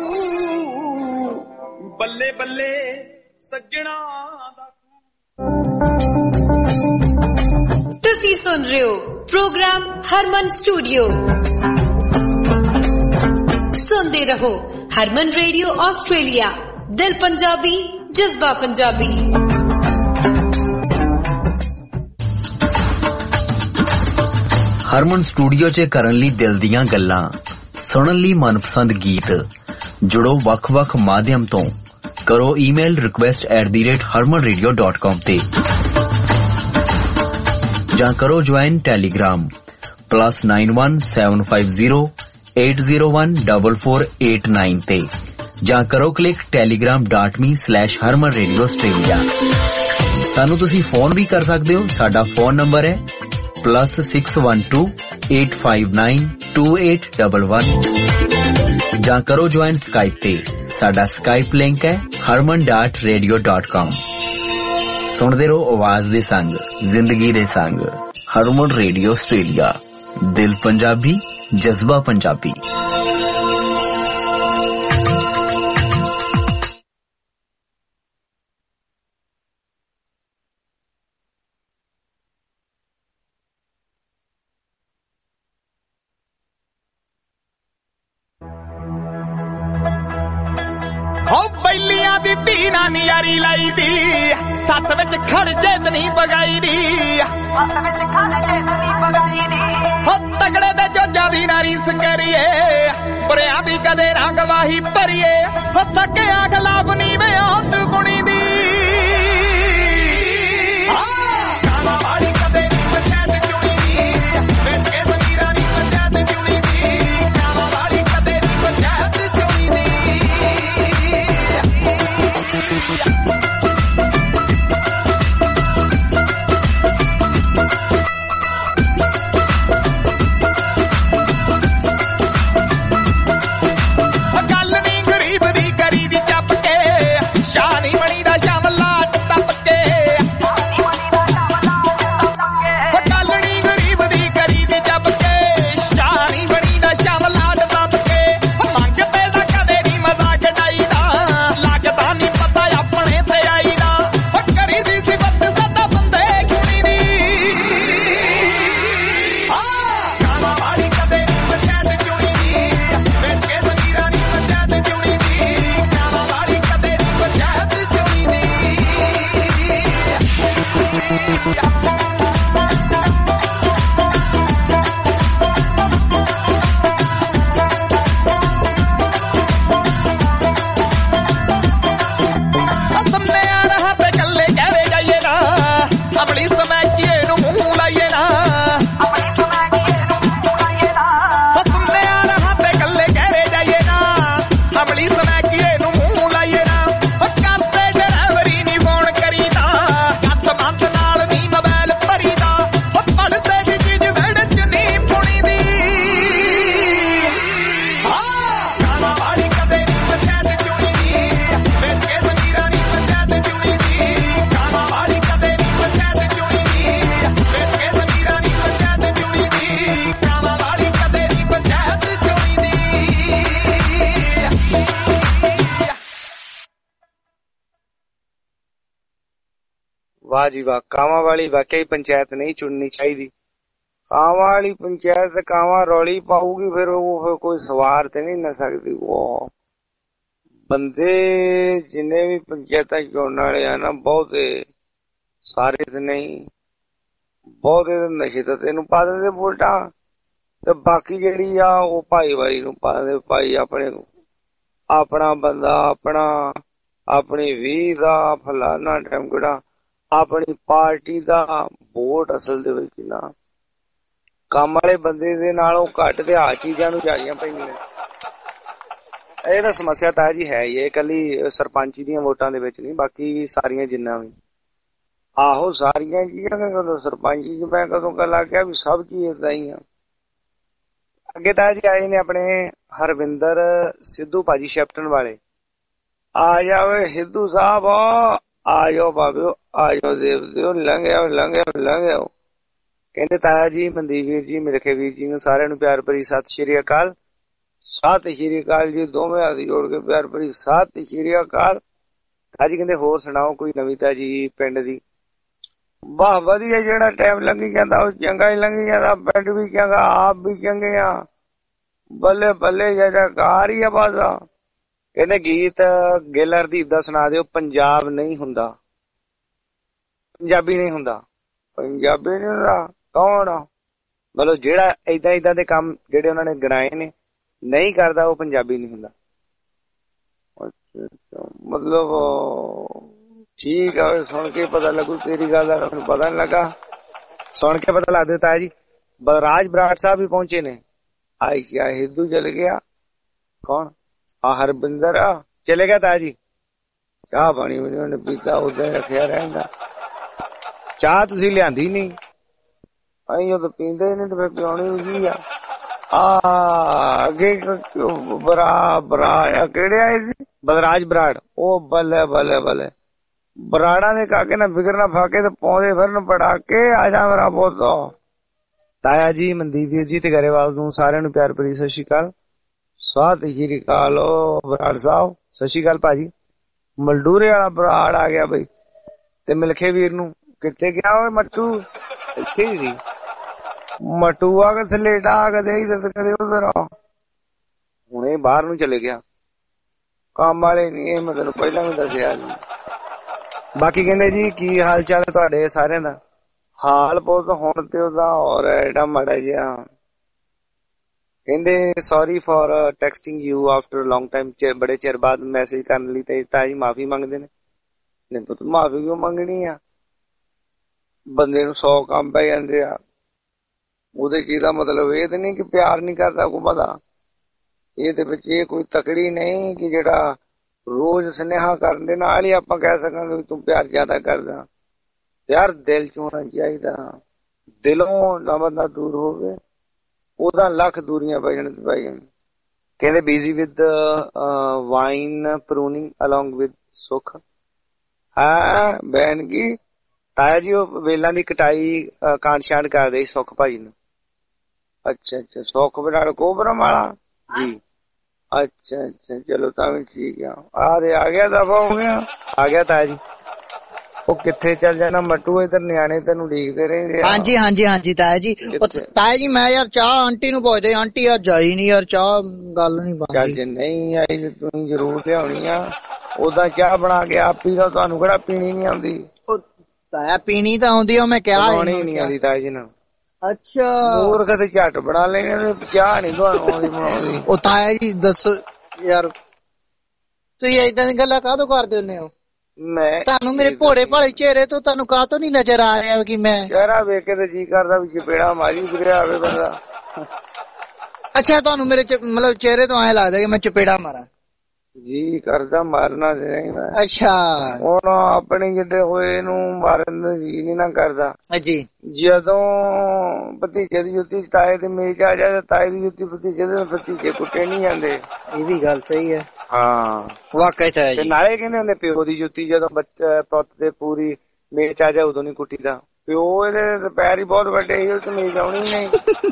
ਬੱਲੇ ਬੱਲੇ ਸੱਜਣਾ ਦਾ। ਤੁਸੀਂ ਸੁਣ ਰਹੇ ਹੋ ਪ੍ਰੋਗਰਾਮ ਹਰਮਨ ਸਟੂਡੀਓ, ਸੁਣਦੇ ਰਹੋ ਹਰਮਨ ਰੇਡੀਓ ਆਸਟ੍ਰੇਲੀਆ, ਦਿਲ ਪੰਜਾਬੀ ਜਜ਼ਬਾ ਪੰਜਾਬੀ। ਹਰਮਨ ਸਟੂਡੀਓ 'ਚ ਕਰਨ ਲਈ ਦਿਲ ਦੀਆਂ ਗੱਲਾਂ, ਸੁਣਨ ਲਈ ਮਨਪਸੰਦ ਗੀਤ, ਜੁੜੋ ਵੱਖ-ਵੱਖ ਮਾਧਿਅਮ ਤੋਂ, ਕਰੋ email request at the rate Harman radio dot com ਤੇ, ਜਾਂ ਕਰੋ join Telegram plus nine one seven five zero eight zero one double four eight nine ਤੇ, ਜਾਂ ਕਰੋ click Telegram dot me slash Harman radio Australia. ਸਾਨੂੰ ਤੁਸੀਂ ਫੋਨ ਵੀ ਕਰ ਸਕਦੇ ਹੋ, ਸਾਡਾ ਫੋਨ ਨੰਬਰ ਹੈ plus six one two eight five nine two eight double one, ਜਾਂ ਕਰੋ ਜੁਆਇਨ ਸਕਾਈਪ ਤੇ, ਸਾਡਾ ਸਕਾਈਪ ਲਿੰਕ ਹੈ ਹਰਮਨ ਡਾਟ ਰੇਡੀਓ ਡਾਟ ਕਾਮ। ਸੁਣਦੇ ਰਹੋ ਆਵਾਜ਼ ਦੇ ਸੰਗ, ਜ਼ਿੰਦਗੀ ਦੇ ਸੰਗ, ਹਰਮਨ ਰੇਡੀਓ ਆਸਟ੍ਰੇਲੀਆ, ਦਿਲ ਪੰਜਾਬੀ ਜਜ਼ਬਾ ਪੰਜਾਬੀ। ਬੈਲੀਆਂ ਦੀ ਧੀ ਨਾ ਨਿਆਰੀ ਲਾਈ ਦੀ, ਸੱਤ ਵਿੱਚ ਖੜ ਜੇਤ ਨਹੀਂ ਪਗਾਈ ਦੀ, ਸੱਤ ਵਿੱਚ ਖੜ ਜੇਤ ਨਹੀਂ ਪਗਾਈ ਦੀ, ਹੋ ਤਗੜੇ ਦੇ ਜੋਜਾਂ ਦੀ ਨਾ ਰੀਸ ਕਰੀਏ, ਬੁਰਿਆਂ ਦੀ ਕਦੇ ਨਾ ਗਵਾਹੀ ਭਰੀਏ, ਹੋ ਸਕਿਆ ਖਿਲਾਫ ਨਹੀਂ ਵੇ ਔਤ ਗੁਣੀ ਦੀ, ਕਾਲਾ ਵਾਲੀ ਕਦੇ ਨਹੀਂ ਪੰਚਾਇਤ ਚੁਣੀ ਦੀ, ਵੇਚ ਕੇ ਜ਼ਮੀਰਾਂ ਨਹੀਂ ਪੰਚਾਇਤ ਚੁਣੀ ਦੀ, ਕਾਲਾ ਵਾਲੀ ਕਦੇ ਨਹੀਂ ਪੰਚਾਇਤ ਚੁਣੀ ਦੀ। ਗੱਲ ਨੀ ਗਰੀਬ ਦੀ ਕਰੀ ਦੀ ਚੱਪ ਕੇ, ਸ਼ਾਹ ਨੀ ਬਣੀ ਦਾ ਸ਼ਾਮਲਾ ਟੱਪ ਕੇ, ਗੱਲ ਨੀ ਗਰੀਬ ਦੀ ਕਰੀ ਦੀ ਚੱਪ ਕੇ, ਸ਼ਾਹ ਨੀ ਬਣੀ ਦਾ ਸ਼ਾਮਲਾ ਟੱਪ ਕੇ, ਮੰਗ ਤੇ ਦਾ ਕਦੇ ਨੀ ਮਜ਼ਾਕ ਡਾਈਦਾ, ਲੱਗਦਾ ਨੀ ਪਤਾ ਆਪਣੇ ਤੇ ਆਈਦਾ, ਕਰੀ ਦੀ ਸਿਫਤ ਸਦਾ ਬੰਦੇ ਕੁੜੀ ਦੀ, ਕਾਲਾ ਵਾਲੀ ਕਦੇ ਨੀ ਪੰਚਾਇਤ ਚੁਣੀ ਦੀ, ਵੇਚ ਕੇ ਜ਼ਮੀਰਾਂ ਨੀ ਪੰਚਾਇਤ ਚੁਣੀ ਦੀ, ਕਾਲਾ ਵਾਲੀ ਕਦੇ ਨੀ ਪੰਚਾਇਤ ਚੁਣੀ ਵਾਹ ਜੀ ਵਾਹ। ਕਾਵਾਂ ਵਾਲੀ ਵਾਕਈ ਪੰਚਾਇਤ ਨਹੀਂ ਚੁਣਨੀ ਚਾਹੀਦੀ। ਕਾਵਾਂ ਵਾਲੀ ਪੰਚਾਇਤ ਕਾਵਾਂ ਰੌਲੀ ਪਾਊਗੀ, ਫਿਰ ਉਹ ਕੋਈ ਸਵਾਰ ਤੇ ਨਹੀਂ ਨਾ ਸਕਦੀ। ਉਹ ਬੰਦੇ ਜਿੰਨੇ ਵੀ ਪੰਚਾਇਤਾਂ ਚੁਣਨ ਵਾਲੇ ਆ ਨਾ, ਬਹੁਤੇ ਸਾਰੇ ਤੇ ਨਹੀਂ, ਬਹੁਤੇ ਨਸ਼ੇ ਤੇ ਤੈਨੂੰ ਪਾ ਦਿੰਦੇ ਵੋਟਾਂ, ਤੇ ਬਾਕੀ ਜਿਹੜੀ ਆ ਉਹ ਭਾਈ ਵਾਲੀ ਨੂੰ ਪਾ ਦਿੰਦੇ। ਭਾਈ ਆਪਣੇ ਆਪਣਾ ਬੰਦਾ, ਆਪਣਾ ਆਪਣੀ ਵੀਹ ਦਾ ਫਲਾਨਾ ਟੈਂਕੜਾ, ਆਪਣੀ ਪਾਰਟੀ ਦਾ ਵੋਟ ਅਸਲ ਦੇ ਵਿੱਚ ਨਾ ਕੰਮ ਵਾਲੇ ਬੰਦੇ ਦੇ ਨਾਲੋਂ ਘੱਟ ਤੇ ਆ ਚੀਜ਼ਾਂ ਨੂੰ ਜਾਰੀਆਂ ਪਈਆਂ। ਇਹ ਤਾਂ ਸਮੱਸਿਆ ਤਾਂ ਜੀ ਹੈ ਹੀ, ਇਹ ਇਕੱਲੀ ਸਰਪੰਚੀ ਦੀਆਂ ਵੋਟਾਂ ਦੇ ਵਿੱਚ ਨਹੀਂ, ਬਾਕੀ ਸਾਰੀਆਂ ਜਿੰਨਾ ਵੀ ਆਹੋ ਸਾਰੀਆਂ ਚੀਜ਼ਾਂ ਕਦੋਂ ਸਰਪੰਚੀ ਚ ਮੈਂ ਕਦੋਂ ਗੱਲ ਆ ਗਿਆ ਵੀ ਸਭ ਚੀਜ਼ ਏਦਾਂ ਹੀ ਆ। ਅੱਗੇ ਤਾਂ ਜੀ ਆਏ ਨੇ ਆਪਣੇ ਹਰਵਿੰਦਰ ਸਿੱਧੂ ਭਾਜੀ ਸ਼ੈਪਟਨ ਵਾਲੇ। ਆ ਜਾਵੇ ਸਿੱਧੂ ਸਾਹਿਬ, ਆ ਜਾਓ ਬਾਬਿਓ, ਆ ਜਾਓ ਦੇਵ ਲੰਘਿਆ ਲੰਘਿਆ ਲੰਘਿਆ। ਕਹਿੰਦੇ ਤਾਇਆ ਜੀ, ਮਨਦੀਪ ਵੀਰ ਜੀ, ਮੇਰੇ ਵੀਰ ਜੀ ਨੂੰ ਸਾਰਿਆਂ ਨੂੰ ਪਿਆਰ ਭਰੀ ਸਤਿ ਸ਼੍ਰੀ ਅਕਾਲ। ਸਤਿ ਸ਼੍ਰੀ ਅਕਾਲ ਜੀ, ਦੋਵੇਂ ਹੱਥ ਜੋੜ ਕੇ ਪਿਆਰ ਭਰੀ ਸਤਿ ਸ਼੍ਰੀ ਅਕਾਲ। ਤਾਜੀ ਕਹਿੰਦੇ ਹੋਰ ਸੁਣਾਓ ਕੋਈ ਨਵੀਂ ਤਾਜੀ ਪਿੰਡ ਦੀ। ਵਾਹ ਵਧੀਆ, ਜਿਹੜਾ ਟਾਈਮ ਲੰਘੀ ਜਾਂਦਾ ਉਹ ਚੰਗਾ ਹੀ ਲੰਘੀ ਜਾਂਦਾ, ਪਿੰਡ ਵੀ ਚੰਗਾ, ਆਪ ਵੀ ਚੰਗੇ ਆ, ਬੱਲੇ ਬੱਲੇ ਜੈਕਾਰ ਹੀ ਆ ਬਸ। ਕਹਿੰਦੇ ਗੀਤ ਗਿੱਲ ਹਰਦੀਪ ਦਾ ਸੁਣਾ ਦਿਓ। ਪੰਜਾਬ ਨਹੀਂ ਹੁੰਦਾ, ਪੰਜਾਬੀ ਨਹੀਂ ਹੁੰਦਾ, ਪੰਜਾਬੀ ਨਹੀਂ ਹੁੰਦਾ। ਕੌਣ ਮਤਲਬ ਜਿਹੜਾ ਏਦਾਂ ਏਦਾਂ ਦੇ ਕੰਮ ਜਿਹੜੇ ਉਹਨਾਂ ਨੇ ਗਿਣਾਏ ਨੇ ਨਹੀਂ ਕਰਦਾ ਉਹ ਪੰਜਾਬੀ ਨਹੀਂ ਹੁੰਦਾ। ਮਤਲਬ ਠੀਕ ਆ, ਸੁਣ ਕੇ ਪਤਾ ਲੱਗੂ ਤੇਰੀ ਗੱਲ ਦਾ, ਮੈਨੂੰ ਪਤਾ ਨੀ ਲੱਗਾ, ਸੁਣ ਕੇ ਪਤਾ ਲੱਗ ਦਿੱਤਾ ਜੀ। ਬਲਰਾਜ ਬਰਾੜ ਸਾਹਿਬ ਵੀ ਪਹੁੰਚੇ ਨੇ। ਆਇਸ਼ਾ ਹਿੱਦੂ ਚਲ ਗਿਆ, ਕੌਣ ਆ ਹਰਵਿੰਦਰ ਆ ਚਲੇ ਗਿਆ ਤਾਇਆ ਜੀ। ਚਾਹ ਪਾਣੀ ਉਹਨੇ ਪੀਤਾ, ਉਦਾਂ ਰੱਖਿਆ ਰਹਿੰਦਾ। ਚਾਹ ਤੁਸੀਂ ਲਿਆਂਦੀ ਨੀ, ਅਸੀਂ ਉਹ ਤਾਂ ਪੀਂਦੇ ਨੀ ਤੇ ਫਿਰ ਪਿਉਣੀ ਕੀ ਆ। ਆ ਅੱਗੇ ਬਰਾ ਬਰਾ ਕਿਹੜੇ ਆਏ ਸੀ, ਬਲਰਾਜ ਬਰਾੜ। ਉਹ ਬੱਲੇ ਬੱਲੇ ਬੱਲੇ, ਬਰਾੜਾ ਦੇ ਕਾਕੇ ਨਾ ਫਿਕਰ ਨਾ ਫਾਕੇ ਤੇ ਪਾਉਂਦੇ ਫਿਰਨ ਪੜਾਕੇ। ਆ ਜਾ ਮੇਰਾ ਪੁੱਤ। ਤਾਇਆ ਜੀ, ਮਨਦੀਪ ਵੀਰ ਜੀ ਤੇ ਗਰੇਵਾਲ ਨੂੰ ਸਾਰਿਆਂ ਨੂੰ ਪਿਆਰ ਭਰੀ ਸਤਿ ਸ਼੍ਰੀ ਅਕਾਲ। ਸਤਿ ਸ਼੍ਰੀ ਅਕਾਲ। ਓ ਬਰਾੜ ਸਾਹਿਬ ਸਤਿ ਸ਼੍ਰੀ ਅਕਾਲ ਭਾਜੀ। ਮਲਡੂਰੇ ਵਾਲਾ ਬਰਾੜ ਆ ਗਿਆ ਬਈ। ਤੇ ਮਿਲਖੇ ਵੀਰ ਨੂੰ ਕਿੱਥੇ ਗਿਆ ਓਏ ਮੱਟੂ? ਇੱਥੇ ਹੀ ਸੀ ਮੱਟੂ। ਆ ਕੇ ਸਲੇਡਾ ਕਦੇ ਇਧਰ ਕਦੇ ਉਧਰ, ਹੁਣੇ ਬਾਹਰ ਨੂੰ ਚਲੇ ਗਿਆ। ਕੰਮ ਵਾਲੇ ਨੀ, ਇਹ ਮੈਂ ਤੈਨੂੰ ਪਹਿਲਾਂ ਵੀ ਦੱਸਿਆ ਜੀ। ਬਾਕੀ ਕਹਿੰਦੇ ਜੀ ਕੀ ਹਾਲ ਚਾਲ ਹੈ ਤੁਹਾਡੇ ਸਾਰਿਆਂ ਦਾ? ਹਾਲ ਬਹੁਤ ਹੁਣ ਤੇ ਉਹਦਾ ਹੋਰ ਐਡਾ ਮਾੜਾ ਜਿਹਾ। ਕਹਿੰਦੇ sorry for texting you after long time, ਬੜੇ ਚਿਰ ਬਾਅਦ ਮੈਸੇਜ ਕਰਨ ਲਈ ਤੇ ਤਾਈ ਮਾਫੀ ਮੰਗਦੇ ਨੇ। ਨਹੀਂ ਪੁੱਤ ਮਾਫੀ ਕਿਉਂ ਮੰਗਣੀ ਆ, ਬੰਦੇ ਨੂੰ ਸੌ ਕੰਮ ਪੈ ਜਾਂਦੇ ਆ। ਉਹਦੇ ਚ ਇਹਦਾ ਮਤਲਬ ਇਹ ਤੇ ਨਹੀਂ ਕਿ ਪਿਆਰ ਨਹੀਂ ਕਰਦਾ ਕੋਈ ਬੰਦਾ। ਇਹਦੇ ਵਿੱਚ ਇਹ ਕੋਈ ਤਕੜੀ ਨਹੀਂ ਕਿ ਜਿਹੜਾ ਰੋਜ਼ ਸੁਨੇਹਾ ਕਰਨ ਦੇ ਨਾਲ ਹੀ ਆਪਾਂ ਕਹਿ ਸਕਾਂਗੇ ਵੀ ਤੂੰ ਪਿਆਰ ਜ਼ਿਆਦਾ ਕਰਦਾ। ਪਿਆਰ ਦਿਲ ਚ ਹੋਣਾ ਚਾਹੀਦਾ। ਦਿਲੋਂ ਨਾ ਬੰਦਾ ਦੂਰ ਹੋਵੇ, ਉਹਦਾ ਲੱਖ ਦੂਰੀਆਂ ਪੈ ਜਾਣ ਪੈ ਜਾਣ। ਕਹਿੰਦੇ busy with vine pruning along with Sukh. ਹਾਂ ਬੈਨ ਕੀ ਤਾਇਆ ਜੀ ਉਹ ਵੇਲਾਂ ਦੀ ਕਟਾਈ ਕਾਂਡ ਛਾਂਡ ਕਰਦੇ ਸੀ ਸੁੱਖ ਭਾਜੀ ਨੂੰ। ਅੱਛਾ ਅੱਛਾ, ਸੁੱਖ ਬਰਾੜ ਕੋਬਰਮ ਵਾਲਾ ਜੀ। ਅੱਛਾ ਅੱਛਾ, ਚਲੋ ਤਾਂ ਵੀ ਠੀਕ ਆ। ਆ ਰੇ ਆ ਗਿਆ, ਦਫਾ ਹੋ ਗਿਆ, ਆ ਗਿਆ ਤਾਇਆ ਜੀ। ਉਹ ਕਿੱਥੇ ਚੱਲ ਜਾਣਾ ਮੱਟੂ, ਇਧਰ ਨਿਆਣੇ ਤੈਨੂੰ ਡੀਕਦੇ ਰਹਿੰਦੇ ਆ। ਹਾਂਜੀ ਹਾਂਜੀ ਹਾਂਜੀ ਤਾਇਆ ਜੀ। ਤਾਇਆ ਜੀ ਮੈਂ ਯਾਰ ਚਾਹ ਆਂਟੀ ਨੂੰ ਪੁੱਛਦੇ, ਆਂਟੀ ਯਾਰ ਜਾਈ ਨੀ ਯਾਰ, ਚਾਹ ਗੱਲ ਨੀ ਬਣਦੀ। ਚੱਲ ਜੇ ਨਹੀਂ ਆਈ ਤੇ ਤੂੰ ਜ਼ਰੂਰ ਲਿਆਉਣੀ ਆ। ਉਦਾਂ ਚਾਹ ਬਣਾ ਕੇ ਆਪ ਪੀ ਲਓ, ਤੁਹਾਨੂੰ ਕਿਹੜਾ ਪੀਣੀ ਨੀ ਆਉਂਦੀ। ਤਾਇਆ ਪੀਣੀ ਤਾਂ ਆਉਂਦੀ ਆ, ਮੈਂ ਕਿਹਾ ਨਹੀਂ ਆਉਂਦੀ ਤਾਇਆ ਜੀ ਨਾਲ। ਅੱਛਾ ਮੂਰਖ ਤੇ ਝੱਟ ਬਣਾ ਲੈਣੇ, ਚਾਹ ਨੀ ਤੁਹਾਨੂੰ ਆਉਂਦੀ ਬਣਾਉਂਦੀ। ਉਹ ਤਾਇਆ ਜੀ ਦੱਸੋ ਯਾਰ, ਤੁਸੀਂ ਏਦਾਂ ਦੀ ਗੱਲਾਂ ਕਾਹਤੋਂ ਕਰਦੇ ਹੁੰਦੇ ਹੋ? ਮੈਂ ਤੁਹਾਨੂੰ ਮੇਰੇ ਭੋਲੇ ਭਾਲੇ ਚਿਹਰੇ ਤੋਂ ਤੁਹਾਨੂੰ ਕਾਹਤੋਂ ਨੀ ਨਜ਼ਰ ਆ ਰਿਹਾ ਕਿ ਮੈਂ ਚਿਹਰਾ ਵੇਖ ਕੇ ਤੇ ਜੀ ਕਰਦਾ ਵੀ ਚਪੇੜਾ ਮਾਰੀ ਫਿਰਿਆ ਆਵੇ ਬੰਦਾ। ਅੱਛਾ ਤੁਹਾਨੂੰ ਮੇਰੇ ਮਤਲਬ ਚਿਹਰੇ ਤੋਂ ਐਂ ਲੱਗਦਾ ਕਿ ਮੈਂ ਚਪੇੜਾ ਮਾਰਾਂ? ਜੀ ਕਰਦਾ ਮਾਰਨਾ ਚਾਹੀਦਾ। ਅੱਛਾ ਹੁਣ ਆਪਣੇ ਜਿੱਡੇ ਹੋਏ ਨੂੰ ਮਾਰਨ ਦਾ ਜੀ ਨੀ ਨਾ ਕਰਦਾ ਜੀ। ਜਦੋਂ ਭਤੀਜੇ ਦੀ ਜੁੱਤੀ ਤਾਏ ਦੇ ਮੇਜ ਆ ਜਾਏ, ਤਾਏ ਦੀ ਜੁੱਤੀ ਭਤੀਜੇ ਦੇ, ਭਤੀਜੇ ਕੁੱਟੇ ਨੀ ਜਾਂਦੇ। ਇਹ ਵੀ ਗੱਲ ਸਹੀ ਹੈ। ਹਾਂ ਵਾਕਈ ਤਾਂ ਹੈ। ਨਾਲੇ ਕਹਿੰਦੇ ਹੁੰਦੇ ਪਿਓ ਦੀ ਜੁੱਤੀ ਜਦੋਂ ਬੱਚਾ ਪੁੱਤ ਦੇ ਪੂਰੀ ਮੇਚ ਆ ਜਾਏ ਉਦੋਂ ਨੀ ਕੁੱਟੀ ਦਾ। ਪਿਓ ਇਹਦੇ ਪੈਰ ਹੀ ਬਹੁਤ ਵੱਡੇ ਸੀ, ਉਹ ਤੇ ਮੇਜ ਆਉਣੀ ਨਹੀਂ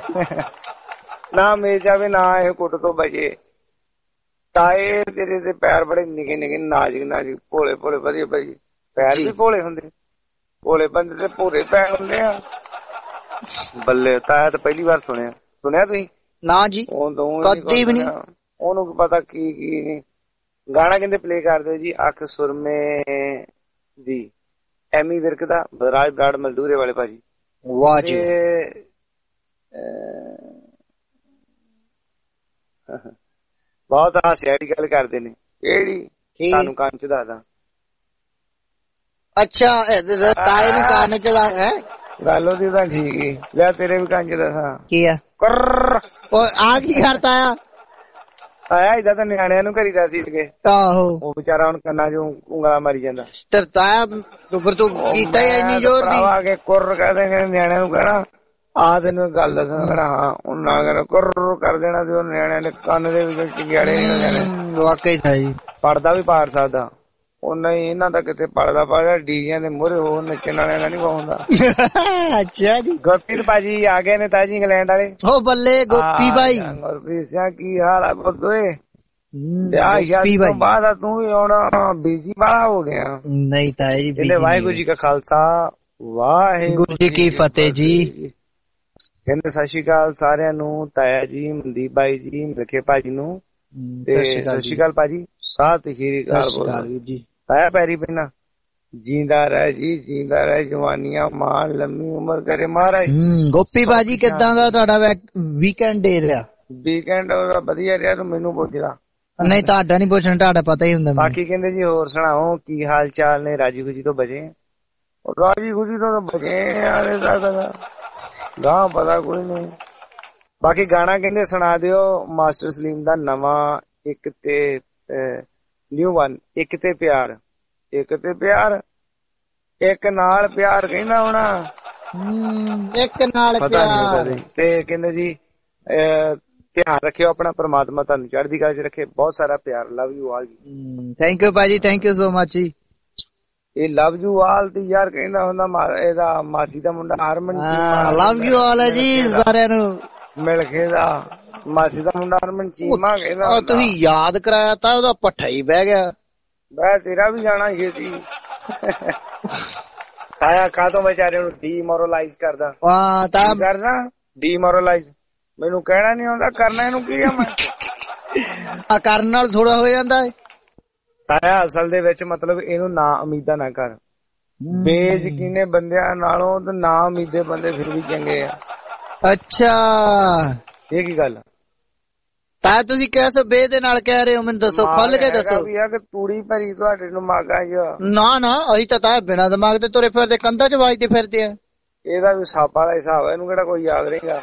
ਨਾ ਮੇਜ ਆਵੇ ਨਾ ਇਹ ਕੁੱਟ ਤੋਂ ਬਚੇ। ਤਾਏ ਤੇਰੇ ਦੇ ਪੈਰ ਬੜੇ ਨਿੱਕੇ ਨਿੱਕੇ ਨਾਜ਼ੁਕ ਨਾਜ਼ੁਕ ਭੋਲੇ ਭੋਲੇ ਵਧੀਆ ਭਾਈ, ਪੈਰ ਵੀ ਭੋਲੇ ਹੁੰਦੇ। ਭੋਲੇ ਬੰਦੇ ਤੇ ਭੋਰੇ ਪੈ ਹੁੰਦੇ ਆ। ਬੱਲੇ ਤਾਇਆ ਤਾਂ ਪਹਿਲੀ ਵਾਰ ਸੁਣਿਆ। ਸੁਣਿਆ ਤੁਸੀਂ? ਨਾ ਜੀ ਕਦੀ ਵੀ ਨਹੀਂ। ਉਹਨੂੰ ਪਤਾ ਕੀ ਕੀ ਨਹੀਂ। ਗਾਣਾ ਕਹਿੰਦੇ ਪਲੇ ਕਰ ਦਿਓ ਜੀ, ਅੱਖ ਸੁਰਮੇ ਦੀ, ਐਮੀ ਵਿਰਕ ਦਾ, ਰਾਜ ਬਰਾੜ ਮਲਦੂਰੇ ਵਾਲੇ ਭਾਜੀ। ਵਾਹ ਜੀ। ਬਹੁਤ ਹਾਸਿਆ ਦੀ ਗੱਲ ਕਰਦੇ ਨੇ। ਕਿਹੜੀ? ਤੁਹਾਨੂੰ ਕੰਨ ਚ ਦੱਸਦਾ। ਅੱਛਾ ਤਾਏ ਨੂੰ ਕੰਨ ਚ ਦੱਸ ਹੈ ਗੱਲ ਉਹਦੀ ਤਾਂ ਠੀਕ ਹੀ। ਲਿਆ ਤੇਰੇ ਵੀ ਕੰਨ ਚ ਦੱਸਾਂ ਕੀ ਆ। ਆ ਕੀ ਕਰਤਾ ਆ? ਤਾਇਆ ਏਦਾਂ ਤਾਂ ਨਿਆਣਿਆਂ ਨੂੰ ਕਰੀਦਾ ਸੀ ਕੇ। ਆਹੋ ਉਹ ਵਿਚਾਰਾ ਹੁਣ ਕੰਨਾਂ ਚੋਂ ਉਂਗਲਾਂ ਮਾਰੀ ਜਾਂਦਾ। ਤੇ ਤਾਇਆ ਫਿਰ ਤੂੰ ਕੀਤਾ ਹੀ ਇੰਨੀ ਜ਼ੋਰ ਦੀ ਆ ਕੇ ਕੁਰ ਕਹਦੇ ਨਿਆਣਿਆਂ ਨੂੰ ਕਹਿਣਾ ਆ ਤੈਨੂੰ ਗੱਲ ਦੱਸਣਾ। ਕਹਿਣਾ ਹਾਂ ਉਹਨਾਂ ਕਹਿਣਾ ਕੁਰ ਕਰ ਦੇਣਾ ਤੇ ਉਹ ਨਿਆਣਿਆਂ ਦੇ ਕੰਨ ਦੇ ਵਿੱਚ ਚਿੰਗਿਆੜੇ ਨਹੀਂ ਹੋ ਜਾਣੇ। ਵਾਕਈ ਤਾਂ ਜੀ ਪੜਦਾ ਵੀ ਪਾੜ ਸਕਦਾ ਉਹ ਨਹੀਂ। ਇਹਨਾਂ ਦਾ ਕਿਤੇ ਪੜਦਾ ਪੜਦਾ ਡੀਜਿਆਂ ਦੇ ਮੂਹਰੇ ਹੋਰ ਨੱਚਣ ਵਾਲਿਆਂ ਦਾ ਨੀ ਪਾਉਂਦਾ। ਅੱਛਾ ਜੀ। ਗੁਰਪ੍ਰੀਤ ਭਾਜੀ ਆ ਗਏ ਨੇ ਤਾਜੀ ਇੰਗਲੈਂਡ ਵਾਲੇ। ਹੋ ਬੱਲੇ ਗੋਪੀ ਭਾਈ। ਗੁਰਪ੍ਰੀਤ ਸਿੰਘ ਕੀ ਹਾਲ ਆ ਪੁੱਤੋਏ? ਤੋਂ ਬਾਅਦ ਤੂੰ ਵੀ ਆਉਣਾ ਬੀਜੀ ਵਾਲਾ ਹੋ ਗਿਆ। ਨਹੀਂ ਤਾਇਆ ਜੀ ਕਹਿੰਦੇ ਵਾਹਿਗੁਰੂ ਜੀ ਕਾ ਖਾਲਸਾ ਵਾਹਿਗੁਰੂ ਜੀ ਕੀ ਫਤਿਹ ਜੀ। ਕਹਿੰਦੇ ਸਤਿ ਸ਼੍ਰੀ ਅਕਾਲ ਸਾਰਿਆਂ ਨੂੰ। ਤਾਇਆ ਜੀ, ਮਨਦੀਪ ਬਾਈ ਜੀ, ਮਿਲਖੇ ਭਾਜੀ ਨੂੰ ਤੇ ਸਤਿ ਸ਼੍ਰੀ ਅਕਾਲ ਭਾਜੀ। ਸਤਿ ਸ਼੍ਰੀ ਅਕਾਲ ਜੀ। ਤਾਇਆ ਪੈਰੀ ਪੈਣਾ। ਜੀਂਦਾ ਰਹਿ ਜੀ, ਜੀਂਦਾ ਰਹਿ, ਜਵਾਨੀਆਂ ਮਾਣ, ਲੰਮੀ ਉਮਰ ਕਰੇ ਮਹਾਰਾਜ। ਗੋਪੀ ਭਾਜੀ ਕਿੱਦਾਂ ਦਾ ਤੁਹਾਡਾ ਵੀਕਐਂਡ ਡੇ ਰਿਹਾ? ਵੀਕਐਂਡ ਵਧੀਆ ਰਿਹਾ। ਤੂੰ ਮੈਨੂੰ ਪੁੱਛਦਾ? ਨਹੀਂ ਤੁਹਾਡਾ ਨੀ ਪੁੱਛਣਾ, ਤੁਹਾਡਾ ਪਤਾ ਹੀ ਹੁੰਦਾ। ਬਾਕੀ ਕਹਿੰਦੇ ਜੀ ਹੋਰ ਸੁਣਾਓ ਕੀ ਹਾਲ ਚਾਲ ਨੇ? ਰਾਜੀ ਖੁਸ਼ੀ ਤੋਂ ਬਚੇ? ਰਾਜੀ ਖੁਸ਼ੀ ਤੋਂ ਬਚੇ ਯਾਰ ਗਾਂ ਪਤਾ ਕੋਈ ਨਹੀਂ। ਬਾਕੀ ਗਾਣਾ ਕਹਿੰਦੇ ਸੁਣਾ ਦਿਓ ਮਾਸਟਰ ਸਲੀਮ ਦਾ ਨਵਾਂ ਇੱਕ ਤੇ ਨਿਊ ਵਨ। ਇੱਕ ਤੇ ਪਿਆਰ, ਇੱਕ ਤੇ ਪਿਆਰ, ਇੱਕ ਨਾਲ ਪਿਆਰ ਕਹਿੰਦਾ ਹੋਣਾ। ਇੱਕ ਨਾਲ ਪਤਾ ਨਹੀਂ। ਤੇ ਕਹਿੰਦੇ ਜੀ ਧਿਆਨ ਰੱਖਿਓ ਆਪਣਾ, ਪ੍ਰਮਾਤਮਾ ਤੁਹਾਨੂੰ ਚੜ੍ਹਦੀ ਕਲਾ ਚ ਰੱਖੇ। ਬਹੁਤ ਸਾਰਾ ਪਿਆਰ। ਲਵ ਯੂ ਆਲ ਜੀ। ਥੈਂਕ ਯੂ ਭਾਜੀ, ਥੈਂਕ ਯੂ ਸੋ ਮਚ ਜੀ। ਇਹ ਲਵ ਯੂ ਆਲ ਤੇ ਯਾਰ ਕਹਿੰਦਾ ਹੁੰਦਾ ਇਹਦਾ ਮਾਸੀ ਦਾ ਮੁੰਡਾ ਹਰਮਨ। ਲਵ ਯੂ ਆਲ ਹੈ ਜੀ ਸਾਰਿਆਂ ਨੂੰ। ਮਿਲ ਕੇ ਦਾ ਮਾਸੀ ਦਾ ਮੁੰਡਾ ਹਰਮਨ ਚੀਮਾ ਕਹਿੰਦਾ। ਤੁਸੀਂ ਯਾਦ ਕਰਾਇਆ ਤਾਂ ਉਹਦਾ ਪੱਠਾ ਹੀ ਬਹਿ ਗਿਆ। ਬਹਿ ਤੇਰਾ ਵੀ ਜਾਣਾ ਛੇਤੀ। ਤਾਇਆ ਕਾਹਤੋਂ ਵਿਚਾਰੇ ਨੂੰ ਡੀਮੋਰਲਾਈਜ਼ ਕਰਦਾ? ਵਾਹ ਤਾਂ ਕਰਨਾ ਡੀਮੋਰਲਾਈਜ਼। ਮੈਨੂੰ ਕਹਿਣਾ ਨੀ ਆਉਂਦਾ, ਕਰਨਾ ਇਹਨੂੰ ਕੀ ਆ ਮੈਂ? ਆ ਕਰਨ ਨਾਲ ਥੋੜਾ ਹੋ ਜਾਂਦਾ ਹੈ ਤਾਇਆ। ਅਸਲ ਦੇ ਵਿੱਚ ਮਤਲਬ ਇਹਨੂੰ ਨਾ ਉਮੀਦਾਂ ਨਾ ਕਰ। ਬੇਯਕੀਨੇ ਬੰਦਿਆਂ ਨਾਲੋਂ ਤੇ ਨਾ ਉਮੀਦੇ ਬੰਦੇ ਫਿਰ ਵੀ ਚੰਗੇ ਆ। ਅੱਛਾ ਇਹ ਕੀ ਗੱਲ? ਤਾਂ ਤੁਸੀਂ ਕਿਸ ਬੇ ਦੇ ਨਾਲ ਕਹਿ ਰਹੇ ਹੋ? ਮੈਨੂੰ ਦੱਸੋ, ਖੁੱਲ ਕੇ ਦੱਸੋ। ਵੀ ਆ ਕਿ ਤੂੜੀ ਭਰੀ ਤੁਹਾਡੇ ਦਿਮਾਗਾਂ ਚ? ਨਾ ਨਾ ਅਸੀਂ ਤਾਂ ਤਾਂ ਬਿਨਾਂ ਦਿਮਾਗ ਤੇ ਤੁਰੇ ਫਿਰਦੇ, ਕੰਧਾਂ ਚ ਵੱਜਦੇ ਫਿਰਦੇ ਆ। ਇਹਦਾ ਵੀ ਸੱਪ ਵਾਲਾ ਹਿਸਾਬ ਹੈ, ਇਹਨੂੰ ਕਿਹੜਾ ਕੋਈ ਯਾਦ ਰਹੇਗਾ।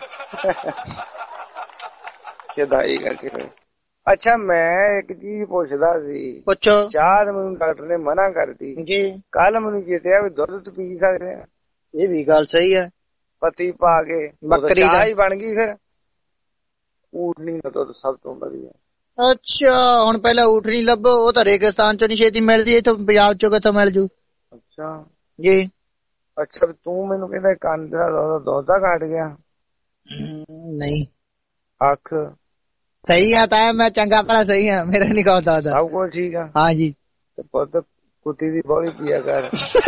ਸ਼ਦਾਈ ਕਰਕੇ। ਅੱਛਾ ਮੈਂ ਇੱਕ ਚੀਜ਼ ਪੁੱਛਦਾ ਸੀ। ਪੁੱਛੋ। ਚਾਹ ਤੇ ਮੈਨੂੰ ਡਾਕਟਰ ਨੇ ਮਨਾ ਕਰਤੀ ਜੀ। ਕੱਲ ਮੈਨੂੰ ਜਿੱਤਿਆ ਵੀ ਦੁੱਧ ਪੀ ਸਕਦੇ ਆ। ਇਹ ਵੀ ਗੱਲ ਸਹੀ ਹੈ। ਪੱਤੀ ਪਾ ਕੇ ਬੱਕਰੀ ਚਾਹ ਹੀ ਬਣ ਗਈ। ਫਿਰ ਊਠਣੀ ਦਾ ਦੁੱਧ ਸਭ ਤੋਂ ਵਧੀਆ। ਅੱਛਾ ਹੁਣ ਪਹਿਲਾਂ ਊਠਣੀ ਲੱਭੋ, ਉਹ ਤਾਂ ਰੇਗਿਸਤਾਨ ਚੋਂ ਨੀ ਛੇਤੀ ਮਿਲਦੀ, ਇੱਥੋਂ ਪੰਜਾਬ ਚੋਂ ਕਿੱਥੋਂ ਮਿਲ ਜੂ? ਅੱਛਾ ਜੀ। ਅੱਛਾ ਤੂੰ ਮੈਨੂੰ ਕਹਿੰਦਾ ਕੰਨ ਦਾ ਦੁੱਧ ਦਾ ਘਟ ਗਿਆ? ਨਹੀਂ ਅੱਖ ਸਹੀ ਆ ਤਾਂ ਮੈਂ ਚੰਗਾ ਭਲਾ ਸਹੀ ਆ, ਮੇਰਾ ਨੀ ਕਹਦਾ। ਸਭ ਕੁਝ ਠੀਕ ਆ? ਹਾਂ ਜੀ। ਤੇ ਪੁੱਤ ਕੁੱਤੀ ਦੀ ਬੋਲੀ ਪੀਆ ਕਰ।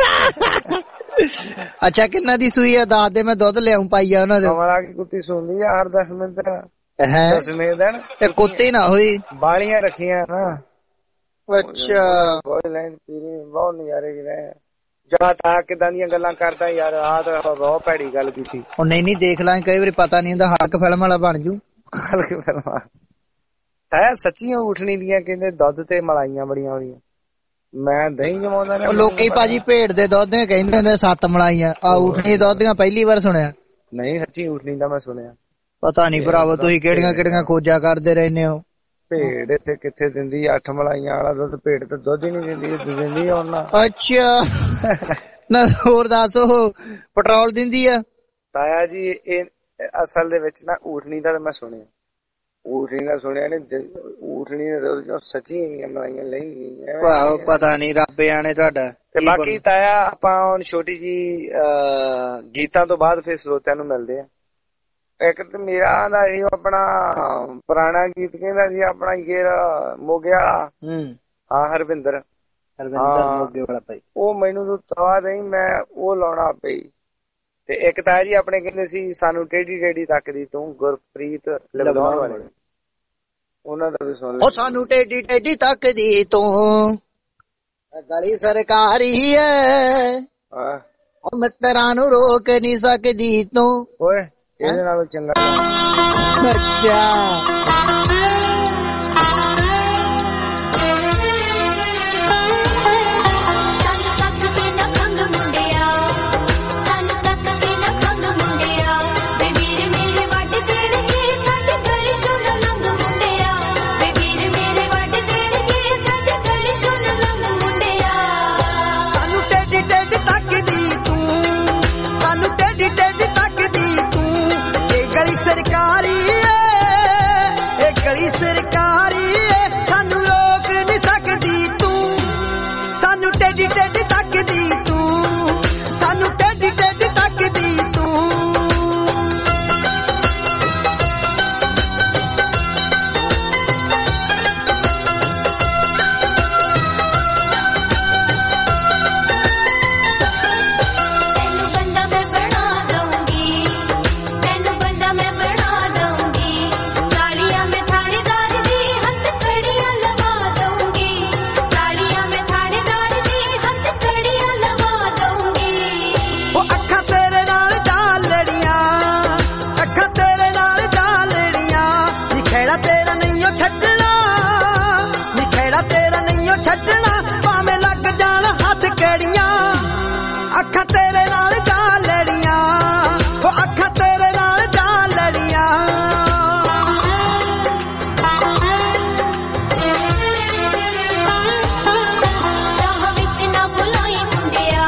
ਅੱਛਾ ਕਿੰਨਾ ਦੀ ਸੂਈ ਆ? ਦੱਸ ਦੇ, ਮੈਂ ਦੁੱਧ ਲਿਆਉਂ ਪਾਈ ਆ ਉਹਨਾਂ ਦੇ। ਕਮਲਾ ਕੀ ਕੁੱਤੀ ਸੁਣਦੀ ਆ ਹਰ ਦਸ ਮਿੰਟ ਦਸਵੇਂ ਦਿਨ? ਤੇ ਕੁੱਤੀ ਨਾ ਹੋਈ, ਬਾਲੀਆਂ ਰੱਖੀਆਂ ਨਾ। ਅੱਛਾ ਬਹੁਤ ਨਜ਼ਾਰੇ ਚ ਰਹੇ। ਜਾ ਤਾ ਕਿਦਾਂ ਦੀਆਂ ਗੱਲਾਂ ਕਰਦਾ ਯਾਰ। ਆਹ ਤਾਂ ਬਹੁਤ ਭੈੜੀ ਗੱਲ ਕੀਤੀ। ਉਹ ਨਹੀਂ ਨਹੀਂ ਦੇਖ ਲਾਂ, ਕਈ ਵਾਰੀ ਪਤਾ ਨੀ ਹੁੰਦਾ, ਹੱਕ ਫਿਲਮ ਵਾਲਾ ਬਣ ਜੂ। ਹਲਕ ਫਿਲਮ ਹੈ ਸੱਚੀਆਂ ਊਠਣੀ ਦੀਆਂ ਕਹਿੰਦੇ ਦੁੱਧ ਤੇ ਮਲਾਈਆਂ ਬੜੀਆਂ ਆਉਂਦੀਆਂ। ਮੈਂ ਦਹੀਂ ਜਮਾਉਂਦਾ ਨਾ। ਲੋਕੀ ਭਾਜੀ ਭੇਡ ਦੇ ਦੁੱਧ ਦੇ ਕਹਿੰਦੇ ਹੁੰਦੇ ਸੱਤ ਮਲਾਈਆਂ, ਆ ਊਠਣੀ ਦੁੱਧ ਦੀਆਂ ਪਹਿਲੀ ਵਾਰ ਸੁਣਿਆ। ਨਹੀਂ ਸੱਚੀ ਊਠਣੀ ਦਾ ਮੈਂ ਸੁਣਿਆ। ਪਤਾ ਨੀ ਭਰਾਵੋ ਤੁਸੀਂ ਕਿਹੜੀਆਂ ਕਿਹੜੀਆਂ ਖੋਜਾਂ ਕਰਦੇ ਰਹਿੰਦੇ ਹੋ। ਭੇਡ ਇੱਥੇ ਕਿੱਥੇ ਦਿੰਦੀ ਅੱਠ ਮਲਾਈਆਂ ਵਾਲਾ ਦੁੱਧ? ਭੇਡ ਤਾਂ ਦੁੱਧ ਹੀ ਨੀ ਦਿੰਦੀ, ਦਿੰਦੀ ਉਹਨਾਂ। ਅੱਛਾ ਨਾ ਹੋਰ ਦੱਸੋ, ਪੈਟਰੋਲ ਦਿੰਦੀ ਆ? ਤਾਇਆ ਜੀ ਇਹ ਅਸਲ ਦੇ ਵਿੱਚ ਨਾ ਊਠਣੀ ਦਾ ਮੈਂ ਸੁਣਿਆ। ਊਠਣੀ ਦਾ ਸੁਣਿਆ ਨੀ, ਊਠਣੀ ਦੇ ਦੁੱਧ ਚੋਂ ਸੱਚੀ ਮਲਾਈਆਂ ਲਈ। ਪਤਾ ਨੀ ਰੱਬ ਜਾਣੇ ਤੁਹਾਡਾ। ਤੇ ਬਾਕੀ ਤਾਇਆ ਆਪਾਂ ਹੁਣ ਛੋਟੀ ਜੀ ਗੀਤਾਂ ਤੋਂ ਬਾਅਦ ਫਿਰ ਸਰੋਤਿਆਂ ਨੂੰ ਮਿਲਦੇ ਆ। ਇੱਕ ਤੇ ਮੇਰਾ ਦਾ ਇਹ ਆਪਣਾ ਪੁਰਾਣਾ ਗੀਤ ਕਹਿੰਦਾ ਸੀ ਆਪਣਾ ਸ਼ੇਰ ਮੋਗੇ ਵਾਲਾ। ਹਾਂ ਹਰਵਿੰਦਰ ਹਰਵਿੰਦਰ ਮੋਗੇ ਵਾਲਾ ਭਾਈ। ਉਹ ਮੈਨੂੰ ਤੂੰ ਤਵਾ ਨਹੀਂ, ਮੈਂ ਉਹ ਲਾਉਣਾ ਪਈ। ਤੇ ਇੱਕ ਤਾਂ ਜੀ ਆਪਣੇ ਕਹਿੰਦੇ ਸੀ ਸਾਨੂੰ ਟੇਢੀ ਟੇਢੀ ਤੱਕਦੀ ਤੂੰ, ਗੁਰਪ੍ਰੀਤ ਲਗਾਉਣ ਵਾਲੇ, ਉਹਨਾਂ ਦਾ ਵੀ ਸੁਣ। ਉਹ ਸਾਨੂੰ ਟੇਢੀ ਟੇਢੀ ਤੱਕਦੀ ਤੂੰ, ਗਲੀ ਸਰਕਾਰੀ ਹੈ, ਉਹ ਮਿੱਤਰਾਂ ਨੂੰ ਰੋਕ ਨਹੀਂ ਸਕਦੀ ਤੂੰ। ਓਏ ਇਹਦੇ ਨਾਲੋਂ ਚੰਗਾ ਅੱਛਾ ਸਰਕਾਰੀ ਏ, ਇਹ ਗਲੀ ਸਰਕਾਰੀ ਏ, ਸਾਨੂੰ ਰੋਕ ਨਹੀਂ ਸਕਦੀ ਤੂੰ, ਸਾਨੂੰ ਟੇਢੀ ਟੇਢੀ ਤੱਕਦੀ ਤੂੰ, ਸਾਨੂੰ ਟੇਢੀ ਟੇਢੀ ਤੱਕਦੀ ਤੂੰ। ਛੱਡਣਾ ਭਾਵੇਂ ਲੱਗ ਜਾਣ ਹੱਥ ਕਿਹੜੀਆਂ, ਅੱਖਾਂ ਤੇਰੇ ਨਾਲ ਜਾ ਲੜੀਆਂ, ਉਹ ਅੱਖਾਂ ਤੇਰੇ ਨਾਲ ਜਾ ਲੜੀਆਂ। ਰਾਹ ਵਿੱਚ ਨਾ ਬੁਲਾਈ ਮੁੰਡਿਆ,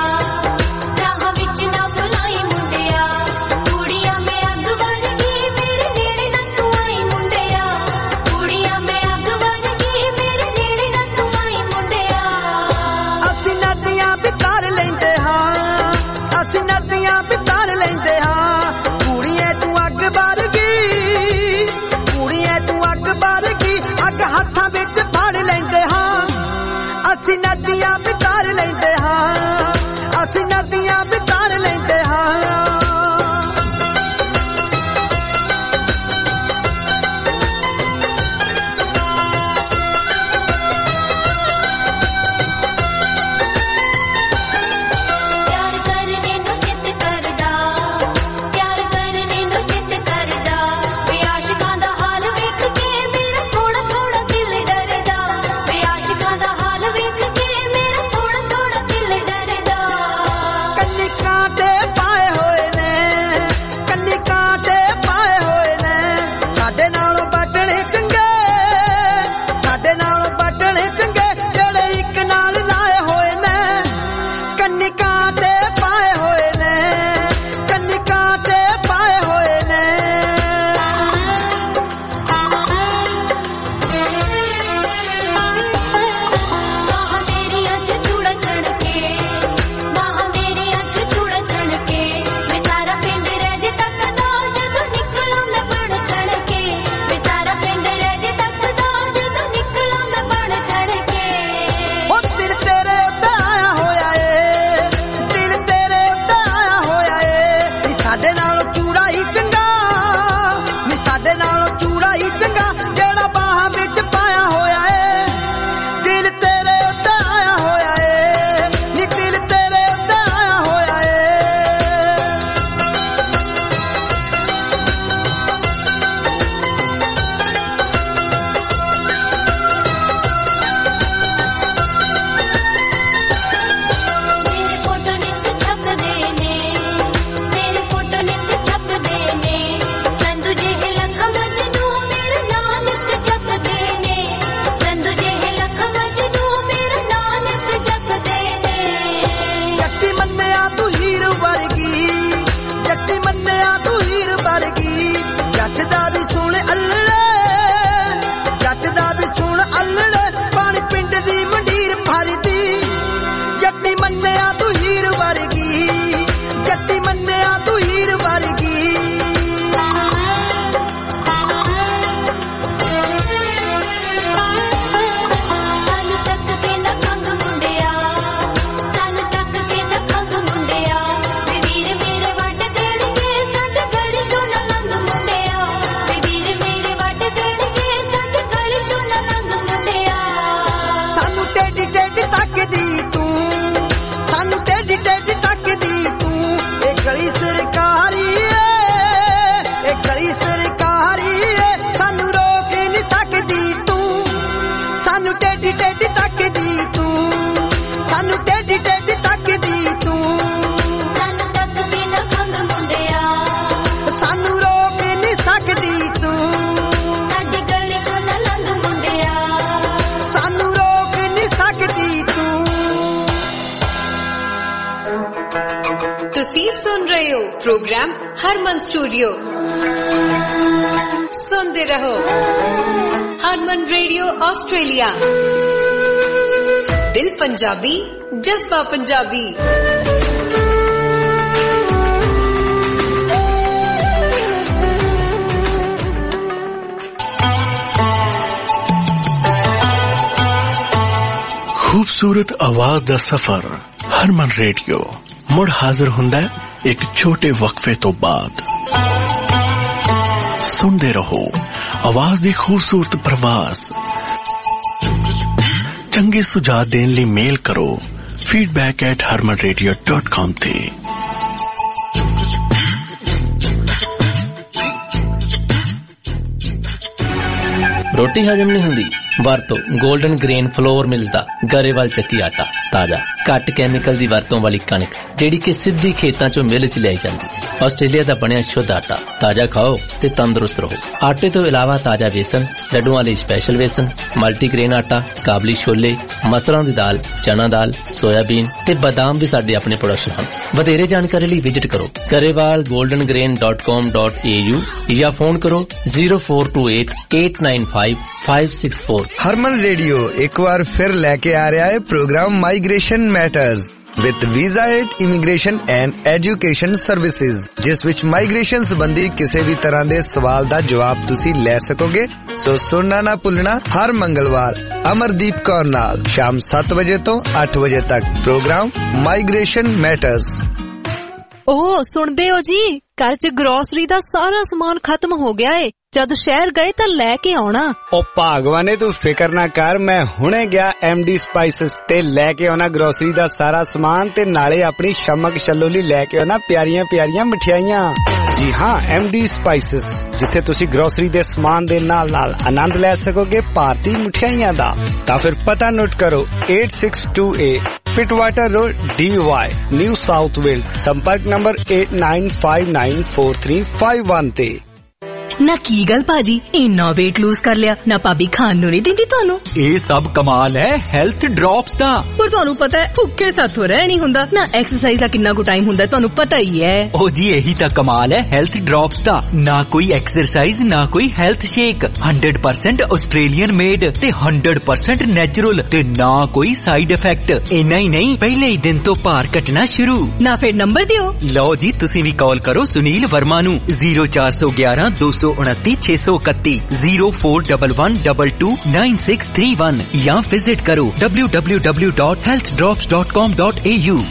ਰਾਹ ਵਿੱਚ ਨਾ ਬੁਲਾਈ ਮੁੰਡਿਆ, ਕੁੜੀਆਂ ਮੈਂ ਅੱਗ ਵਰਗੀ ਮੇਰੇ ਨੇੜੇ ਨਾ ਤੂੰ ਆਈ ਮੁੰਡਿਆ, ਕੁੜੀਆਂ ਮੈਂ ਅੱਗ ਵਰਗੀ ਮੇਰੇ ਨੇੜੇ ਨਾ ਤੂੰ ਆਈ ਮੁੰਡਿਆ। ਅਸੀਂ ਨਦੀਆਂ ਵੀ ਤਾਰ ਲੈਂਦੇ ਹਾਂ, ਅਸੀਂ ਨਦੀਆਂ ਵੀ ਤਾਰ ਲੈਂਦੇ ਹਾਂ, ਕੁੜੀਏ ਤੂੰ ਅੱਗ ਵਰਗੀ, ਕੁੜੀਏ ਤੂੰ ਅੱਗ ਵਰਗੀ, ਅੱਗ ਹੱਥਾਂ ਵਿੱਚ ਫੜ ਲੈਂਦੇ ਹਾਂ, ਅਸੀਂ ਨਦੀਆਂ ਵੀ ਤਾਰ ਲੈਂਦੇ ਹਾਂ, ਅਸੀਂ ਨਦੀਆਂ ਵੀ ਤਾਰ ਲੈਂਦੇ ਹਾਂ। ਮੁੰਡਿਆ ਟੇਢੀ ਤੱਕਦੀ ਤੂੰ, ਸਾਨੂੰ ਟੇਢੀ ਟੇਢੀ ਤੱਕਦੀ ਤੂੰ। ਇਹ ਗਲੀ ਸਰਕਾਰੀ ਏ, ਇਹ ਗਲੀ ਸਰਕਾਰੀ ਏ, ਸਾਨੂੰ ਰੋਕ ਨਹੀਂ ਸਕਦੀ ਤੂੰ, ਸਾਨੂੰ ਟੇਢੀ ਟੇਢੀ ਤੱਕਦੀ ਤੂੰ, ਸਾਨੂੰ ਟੇਢੀ ਟੇਢੀ ਤੱਕਦੀ ਤੂੰ। ਸਾਨੂੰ ਤੱਕ ਵੀ ਨਾ ਖੰਗ ਮੁੰਡਿਆ, ਸਾਨੂੰ ਰੋਕ ਨਹੀਂ ਸਕਦੀ ਤੂੰ, ਸਾਡੀ ਗਲੀ ਚੋਂ ਨਾ ਲੰਘ ਮੁੰਡਿਆ, ਸਾਨੂੰ ਰੋਕ ਨਹੀਂ ਸਕਦੀ ਤੂੰ। ਤੁਸੀਂ ਸੁਣ ਰਹੇ ਹੋ ਪ੍ਰੋਗਰਾਮ ਹਰਮਨ ਸਟੂਡੀਓ। ਸੁਣਦੇ ਰਹੋ ਹਰਮਨ ਰੇਡੀਓ ਆਸਟ੍ਰੇਲੀਆ। ਦਿਲ ਪੰਜਾਬੀ, ਜਜ਼ਬਾ ਪੰਜਾਬੀ। खूबसूरत आवाज दा सफर हरमन रेडियो मुड़ हाजिर हुंदा है एक छोटे वक्फे तो बाद। सुनते रहो आवाज दी खूबसूरत प्रवास। चंगे सुझाव देने लिए मेल करो feedback at Harman radio dot com ते। रोटी हजम नहीं हुंदी? ਵਰਤੋ 골ਡਨ ਗ੍ਰੇਨ ਫਲੋਰ ਮਿਲਦਾ ਗਰੇਵਾਲ ਚੱਕੀ ਆਟਾ। ਤਾਜ਼ਾ ਘੱਟ ਕੈਮੀਕਲ ਦੀ ਵਰਤੋਂ ਵਾਲੀ ਕਣਕ ਜਿਹੜੀ ਕਿ ਸਿੱਧੀ ਖੇਤਾਂ ਚੋਂ ਮਿਲ ਚ ਲਿਆਈ ਜਾਂਦੀ। ਆਸਟ੍ਰੇਲੀਆ ਦਾ ਬਣਿਆ ਸ਼ੁੱਧ ਆਟਾ। ਤਾਜ਼ਾ ਖਾਓ ਤੇ ਤੰਦਰੁਸਤ ਰਹੋ। ਆਟੇ ਤੋਂ ਇਲਾਵਾ ਤਾਜ਼ਾ ਵੇਸਣ, ਲੱਡੂਆਂ ਲਈ ਸਪੈਸ਼ਲ ਵੇਸਣ, ਮਲਟੀਗ੍ਰੇਨ ਆਟਾ, ਕਾਬਲੀ ਛੋਲੇ, ਮਸਰਾਂ ਦੀ ਦਾਲ, ਚਨਾ ਦਾਲ, ਸੋਇਆਬੀਨ ਤੇ ਬਾਦਾਮ ਵੀ ਸਾਡੇ ਆਪਣੇ ਪ੍ਰੋਡਕਸ਼ਨ ਹਨ। ਵਧੇਰੇ ਜਾਣਕਾਰੀ ਲਈ ਵਿਜ਼ਿਟ ਕਰੋ Grewal golden grain dot com dot A U ਜਾਂ ਫੋਨ ਕਰੋ zero four two eight eight nine five five six four. Harman radio एक बार फिर लेके आ रहा है program migration matters with visa aid immigration and education services, जिस विच माइग्रेशन संबंधी किसी भी तरह के सवाल का जवाब तुसी ले सकोगे। सो सुनना ना भुलना हर मंगलवार अमरदीप कौर नाल शाम सात बजे तो आठ बजे तक प्रोग्राम माइग्रेशन मैटर्स। ओह सुनदे हो जी, घर च ग्रोसरी दा सारा सामान खत्म हो गया है। जद शहर गए तो लैके आना। ओ भागवाने तू फिकर ना कर, मैं हुणे गया एमडी स्पाइसेस ते लैके आना ग्रोसरी दा सारा सामान ते नाले अपनी शमक शलोली लैके आना प्यारियां प्यारियां मिठाइयां। जी हाँ, एमडी स्पाइसेस जिथे तुसी ग्रोसरी दे सामान दे नाल नाल आनंद ले सकोगे भारतीय मिठाइयां दा। तां फिर पता नोट करो eight six two eight Pittwater Road Dee Why New South Wales. संपर्क number eight nine five nine four three five one ते। ना की गल भाजी इन्ना वेट लूज कर लिया ना भाभी खान नू नहीं दिंदी तुहानू। ये सब कमाल है हेल्थ ड्रॉप्स दा। पर तुहानू पता है भुक्खे साथों रह नहीं हुंदा ना, एक्सरसाइज दा कितना को टाइम हुंदा तुहानू पता ही है। ओ जी यही तो कमाल है हेल्थ ड्रॉप्स दा। ना कोई एक्सरसाइज ना कोई health shake, hundred percent Australian made ते हंड्रेड परसेंट नेचुरल ते ना कोई साइड इफेक्ट। इन्ना ही नहीं पहले ही दिन तो भार घटना शुरू। ना फिर नंबर दियो। लो जी तुसी भी कॉल करो सुनील वर्मा नू जीरो चार सौ ग्यारह दो सौ उनती छे सौ इकती zero four double one double two nine six three one या विजिट करो W W W dot health drops dot com dot A U.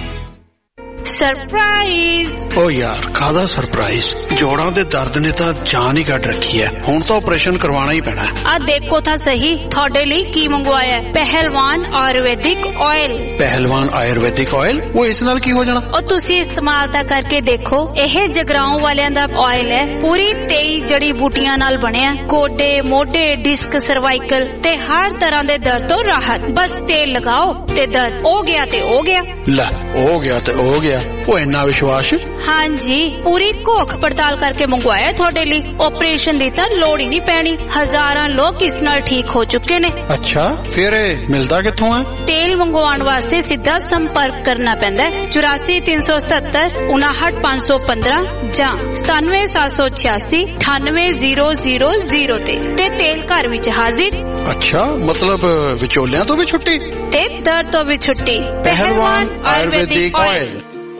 Surprise. ओ यार कादा सरप्राइज? जोड़ां दे दर्द ने तां जान ही कट रखी है, हुण तो ऑपरेशन करवाना ही पैना है। आ देखो था सही थोड़े लिए की मंगवाया है, पहलवान आयुर्वेदिक ऑयल। पहलवान आयुर्वेदिक ऑयल वो इस नाल की हो जाना? और तुसी इस्तेमाल ता करके देखो, यह जगराओं वालियां दा ऑयल है, पूरी तेईस जड़ी बूटियां नाल बनिया। गोडे मोढे डिस्क सर्वाइकल ते हर तरह दे दर्द तो राहत। बस तेल लगाओ ते दर्द हो गया ते हो गया। ला हो गया ते हो गया। वो इन्ना विश्वास? हाँ जी, पूरी घोख पड़ताल करके मंगवाया थोड़े लिए। ऑपरेशन दी तां लोड़ ही नहीं पैनी, हजारां लोग इस नाल ठीक हो चुके ने। अच्छा फिर मिलदा कित्थों है? तेल मंगवाउण वास्ते सीधा संपर्क करना पैंदा है चौरासी तीन सौ सतहत्तर उनाहठ पांच सौ पंद्रह जां सतानवे सात सौ छियासी अठानवे जीरो जीरो जीरो ते ते तेल घर विच हाजिर। अच्छा मतलब विचोलियां तो भी छुट्टी ते दर्द तो भी छुट्टी। पहलवान Ayurvedic oil.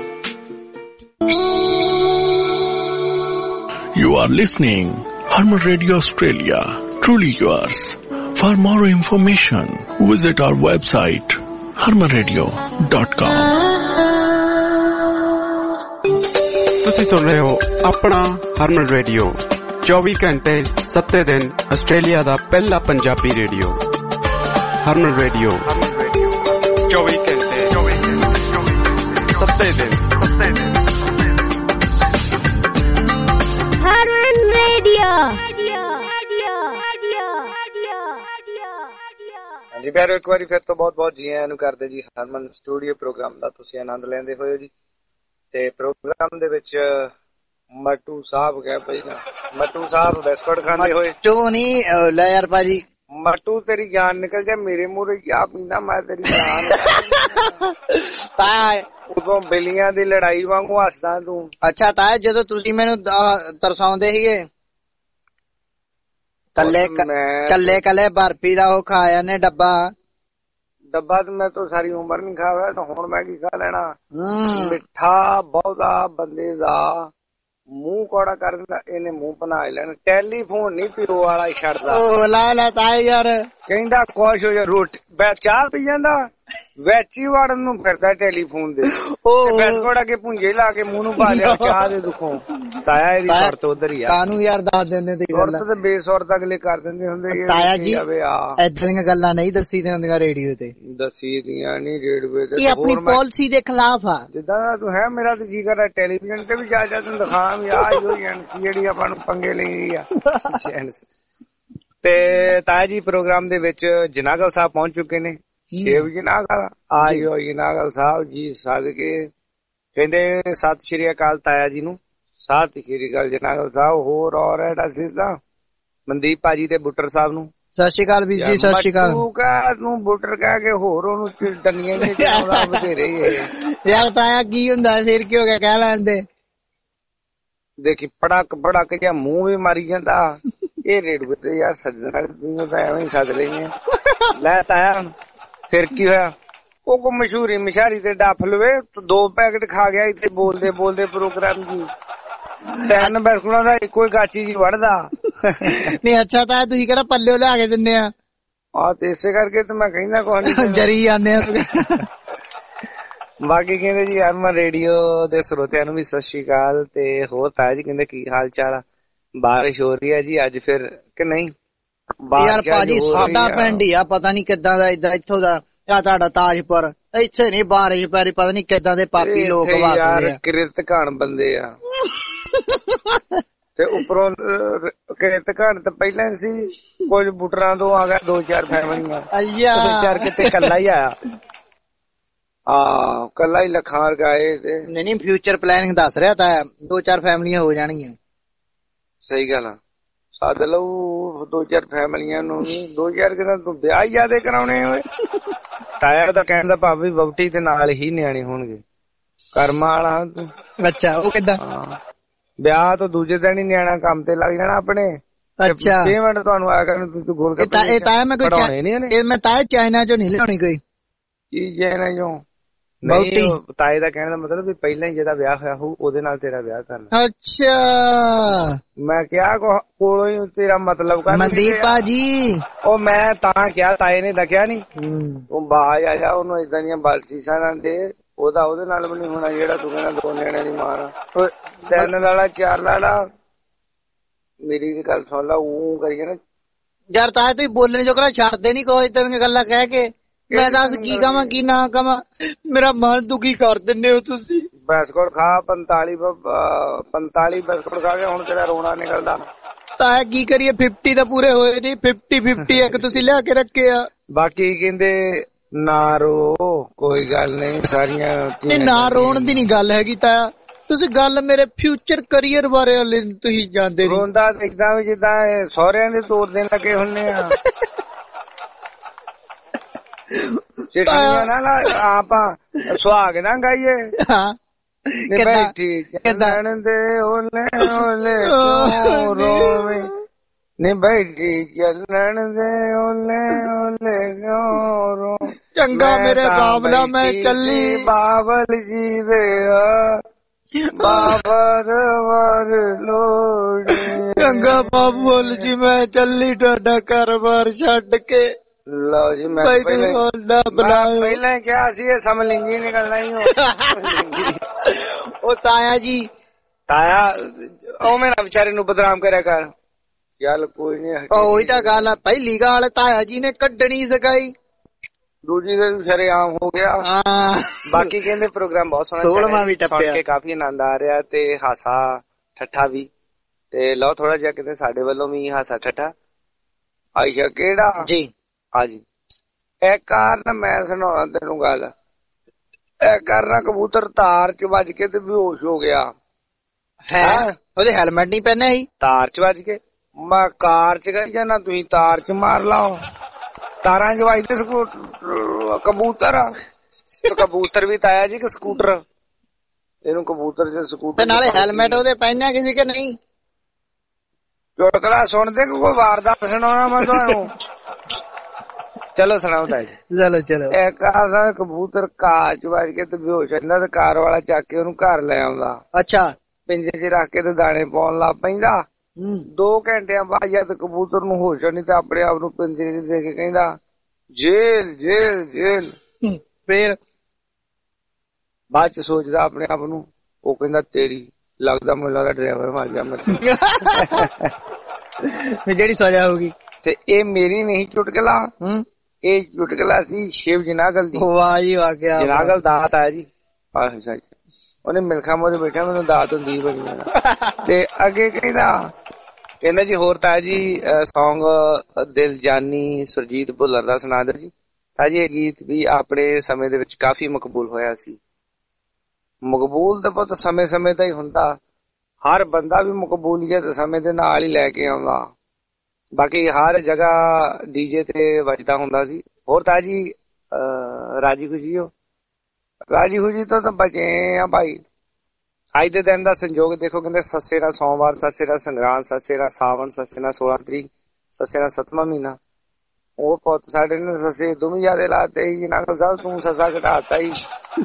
You are listening Harman Radio Australia, truly yours. For more information, visit our website harman radio dot com. ਤੁਸੀਂ ਸੁਣ ਰਹੇ ਹੋ ਆਪਣਾ ਹਰਮਨ ਰੇਡੀਓ ਚੌਵੀ ਘੰਟੇ ਸੱਤੇ ਦਿਨ ਆਸਟ੍ਰੇਲੀਆ ਦਾ ਪਹਿਲਾ ਪੰਜਾਬੀ ਰੇਡੀਓ ਹਰਮਨ ਰੇਡੀਓ चौबी घंटे सत्ते दिन हरमन रेडियो। ਹਾਂਜੀ ਪਿਆਰੋ, ਇੱਕ ਵਾਰੀ ਫਿਰ ਤੋਂ ਬਹੁਤ ਬਹੁਤ ਜੀ ਆਇਆਂ ਨੂੰ ਕਰਦੇ ਜੀ ਹਰਮਨ ਸਟੂਡੀਓ ਪ੍ਰੋਗਰਾਮ ਦਾ ਤੁਸੀਂ ਆਨੰਦ ਲੈਂਦੇ ਹੋਏ ਜੀ। ਤੇ ਪ੍ਰੋਗਰਾਮ ਦੇ ਵਿੱਚ ਮੱਟੂ ਸਾਹਿਬ ਗਏ ਪਹਿਲਾਂ, ਮੱਟੂ ਸਾਹਿਬ ਬਿਸਕੁਟ ਖਾਂਦੇ ਹੋਏ। ਮੱਟੂ ਨਹੀਂ ਲੈ ਯਾਰ ਭਾਜੀ, ਮੱਟੂ ਤੇਰੀ ਜਾਨ ਨਿਕਲ ਜਾ ਮੇਰੇ ਮੂਹਰੇ ਆ ਪੀਂਦਾ ਮੈਂ ਤੇਰੀ ਜਾਨ ਤਾਏ ਉਦੋਂ ਬਿੱਲੀਆਂ ਦੀ ਲੜਾਈ ਵਾਂਗੂ ਹੱਸਦਾ ਤੂੰ। ਅੱਛਾ ਤਾਏ, ਜਦੋਂ ਤੁਸੀਂ ਮੈਨੂੰ ਤਰਸਾਉਂਦੇ ਸੀਗੇ ਕੱਲੇ ਕੱਲੇ ਕੱਲੇ ਬਰਫੀ ਦਾ ਉਹ ਖਾਇਆ ਨੇ ਡੱਬਾ ਡੱਬਾ ਤੇ ਮੈਂ ਤਾਂ ਸਾਰੀ ਉਮਰ ਨਹੀਂ ਖਾਇਆ, ਤਾਂ ਹੁਣ ਮੈਂ ਕੀ ਖਾ ਲੈਣਾ। ਮਿੱਠਾ ਬਹੁਤਾ ਬੰਦੇ ਦਾ ਮੂੰਹ ਕੌੜਾ ਕਰ ਦਿੰਦਾ, ਇਹਨੇ ਮੂੰਹ ਬਣਾ ਲੈਣਾ। ਟੈਲੀਫੋਨ ਨੀ ਪਿਓ ਵਾਲਾ ਹੀ ਛੱਡਦਾ। ਉਹ ਲੈ ਲੈ ਤਾਏ ਯਾਰ, ਕਹਿੰਦਾ ਖੁਸ਼ ਹੋ ਜਾ, ਰੋਟੀ ਚਾਹ ਪੀ ਜਾਂਦਾ ਵਿੱਚ ਹੀ ਵੜਨ ਨੂੰ ਫਿਰਦਾ ਟੈਲੀਫੋਨ ਦੇ। ਬਿਸਕੁਟ ਅੱਗੇ ਪੁੰਜੇ ਲਾ ਕੇ ਮੂੰਹ ਨੂੰ ਪਾ ਲਿਆ ਚਾਹ ਦੇ ਦੁੱਖੋਂ। ਤਾਇਆ ਇਹਦੀ ਸੁਰਤ ਉਧਰ ਹੀ ਆ। ਕਾਨੂੰ ਯਾਰ ਦੱਸ ਦਿੰਦੇ ਤੇ ਸੁਰਤ ਤੇ ਬੇਸੁਰਤ ਅਗਲੇ ਕਰ ਦਿੰਦੇ ਹੁੰਦੇ। ਤਾਇਆ ਜੀ ਏਦਾਂ ਦੀਆਂ ਗੱਲਾਂ ਨਹੀਂ ਦੱਸੀ ਦੀਆਂ ਹੁੰਦੀਆਂ ਰੇਡੀਓ ਤੇ। ਦੱਸੀ ਦੀਆਂ ਨੀ ਰੇਡੀਓ ਤੇ। ਇਹ ਆਪਣੀ ਪਾਲਿਸੀ ਦੇ ਖਿਲਾਫ ਆ। ਜਿੱਦਾਂ ਦਾ ਤੂੰ ਹੈ, ਮੇਰਾ ਤੇ ਜੀ ਕਰਦਾ ਟੈਲੀਵਿਜ਼ਨ ਤੇ ਵੀ ਜਾ ਜਾ ਤੈਨੂੰ ਦਿਖਾਵਾਂ ਵੀ ਆਹ ਹੀ ਹੋਈ ਜਿਹੜੀ ਆਪਾਂ ਨੂੰ ਪੰਗੇ ਲਈ ਆ। ਤੇ ਤਾਇਆ ਜੀ ਪ੍ਰੋਗਰਾਮ ਦੇ ਵਿੱਚ ਜਨਾਗਲ ਸਾਹਿਬ ਪਹੁੰਚ ਚੁੱਕੇ ਨੇ। ਸ਼ੇਵ ਜਨਾਗਲ ਆਇਓ ਜਨਾਗਲ ਸਾਹਿਬ ਜੀ ਸਦਕੇ। ਕਹਿੰਦੇ ਸਤਿ ਸ਼੍ਰੀ ਅਕਾਲ ਤਾਇਆ ਜੀ ਨੂੰ। ਸਤਿ ਸ਼੍ਰੀ ਅਕਾਲ ਜਨਾਗਲ ਸਾਹਿਬ। ਹੋਰ ਔਰ ਐਡਾ ਸਿੱਧਾ ਮਨਦੀਪ ਭਾਜੀ ਤੇ ਬੁੱਟਰ ਸਾਹਿਬ ਨੂੰ ਸਤਿ ਸ਼੍ਰੀ ਅਕਾਲ ਵੀਰ ਜੀ। ਸਤਿ ਸ਼੍ਰੀ ਅਕਾਲ। ਤੂੰ ਕਹਿ ਤੂੰ ਬੁੱਟਰ ਕਹਿ ਕੇ ਹੋਰ ਉਹਨੂੰ ਡੰਗੀਆਂ ਨਹੀਂ ਚਾਹੁੰਦਾ ਬਥੇਰੇ ਯਾਰ। ਤਾਇਆ ਕੀ ਹੁੰਦਾ ਫਿਰ ਕੀ ਹੋ ਗਿਆ, ਕਹਿ ਲੈਂਦੇ। ਦੇਖੀ ਪੜਕ ਪੜਕ ਜਿਹਾ ਮੂੰਹ ਵੀ ਮਾਰੀ ਜਾਂਦਾ। ਇਹ ਰੇਡੀਓ ਤੇ ਯਾਰ ਸੱਜਣਾ ਤੂੰ ਤਾਂ ਐਵੇਂ ਹੀ ਸੱਦ ਲੈਂਦੇ ਲੈ ਤਾਇਆ। ਫਿਰ ਕੀ ਹੋਇਆ, ਉਹ ਕੋ ਮਸ਼ਹੂਰੀ ਮਸ਼ਾਰੀ ਤੇ ਡੱਫ ਲਵੇ। ਦੋ ਪੈਕਟ ਖਾ ਗਿਆ ਇੱਥੇ ਬੋਲਦੇ ਬੋਲਦੇ ਪ੍ਰੋਗਰਾਮ ਜੀ। ਤਿੰਨ ਬਿਸਕੁਟਾਂ ਦਾ ਇੱਕੋ ਹੀ ਗਾਚੀ ਜੀ ਵੜਦਾ ਨਹੀਂ। ਅੱਛਾ ਤਾਂ ਤੁਸੀਂ ਕਿਹੜਾ ਪੱਲਿਓ ਲਿਆ ਕੇ ਦਿੰਦੇ ਆ? ਆਹ ਤੇ ਇਸੇ ਕਰਕੇ ਤੇ ਮੈਂ ਕਹਿੰਦਾ ਕੁਛ ਨੀ ਜਰੀ ਜਾਂਦੇ ਆ। ਬਾਕੀ ਕਹਿੰਦੇ ਜੀ ਹਰਮਨ ਰੇਡੀਓ ਦੇ ਸਰੋਤਿਆਂ ਨੂੰ ਵੀ ਸਤਿ ਸ਼੍ਰੀ ਅਕਾਲ। ਤੇ ਹੋਰ ਤਾਇਆ ਜੀ ਕਹਿੰਦੇ ਕੀ ਹਾਲ ਚਾਲ ਆ? ਬਾਰਿਸ਼ ਹੋ ਰਹੀ ਹੈ ਜੀ ਅੱਜ ਫਿਰ ਕਿ ਨਹੀਂ? ਯਾਰ ਭਾਜੀ ਸਾਡਾ ਪਿੰਡ ਹੀ ਆ, ਪਤਾ ਨੀ ਕਿੱਦਾਂ ਦਾ ਏਦਾਂ ਇੱਥੋਂ ਦਾ ਆ ਤੁਹਾਡਾ ਤਾਜਪੁਰ। ਇੱਥੇ ਨੀ ਬਾਰਿਸ਼ ਪੈ ਰਹੀ, ਪਤਾ ਨੀ ਕਿੱਦਾਂ ਦੇ ਪਾਪੀ ਲੋਕ ਵਸਦੇ ਆ। ਕਿਰਤ ਘਾਣ ਬੰਦੇ ਆ ਤੇ ਉੱਪਰੋਂ ਕਿਰਤ ਘਾਣ ਤਾਂ ਪਹਿਲਾਂ ਸੀ। ਕੁਝ ਬੁਟਰਾਂ ਤੋਂ ਆ ਗਿਆ ਦੋ ਚਾਰ ਫੈਮਲੀਆਂ। ਦੋ ਚਾਰ ਕਿਤੇ ਕੱਲਾ ਹੀ ਆਇਆ। ਆ ਕੱਲਾ ਹੀ ਲੱਖਾਂ ਰਗਾਏ ਤੇ ਨਹੀਂ ਨਹੀਂ ਫਿਊਚਰ ਪਲੈਨਿੰਗ ਦੱਸ ਰਿਹਾ ਤਾਂ ਦੋ ਚਾਰ ਫੈਮਲੀਆਂ ਹੋ ਜਾਣਗੀਆਂ। ਸਹੀ ਗੱਲ ਆ। ਸੱਦ ਲਊ ਦੋ ਚਾਰ ਫੈਮਲੀਆਂ ਨੂੰ ਵੀ। ਦੋ ਚਾਰ ਕਿਤੇ ਤੂੰ ਵਿਆਹ ਜਿਆਦੇ ਕਰਾਉਣੇ ਹੋਏ। ਤਾਇਆ ਦਾ ਕਹਿਣ ਦਾ ਭਾਵ ਵੀ ਵਹੁਟੀ ਦੇ ਨਾਲ ਹੀ ਨਿਆਣੇ ਹੋਣਗੇ। ਕਰਮਾਂ ਵਾਲਾ ਤੂੰ। ਅੱਛਾ ਉਹ ਕਿੱਦਾਂ? ਵਿਆਹ ਤੋਂ ਦੂਜੇ ਦਿਨ ਹੀ ਨਿਆਣਾ ਕੰਮ ਤੇ ਲੱਗ ਜਾਣਾ ਆਪਣੇ। ਅੱਛਾ ਛੇ ਮਿੰਟ ਤੁਹਾਨੂੰ ਆਇਆ ਕਰਨ ਤੂੰ ਗੋਲ ਇਹ ਤਾਇਆ ਮੈਂ ਕੋਈ ਮੈਂ ਤਾਇਆ ਚਾਈਨਾ ਚੋਂ ਨਹੀਂ ਲਿਆਉਣੀ ਕੋਈ ਚੀਜ਼। ਚਾਈਨਾ ਚੋਂ ਨਹੀਂ। ਤਾਏ ਦਾ ਕਹਿਣ ਦਾ ਮਤਲਬ ਵੀ ਪਹਿਲਾਂ ਹੀ ਜਿਹਦਾ ਵਿਆਹ ਹੋਇਆ ਹੋਊ ਉਹਦੇ ਨਾਲ ਤੇਰਾ ਵਿਆਹ ਕਰਨਾ। ਅੱਛਾ ਮੈਂ ਕਿਹਾ ਕੋਲੋਂ ਹੀ ਤੇਰਾ ਮਤਲਬ ਕਰ ਮਨਦੀਪ ਭਾਜੀ। ਉਹ ਮੈਂ ਤਾਂ ਕਿਹਾ ਤਾਏ ਨੇ ਦੱਸਿਆ ਨੀ। ਉਹ ਬਾਜ ਆ ਜਾ ਉਹਨੂੰ ਏਦਾਂ ਦੀਆਂ ਬਾਲਸੀਸਾਂ ਨਾਲ ਦੇ। ਉਹਦਾ ਉਹਦੇ ਨਾਲ ਵੀ ਨੀ ਹੋਣਾ ਜਿਹੜਾ ਤੂੰ ਕਹਿੰਦਾ ਦੋ ਨਿਆਣਿਆਂ ਦੀ ਮਾਰ। ਤਿੰਨ ਲਾਲਾ ਚਾਰ ਲਾਲਾ। ਮੇਰੀ ਗੱਲ ਸੁਣ ਲਾ। ਉਹ ਕਰੀਏ ਨਾ ਯਾਰ ਤਾਏ ਤੁਸੀਂ ਬੋਲਣੇ ਜੋ ਕਰਾ ਛੱਡਦੇ ਨੀ ਕੋਈ ਤੈਨੂੰ ਗੱਲਾਂ ਕਹਿ ਕੇ। ਮੈਂ ਦੱਸ ਕੀ ਕਵਾਂ ਕੀ ਨਾ ਕਵਾਂ, ਮੇਰਾ ਮਨ ਦੁਖੀ ਕਰ ਦਿੰਦੇ ਹੋ ਤੁਸੀਂ। ਬਿਸਕੁਟ ਖਾ ਪੰਤਾਲੀ ਪੰਤਾਲੀ ਬਿਸਕੁਟ ਖਾ ਕੇ ਹੁਣ ਤੇਰਾ ਰੋਣਾ ਨਿਕਲਦਾ। ਤਾਂ ਕੀ ਕਰੀਏ ਫਿਫਟੀ ਤਾਂ ਪੂਰੇ ਹੋਏ ਨੀ। ਫਿਫਟੀ ਫਿਫਟੀ ਇੱਕ ਤੁਸੀਂ ਲਿਆ ਕੇ ਰੱਖੇ ਆ। ਬਾਕੀ ਕਹਿੰਦੇ ਨਾ ਰੋ ਕੋਈ ਗੱਲ ਨਹੀਂ ਸਾਰੀਆਂ ਨਹੀਂ ਨਾ ਰੋਣ ਦੀ ਨੀ ਗੱਲ ਹੈਗੀ ਤਾਇਆ। ਤੁਸੀਂ ਗੱਲ ਮੇਰੇ ਫਿਊਚਰ ਕਰੀਅਰ ਬਾਰੇ ਤੁਸੀਂ ਜਾਣਦੇ ਨੀ। ਰੋਂਦਾ ਦੇਖਦਾ ਵੀ ਜਿੱਦਾਂ ਸਹੁਰਿਆਂ ਦੇ ਤੋਰ ਦੇਣ ਲੱਗੇ ਹੁੰਨੇ ਆ। ਚਿੱਠੀਆਂ ਨਾ ਆਪਾਂ ਸੁਹਾਗ ਨਾ ਗਾਈਏ। ਬੈਠੀ ਚੱਲਣ ਦੇ ਓਲੇ ਓਲੇ ਕਿਉਂ ਰੋਵੇਂ। ਨੀ ਬੈਠੀ ਚੱਲਣ ਦੇ ਓਲੇ ਓਲੇ ਕਿਉਂ ਰੋ। ਚੰਗਾ ਮੇਰੇ ਬਾਬਲਾ ਮੈਂ ਚੱਲੀ ਬਾਬਲ ਜੀ ਦੇ ਬਾਬਰ ਵਰ ਲੋੜੀ। ਚੰਗਾ ਬਾਬੂਲ ਜੀ ਮੈਂ ਚੱਲੀ ਤੁਹਾਡਾ ਘਰ-ਬਾਰ ਛੱਡ ਕੇ। ਲਓ ਜੀ ਮੈਂ ਪਹਿਲਾਂ ਕਿਹਾ ਸੀ ਇਹ ਸਮਲਿੰਗੀ ਨਿਕਲਣਾ ਹੀ ਹੋ। ਉਹ ਤਾਇਆ ਜੀ ਤਾਇਆ ਉਹ ਮੇਰਾ ਵਿਚਾਰੇ ਨੂੰ ਬਦਨਾਮ ਕਰਿਆ ਕਰ। ਚੱਲ ਕੋਈ ਨੀ। ਉਹੀ ਤਾਂ ਗੱਲ ਆ। ਪਹਿਲੀ ਗੱਲ ਤਾਇਆ ਜੀ ਨੇ ਕੱਢਣੀ ਸਿਖਾਈ। ਦੂਜੀ ਦੇ ਸ਼ਰੇਆਮ ਹੋ ਗਿਆ। ਬਾਕੀ ਕਹਿੰਦੇ ਪ੍ਰੋਗਰਾਮ ਬਹੁਤ ਸੋਹਣਾ ਸੋਲਵਾਂ ਵੀ ਟੱਪਿਆ, ਸੁਣ ਕੇ ਕਾਫੀ ਆਨੰਦ ਆ ਰਿਹਾ ਤੇ ਹਾਸਾ ਠੱਠਾ ਵੀ। ਤੇ ਲਓ ਥੋੜਾ ਜਿਹਾ ਕਹਿੰਦੇ ਸਾਡੇ ਵੱਲੋਂ ਵੀ ਹਾਸਾ ਠੱਠਾ। ਆਇਸ਼ਾ ਕਿਹੜਾ ਜੀ? ਹਾਂਜੀ ਇਹ ਕਾਰਨ ਮੈਂ ਸੁਣਾਉਣਾ ਤੈਨੂੰ ਗੱਲ। ਇਹ ਕਾਰਨ ਕਬੂਤਰ ਤਾਰ ਚ ਵੱਜ ਕੇ ਤੇ ਬੇਹੋਸ਼ ਹੋ ਗਿਆ ਹੈ। ਉਹਦੇ ਹੈਲਮਟ ਨਹੀਂ ਪਹਿਨਿਆ ਸੀ। ਤਾਰ ਚ ਵੱਜ ਕੇ ਮੈਂ ਕਾਰ ਚ ਗਈ ਜਾਣਾ, ਤੁਸੀਂ ਤਾਰ ਚ ਮਾਰ ਲਾਓ। ਤਾਰਾਂ ਚ ਵੱਜਦੇ ਕਬੂਤਰ ਤੇ ਕਬੂਤਰ ਵੀ ਤਾਇਆ ਜੀ ਕਿ ਸਕੂਟਰ? ਇਹਨੂੰ ਕਬੂਤਰ ਚ ਸਕੂਟਰ ਤੇ ਨਾਲੇ ਹੈਲਮਟ ਉਹਦੇ ਪਹਿਨਿਆ ਕਿਸੇ ਕਿ ਨਹੀਂ? ਚੁਟਕਲਾ ਸੁਣਦੇ ਕਿ ਕੋਈ ਵਾਰਦਾਤ ਸੁਣਾਉਣਾ ਮੈਂ ਤੁਹਾਨੂੰ? ਚਲੋ ਸੁਣਾਓ ਤਾਇਆ ਜੀ। ਚਲੋ ਚਲੋ। ਇੱਕ ਆ ਕਬੂਤਰ ਕਾਰ ਚ ਵੱਜ ਕੇ ਤੇ ਬੇਹੋਸ਼ ਹੁੰਦਾ ਤੇ ਕਾਰ ਵਾਲਾ ਚੱਕ ਕੇ ਉਹਨੂੰ ਘਰ ਲੈ ਆਉਂਦਾ। ਅੱਛਾ। ਪਿੰਜਰੇ ਚ ਰੱਖ ਕੇ ਤੇ ਦਾਣੇ ਪਾਉਣ ਲੱਗ ਪੈਂਦਾ। ਦੋ ਘੰਟਿਆਂ ਬਾਅਦ ਜਦ ਕਬੂਤਰ ਨੂੰ ਹੋਸ਼ ਨਹੀਂ ਤੇ ਆਪਣੇ ਆਪ ਨੂੰ ਪਿੰਜਰੇ ਚ ਦੇ ਕੇ ਕਹਿੰਦਾ ਜੇਲ ਜੇਲ ਜੇਲ। ਫੇਰ ਬਾਅਦ ਚ ਸੋਚਦਾ ਆਪਣੇ ਆਪ ਨੂੰ, ਉਹ ਕਹਿੰਦਾ ਤੇਰੀ ਲੱਗਦਾ ਮੈਨੂੰ ਲੱਗਦਾ ਡਰਾਈਵਰ ਮਰ ਗਿਆ ਮੇਰੇ। ਜਿਹੜੀ ਸਜ਼ਾ ਹੋਊਗੀ। ਤੇ ਇਹ ਮੇਰੀ ਨਹੀਂ ਚੁਟਕਲਾ, ਇਹ ਚੁਟਕਲਾ ਸੀ ਸ਼ਿਵ ਜਨਾਗਲ ਦੀ। ਵਾਹ ਜੀ ਵਾਹ, ਕਿਆ ਜਨਾਗਲ ਦਾਤ ਆ ਜੀ। ਉਹਨੇ ਮਿਲਖਾ ਮੋਦੇ ਬੈਠਾ ਮੈਨੂੰ ਦਾਤ ਹੁੰਦੀ ਬੜੀ। ਤੇ ਅੱਗੇ ਕਹਿੰਦਾ ਕਹਿੰਦਾ ਜੀ ਹੋਰ ਤਾਂ ਜੀ ਸੌਂਗ ਦਿਲ ਜਾਨੀ ਸੁਰਜੀਤ ਭੁੱਲਰ ਦਾ ਸੁਣਾ ਦਿਓ ਜੀ। ਤਾਂ ਜੀ ਇਹ ਗੀਤ ਵੀ ਆਪਣੇ ਸਮੇਂ ਦੇ ਵਿੱਚ ਕਾਫੀ ਮਕਬੂਲ ਹੋਇਆ ਸੀ। ਮਕਬੂਲ ਤਾਂ ਬਹੁਤ ਸਮੇਂ ਸਮੇਂ ਦਾ ਹੀ ਹੁੰਦਾ, ਹਰ ਬੰਦਾ ਵੀ ਮਕਬੂਲੀਅਤ ਸਮੇਂ ਦੇ ਨਾਲ ਹੀ ਲੈ ਕੇ ਆਉਂਦਾ। ਬਾਕੀ ਹਰ ਜਗ੍ਹਾ ਡੀਜੇ ਤੇ ਵੱਜਦਾ ਹੁੰਦਾ ਸੀ। ਹੋਰ ਤਾਂ ਜੀ ਰਾਜੀ ਖੁਸ਼ੀ ਹੋ, ਰਾਜੀ ਖੁਸ਼ੀ ਤੋਂ ਤਾਂ ਬਚੇ ਆ ਭਾਈ। ਅੱਜ ਦੇ ਦਿਨ ਦਾ ਸੰਜੋਗ ਦੇਖੋ, ਕਹਿੰਦੇ ਸੱਸੇ ਦਾ ਸੋਮਵਾਰ, ਸੱਸੇ ਦਾ ਸੰਗਰਾਂਦ, ਸੱਸੇ ਦਾ ਸਾਵਣ, ਸੱਸੇ ਦਾ ਸੋਲਾਂ ਤਰੀਕ, ਸੱਸੇ ਦਾ ਸੱਤਵਾਂ ਮਹੀਨਾ। ਉਹ ਪੁੱਤ ਸਾਡੇ ਨੇ ਸੱਸੇ ਦੋਵੇਂ ਜਿਆਦੇ ਲਾਤੇ ਹੀ ਨਾ ਸਾਹਿਬ, ਤੂੰ ਸੱਸਾ ਘਟਾਤਾ ਹੀ।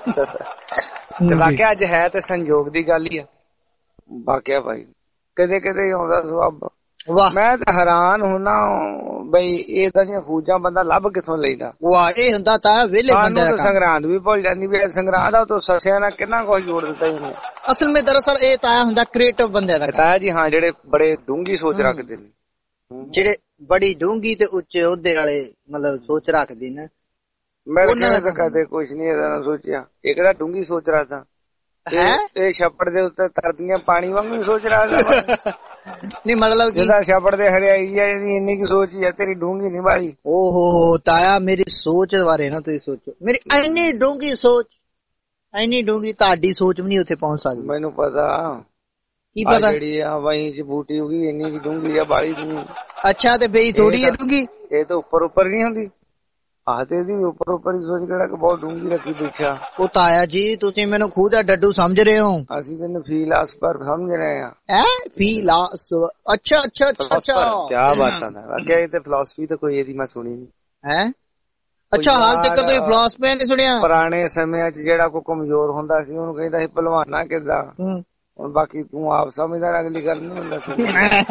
ਤੇ ਵਾਕਿਆ ਅੱਜ ਹੈ ਤੇ ਸੰਜੋਗ ਦੀ ਗੱਲ ਹੀ ਆ। ਵਾਕਿਆ ਭਾਈ ਕਦੇ ਕਦੇ ਆਉਂਦਾ ਸਵਾਬ। ਮੈਂ ਤਾਂ ਹੈਰਾਨ ਹੁਣਾ ਬਈ ਏਦਾਂ ਦੀਆਂ ਖੂਜਾਂ ਬੰਦਾ ਲੱਭ ਕਿੱਥੋਂ ਲੈਂਦਾ। ਵਾਹ ਇਹ ਹੁੰਦਾ ਤਾਂ ਵਿਹਲੇ ਬੰਦੇ ਦਾ। ਸੰਗਰਾਂਦ ਵੀ ਭੁੱਲ ਜਾਂਦੀ ਵੀ ਸੰਗਰਾਂਦ ਆ ਤੋਂ ਸੱਸਿਆਂ ਨਾਲ ਕਿੰਨਾ ਕੁਝ ਜੋੜ ਦਿੱਤਾ ਇਹਨੇ। ਅਸਲ ਵਿੱਚ ਦਰਅਸਲ ਇਹ ਤਾਂ ਹੁੰਦਾ ਕ੍ਰੀਏਟਿਵ ਬੰਦੇ ਦਾ। ਤਾਇਆ ਜੀ ਹਾਂ, ਜਿਹੜੇ ਬੜੇ ਡੂੰਗੀ ਸੋਚ ਰੱਖਦੇ ਨੇ, ਜਿਹੜੇ ਬੜੀ ਡੂੰਗੀ ਤੇ ਉੱਚੇ ਅਹੁਦੇ ਵਾਲੇ ਮਤਲਬ ਸੋਚ ਰੱਖਦੇ ਨੇ। ਮੈਂ ਤਾਂ ਕਦੇ ਕੁਛ ਨੀ ਇਹਦਾ ਸੋਚਿਆ। ਇਹ ਕਿਹੜਾ ਡੂੰਗੀ ਸੋਚ ਰੱਖਦਾ ਹੈ? ਇਹ ਛੱਪੜ ਦੇ ਉੱਤੇ ਤਰਦੀਆਂ ਪਾਣੀ ਵਾਂਗੂ ਸੋਚ ਰੱਖਦਾ। ਨਹੀਂ ਮਤਲਬ ਜਿਹਦਾ ਛੱਪੜ ਦੇ ਹਰਿਆਈ ਆ ਇਹਦੀ ਇੰਨੀ ਕੀ ਸੋਚ ਹੀ ਆ, ਤੇਰੀ ਡੂੰਗੀ ਨੀ ਬਾਈ। ਓਹੋ ਤਾਇਆ ਮੇਰੀ ਸੋਚ ਬਾਰੇ ਨਾ ਤੁਸੀਂ ਸੋਚੋ, ਮੇਰੀ ਇੰਨੀ ਡੂੰਗੀ ਸੋਚ, ਇੰਨੀ ਡੂੰਗੀ ਤੁਹਾਡੀ ਸੋਚ ਵੀ ਨਹੀਂ ਉੱਥੇ ਪਹੁੰਚ ਸਕਦੀ। ਮੈਨੂੰ ਪਤਾ। ਕੀ ਪਤਾ? ਜਿਹੜੀ ਆ ਵਹੀਂ ਚ ਬੂਟੀ ਹੋਗੀ ਇੰਨੀ ਕੀ ਡੂੰਗੀ ਆ ਬਾਲੀ ਡੂੰਗੀ। ਅੱਛਾ ਤੇ ਬਈ ਥੋੜੀ ਹੈ ਡੂੰਗੀ? ਇਹ ਤਾਂ ਉੱਪਰ ਉੱਪਰ ਨਹੀਂ ਹੁੰਦੀ। ਆਹ ਤੇ ਇਹਦੀ ਉੱਪਰ ਉੱਪਰ ਹੀ ਸੋਚ ਕਿਹੜਾ ਕਿ ਬਹੁਤ ਡੂੰਗੀ ਰੱਖੀ ਬੈਠਾ। ਉਹ ਤਾਇਆ ਜੀ ਤੁਸੀਂ ਮੈਨੂੰ ਖੂਹ ਦਾ ਡੱਡੂ ਸਮਝ ਰਹੇ ਹੋ? ਅਸੀਂ ਤੈਨੂੰ ਫਿਲਾਸਫਰ ਸਮਝ ਰਹੇ ਆ। ਹੈ ਫਿਲਾਸ ਅੱਛਾ ਅੱਛਾ ਅੱਛਾ। ਕਿਆ ਬਾਤਾਂ ਹੈ ਵਾਕਿਆ। ਇਹ ਤੇ ਫਿਲਾਸਫੀ ਤਾਂ ਕੋਈ ਇਹਦੀ ਮੈਂ ਸੁਣੀ ਨਹੀਂ ਹੈ। ਅੱਛਾ ਹਾਲ ਤੱਕ ਤੁਸੀਂ ਫਿਲਾਸਫੀ ਨਹੀਂ ਸੁਣਿਆ? ਪੁਰਾਣੇ ਸਮਿਆਂ ਚ ਜਿਹੜਾ ਕੋਈ ਕਮਜ਼ੋਰ ਹੁੰਦਾ ਸੀ ਉਹਨੂੰ ਕਹਿੰਦਾ ਸੀ ਭਲਵਾਨਾ ਕਿੱਦਾਂ। ਹੁਣ ਬਾਕੀ ਤੂੰ ਆਪ ਸਮਝਦਾ, ਅਗਲੀ ਗੱਲ ਨਹੀਂ ਹੁੰਦਾ ਸੀ।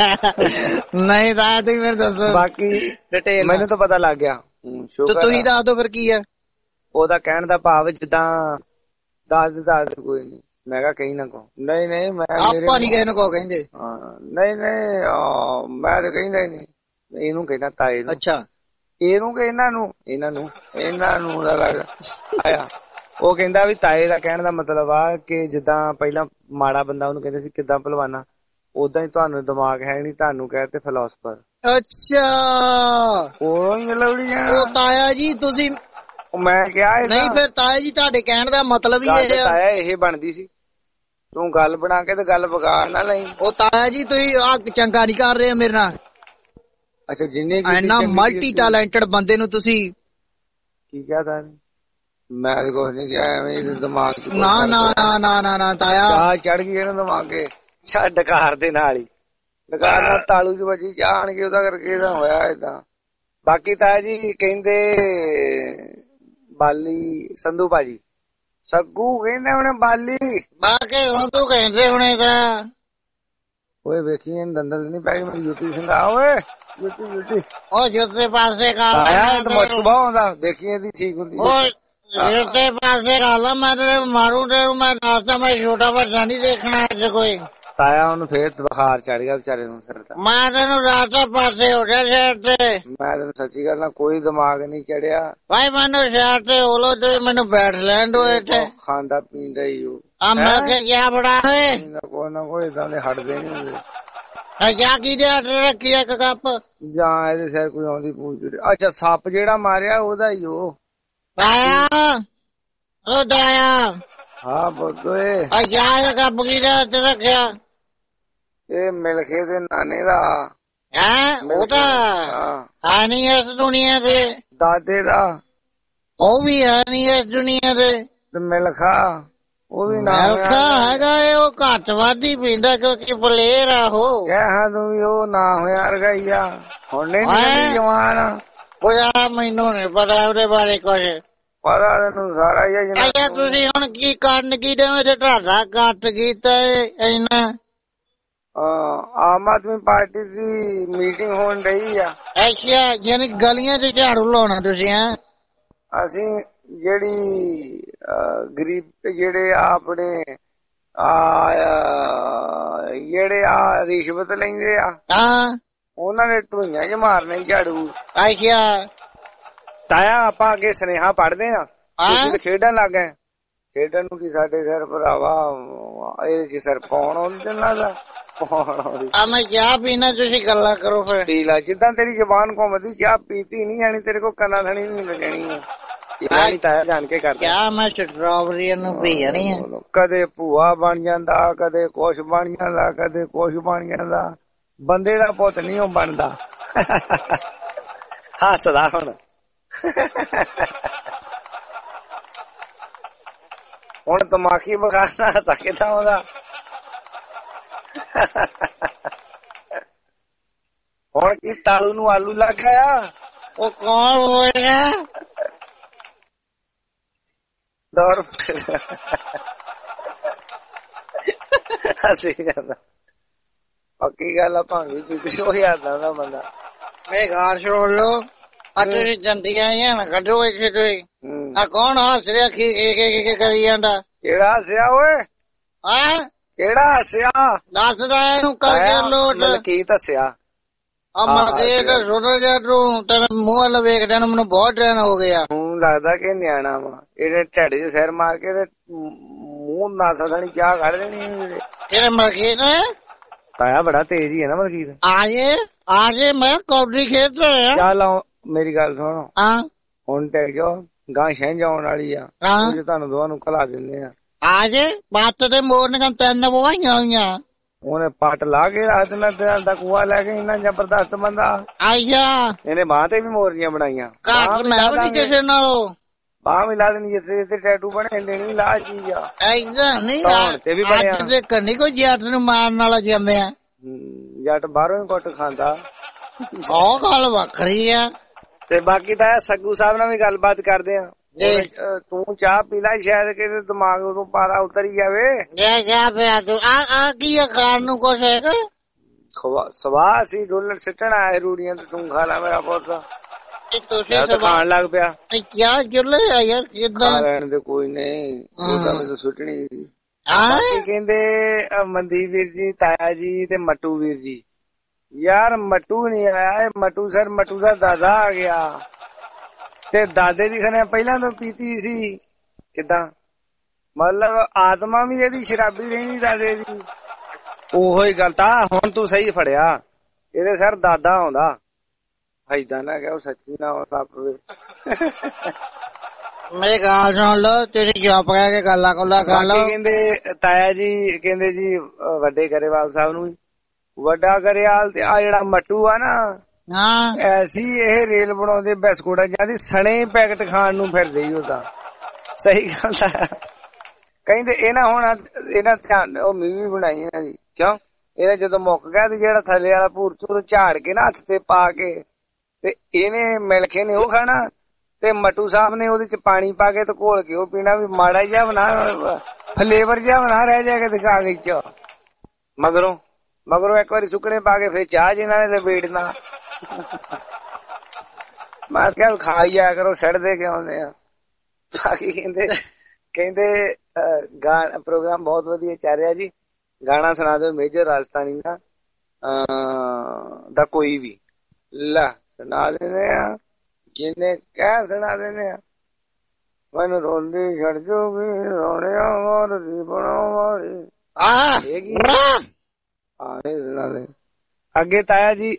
ਨਹੀਂ ਤਾਂ ਤੁਸੀਂ ਮੈਨੂੰ ਦੱਸੋ ਬਾਕੀ ਡਿਟੇਲ। ਮੈਨੂੰ ਤਾਂ ਪਤਾ ਲੱਗ ਗਿਆ। ਤੁਸੀਂ ਦੱਸ ਦੋ ਫਿਰ ਕੀ ਹੈ ਉਹਦਾ ਕਹਿਣ ਦਾ ਭਾਵ। ਜਿੱਦਾਂ ਦੱਸ ਦੇ ਦੱਸ ਦੇ ਕੋਈ ਨੀ। ਮੈਂ ਕਿਹਾ ਕਹੀ ਨਾ ਕਹੋ। ਨਹੀਂ ਨਹੀਂ ਮੈਂ ਆਪਾਂ ਨੀ ਕਿਸੇ ਨੂੰ ਕਹੋ ਕਹਿੰਦੇ। ਨਹੀਂ ਨਹੀਂ ਮੈਂ ਤਾਂ ਕਹਿੰਦਾ ਹੀ ਨਹੀਂ। ਇਹਨੂੰ ਕਹਿਣਾ ਤਾਏ ਨੂੰ। ਅੱਛਾ ਇਹਨੂੰ ਕਿ ਇਹਨਾਂ ਨੂੰ ਇਹਨਾਂ ਨੂੰ ਇਹਨਾਂ ਨੂੰ ਆਇਆ। ਉਹ ਕਹਿੰਦਾ ਵੀ ਤਾਏ ਦਾ ਕਹਿਣ ਦਾ ਮਤਲਬ ਆ ਕਿ ਜਿੱਦਾਂ ਪਹਿਲਾਂ ਮਾੜਾ ਬੰਦਾ ਉਹਨੂੰ ਕਹਿੰਦੇ ਸੀ ਕਿੱਦਾਂ ਭਲਵਾਨਾ, ਓਦਾਂ ਹੀ ਤੁਹਾਨੂੰ ਦਿਮਾਗ ਹੈ ਨੀ, ਤੁਹਾਨੂੰ ਕਹਿੰਦੇ ਫਿਲਾਸਫਰ। ਅੱਛਾ ਉਹ ਲਵੜੀ ਉਹ ਤਾਇਆ ਜੀ ਤੁਸੀਂ ਮੈਂ ਕਿਹਾ ਨਹੀਂ। ਫਿਰ ਤਾਇਆ ਜੀ ਤੁਹਾਡੇ ਕਹਿਣ ਦਾ ਮਤਲਬ ਹੀ ਇਹ ਤਾਇਆ ਇਹ ਬਣਦੀ ਸੀ। ਤੂੰ ਗੱਲ ਬਣਾ ਕੇ ਤੇ ਗੱਲ ਵਿਗਾੜ ਨਾ ਲਈ। ਉਹ ਤਾਇਆ ਜੀ ਤੁਸੀਂ ਆ ਚੰਗਾ ਨਹੀਂ ਕਰ ਰਹੇ ਮੇਰੇ ਨਾਲ। ਅੱਛਾ ਜਿੰਨੇ ਇੰਨਾ ਮਲਟੀ ਟੈਲੈਂਟਡ ਬੰਦੇ ਨੂੰ ਤੁਸੀਂ ਕੀ ਕਿਹਾ ਤਾ? ਮੈਂ ਕੁਛ ਨੀ ਕਿਹਾ, ਐਵੇਂ ਦਿਮਾਗ ਨਾ ਨਾ ਨਾ ਨਾ ਨਾ ਨਾ ਤਾਇਆ ਚੜ ਗਈ ਇਹਨੂੰ ਦਿਮਾਗੇ। ਛੱਡ ਕਾਰ ਦੇ ਨਾਲ ਹੀ ਡਕਾਰ ਨਾਲ ਤਾਲੂ ਚ ਵੱਜੀ ਜਾਣ ਕੇ ਉਹਦਾ ਕਰਕੇ ਇਹਦਾ ਹੋਇਆ ਏਦਾਂ। ਬਾਕੀ ਤਾਇਆ ਜੀ ਕਹਿੰਦੇ ਬਾਲੀ ਸੰਧੂ ਭਾਜੀ ਸੱਗੂ ਕਹਿੰਦੇ ਹੁਣੇ ਬਾਲੀ ਬਾਕੀ ਸੰਧੂ ਕਹਿੰਦੇ ਹੁਣੇ ਤਾਂ। ਓਏ ਵੇਖੀ ਦੰਦਲ ਨੀ ਪੈ ਗਈ ਮੇਰੀ ਜੁੱਤੀ ਸੰਗਾ। ਓਏ ਜੁੱਤੀ ਜੁੱਤੀ ਉਹ ਜੁੱਤੇ ਪਾਸੇ ਕਰ ਆਇਆ ਤਾਂ ਮੁਸ਼ਕ ਬਹੁਤ ਆਉਂਦਾ। ਦੇਖੀ ਇਹਦੀ ਠੀਕ ਹੁੰਦੀ। ਜੁੱਤੇ ਪਾਸੇ ਕਰ ਲਾ। ਮੈਂ ਤੇਰੇ ਮਾਰੂ ਤੇ ਮੈਂ ਦੱਸਦਾ ਮੈਂ ਛੋਟਾ ਬੱਚਾ ਨਹੀਂ ਦੇਖਣਾ ਅੱਜ ਕੋਈ। ਤਾਇਆ ਉਹਨੂੰ ਫੇਰ ਬੁਖਾਰ ਚੜ ਗਿਆ ਵਿਚਾਰੇ ਨੂੰ ਸਿਰ ਦਾ। ਮੈਂ ਤੈਨੂੰ ਰਾਤਾ ਪਾਸੇ ਹੋ ਗਿਆ ਸ਼ਹਿਰ ਤੇ। ਮੈਂ ਤੈਨੂੰ ਸੱਚੀ ਗੱਲ ਨਾਲ ਕੋਈ ਦਿਮਾਗ ਨਹੀਂ ਚੜਿਆ ਭਾਈ ਮੈਨੂੰ ਸ਼ਹਿਰ ਤੇ ਹੋਲੋ ਤੇ ਮੈਨੂੰ ਬੈਠ ਲੈਣ ਦੋ ਇੱਥੇ। ਖਾਂਦਾ ਪੀਂਦਾ ਹੀ ਉਹ ਆ ਮੈਂ ਕਿਹਾ ਬੜਾ ਹੈ ਕੋਈ ਨਾ ਕੋਈ ਏਦਾਂ ਦੇ ਹਟਦੇ ਨੀ ਹੁੰਦੇ। ਜਾ ਕੀ ਦੇ ਰੱਖੀ ਇੱਕ ਕੱਪ ਜਾਂ ਇਹਦੇ ਸਿਰ ਕੋਈ ਆਉਂਦੀ ਪੂਛ। ਅੱਛਾ ਸੱਪ ਜਿਹੜਾ ਮਾਰਿਆ ਉਹਦਾ ਹੀ ਉਹ ਤਾਇਆ ਉਹ ਤਾਇਆ। ਹਾਂ ਬੋਦੋਏ ਆ ਜਾ ਕੱਪ ਕੀ ਦੇ ਹੱਥ ਰੱਖਿਆ। ਇਹ ਮਿਲਖੇ ਦੇ ਨਾਨੇ ਦਾ ਹੈ ਉਹ ਤਾਂ ਹੈ ਨੀ ਇਸ ਦੁਨੀਆ ਤੇ। ਦਾਦੇ ਦਾ ਉਹ ਵੀ ਹੈ ਨੀ ਇਸ ਦੁਨੀਆ ਤੇ। ਤੇ ਮਿਲਖਾ ਉਹ ਵੀ ਨਾ ਮਿਲਖਾ ਹੈਗਾ ਉਹ ਘੱਟ ਵੱਧ ਹੀ ਪੀਂਦਾ ਕਿਉਂਕਿ ਪਲੇਅਰ ਆ ਉਹ। ਹਾਂ ਤੂੰ ਵੀ ਉਹ ਨਾ ਹੋਇਆ ਰਗਾਈ ਆ ਹੁਣ ਨਹੀਂ ਜਵਾਨ। ਉਹ ਯਾਰ ਮੈਨੂੰ ਨੀ ਪਤਾ ਉਹਦੇ ਬਾਰੇ ਕੁਛ। ਪਤਾ ਤੈਨੂੰ ਸਾਰਾ ਹੀ ਆ। ਤੁਸੀਂ ਹੁਣ ਕੀ ਕਰਨ ਕੀ ਦੇ ਮੇਰੇ ਤੁਹਾਡਾ ਕੱਟ ਕੀਤਾ ਇੰਨਾ। ਆਮ ਆਦਮੀ ਪਾਰਟੀ ਦੀ ਮੀਟਿੰਗ ਹੋਣ ਰਹੀ ਆ। ਅੱਛਾ ਯਾਨੀ ਗਲੀਆਂ ਚ ਝਾੜੂ ਲਾਉਣਾ ਤੁਸੀਂ। ਹੈ ਅਸੀਂ ਜਿਹੜੀ ਗਰੀਬ ਜਿਹੜੇ ਆਪਣੇ ਆ ਜਿਹੜੇ ਆ ਰਿਸ਼ਵਤ ਲੈਂਦੇ ਆ ਉਹਨਾਂ ਨੇ ਢੂਈਆਂ ਚ ਮਾਰਨੇ ਝਾੜੂ। ਅੱਛਾ ਤਾਇਆ ਆਪਾਂ ਅੱਗੇ ਸੁਨੇਹਾ ਪੜ੍ਹਦੇ ਆ ਤੁਸੀਂ ਖੇਡਣ ਲੱਗ ਗਏ। ਖੇਡਣ ਨੂੰ ਕੀ ਸਾਡੇ ਸਿਰ ਭਰਾਵਾ ਇਹ ਕੀ ਸਿਰ ਪਾਉਣ ਆਉਂਦੇ ਨਾ ਦਾ ਆ ਮੈਂ ਚਾਹ ਪੀਣਾ ਤੁਸੀਂ ਗੱਲਾਂ ਕਰੋ ਫਿਰ। ਪੀ ਲੈ ਜਿੱਦਾਂ ਤੇਰੀ ਜ਼ਬਾਨ ਘੁੰਮਦੀ ਚਾਹ ਪੀਤੀ ਨਹੀਂ ਜਾਣੀ ਤੇਰੇ ਕੋਲ ਕੰਨਾਂ ਥਣੀ ਨਹੀਂ ਲੱਗਣੀ ਆ। ਤਾਇਆ ਜਾਣ ਕੇ ਕਰਦਾ ਚਾਹ ਮੈਂ ਸਟ੍ਰਾਬੇਰੀ ਨੂੰ ਪੀ ਜਾਣੀ ਆ। ਕਦੇ ਭੂਆ ਬਣ ਜਾਂਦਾ ਕਦੇ ਕੁਛ ਬਣ ਜਾਂਦਾ ਕਦੇ ਕੁਛ ਬਣ ਜਾਂਦਾ। ਬੰਦੇ ਦਾ ਪੁੱਤ ਨਹੀਂ ਉਹ ਬਣਦਾ। ਹੱਸਦਾ ਹੁਣ ਹੁਣ ਤਮਾਕੀ ਬਖਾਨਾ ਹੱਸਾ ਕਿੱਦਾਂ ਆਉਂਦਾ। ਹੁਣ ਕੀ ਤਾਲੂ ਨੂੰ ਆਲੂ ਲੱਗ ਗਿਆ। ਉਹ ਕੌਣ ਹੋਏਗਾ ਦੌਰ ਹੱਸੀ ਜਾਂਦਾ। ਪੱਕੀ ਗੱਲ ਆ ਭਾਂਗੀ ਪੀਤੀ ਉਹ ਯਾਦਾਂ ਦਾ ਬੰਦਾ। ਮੇਰੇ ਘਰ ਛੋੜ ਲੋ ਅੱਜ ਤੁਸੀਂ ਜੰਦੀਆਂ ਆਈਆਂ ਨਾ ਕੱਢੋ ਇੱਥੇ ਤੁਸੀਂ। ਆ ਕੌਣ ਹੱਸ ਰਿਹਾ ਕੀ ਕੀ ਕਰੀ ਜਾਂਦਾ। ਕਿਹੜਾ ਹੱਸਿਆ ਓਏ। ਹਾਂ ਕਿਹੜਾ ਹੱਸਿਆ ਦੱਸਦਾ ਇਹਨੂੰ ਕਰਕੇ ਲੋਟ। ਮਲਕੀਤ ਹੱਸਿਆ। ਆ ਮਲਕੀਤ ਸੁਣ ਜਾ ਤੂੰ ਤੇਰੇ ਮੂੰਹ ਵੱਲ ਵੇਖਦੇ ਨੂੰ ਮੈਨੂੰ ਬਹੁਤ ਟਾਈਮ ਹੋ ਗਿਆ। ਹੁਣ ਲੱਗਦਾ ਕਿ ਨਿਆਣਾ ਵਾ ਇਹਦੇ ਢੱਡ ਚ ਸਿਰ ਮਾਰ ਕੇ ਮੂੰਹ ਨਾ ਸਦਣੀ ਚਾਹ ਕੱਢ ਦੇਣੀ। ਕਿਹੜੇ ਮਲਕੀਤ ਨੇ ਤਾਇਆ ਬੜਾ ਤੇਜ਼ ਹੀ ਹੈ ਨਾ ਮਲਕੀਤ। ਆਜੇ ਆਜੇ ਮੈਂ ਕੌਡੀ ਖੇਡ ਰਿਹਾ। ਚੱਲ ਮੇਰੀ ਗੱਲ ਸੁਣ। ਹਾਂ ਹੁਣ ਟੈਕ ਜਾਓ ਗਾਂ ਛਿੰਝ ਆਉਣ ਵਾਲੀ ਆ। ਤੁਹਾਨੂੰ ਦੋਵਾਂ ਨੂੰ ਘਲਾ ਦਿੰਦੇ ਆ। ਆਜੇ ਬੱਤ ਤੇ ਮੋਰਨੀਆਂ ਤਿੰਨ ਬਵਾਈਆਂ ਹੋਈਆਂ। ਉਹਨੇ ਪੱਟ ਲਾ ਕੇ ਰਾਤ ਨਾਲ ਦਿਨਾਂ ਦਾ ਕੂਆ ਲੈ ਕੇ ਇੰਨਾ ਜ਼ਬਰਦਸਤ ਬੰਦਾ ਆਇਆ। ਇਹਨੇ ਬਾਂਹ ਤੇ ਵੀ ਮੋਰੀਆਂ ਬਣਾਈਆਂ। ਮੈਂ ਵੀ ਕਿਸੇ ਨਾਲੋਂ ਬਾਂਹ ਵੀ ਲਾ ਦੇਣੀ ਜਿੱਥੇ ਜਿੱਥੇ ਟੈਟੂ ਬਣੇ ਲੈਣੀ ਲਾ ਚੀਜ਼ ਆ। ਏਦਾਂ ਨਹੀਂ ਤੇ ਵੀ ਬਣਿਆ ਤੇ ਕੰਨੀ ਕੋਈ ਜੱਟ ਨੂੰ ਮਾਰਨ ਵਾਲਾ ਜਾਂਦੇ ਆ। ਜੱਟ ਬਾਹਰੋਂ ਹੀ ਕੁੱਟ ਖਾਂਦਾ। ਉਹ ਗੱਲ ਵੱਖਰੀ ਆ। ਤੇ ਬਾਕੀ ਤਾਂ ਸੱਗੂ ਸਾਹਿਬ ਨਾਲ ਵੀ ਗੱਲਬਾਤ ਕਰਦੇ ਆ। ਤੂੰ ਚਾਹ ਪੀ ਲੈ ਸ਼ਾਇਦ ਕਿਤੇ ਦਿਮਾਗ ਉਦੋਂ ਪਾਰਾ ਉਤਰ ਹੀ ਜਾਵੇ। ਆ ਕੀ ਖਾਣ ਨੂੰ ਕੁਛ ਹੈਗਾ। ਸਵਾਹ ਸੀ ਡੋਲਰ ਸਿੱਟਣ ਆਏ ਰੂੜੀਆਂ ਤੇ ਤੂੰ ਖਾ ਲੈ ਮੇਰਾ ਪੁੱਤ। ਤੁਸੀਂ ਖਾਣ ਲੱਗ ਪਿਆ ਕਿਆ ਜੁਲੇ ਆ ਯਾਰ ਕਿੱਦਾਂ ਰਹਿਣ ਦੇ ਕੋਈ ਨਹੀਂ ਉਹ ਸੁੱਟਣੀ ਸੀ। ਕਹਿੰਦੇ ਮਨਦੀਪ ਵੀਰ ਜੀ ਤਾਇਆ ਜੀ ਤੇ ਮੱਟੂ ਵੀਰ ਜੀ। ਯਾਰ ਮੱਟੂ ਨੀ ਆਇਆ ਮੱਟੂ ਸਰ ਮੱਟੂ ਦਾ ਦਾਦਾ ਆ ਗਿਆ ਤੇ ਦਾਦੇ ਦੀ ਖਨੇ ਪਹਿਲਾਂ ਤੋਂ ਪੀਤੀ ਸੀ। ਕਿੱਦਾਂ ਮਤਲਬ ਆਤਮਾ ਵੀ ਇਹਦੀ ਸ਼ਰਾਬੀ ਰਹਿੰਦੀ ਦਾਦੇ ਦੀ। ਉਹੋ ਹੀ ਗੱਲ ਤਾਂ ਹੁਣ ਤੂੰ ਸਹੀ ਫੜਿਆ ਇਹਦੇ ਸਰ ਦਾਦਾ ਆਉਂਦਾ। ਏਦਾਂ ਨਾ ਕਿ ਉਹ ਸੱਚੀ ਨਾ ਹੋ ਸੱਪ। ਮੇਰੇ ਗੱਲ ਸੁਣ ਲੋ ਤੁਸੀਂ ਚੁੱਪ ਕਰਕੇ ਗੱਲਾਂ ਗੁੱਲਾਂ ਕਰ ਲੋ। ਕਹਿੰਦੇ ਤਾਇਆ ਜੀ ਕਹਿੰਦੇ ਜੀ ਵੱਡੇ ਗਰੇਵਾਲ ਸਾਹਿਬ ਨੂੰ ਵੱਡਾ ਗਰੇਵਾਲ ਤੇ ਆ ਜਿਹੜਾ ਮੱਟੂ ਆ ਨਾ ਹਾਂ ਐਸੀ ਇਹ ਰੇਲ ਬਣਾਉਂਦੇ ਬਿਸਕੁਟਾਂ ਜਾਂਦੀ ਸਣੇ ਪੈਕਟ ਖਾਣ ਨੂੰ ਫਿਰਦੇ ਹੀ ਉਹਦਾ। ਸਹੀ ਗੱਲ ਆ। ਕਹਿੰਦੇ ਇਹਨਾਂ ਹੁਣ ਇਹਨਾਂ ਧਿਆਨ ਉਹ ਮੂਵੀ ਬਣਾਈ ਇਹਨਾਂ ਦੀ ਕਿਉਂ ਇਹਦਾ ਜਦੋਂ ਮੁੱਕ ਗਿਆ ਤੇ ਜਿਹੜਾ ਥੱਲੇ ਵਾਲਾ ਭੂਰ ਚੂਰ ਝਾੜ ਕੇ ਨਾ ਹੱਥ ਤੇ ਪਾ ਕੇ ਤੇ ਇਹਨੇ ਮਿਲਕੇ ਨੇ ਉਹ ਖਾਣਾ ਤੇ ਮੱਟੂ ਸਾਹਿਬ ਨੇ ਉਹਦੇ ਚ ਪਾਣੀ ਪਾ ਕੇ ਤੇ ਘੋਲ ਕੇ ਉਹ ਪੀਣਾ ਵੀ ਮਾੜਾ ਜਿਹਾ ਬਣਾ ਫਲੇਵਰ ਜਿਹਾ ਬਣਾ ਰਹਿ ਜਾ ਕੇ ਦਿਖਾ ਗਈ ਚ ਮਗਰੋਂ ਮਗਰੋਂ ਇੱਕ ਵਾਰੀ ਸੁੱਕਣੇ ਪਾ ਕੇ ਫੇਰ ਚਾਹ ਜਿਹਨਾਂ ਨੇ ਤੇ ਵੇੜਨਾ। ਮੈਂ ਕਿਹਾ ਖਾ ਹੀ ਆਇਆ ਕਰੋ ਛੱਡਦੇ ਕਿਉਂ ਆਉਂਦੇ ਆ। ਬਾਕੀ ਕਹਿੰਦੇ ਕਹਿੰਦੇ ਗਾਣਾ ਪ੍ਰੋਗਰਾਮ ਬਹੁਤ ਵਧੀਆ ਚੱਲ ਰਿਹਾ ਜੀ ਗਾਣਾ ਸੁਣਾ ਦਿਓ ਮੇਜਰ ਰਾਜਸਥਾਨੀ ਦਾ ਦਾ ਕੋਈ ਵੀ। ਲੈ ਸੁਣਾ ਦਿੰਦੇ ਆ, ਜਿੰਨੇ ਕਹਿ ਸੁਣਾ ਦਿੰਦੇ ਆ। ਮੈਨੂੰ ਰੋਂਦੀ ਛੱਡ ਜੂਗੀ ਰੋਣਿਆ ਵਾਰ ਦੀ ਬਣਾਉ ਵਾਲੀ ਸੁਣਾ ਦੇ। ਅੱਗੇ ਤਾਇਆ ਜੀ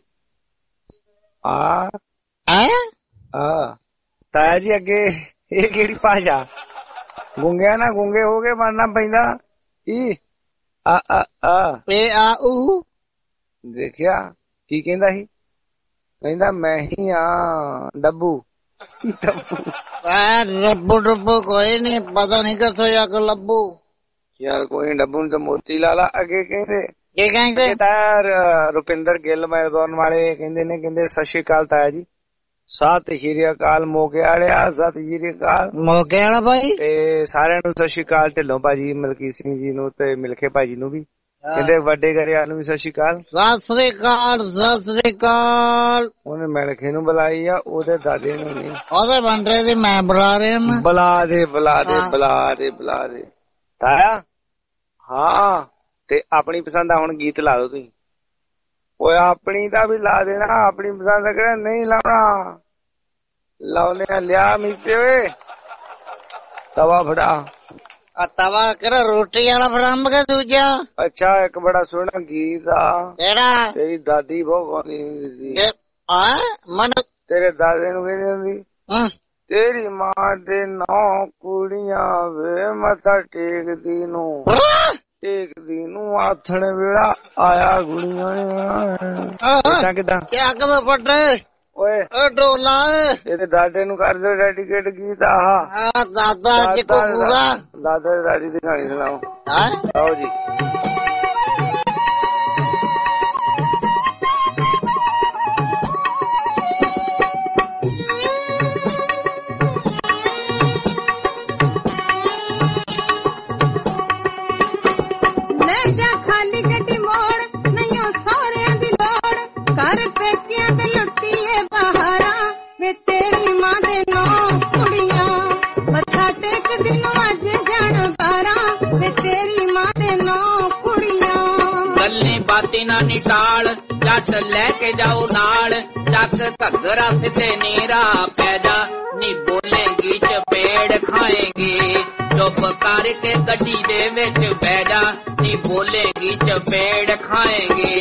ਆ ਆ ਤਾਇਆ ਜੀ ਅੱਗੇ ਇਹ ਕਿਹੜੀ ਭਾਸ਼ਾ? ਗੁੰਗਿਆ ਨਾ ਗੁੰਗੇ ਹੋ ਕੇ ਬਣਨਾ ਪੈਂਦਾ। ਈ ਆ ਆ ਆ ਏ ਆ ਊ। ਦੇਖਿਆ ਕੀ ਕਹਿੰਦਾ ਸੀ? ਕਹਿੰਦਾ ਮੈਂ ਹੀ ਆ ਡੱਬੂ। ਡੱਬੂ ਡੱਬੂ ਕੋਈ ਨੀ, ਪਤਾ ਨੀ ਕਿੱਥੋਂ ਜਾ ਕੇ ਲੱਭੂ। ਯਾਰ ਕੋਈ ਡੱਬੂ ਨੂੰ ਤਾਂ ਮੋਤੀ ਲਾ ਲਾ। ਅੱਗੇ ਕਹਿੰਦੇ ਕੀ ਕਹਿੰਦੇ? ਤਾਇਆ ਰੁਪਿੰਦਰ ਗਿੱਲ ਮੈਲਬੌਰਨ ਵਾਲੇ ਕਹਿੰਦੇ ਨੇ, ਕਹਿੰਦੇ ਸਤਿ ਸ਼੍ਰੀ ਅਕਾਲ ਤਾਇਆ ਜੀ। ਸਤਿ ਸ਼੍ਰੀ ਅਕਾਲ ਮੋਗੇ ਵਾਲਿਆ, ਸਤਿ ਸ਼੍ਰੀ ਅਕਾਲ ਮੋਗੇ ਵਾਲਾ ਭਾਈ। ਤੇ ਸਾਰਿਆਂ ਨੂੰ ਸਤਿ ਸ਼੍ਰੀ ਅਕਾਲ। ਢਿੱਲੋਂ ਭਾਜੀ, ਮਲਕੀਤ ਸਿੰਘ ਜੀ ਨੂੰ ਤੇ ਮਿਲਖੇ ਭਾਜੀ ਨੂੰ ਵੀ ਕਹਿੰਦੇ, ਵੱਡੇ ਘਰਿਆਂ ਨੂੰ ਵੀ ਸਤਿ ਸ਼੍ਰੀ ਅਕਾਲ। ਸਤਿ ਸ੍ਰੀ ਅਕਾਲ ਸਤਿ ਸ੍ਰੀ ਅਕਾਲ। ਉਹਨੇ ਮਿਲਖੇ ਨੂੰ ਬੁਲਾਈ ਆ, ਉਹਦੇ ਦਾਦੇ ਨੂੰ ਨਹੀਂ। ਉਹਦੇ ਬੰਦੇ ਦੀ ਮੈਂ ਬੁਲਾ ਰਿਹਾ ਮੈਂ। ਬੁਲਾ ਦੇ ਬੁਲਾ ਦੇ ਬੁਲਾ ਦੇ ਬੁਲਾ ਦੇ ਤਾਇਆ। ਹਾਂ ਤੇ ਆਪਣੀ ਪਸੰਦ ਆ ਹੁਣ ਗੀਤ ਲਾ ਦੋ ਤੁਸੀਂ। ਓਏ ਆਪਣੀ ਦਾ ਵੀ ਲਾ ਦੇਣਾ, ਆਪਣੀ ਪਸੰਦ ਕਰੇ ਨਹੀਂ ਲਾਉਣਾ। ਲਾਉਨੇ ਆ ਲਿਆ ਮੀਤੇ ਓਏ ਤਵਾ ਫੜਾ। ਆ ਤਵਾ ਕਿਹੜਾ ਰੋਟੀ ਵਾਲਾ ਫੜਾਂਬ ਕੇ ਦੂਜਾ? ਅੱਛਾ ਇੱਕ ਬੜਾ ਸੋਹਣਾ ਗੀਤ ਆ। ਕਿਹੜਾ? ਤੇਰੀ ਦਾਦੀ ਬਹੁਤ ਗਾਉਂਦੀ ਹੁੰਦੀ ਸੀ। ਮਨ ਤੇਰੇ ਦਾਦੇ ਨੂੰ ਕਹਿੰਦੀ ਹੁੰਦੀ, ਤੇਰੀ ਮਾਂ ਦੇ ਨੌ ਕੁੜੀਆਂ ਵੇ ਮੱਥਾ ਟੇਕਦੀ ਨੂੰ ਟੇਕਦੀ ਨੂੰ ਆਥਣ ਵੇਲਾ ਆਇਆ ਗੁੜੀਆਂ ਕਿਦਾਂ ਕਿਦਾਂ ਕਿਆ ਕਦੋਂ ਫੱਟੇ ਓਏ ਓ ਢੋਲਾ ਇਹਦੇ ਦਾਦੇ ਨੂੰ ਕਰ ਦਿਓ ਡੈਡੀਕੇਟ ਗੀਤ। ਆਹ ਦਾਦਾ ਅੱਜ ਕਹੂਗਾ ਦਾਦਾ ਦਾਦੀ ਦੀ ਕਹਾਣੀ ਸੁਣਾਓ। ਆਓ ਜੀ। ਲੈ ਜਾ ਖਾਲੀ ਗੱਡੀ ਮੋੜ ਨਹੀਂ ਸਹੁਰਿਆਂ ਦੀ ਲੋੜ ਕਰ ਪੇਕਿਆਂ ਤੇ ਲੁੱਟੀਏ ਬਹਾਰਾਂ ਵੇ ਤੇਰੀ ਮਾਂ ਦੇ ਨੌ ਕੁੜੀਆਂ ਮੱਥਾ ਟੇਕਦੀ ਨੂੰ ਅੱਜ ਜਾਣ ਬਾਰਾਂ ਵੇ ਤੇਰੀ ਮਾਂ ਦੇ ਨੌ ਕੁੜੀਆਂ। ਗੱਲੇ ਬਾਤੀ ਨਾ ਨਿਟਾਲ ਜੱਟ ਲੈ ਕੇ ਜਾਓ ਨਾਲ ਜੱਟ ਘੱਗਰਾ ਸਿੱਧੇ ਨੀਰਾ ਪੈ ਜਾ ਨੀ ਬੋਲੇਗੀ ਚਪੇੜ ਖਾਏਗੀ ਚੁੱਪ ਕਰਕੇ ਗੱਡੀ ਦੇ ਵਿੱਚ ਬਹਿ ਜਾ ਨੀ ਬੋਲੇਗੀ ਚਪੇੜ ਖਾਏਗੀ।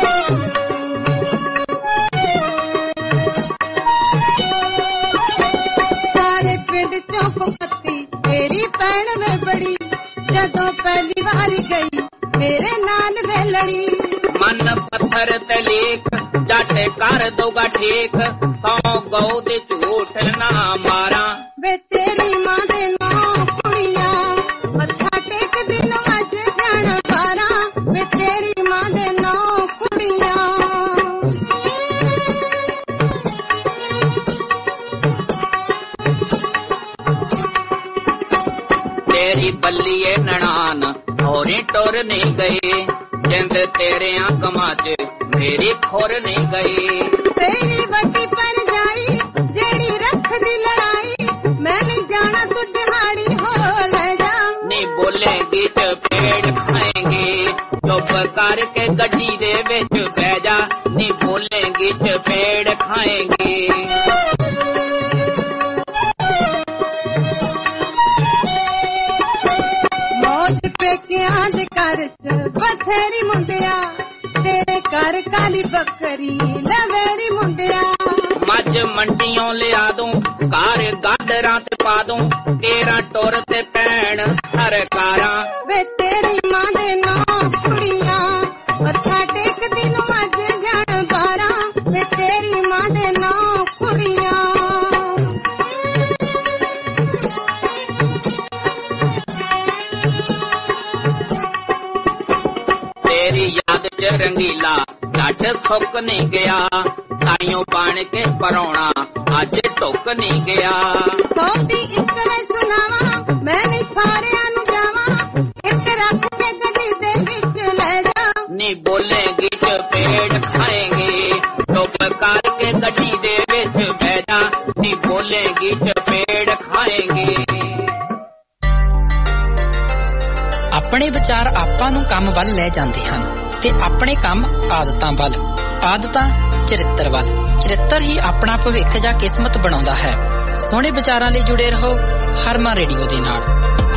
ਸਾਰੇ ਪਿੰਡ ਚੋਂ ਪੱਤੀ ਤੇਰੀ ਭੈਣ ਵੇ ਬੜੀ ਜਦੋਂ ਪਹਿਲੀ ਵਾਰੀ ਗਈ ਮੇਰੇ ਨਾਲ ਵੇ ਲੜੀ। ਮਨ ਪੱਥਰ ਤੇ ਲੇਖ ਜੱਟ ਕਰ ਦੋਗਾ ਠੀਕ ਸੌ ਗਊ ਦੇ ਝੂਠ ਨਾ ਮਾਰਾਂ ਵੇ ਤੇਰੀ ਮਾਂ ਦੇ ਨੌ ਕੁੜੀਆਂ ਮੱਥਾ ਟੇਕਦੀ ਨੂੰ ਅੱਜ ਜਾਣ ਬਾਰਾਂ ਵੇ ਤੇਰੀ ਮਾਂ ਦੇ ਨੌ ਕੁੜੀਆਂ। ਤੇਰੀ ਬੱਲੀਏ ਨਣਾਨ ਹੋਰੇ ਟੁਰ ਨਹੀਂ ਗਏ ਜਿੰਦ ਤੇਰਿਆਂ ਕਮਾਂ ਚ ਮੇਰੀ ਖੁਰ ਨਹੀਂ ਗਈ। ਤੇਰੀ ਵੱਡੀ ਪਰ ਜਾਈ ਜਿਹੜੀ ਰੱਖਦੀ ਲੜਾਈ ਮੈਂ ਨਹੀਂ ਜਾਣਾ ਤੂੰ ਦਿਹਾੜੀ ਹੋ ਲੈ ਜਾ ਨੀ ਬੋਲੇਗੀ ਚਪੇੜ ਖਾਏਗੀ ਚੁੱਪ ਕਰਕੇ ਗੱਡੀ ਦੇ ਵਿੱਚ ਬਹਿ ਜਾ ਨੀ ਬੋਲੇਗੀ ਚਪੇੜ ਖਾਏਗੀ। ਮੌਤ ਪੇਕਿਆਂ ਦੇ ਘਰ ਚ ਬਥੇਰੀ ਮੁੰਡਿਆ ਤੇਰੇ ਘਰ ਕਾਲੀ ਬੱਕਰੀ ਲਵੇਰੀ ਮੁੰਡਿਆ। ਮੱਝ ਮੰਡੀਆਂ ਲਿਆ ਦੂੰ ਘਰ ਗਾਡਰਾਂ ਤੇ ਪਾ ਦੂੰ ਤੇਰਾ ਟੁਰ ਤੇ ਪੈਣ ਸਰਕਾਰਾਂ ਵੇ ਤੇਰੀ ਮਾਂ ਦੇ ਨੌ ਕੁੜੀਆਂ ਮੱਥਾ ਟੇਕਦੀ ਨੂੰ ਅੱਜ ਜਾਣ ਬਾਰਾਂ ਵੇ ਤੇਰੀ ਮਾਂ ਦੇ ਨੌ ਕੁੜੀਆਂ। ਤੇਰੀ ਯਾਦ ਚ ਰੰਗੀਲਾ ਜੱਟ ਸੁੱਕ ਨਹੀਂ ਗਿਆ ਤਾਈਓ ਬਣ ਕੇ ਪਰੌਣਾ ਅੱਜ ਢੁੱਕ ਨਹੀਂ ਗਿਆ। ਸੌਦੀ ਇੱਕ ਮੈਂ ਸੁਣਾਵਾਂ ਮੈਂ ਨਹੀਂ ਸਾਰਿਆਂ ਨੂੰ ਜਾਵਾਂ ਇੱਕ ਰੱਖ ਕੇ ਗੱਡੀ ਦੇ ਵਿੱਚ ਲੈ ਜਾ ਨੀ ਬੋਲੇਗੀ ਚਪੇੜ ਖਾਏਗੀ ਚੁੱਪ ਕਰਕੇ ਗੱਡੀ ਦੇ ਵਿੱਚ ਬਹਿ ਜਾ ਨੀ ਬੋਲੇਗੀ ਚਪੇੜ ਖਾਏਗੀ। ਆਪਣੇ ਵਿਚਾਰ ਆਪਾਂ ਨੂੰ ਕੰਮ ਵੱਲ ਲੈ ਜਾਂਦੇ ਹਨ ਤੇ ਆਪਣੇ ਕੰਮ ਆਦਤਾਂ ਵੱਲ, ਆਦਤਾਂ ਚਰਿੱਤਰ ਵੱਲ, ਚਰਿੱਤਰ ਹੀ ਆਪਣਾ ਭਵਿੱਖ ਜਾਂ ਕਿਸਮਤ ਬਣਾਉਂਦਾ ਹੈ। ਸੋਹਣੇ ਵਿਚਾਰਾਂ ਲਈ ਜੁੜੇ ਰਹੋ ਹਰਮਨ ਰੇਡੀਓ ਦੇ ਨਾਲ।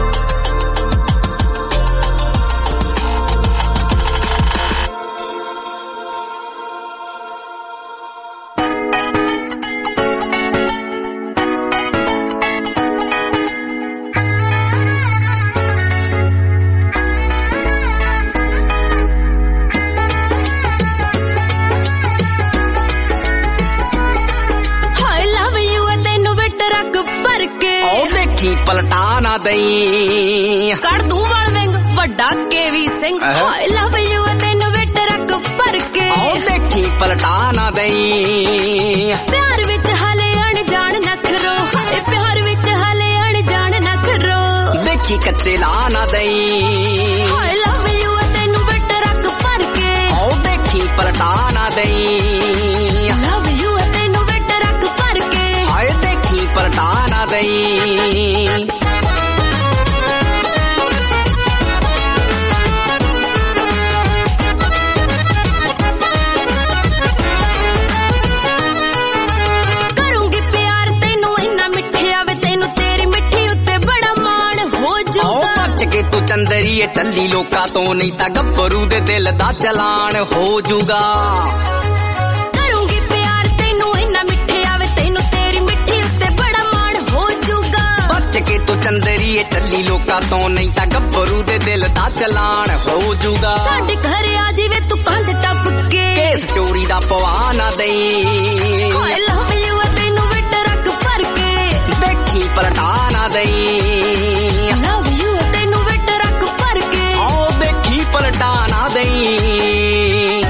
ਪਲਟਾ ਨਾ ਦਈ ਕੱਢ ਦੂੰ ਵਾਲ ਵਿੰਗ ਵੱਡਾ ਕੇ ਵੀ ਸਿੰਘ ਆਈ ਲਵ ਯੂ ਤੈਨੂੰ ਵਿਟ ਰੱਖ ਭਰ ਕੇ ਆਓ ਦੇਖੀ ਪਲਟਾ ਨਾ ਦਈ ਪਿਆਰ ਵਿੱਚ ਹਲੇ ਅਣਜਾਣ ਨਖਰੋ ਹਾਏ ਪਿਆਰ ਵਿੱਚ ਹਲੇ ਅਣਜਾਣ ਨਖਰੋ ਦੇਖੀ ਕੱਚੇ ਲਾ ਨਾ ਦਈ ਆਈ ਲਵ ਯੂ ਤੈਨੂੰ ਵਿਟ ਰੱਖ ਭਰ ਕੇ ਆਓ ਦੇਖੀ ਪਲਟਾ ਨਾ ਦਈ ਲਵ ਯੂ ਤੈਨੂੰ ਵਿਟ ਰੱਖ ਭਰ ਕੇ ਹਾਏ ਦੇਖੀ ਪਲਟਾ ਨਾ ਦਈ ਤੂੰ ਚੰਦਰੀਏ ਚੱਲੀ ਲੋਕਾਂ ਤੋਂ ਨਹੀਂ ਤਾਂ ਗੱਭਰੂ ਦੇ ਦਿਲ ਦਾ ਚਲਾਨ ਹੋ ਜੂਗਾ। ਕਰੂੰਗੀ ਪਿਆਰ ਤੈਨੂੰ ਇੰਨਾ ਮਿੱਠੇ ਆਵੇ ਤੈਨੂੰ ਤੇਰੀ ਮਿੱਠੀ ਉੱਤੇ ਬੜਾ ਮਾਣ ਹੋ ਜੂਗਾ। ਬੱਚ ਕੇ ਤੂੰ ਚੰਦਰੀਏ ਚੱਲੀ ਲੋਕਾਂ ਤੋਂ ਨਹੀਂ ਤਾਂ ਗੱਭਰੂ ਦੇ ਦਿਲ ਦਾ ਚਲਾਨ ਹੋ ਜੂਗਾ। ਸਾਡੇ ਘਰ ਆ ਜਿਵੇਂ ਤੂੰ ਕੰਧ ਟੱਪ ਕੇ ਕੇਸ ਚੋਰੀ ਦਾ ਪਵਾ ਨਾ ਦਈ ਹਾਏ ਲਵ ਯੂ ਤੈਨੂੰ ਵਿਟ ਰੱਖ ਭਰ ਕੇ ਦੇਖੀ ਪਲਟਾ ਨਾ ਦਈ ਪਲਟਾ ਨਾ ਦਈ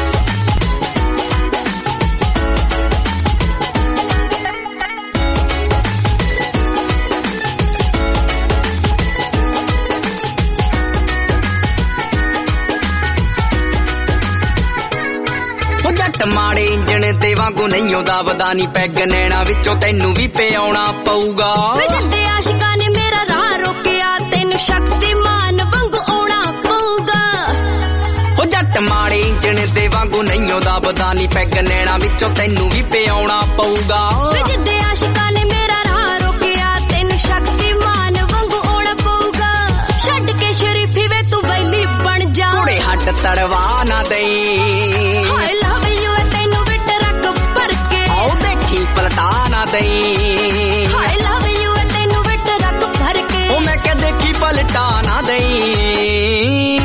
ਜੱਟ ਮਾੜੇ ਇੰਜਣ ਦੇ ਵਾਂਗੂ ਨਹੀਂ ਉਹਦਾ ਵਦਾਨੀ ਪੈਗ ਨੈਣਾ ਵਿੱਚੋਂ ਤੈਨੂੰ ਵੀ ਪਿਆਉਣਾ ਪਊਗਾ। ਵੇ ਜੱਦੇ ਆਸ਼ਿਕਾਂ ਨੇ ਮੇਰਾ ਰਾਹ ਰੋਕਿਆ ਤੈਨੂੰ ਸ਼ਕਤੀਮਾਨ ਵਾਂਗੂ ਆਉਣਾ ਪਊਗਾ। ਉਹ ਜੱਟ ਮਾੜੇ ਇੰਜਣ ਦੇ ਵਾਂਗੂ ਨਹੀਂ ਉਹਦਾ ਵਦਾਨੀ ਪੈਗ ਨੈਣਾ ਵਿੱਚੋਂ ਤੈਨੂੰ ਵੀ ਪਿਆਉਣਾ ਪਊਗਾ। ਵੇ ਜੱਦੇ ਆਸ਼ਿਕਾਂ ਨੇ ਮੇਰਾ ਰਾਹ ਰੋਕਿਆ ਤੈਨੂੰ ਸ਼ਕਤੀਮਾਨ ਵਾਂਗੂ ਆਉਣਾ ਪਊਗਾ। ਛੱਡ ਕੇ ਸ਼ਰੀਫੀ ਵੇ ਤੂੰ ਵੈਲੀ ਬਣ ਜਾ ਕੁੜੇ ਹੱਟ ਤੜਵਾ ਨਾ ਦਈ ਹਾਏ ਲਵ ਯੂ ਤੈਨੂੰ ਵਿਟ ਰੱਖ ਭਰ ਕੇ ਆਓ ਦੇਖੀ ਪਲਟਾ ਨਾ ਦਈ ਹਾਏ ਲਵ ਯੂ ਤੈਨੂੰ ਵਿਟ ਰੱਖ ਭਰ ਕੇ ਉਹ ਮੈਂ ਕਿਹਾ ਦੇਖੀ ਪਲਟਾ ਨਾ ਦਈ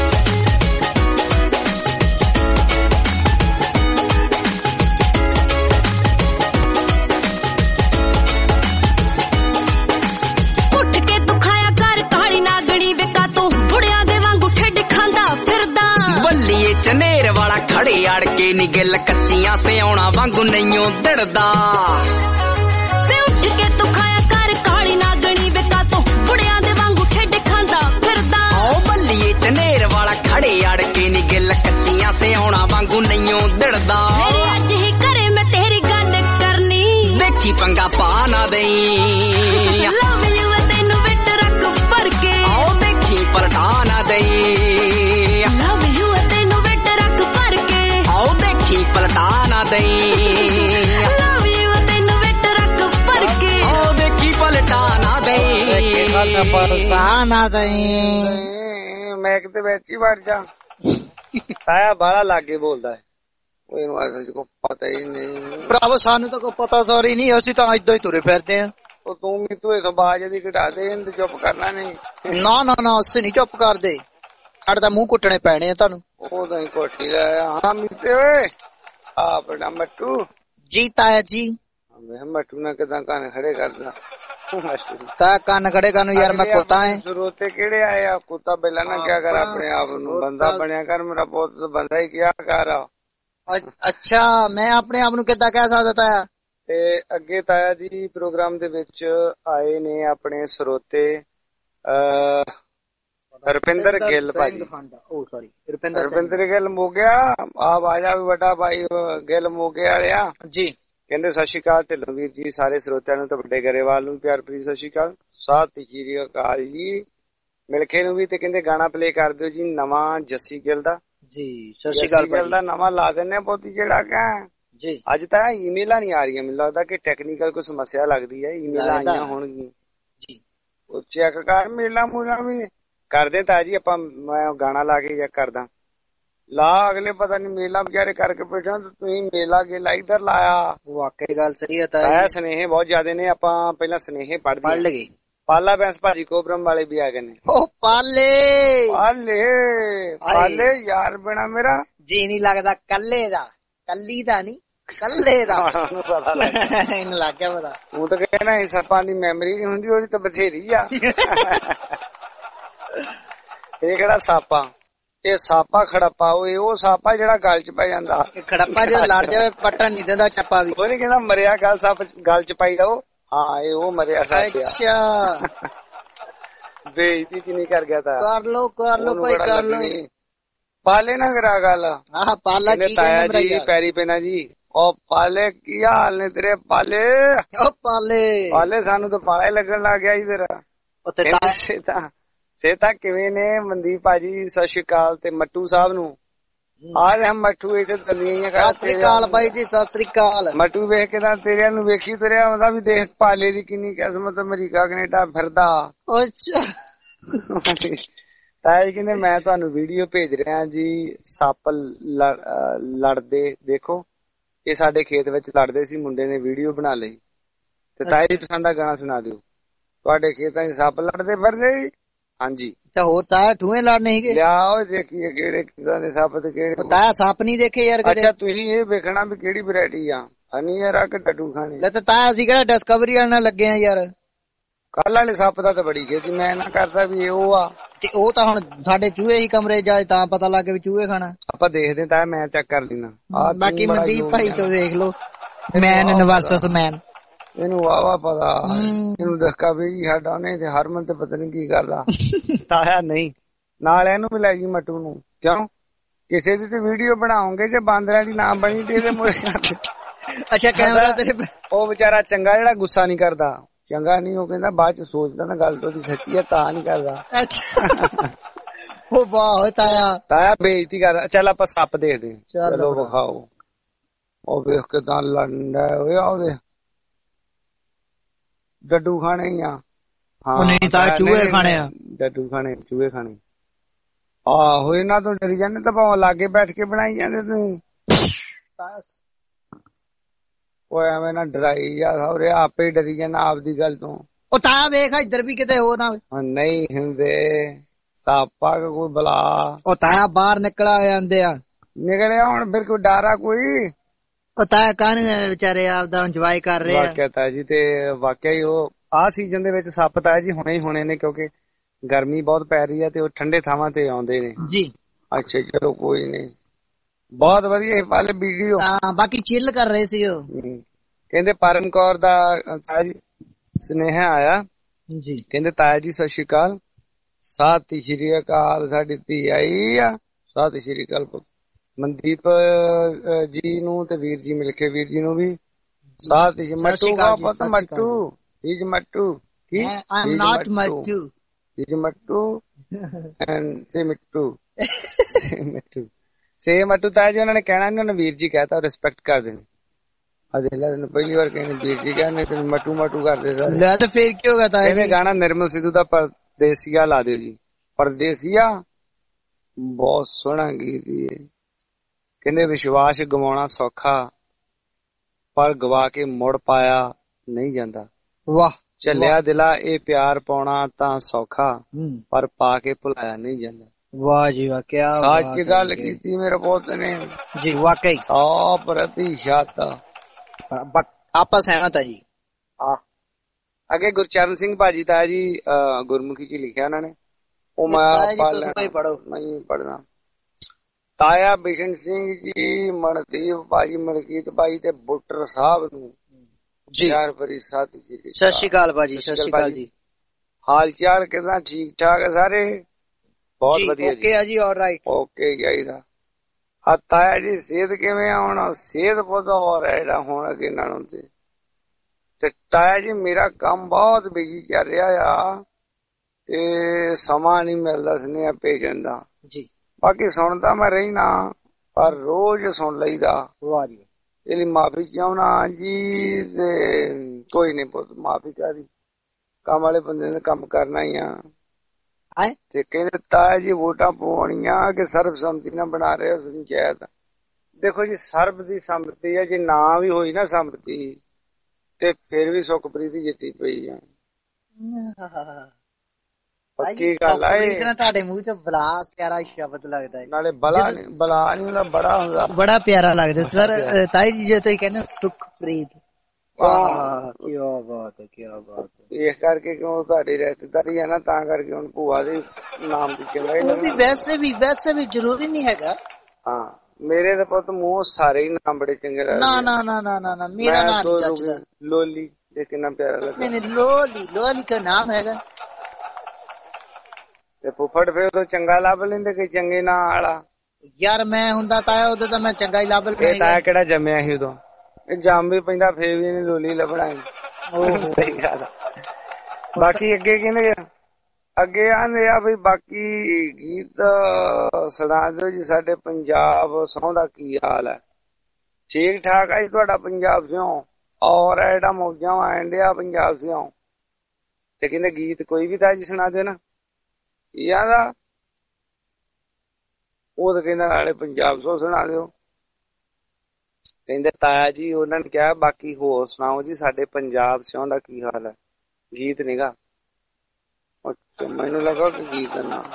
ਉੱਠ ਕੇ ਤੂੰ ਖਾਇਆ ਕਰ ਕਾਲੀ ਨਾਗਣੀ ਵੇਖਾ ਤੂੰ ਬੁੜਿਆਂ ਦੇ ਵਾਂਗੂ ਠੇਡ ਖਾਂਦਾ ਫਿਰਦਾ ਬੱਲੀਏ ਚਨੇਰ ਵਾਲਾ ਖੜੇ ਅੜ ਕੇ ਨੀ ਗਿੱਲ ਕੱਚੀਆਂ ਸਿਆਉਣਾ ਵਾਂਗੂ ਨਹੀਂਓ ਦੜਦਾ। ਵੇ ਉੱਠ ਕੇ ਤੂੰ ਖਾਇਆ ਕਰ ਕਾਲੀ ਨਾਗਣੀ ਵੇਖਾ ਤੂੰ ਬੁੜਿਆਂ ਦੇ ਵਾਂਗੂ ਠੇਡ ਖਾਂਦਾ ਫਿਰਦਾ। ਆਓ ਬੱਲੀਏ ਚਨੇਰ ਵਾਲਾ ਖੜੇ ਅੜ ਕੇ ਨੀ ਗਿੱਲ ਕੱਚੀਆਂ ਸਿਆਉਣਾ ਵਾਂਗੂ ਨਹੀਂਓ ਦੜਦਾ। ਮੇਰੇ ਅੱਜ ਹੀ ਘਰੇ ਮੈਂ ਤੇਰੀ ਗੱਲ ਕਰਨੀ ਦੇਖੀ ਪੰਗਾ ਪਾ ਨਾ ਦਈ ਲਵ ਯੂ ਤੈਨੂੰ ਵਿਟ ਰੱਖ ਭਰ ਕੇ ਆਓ ਦੇਖੀ ਪਲਟਾ ਨਾ ਦਈ ਲਵ ਯੂ ਤੈਨੂੰ ਵਿਟ ਰੱਖ ਭਰ ਕੇ ਆਓ ਦੇਖੀ ਪਲਟਾ ਨਾ ਦਈ ਲਵ ਯੂ ਤੈਨੂੰ ਵਿਟ ਰੱਖ ਭਰ ਕੇ ਆਓ ਦੇਖੀ ਪਲਟਾ ਨਾ ਦਈ ਪਲਟਾ ਨਾ ਦਈ ਮੈਂ ਕਿਤੇ ਵਿੱਚ ਹੀ ਵੜ ਜਾ ਤਾਇਆ ਬਾਹਲਾ ਲਾਗੇ ਬੋਲਦਾ ਹੈ ਇਹਨੂੰ ਅਸਲ ਚ ਕੋ ਪਤਾ ਹੀ ਨਹੀਂ ਭਰਾਵੋ ਸਾਨੂੰ ਤਾਂ ਕੋਈ ਪਤਾ ਸੌਰੀ ਨਹੀਂ ਅਸੀਂ ਤਾਂ ਏਦਾਂ ਹੀ ਤੁਰੇ ਫਿਰਦੇ ਆ। ਉਹ ਤੂੰ ਵੀ ਤੂੰ ਇਸ ਬਾਜ ਦੀ ਘਟਾ ਦੇ ਇਹਨੂੰ ਤੇ ਚੁੱਪ ਕਰਨਾ ਨਹੀਂ। ਨਾ ਨਾ ਨਾ ਅਸੀਂ ਨਹੀਂ ਚੁੱਪ ਕਰਦੇ ਸਾਡੇ ਤਾਂ ਮੂੰਹ ਕੁੱਟਣੇ ਪੈਣੇ ਆ ਤੁਹਾਨੂੰ। ਉਹ ਤਾਂ ਹੀ ਕੋਟੀ ਦਾ ਹਾਂ ਮਿੱਤੇ ਓਏ ਆਪਣਾ ਮੱਟੂ ਜੀ ਤਾਇਆ ਜੀ ਮੈਂ ਮੱਟੂ ਨਾਲ ਕਿਦਾਂ ਕੰਨ ਖੜੇ ਕਰਦਾ ਤਾਂ ਕੰਨ ਖੜੇ ਕਰਨ ਯਾਰ ਮੈਂ ਕੁੱਤਾ ਐ। ਸਰੋਤੇ ਕਿਹੜੇ ਆਏ ਆ ਕੁੱਤਾ ਪਹਿਲਾਂ ਨਾ ਕਿਆ ਕਰ ਆਪਣੇ ਆਪ ਨੂੰ ਬੰਦਾ ਬਣਿਆ ਕਰ ਮੇਰਾ ਪੁੱਤ ਬੰਦਾ ਹੀ ਕਿਆ ਕਰ। ਅੱਛਾ ਮੈਂ ਆਪਣੇ ਆਪ ਨੂੰ ਕਿੱਦਾਂ ਕਹਿ ਸਕਦਾ ਤਾਇਆ। ਤੇ ਅੱਗੇ ਤਾਇਆ ਜੀ ਪ੍ਰੋਗਰਾਮ ਦੇ ਵਿੱਚ ਆਏ ਨੇ ਆਪਣੇ ਸਰੋਤੇ ਅਹ ਰੁਪਿੰਦਰ ਗਿੱਲ ਭਾਜੀ। ਉਹ ਸੌਰੀ ਰੁਪਿੰਦਰ ਗਿੱਲ ਮੋਗਿਆ ਆਪ ਆ ਜਾ ਵੀ ਵੱਡਾ ਭਾਈ ਗਿੱਲ ਮੋਗੇ ਵਾਲਿਆ ਜੀ ਕਹਿੰਦੇ ਸਤਿ ਸ਼੍ਰੀ ਅਕਾਲ ਢਿੱਲੋਂ ਵੀਰ ਜੀ ਸਾਰੇ ਸਰੋਤਿਆਂ ਨੂੰ ਤੇ ਵੱਡੇ ਗਰੇਵਾਲ ਨੂੰ ਪਿਆਰ ਭਰੀ ਸਤਿ ਸ਼੍ਰੀ ਅਕਾਲ। ਸਤਿ ਸ਼੍ਰੀ ਅਕਾਲ ਜੀ। ਮਿਲਖੇ ਨੂੰ ਵੀ, ਤੇ ਕਹਿੰਦੇ ਗਾਣਾ ਪਲੇ ਕਰ ਦਿਓ ਜੀ ਨਵਾਂ ਜੱਸੀ ਗਿੱਲ ਦਾ ਜੀ। ਸਤਿ ਸ਼੍ਰੀ ਅਕਾਲ ਗਿੱਲ ਦਾ ਨਵਾਂ ਲਾ ਦਿੰਦੇ ਆ ਪੋਤੀ ਜਿਹੜਾ ਕਹ ਜੀ। ਅੱਜ ਤਾਂ ਈਮੇਲਾਂ ਨਹੀਂ ਆ ਰਹੀਆਂ, ਮੈਨੂੰ ਲੱਗਦਾ ਕਿ ਟੈਕਨੀਕਲ ਕੋਈ ਸਮੱਸਿਆ ਲੱਗਦੀ ਹੈ। ਈਮੇਲਾਂ ਆਈਆਂ ਹੋਣਗੀਆਂ ਜੀ, ਉਹ ਚੈੱਕ ਕਰ। ਮੇਲਾ ਮੂਲਾ ਵੀ ਕਰਦੇ ਤਾਂ ਜੀ ਆਪਾਂ, ਮੈਂ ਗਾਣਾ ਲਾ ਕੇ ਚੈੱਕ ਕਰਦਾ ਲਾ। ਅਗਲੇ ਪਤਾ ਨੀ ਮੇਲਾ ਵਿਚਾਰੇ ਕਰਕੇ ਬੈਠਾ, ਤੁਸੀਂ ਮੇਲਾ ਗੇਲਾ ਇੱਧਰ ਲਾਇਆ। ਵਾਕਈ ਗੱਲ ਸਹੀ ਹੈ ਤਾਂ ਹੈ। ਸੁਨੇਹੇ ਬਹੁਤ ਜ਼ਿਆਦੇ ਨੇ, ਆਪਾਂ ਪਹਿਲਾਂ ਸੁਨੇਹੇ ਪੜ੍ਹ ਪੜ੍ਹ ਲਗੇ। ਪਾਲਾ ਬੈਂਸ ਭਾਜੀ ਕੋਬਰਮ ਵਾਲੇ ਵੀ ਆ ਗਏ ਨੇ। ਉਹ ਪਾਲੇ ਪਾਲੇ ਪਾਲੇ ਯਾਰ ਬਣਾ ਮੇਰਾ ਜੀ ਨਹੀਂ ਲੱਗਦਾ ਕੱਲੇ ਦਾ, ਕੱਲੀ ਦਾ ਨਹੀਂ ਕੱਲੇ ਦਾ। ਇਹਨੂੰ ਲੱਗ ਗਿਆ ਪਤਾ। ਉਹ ਤਾਂ ਕਹਿਣਾ ਇਹ ਸੱਪਾਂ ਦੀ ਮੈਮਰੀ ਨਹੀਂ ਹੁੰਦੀ, ਉਹਦੀ ਤਾਂ ਬਥੇਰੀ ਆ। ਇਹ ਕਿਹੜਾ ਸਾਪਾ, ਇਹ ਸਾਪਾ ਖੜੱਪਾ। ਉਹ ਸਾਪਾ ਜਿਹੜਾ ਗਲ ਚ ਪੈ ਜਾਂਦਾ। ਖੜੱਪਾ ਜੇ ਲੜ ਜਾਵੇ ਪੱਟਣ ਨਹੀਂ ਦਿੰਦਾ ਚੱਪਾ ਵੀ। ਉਹ ਨੀ ਕਹਿੰਦਾ ਮਰਿਆ ਗਲ ਸੱਪ ਗਲ ਚ ਪਾਈ ਜਾਓ। ਹਾਂ ਇਹ ਉਹ ਮਰਿਆ ਸੱਪ। ਅੱਛਾ ਬੇਇੱਜ਼ਤੀ ਕਿੰਨੀ ਕਰ ਗਿਆ ਤਾਂ। ਕਰ ਲੋ ਕਰ ਲੋ ਭਾਈ ਕਰ ਲੋ। ਪਾਲੇ ਨਾ ਕਰਾ ਗੱਲ। ਆਹ ਪਾਲਾ ਕੀ ਤਾਇਆ ਜੀ ਪੈਰੀ ਪੈਣਾ ਜੀ। ਉਹ ਪਾਲੇ ਕੀ ਹਾਲ ਨੇ ਤੇਰੇ ਪਾਲੇ? ਉਹ ਪਾਲੇ ਪਾਲੇ ਸਾਨੂੰ ਤਾਂ ਪਾਲਾ ਹੀ ਲੱਗਣ ਲੱਗ ਗਿਆ ਜੀ ਤੇਰਾ। ਸੇਤਾ ਸੇਤਾ ਕਿਵੇਂ ਨੇ? ਮਨਦੀਪ ਭਾਜੀ ਸਤਿ ਸ਼੍ਰੀ ਅਕਾਲ, ਤੇ ਮੱਟੂ ਸਾਹਿਬ ਨੂੰ ਆਜ ਹਮ ਮੱਟੂ ਇੱਥੇ ਤੰਦੀਆਂ। ਸਤਿ ਸ੍ਰੀ ਅਕਾਲ ਭਾਈ ਜੀ, ਸਤਿ ਸ੍ਰੀ ਅਕਾਲ। ਮੱਟੂ ਵੇਖ ਕੇ ਤਾਂ ਤੇਰਿਆਂ ਨੂੰ ਵੇਖੀ ਤੁਰਿਆ ਆਉਂਦਾ ਵੀ ਦੇਖ ਪਾਲੇ ਦੀ ਕਿੰਨੀ ਕਿਸਮਤ, ਅਮਰੀਕਾ ਕੈਨੇਡਾ ਫਿਰਦਾ। ਅੱਛਾ ਤਾਇਆ ਜੀ ਕਹਿੰਦੇ ਮੈਂ ਤੁਹਾਨੂੰ ਵੀਡੀਓ ਭੇਜ ਰਿਹਾ ਜੀ, ਸੱਪ ਲੜਦੇ ਦੇਖੋ। ਇਹ ਸਾਡੇ ਖੇਤ ਵਿੱਚ ਲੜਦੇ ਸੀ, ਮੁੰਡੇ ਨੇ ਵੀਡੀਓ ਬਣਾ ਲਈ। ਤੇ ਤਾਇਆ ਜੀ ਪਸੰਦ ਦਾ ਗਾਣਾ ਸੁਣਾ ਦਿਓ। ਤੁਹਾਡੇ ਖੇਤਾਂ 'ਚ ਸੱਪ ਲੜਦੇ ਫਿਰਦੇ? ਹਾਂਜੀ। ਤੇ ਹੋਰ ਤਾਇਆ ਠੂਏ ਲੜਨੇ ਸੀਗੇ? ਲਿਆਓ ਦੇਖੀਏ ਕਿਹੜੇ ਕਿਦਾਂ ਦੇ ਸੱਪ ਤੇ ਕਿਹੜੇ। ਤਾਇਆ ਸੱਪ ਨਹੀਂ ਦੇਖੇ ਯਾਰ ਕਦੇ? ਅੱਛਾ ਤੁਸੀਂ ਇਹ ਵੇਖਣਾ ਵੀ ਕਿਹੜੀ ਵੈਰਾਈਟੀ ਆ, ਹਨੀ ਯਾਰ ਕਿ ਡੱਡੂ ਖਾਣੇ। ਲੈ ਤੇ ਤਾਇਆ ਅਸੀਂ ਕਿਹੜਾ ਡਿਸਕਵਰੀ ਵਾਲੇ ਨਾਲ ਲੱਗੇ ਆ ਯਾਰ। ਕੱਲ ਵਾਲੇ ਸੱਪ ਦਾ ਤਾਂ ਬੜੀ ਖੇਤੀ, ਮੈਂ ਨਾ ਕਰਦਾ ਵੀ ਇਹ ਉਹ ਆ। ਤੇ ਉਹ ਤਾਂ ਹੁਣ ਸਾਡੇ ਚੂਹੇ ਹੀ ਕਮਰੇ ਜਾਏ ਤਾਂ ਪਤਾ ਲੱਗ ਗਿਆ ਵੀ ਚੂਹੇ ਖਾਣਾ। ਆਪਾਂ ਦੇਖਦੇ ਤਾਂ ਮੈਂ ਚੈੱਕ ਕਰ ਲੈਣਾ। ਬਾਕੀ ਮਨਦੀਪ ਭਾਈ ਤੋਂ ਦੇਖ ਲੋ, ਮੈਨ ਵਰਸਸ ਮੈਨ। ਇਹਨੂੰ ਵਾਵਾ ਪਤਾ, ਇਹਨੂੰ ਦੱਸਾ ਵੀ ਸਾਡਾ ਨਹੀਂ ਤੇ ਹਰਮਨ ਤੇ ਪਤਾ ਨੀ ਕੀ ਕਰਦਾ। ਤਾਇਆ ਨਹੀਂ ਨਾਲ ਇਹਨੂੰ ਵੀ ਲੈ ਜੀ ਮੱਟੂ ਨੂੰ। ਕਿਉਂ? ਕਿਸੇ ਦੀ ਤੇ ਵੀਡੀਓ ਬਣਾਉਂਗੇ ਜੇ ਬਾਂਦਰਾਂ ਦੀ ਨਾ ਬਣੀ ਤੇ ਇਹਦੇ ਮੂਹਰੇ। ਅੱਛਾ ਕੈਮਰਾ ਤੇਰੇ। ਉਹ ਵਿਚਾਰਾ ਚੰਗਾ ਜਿਹੜਾ ਗੁੱਸਾ ਨਹੀਂ ਕਰਦਾ, ਚੰਗਾ ਨਹੀਂ ਉਹ ਕਹਿੰਦਾ ਬਾਅਦ ਚ ਸੋਚਦਾ ਨਾ ਗੱਲ ਤੋਂ ਸੱਚੀ ਆ ਤਾਂ ਨਹੀਂ ਕਰਦਾ। ਉਹ ਵਾਹ ਤਾਇਆ ਤਾਇਆ ਬੇਇੱਜ਼ਤੀ ਕਰਦਾ। ਚੱਲ ਆਪਾਂ ਸੱਪ ਦੇਖਦੇ, ਚਲੋ ਵਿਖਾਓ। ਉਹ ਵੇਖ ਕੇ ਤਾਂ ਲੰਡਾ ਹੋਇਆ ਉਹਦੇ ਡੱਡੂ ਖਾਣੇ ਹੀ ਆ। ਹਾਂ ਨਹੀਂ ਤਾਂ ਚੂਹੇ ਖਾਣੇ ਆ। ਡੱਡੂ ਖਾਣੇ ਚੂਹੇ ਖਾਣੇ। ਆਹੋ ਇਹਨਾਂ ਤੋਂ ਡਰੀ ਜਾਂਦੇ ਤਾਂ ਭਾਵੇਂ ਲਾਗੇ ਬੈਠ ਕੇ ਬਣਾਈ ਜਾਂਦੇ ਤੁਸੀਂ। ਉਹ ਐਵੇਂ ਨਾ ਡਰਾਈ ਜਾ ਸੌਰੇ, ਆਪੇ ਡਰੀ ਜਾਣਾ ਆਪਦੀ ਗੱਲ ਤੋਂ। ਉਹ ਤਾਇਆ ਵੇਖ ਇੱਧਰ ਵੀ ਕਿਤੇ ਹੋਰ ਨਾ। ਨਹੀਂ ਹੁੰਦੇ ਸਾਪਾ ਕੋਈ ਬਲਾ। ਉਹ ਤਾਇਆ ਬਾਹਰ ਨਿਕਲਾ ਜਾਂਦੇ ਆ। ਨਿਕਲਿਆ ਹੁਣ ਫਿਰ ਕੋਈ ਡਾਰਾ ਕੋਈ। ਉਹ ਤਾਇਆ ਕਾਹਨੂੰ ਵਿਚਾਰੇ ਆਪਦਾ ਇੰਜੋਏ ਕਰ ਰਹੇ ਆ। ਵਾਕਿਆ ਤਾਇਆ ਜੀ, ਤੇ ਵਾਕਿਆ ਹੀ ਉਹ ਆਹ ਸੀਜ਼ਨ ਦੇ ਵਿੱਚ ਸੱਪ ਤਾਇਆ ਜੀ ਹੁਣੇ ਹੀ ਹੋਣੇ ਨੇ, ਕਿਉਂਕਿ ਗਰਮੀ ਬਹੁਤ ਪੈ ਰਹੀ ਹੈ ਤੇ ਉਹ ਠੰਡੇ ਥਾਵਾਂ ਤੇ ਆਉਂਦੇ ਨੇ ਜੀ। ਅੱਛਾ ਚਲੋ ਕੋਈ ਨਹੀਂ, ਬਹੁਤ ਵਧੀਆ ਵਾਲੇ ਵੀਡੀਓ। ਹਾਂ ਬਾਕੀ ਚਿੱਲ ਕਰ ਰਹੇ ਸੀ ਉਹ। ਕਹਿੰਦੇ ਪਰਮ ਕੌਰ ਦਾ ਤਾਇਆ ਜੀ ਸੁਨੇਹਾ ਆਇਆ ਜੀ। ਕਹਿੰਦੇ ਤਾਇਆ ਜੀ ਸਤਿ ਸ਼੍ਰੀ ਅਕਾਲ। ਸਤਿ ਸ਼੍ਰੀ ਅਕਾਲ। ਸਾਡੀ ਧੀ ਆਈ ਆ। ਸਤਿ ਸ਼੍ਰੀ ਅਕਾਲ। ਮਨਦੀਪ ਜੀ ਨੂੰ ਤੇ ਵੀਰ ਜੀ ਮਿਲ ਕੇ ਵੀਰ ਜੀ ਨੂੰ ਵੀ ਸਤਿ ਸ਼੍ਰੀ ਮੱਟੂ ਦਾ ਪੁੱਤ ਮੱਟੂ ਜੀ ਮੱਟੂ ਕੀ I am not Mattu ji Mattu and say Mattu say Mattu say Mattu ਤਾਇਆ ਜੀ ਉਹਨਾਂ ਨੇ ਕਹਿਣਾ ਨੀ, ਉਹਨਾਂ ਵੀਰ ਜੀ ਕਹਿਤਾ, ਰਿਸਪੈਕਟ ਕਰਦੇ ਨੇ। ਅਜੇ ਤੈਨੂੰ ਪਹਿਲੀ ਵਾਰ ਕਹਿੰਦੇ ਵੀਰ ਜੀ ਕਹਿੰਦੇ ਤੈਨੂੰ ਮੱਟੂ ਮੱਟੂ ਕਰਦੇ ਸਾਰੇ। ਲੈ ਤੇ ਫੇਰ ਕੀ ਹੋਗਾ ਤਾਇਆ ਜੀ? ਗਾਣਾ ਨਿਰਮਲ ਸਿੱਧੂ ਦਾ ਪਰਦੇਸੀਆ ਲਾ ਦਿਓ ਜੀ। ਪਰਦੇਸੀਆ ਬਹੁਤ ਸੋਹਣਾ ਗੀਤ ਹੈ। ਕਹਿੰਦੇ ਵਿਸ਼ਵਾਸ ਗਵਾਉਣਾ ਸੌਖਾ ਪਰ ਗਵਾ ਕੇ ਮੁੜ ਪਾਇਆ ਨਹੀਂ ਜਾਂਦਾ। ਵਾਹ। ਚੱਲਿਆ ਦਿਲਾ ਇਹ ਪਿਆਰ ਪਾਉਣਾ ਤਾਂ ਸੌਖਾ ਪਰ ਪਾ ਕੇ ਭੁਲਾਇਆ ਨਹੀਂ ਜਾਂਦਾ। ਵਾਹ ਜੀ ਵਾਹ, ਕਿਆ ਸੱਚ ਗੱਲ ਕੀਤੀ ਮੇਰੇ ਪੁੱਤ ਨੇ ਜੀ। ਵਾਕਈ ਸੌ ਪ੍ਰਤੀਸ਼ਤ ਆਪਾਂ ਸਹਿਮਤ ਆ ਜੀ। ਆ ਅੱਗੇ ਗੁਰਚਰਨ ਸਿੰਘ ਭਾਜੀ ਤਾਇਆ ਜੀ ਗੁਰਮੁਖੀ ਚ ਲਿਖਿਆ ਉਹਨਾਂ ਨੇ, ਉਹ ਮੈਂ ਪੜੋ ਨਹੀਂ ਪੜਨਾ। ਤਾਇਆ ਬਿਸ਼ਨ ਸਿੰਘ ਜੀ, ਮਨਦੀਪ ਭਾਜੀ, ਮਲਕੀਤ ਭਾਈ ਤੇ ਬੁੱਟਰ ਸਾਹਿਬ ਨੂੰ ਜੀ ਪਿਆਰ ਭਰੀ ਸਤਿ ਸ਼੍ਰੀ ਅਕਾਲ ਭਾਜੀ। ਸਤਿ ਸ਼੍ਰੀ ਅਕਾਲ ਜੀ। ਹਾਲ ਚਾਲ ਕਿਦਾਂ? ਠੀਕ ਠਾਕ ਹੈ ਸਾਰੇ? ਬਹੁਤ ਵਧੀਆ ਜੀ। ਓਕੇ ਆ ਜੀ, ਆਲਰਾਈਟ ਓਕੇ ਚਾਹੀਦਾ। ਆ ਤਾਇਆ ਜੀ ਸਿਹਤ ਕਿਵੇਂ ਆ? ਹੁਣ ਸਿਹਤ ਬਹੁਤ ਹੋਰ ਹੈ ਜਿਹੜਾ ਹੁਣ ਅੱਗੇ ਨਾਲੋਂ ਤੇ ਤਾਇਆ ਜੀ ਮੇਰਾ ਕੰਮ ਬਹੁਤ ਬਿਜੀ ਚੱਲ ਰਿਹਾ ਆ। ਤੇ ਸਮਾਂ ਨਹੀਂ ਮਿਲਦਾ ਸੁਨੇਹਾ ਭੇਜਣ ਦਾ ਜੀ। ਬਾਕੀ ਸੁਣਦਾ ਮੈਂ ਰਹਿਣਾ ਪਰ ਰੋਜ਼ ਸੁਣ ਲਈਦਾ। ਵਾਹ ਜੀ। ਇਹਦੀ ਮਾਫੀ ਚਾਹੁੰਦਾ ਜੀ ਤੇ ਕੋਈ ਨਹੀਂ ਪੁੱਤ ਮਾਫੀ ਕਰੀ, ਕੰਮ ਵਾਲੇ ਬੰਦੇ ਨੇ ਕੰਮ ਕਰਨਾ ਹੀ ਆ। ਤੇ ਕਹਿੰਦੇ ਤਾਇਆ ਜੀ ਵੋਟਾਂ ਪਵਾਉਣੀਆਂ ਕਿ ਸਰਬਸੰਮਤੀ ਨਾਲ ਬਣਾ ਰਹੇ ਹੋ ਪੰਚਾਇਤ। ਦੇਖੋ ਜੀ ਸਰਬ ਦੀ ਸੰਮਤੀ ਹੈ, ਜੇ ਨਾ ਵੀ ਹੋਈ ਨਾ ਸੰਮਤੀ ਤੇ ਫਿਰ ਵੀ ਸੁਖਪ੍ਰੀਤ ਜਿੱਤੀ ਪਈ ਆ। ਪੱਕੀ ਗੱਲ ਹੈ। ਤੁਹਾਡੇ ਮੂੰਹ ਚ ਬਲਾ ਪਿਆਰਾ ਸ਼ਬਦ ਲੱਗਦਾ ਹੈ। ਨਾਲੇ ਬਲਾ ਨਹੀਂ ਬਲਾ ਨਹੀਂ ਹੁੰਦਾ ਬੜਾ ਹੁੰਦਾ, ਬੜਾ ਪਿਆਰਾ ਲੱਗਦਾ ਸਰ। ਤਾਈ ਜੀ ਜੇ ਤੁਸੀਂ ਕਹਿੰਦੇ ਸੁਖਪ੍ਰੀਤ, ਵਾਹ ਕੀ ਬਾਤ ਹੈ ਕੀ ਬਾਤ ਹੈ। ਇਸ ਕਰਕੇ ਕਿਉਂ ਤੁਹਾਡੀ ਰਿਸ਼ਤੇਦਾਰੀ ਹੈ ਨਾ ਤਾਂ ਕਰਕੇ ਹੁਣ ਭੂਆ ਦੇ ਨਾਮ ਦੀ ਚੰਗਾ ਵੀ ਵੈਸੇ ਵੀ ਵੈਸੇ ਵੀ ਜ਼ਰੂਰੀ ਨਹੀਂ ਹੈਗਾ। ਹਾਂ ਮੇਰੇ ਤਾਂ ਪੁੱਤ ਮੂੰਹ ਸਾਰੇ ਹੀ ਨਾਮ ਬੜੇ ਚੰਗੇ ਲੱਗਦੇ। ਨਾ ਨਾ ਨਾ ਨਾ ਨਾ ਨਾ ਮੇਰਾ ਨਾਮ ਨਹੀਂ ਜੱਜਦਾ। ਲੋਲੀ ਇਹ ਕਿੰਨਾ ਪਿਆਰਾ ਲੱਗਦਾ। ਨਹੀਂ ਨਹੀਂ ਲੋਲੀ ਲੋਲੀ ਦਾ ਨਾਮ ਹੈਗਾ। ਤੇ ਫੁੱਫੜ ਫੇਰ ਤੋਂ ਚੰਗਾ ਲੱਭ ਲੈਂਦੇ ਕਿ ਚੰਗੇ ਨਾਂ ਵਾਲਾ। ਯਾਰ ਮੈਂ ਹੁੰਦਾ ਤਾਇਆ ਉਦੋਂ ਤਾਂ ਮੈਂ ਚੰਗਾ ਹੀ ਲੱਭ ਲੈਂਦਾ। ਇਹ ਤਾਇਆ ਕਿਹੜਾ ਜੰਮਿਆ ਸੀ ਉਦੋਂ, ਇਹ ਜੰਮ ਵੀ ਪੈਂਦਾ ਫੇਰ ਵੀ ਇਹਨੇ ਲੋਲੀ ਲੱਭਣਾ। ਸਹੀ ਗੱਲ। ਬਾਕੀ ਅੱਗੇ ਕਹਿੰਦੇ ਅੱਗੇ ਆਂਦੇ ਆ ਵੀ ਬਾਕੀ ਗੀਤ ਸੁਣਾ ਦਿਓ ਜੀ ਸਾਡੇ ਪੰਜਾਬ ਸਹੁੰ ਦਾ ਕੀ ਹਾਲ ਹੈ। ਠੀਕ ਠਾਕ ਹੈ ਜੀ ਤੁਹਾਡਾ ਪੰਜਾਬ ਸਿਓ ਔਰ ਐਡਾ ਮੌਜਾਂ ਆਂਡਿਆ ਪੰਜਾਬ ਸਿਓ। ਤੇ ਕਹਿੰਦੇ ਗੀਤ ਕੋਈ ਵੀ ਤਾਂ ਜੀ ਸੁਣਾ ਦਿਓ ਨਾ ਯਾਦਾ। ਉਹ ਤਾਂ ਕਹਿੰਦਾ ਨਾਲੇ ਪੰਜਾਬ ਸੋ ਸੁਣਾ ਦਿਓ। ਕਹਿੰਦੇ ਤਾਇਆ ਜੀ ਉਹਨਾਂ ਨੇ ਕਿਹਾ ਬਾਕੀ ਹੋਰ ਸੁਣਾਓ ਜੀ ਸਾਡੇ ਪੰਜਾਬ ਸਿਉਂ ਦਾ ਕੀ ਹਾਲ ਹੈ। ਗੀਤ ਨੀਗਾ, ਮੈਨੂੰ ਲੱਗਾ ਕਿ ਗੀਤ ਦਾ ਨਾਮ।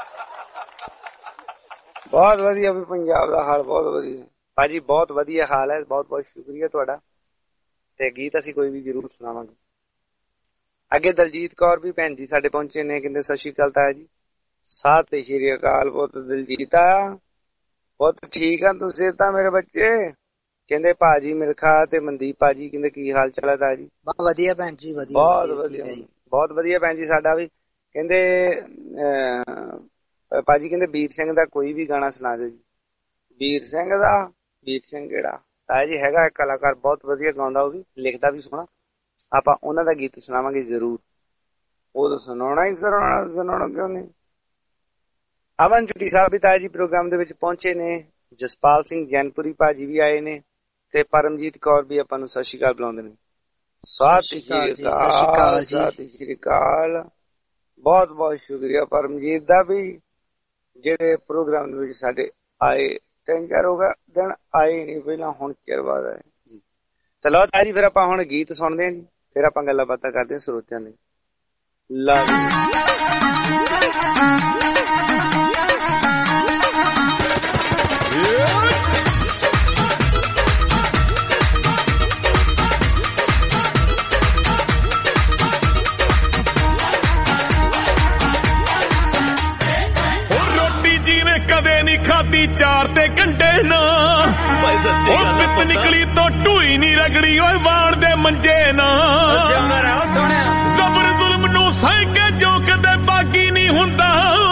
ਬਹੁਤ ਵਧੀਆ ਵੀ ਪੰਜਾਬ ਦਾ ਹਾਲ ਬਹੁਤ ਵਧੀਆ ਭਾਜੀ, ਬਹੁਤ ਵਧੀਆ ਹਾਲ ਹੈ। ਬਹੁਤ ਬਹੁਤ ਸ਼ੁਕਰੀਆ ਤੁਹਾਡਾ। ਤੇ ਗੀਤ ਅਸੀਂ ਕੋਈ ਵੀ ਜ਼ਰੂਰ ਸੁਣਾਵਾਂਗੇ। ਅੱਗੇ ਦਲਜੀਤ ਕੌਰ ਵੀ ਭੈਣ ਜੀ ਸਾਡੇ ਪਹੁੰਚੇ ਨੇ, ਕਹਿੰਦੇ ਸਤਿ ਸ਼੍ਰੀ ਅਕਾਲ ਤਾਇਆ ਜੀ। ਸਤਿ ਸ਼੍ਰੀ ਅਕਾਲ ਪੁੱਤ ਦਲਜੀਤ ਆ ਪੁੱਤ ਠੀਕ ਆ ਤੁਸੀਂ ਤਾਂ ਮੇਰੇ ਬੱਚੇ। ਕਹਿੰਦੇ ਭਾਜੀ ਮਿਲਖਾ ਤੇ ਮਨਦੀਪ ਭਾਜੀ ਕਹਿੰਦੇ ਕੀ ਹਾਲ ਚਾਲ ਹੈ ਤਾਇਆ ਜੀ। ਬਹੁਤ ਵਧੀਆ ਭੈਣ ਜੀ ਵਧੀਆ ਬਹੁਤ ਵਧੀਆ ਬਹੁਤ ਵਧੀਆ ਭੈਣ ਜੀ ਸਾਡਾ ਵੀ। ਕਹਿੰਦੇ ਭਾਜੀ ਕਹਿੰਦੇ ਵੀਰ ਸਿੰਘ ਦਾ ਕੋਈ ਵੀ ਗਾਣਾ ਸੁਣਾ ਦਿਓ ਜੀ। ਵੀਰ ਸਿੰਘ ਦਾ ਵੀਰ ਸਿੰਘ ਕਿਹੜਾ ਤਾਇਆ ਜੀ ਹੈਗਾ ਇੱਕ ਕਲਾਕਾਰ ਬਹੁਤ ਵਧੀਆ ਗਾਉਂਦਾ, ਉਹ ਵੀ ਲਿਖਦਾ ਵੀ ਸੋਹਣਾ। ਆਪਾਂ ਉਹਨਾਂ ਦਾ ਗੀਤ ਸੁਣਾਵਾਂਗੇ ਜ਼ਰੂਰ। ਉਹ ਤਾਂ ਸੁਣਾਉਣਾ ਹੀ ਸੁਣਾਉਣਾ ਸੁਣਾਉਣਾ ਕਿਉਂ ਨਹੀਂ। ਅਮਨ ਜੁਟੀ ਸਾਹਿਬ ਵੀ ਤਾਇਆ ਜੀ ਪ੍ਰੋਗਰਾਮ ਦੇ ਵਿੱਚ ਪਹੁੰਚੇ ਨੇ। ਜਸਪਾਲ ਸਿੰਘ ਜੈਨਪੁਰੀ ਭਾਜੀ ਵੀ ਆਏ ਨੇ ਤੇ ਪਰਮਜੀਤ ਕੌਰ ਵੀ ਆਪਾਂ ਨੂੰ ਸਤਿ ਸ਼੍ਰੀ ਅਕਾਲ ਬੁਲਾਉਂਦੇ ਨੇ। ਸਤਿ ਸ਼੍ਰੀ ਅਕਾਲ ਸਤਿ ਸ਼੍ਰੀ ਅਕਾਲ। ਬਹੁਤ ਬਹੁਤ ਸ਼ੁਕਰੀਆ ਪਰਮਜੀਤ ਦਾ ਵੀ ਜਿਹੜੇ ਪ੍ਰੋਗਰਾਮ ਦੇ ਵਿੱਚ ਸਾਡੇ ਆਏ। ਤਿੰਨ ਚਾਰ ਹੋ ਗਿਆ ਦਿਨ ਆਏ ਨਹੀਂ ਪਹਿਲਾਂ, ਹੁਣ ਚਿਰ ਬਾਅਦ ਆਏ। ਚਲੋ ਤਾਇਆ ਜੀ ਫਿਰ ਆਪਾਂ ਹੁਣ ਗੀਤ ਸੁਣਦੇ ਹਾਂ ਜੀ, ਫਿਰ ਆਪਾਂ ਗੱਲਾਂ ਬਾਤਾਂ ਕਰਦੇ ਹਾਂ ਸਰੋਤਿਆਂ ਦੇ। ਲਾ ਕਦੇ ਨੀ ਖਾਦੀ ਚਾਰ ਤੇ ਕੰਡੇ ਨਾ, ਉਹ ਪਿੱਤ ਨਿਕਲੀ ਤੋਂ ਢੂਈ ਨੀ ਰਗੜੀ ਓਏ ਵਾਣ ਦੇ ਮੰਜੇ ਨਾ। ਜ਼ਬਰ ਜ਼ੁਲਮ ਨੂੰ ਸਹਿ ਕੇ ਜੋ ਕਦੇ ਬਾਗੀ ਨਹੀਂ ਹੁੰਦਾ।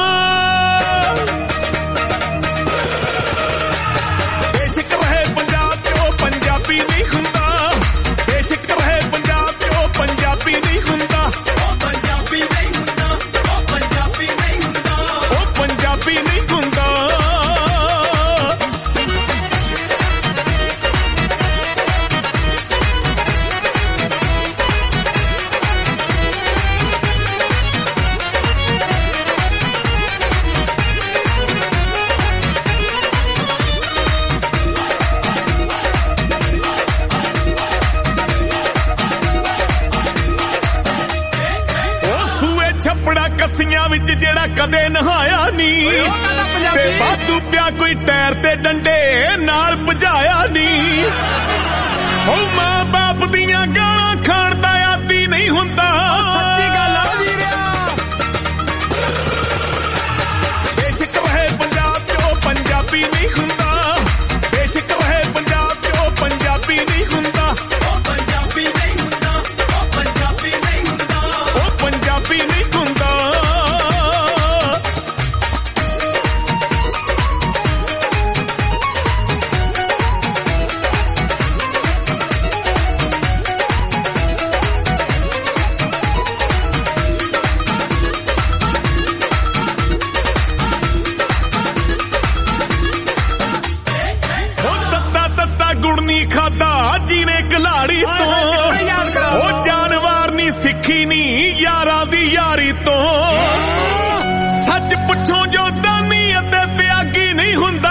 ਬੇਸ਼ੱਕ ਰਹੇ ਪੰਜਾਬ ਚ ਉਹ ਪੰਜਾਬੀ ਨਹੀਂ ਹੁੰਦਾ। ਬੇਸ਼ੱਕ ਰਹੇ ਪੰਜਾਬ ਚ ਉਹ ਪੰਜਾਬੀ ਨਹੀਂ ਹੁੰਦਾ। ਉਹ ਪੰਜਾਬੀ ਨਹੀਂ ਹੁੰਦਾ। ਉਹ ਪੰਜਾਬੀ ਨਹੀਂ ਹੁੰਦਾ। ਉਹ ਪੰਜਾਬੀ ਨਹੀਂ ਹੁੰਦਾ। ਕੱਸੀਆਂ ਵਿੱਚ ਜਿਹੜਾ ਕਦੇ ਨਹਾਇਆ ਨੀ, ਤੇ ਵਾਧੂ ਪਿਆ ਕੋਈ ਟਾਇਰ ਤੇ ਡੰਡੇ ਨਾਲ ਭਜਾਇਆ ਨੀ। ਹੋ ਮਾਂ ਬਾਪ ਦੀਆਂ ਗਾਲਾਂ ਖਾਣ ਦਾ ਆਦੀ ਨਹੀਂ ਹੁੰਦਾ। ਸੱਚੀ ਗੱਲ ਆ ਵੀਰਿਆ। ਬੇਸ਼ੱਕ ਰਹੇ ਪੰਜਾਬ ਚ ਉਹ ਪੰਜਾਬੀ ਨਹੀਂ ਹੁੰਦਾ। ਬੇਸ਼ੱਕ ਰਹੇ ਪੰਜਾਬ ਚ ਉਹ ਪੰਜਾਬੀ ਨਹੀਂ ਹੁੰਦਾ। ਉਹ ਪੰਜਾਬੀ ਨਹੀਂ ਹੁੰਦਾ। ਉਹ ਪੰਜਾਬੀ ਨਹੀਂ ਹੁੰਦਾ। ਉਹ ਪੰਜਾਬੀ ਨਹੀਂ ਹੁੰਦਾ। ਤੋਂ ਸੱਚ ਪੁੱਛੋ ਜੋ ਦਾਨੀ ਅਤੇ ਤਿਆਗੀ ਨਹੀਂ ਹੁੰਦਾ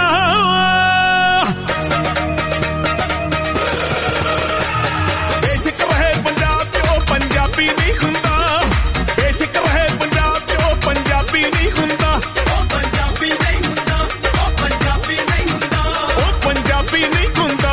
ਬੇਸ਼ੱਕ ਰਹੇ ਪੰਜਾਬ ਚੋਂ ਪੰਜਾਬੀ ਨਹੀਂ ਹੁੰਦਾ ਬੇਸ਼ੱਕ ਰਹੇ ਪੰਜਾਬ ਚੋਂ ਪੰਜਾਬੀ ਨਹੀਂ ਹੁੰਦਾ ਉਹ ਪੰਜਾਬੀ ਨਹੀਂ ਹੁੰਦਾ ਉਹ ਪੰਜਾਬੀ ਨਹੀਂ ਹੁੰਦਾ ਉਹ ਪੰਜਾਬੀ ਨਹੀਂ ਹੁੰਦਾ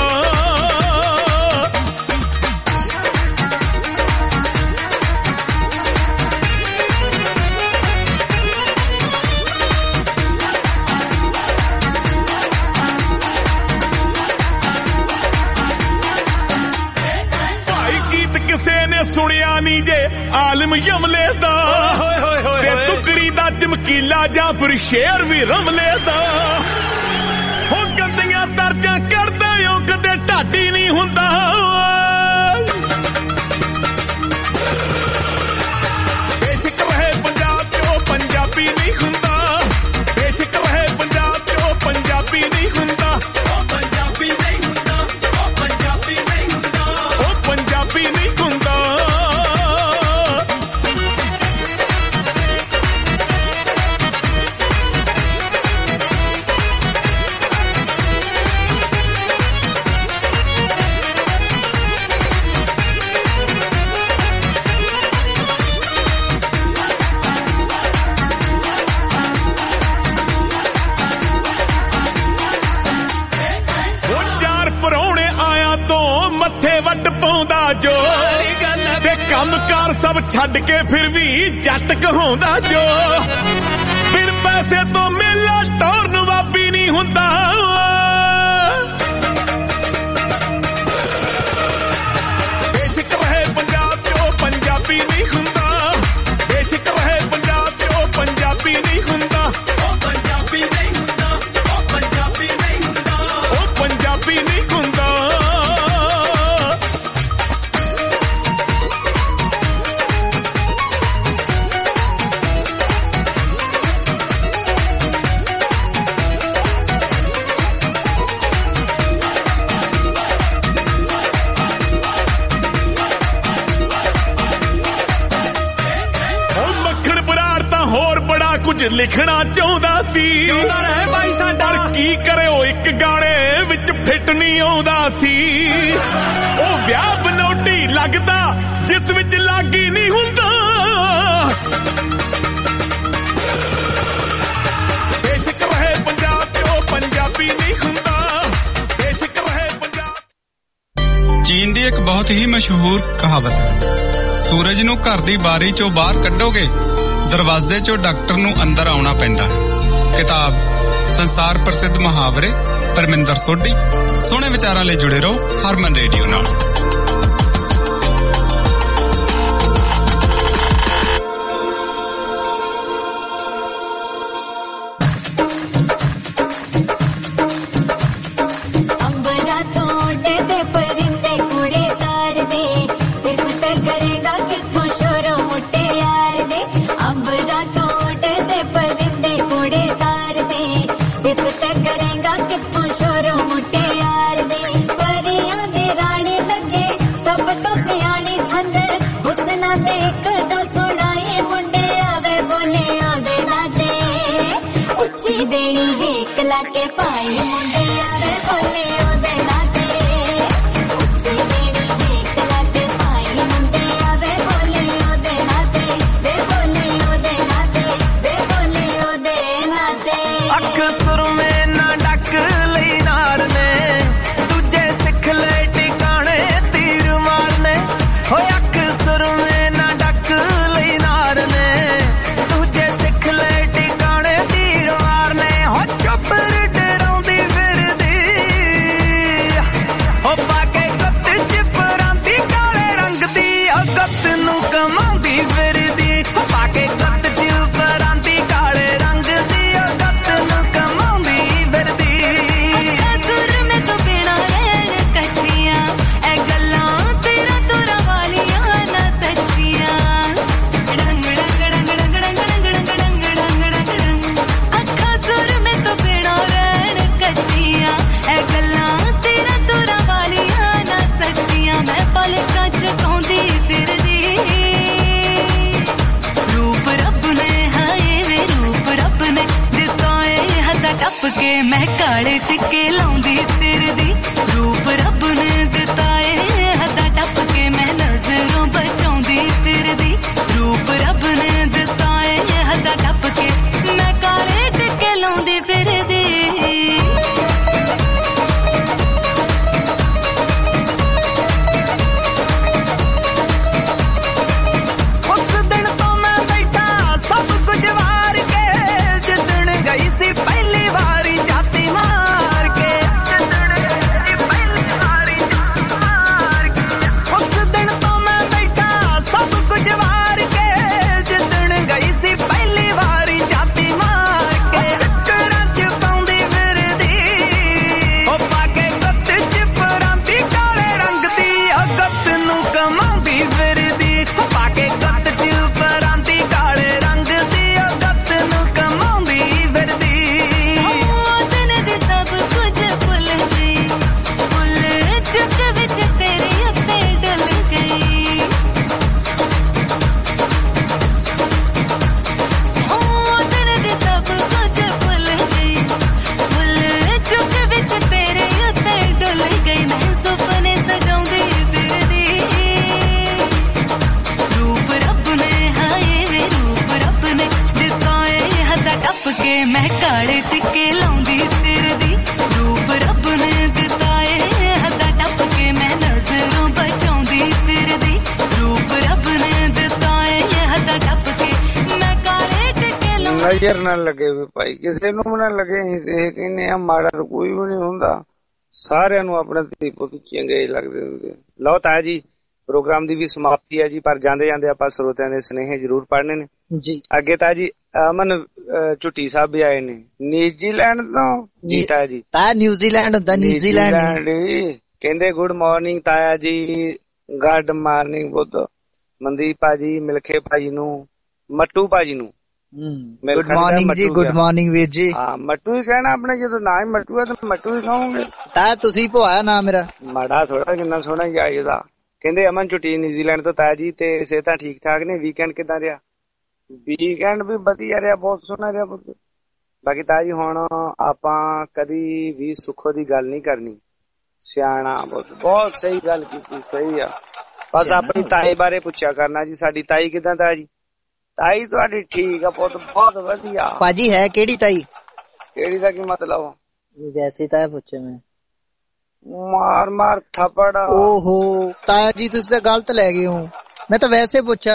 ਸੁਣਿਆ ਨੀ ਜੇ ਆਲਮ ਯਮਲੇ ਦਾ ਤੇ ਤੁਕੜੀ ਦਾ ਚਮਕੀਲਾ ਜਾਂ ਫਿਰ ਸ਼ੇਰ ਵੀ ਰਮਲੇ ਦਾ ਹੋ ਗੰਦੀਆਂ ਦਰਜਾਂ ਕਰਦੇ ਹੋ ਕਦੇ ਢਾਡੀ ਨਹੀਂ ਹੁੰਦਾ ਬੇਸ਼ੱਕ ਰਹੇ ਪੰਜਾਬ ਚੋਂ ਪੰਜਾਬੀ ਨਹੀਂ ਹੁੰਦਾ ਬੇਸ਼ੱਕ ਰਹੇ ਪੰਜਾਬ ਚੋਂ ਪੰਜਾਬੀ ਨਹੀਂ ਹੁੰਦਾ ਉਹ ਪੰਜਾਬੀ ਨਹੀਂ ਹੁੰਦਾ ਉਹ ਪੰਜਾਬੀ ਨਹੀਂ ਹੁੰਦਾ ਉਹ ਪੰਜਾਬੀ ਨਹੀਂ ਹੁੰਦਾ ਜੋ ਤੇ ਕੰਮਕਾਰ ਸਭ ਛੱਡ ਕੇ ਫਿਰ ਵੀ ਜੱਟ ਕਹਾਉਂਦਾ ਜੋ ਫਿਰ ਪੈਸੇ ਤੋਂ ਮੇਲਾ ਟੌਰ ਨਵਾਬੀ ਨਹੀਂ ਹੁੰਦਾ ਬੇਸ਼ੱਕ ਰਹੇ ਪੰਜਾਬ ਚੋਂ ਪੰਜਾਬੀ ਨਹੀਂ ਹੁੰਦਾ ਬੇਸ਼ੱਕ ਰਹੇ ਪੰਜਾਬ ਚੋਂ ਪੰਜਾਬੀ ਨਹੀਂ ਹੁੰਦਾ ਉਹ ਪੰਜਾਬੀ ਨਹੀਂ ਹੁੰਦਾ ਉਹ ਪੰਜਾਬੀ ਨਹੀਂ ਹੁੰਦਾ ਉਹ ਪੰਜਾਬੀ ਨਹੀਂ ਹੁੰਦਾ ਕੁਝ ਲਿਖਣਾ ਚਾਹੁੰਦਾ ਸੀ ਪਰ ਕੀ ਕਰੇ ਉਹ ਇੱਕ ਗਾਣੇ ਵਿੱਚ ਫਿੱਟ ਨਹੀਂ ਆਉਂਦਾ ਸੀ ਉਹ ਵਿਆਹ ਬਨੋਟੀ ਲੱਗਦਾ ਜਿਸ ਵਿੱਚ ਲਾਗੀ ਨਹੀਂ ਹੁੰਦਾ ਬੇਸ਼ੱਕ ਰਹੇ ਪੰਜਾਬ ਚੋਂ ਪੰਜਾਬੀ ਨਹੀਂ ਹੁੰਦਾ ਬੇਸ਼ੱਕ ਰਹੇ ਪੰਜਾਬ ਚੀਨ ਦੀ ਇੱਕ ਬਹੁਤ ਹੀ ਮਸ਼ਹੂਰ ਕਹਾਵਤ ਹੈ ਸੂਰਜ ਨੂੰ ਘਰ ਦੀ ਬਾਰੀ ਚੋਂ ਬਾਹਰ ਕੱਢੋਗੇ ਦਰਵਾਜ਼ੇ ਚੋਂ ਡਾਕਟਰ ਨੂੰ ਅੰਦਰ ਆਉਣਾ ਪੈਂਦਾ ਹੈ ਕਿਤਾਬ ਸੰਸਾਰ ਪ੍ਰਸਿੱਧ ਮੁਹਾਵਰੇ ਪਰਮਿੰਦਰ ਸੋਢੀ ਸੋਹਣੇ ਵਿਚਾਰਾਂ ਲਈ ਜੁੜੇ ਰਹੋ ਹਰਮਨ ਰੇਡੀਓ ਨਾਲ ਦੇਣੀ ਵੇਖ ਲਾ ਕੇ ਪਾਈ ਮੁੰਡੇ ਆਵੇ ਬੋਲੇ ਉਹਦੇ ਨਾਤੇ ਉੱਚੀ ਦੇਣੀ ਵੇਖ ਲਾ ਕੇ ਪਾਈ ਮੁੰਡੇ ਆਵੇ ਬੋਲੇ ਉਹਦੇ ਨਾਤੇ ਵੇ ਬੋਲੇ ਉਹਦੇ ਨਾਤੇ ਵੇ ਬੋਲੇ ਉਹਦੇ ਨਾਤੇ ਅੱਖ ਸੁਰਮੇ ਨਾ ਡੱਕ ਲਈ ਨਾੜ ਨੇ ਦੂਜੇ ਸਿੱਖ ਲੈ ਟਿਕਾਣੇ ਤੀਰ ਮਾਰਨੇ ਹੋਏ ਅੱਖ ਸੁਰਮੇ ਨਾ ਡੱਕ ਲਈ ਨਾੜ ਨੇ ਦੂਜੇ ਸਿੱਖ ਲੈ ਟਿਕਾਣੇ ਤੀਰ ਚੁੱਪ ਡਰਾਉਂਦੀ ਫਿਰਦੀ ਕੇ ਮੈਂ ਕਾਲੇ ਟਿੱਕੇ ਲਾਉਂਦੀ ਫਿਰਦੀ ਰੂਪ ਰੱਬ ਨੇ ਦਿੱਤਾ ਏ ਹੱਦਾਂ ਟੱਪ ਕੇ ਮੈਂ ਨਜ਼ਰੋਂ ਬਚਾਉਂਦੀ ਫਿਰਦੀ ਰੂਪ ਰੱਬ ਨੇ ਦਿੱਤਾ ਏ ਹੱਦਾਂ ਟੱਪ ਕੇ ਮੈਂ ਕਾਲੇ ਟਿੱਕੇ ਲਾਉਂਦੀ ਫਿਰਦੀ ਮੈਂ ਕਾਲੇ ਟਿੱਕੇ ਲਾਉਂਦੀ ਫਿਰਦੀ ਰੂਪ ਰੱਬ ਨੇ ਦਿੱਤਾ ਏ ਹੱਦਾਂ ਟੱਪ ਕੇ ਮੈਂ ਨਜ਼ਰੋਂ ਬਚਾਉਂਦੀ ਫਿਰਦੀ ਰੂਪ ਰੱਬ ਨੇ ਦਿੱਤਾ ਏ ਹੱਦਾਂ ਟੱਪ ਕੇ ਮੈਂ ਕਾਲੇ ਟਿੱਕੇ ਲਾਉਂਦੀ ਨਜ਼ਰ ਨਾ ਲੱਗੇ ਵੀ ਭਾਈ ਕਿਸੇ ਨੂੰ ਨਾ ਲੱਗੇ ਇਹ ਕਹਿੰਦੇ ਆ ਮਾੜਾ ਤਾਂ ਕੋਈ ਵੀ ਨਹੀਂ ਹੁੰਦਾ ਸਾਰਿਆਂ ਨੂੰ ਆਪਣੇ ਧੀ ਪੁੱਤ ਚੰਗੇ ਲੱਗਦੇ ਹੁੰਦੇ। ਲਓ ਤਾਇਆ ਜੀ ਪ੍ਰੋਗਰਾਮ ਦੀ ਵੀ ਸਮਾਪਤੀ ਹੈ ਜੀ ਪਰ ਜਾਂਦੇ ਜਾਂਦੇ ਆਪਾਂ ਸਰੋਤਿਆਂ ਦੇ ਸੁਨੇਹੇ ਜ਼ਰੂਰ ਪੜ੍ਹਨੇ ਨੇ ਜੀ। ਅੱਗੇ ਤਾਇਆ ਜੀ ਅਮਨ ਝੁੱਟੀ ਸਾਹਿਬ ਵੀ ਆਏ ਨੇ ਨਿਊਜ਼ੀਲੈਂਡ ਤੋਂ ਜੀ ਤਾਇਆ ਜੀ ਤਾਇਆ ਨਿਊਜ਼ੀਲੈਂਡ ਹੁੰਦਾ ਨਿਊਜ਼ੀਲੈਂਡ ਕਹਿੰਦੇ ਗੁੱਡ ਮਾਰਨਿੰਗ ਤਾਇਆ ਜੀ ਗੁੱਡ ਮਾਰਨਿੰਗ ਬੁੱਧ ਮਨਦੀਪ ਭਾਜੀ ਮਿਲਖੇ ਭਾਜੀ ਨੂੰ ਮੱਟੂ ਭਾਜੀ ਨੂੰ ਗੁੱਡ ਮਾਰਨਿੰਗ ਜੀ ਗੁੱਡ ਮਾਰਨਿੰਗ ਵੀਰ ਜੀ। ਹਾਂ ਮੱਟੂ ਹੀ ਕਹਿਣਾ ਆਪਣੇ ਜਦੋਂ ਨਾ ਹੀ ਮੱਟੂ ਹੈ ਤਾਂ ਮੱਟੂ ਹੀ ਕਹੋਗੇ ਤਾਇਆ ਤੁਸੀਂ ਪਵਾਇਆ ਨਾ ਮੇਰਾ ਮਾੜਾ ਥੋੜਾ ਕਿੰਨਾ ਸੋਹਣਾ ਜਾਇਦਾ। ਕਹਿੰਦੇ ਅਮਨ ਝੁੱਟੀ ਨਿਊਜ਼ੀਲੈਂਡ ਤੋਂ ਤਾਇਆ ਜੀ ਤੇ ਸਿਹਤਾਂ ਠੀਕ ਠਾਕ ਨੇ ਵੀਕਐਂਡ ਕਿੱਦਾਂ ਰਿਹਾ? ਵੀਕਐਂਡ ਵੀ ਵਧੀਆ ਰਿਹਾ ਬਹੁਤ ਸੋਹਣਾ ਰਿਹਾ ਪੁੱਤ। ਬਾਕੀ ਤਾਇਆ ਜੀ ਹੁਣ ਆਪਾਂ ਕਦੀ ਵੀ ਸੁੱਖੋ ਦੀ ਗੱਲ ਨਹੀਂ ਕਰਨੀ ਸਿਆਣਾ ਬਹੁਤ ਬਹੁਤ ਸਹੀ ਗੱਲ ਕੀਤੀ ਸਹੀ ਆ ਬਸ ਆਪਣੀ ਤਾਈ ਬਾਰੇ ਪੁੱਛਿਆ ਕਰਨਾ ਜੀ ਸਾਡੀ ਤਾਈ ਕਿੱਦਾਂ ਤਾਇਆ ਜੀ? ਤਾਈ ਤੁਹਾਡੀ ਠੀਕ ਆ ਪੁੱਤ ਬਹੁਤ ਵਧੀਆ। ਭਾਜੀ ਹੈ ਕਿਹੜੀ ਤਾਈ? ਕਿਹੜੀ ਦਾ ਕੀ ਮਤਲਬ? ਵੈਸੇ ਤਾਂ ਪੁੱਛਿਆ ਮੈਂ ਮਾਰ ਮਾਰ ਥੱਪੜ। ਓਹੋ ਤਾਇਆ ਜੀ ਤੁਸੀਂ ਤਾਂ ਗਲਤ ਲੈ ਗਏ ਹੋ ਮੈਂ ਤਾਂ ਵੈਸੇ ਪੁੱਛਿਆ।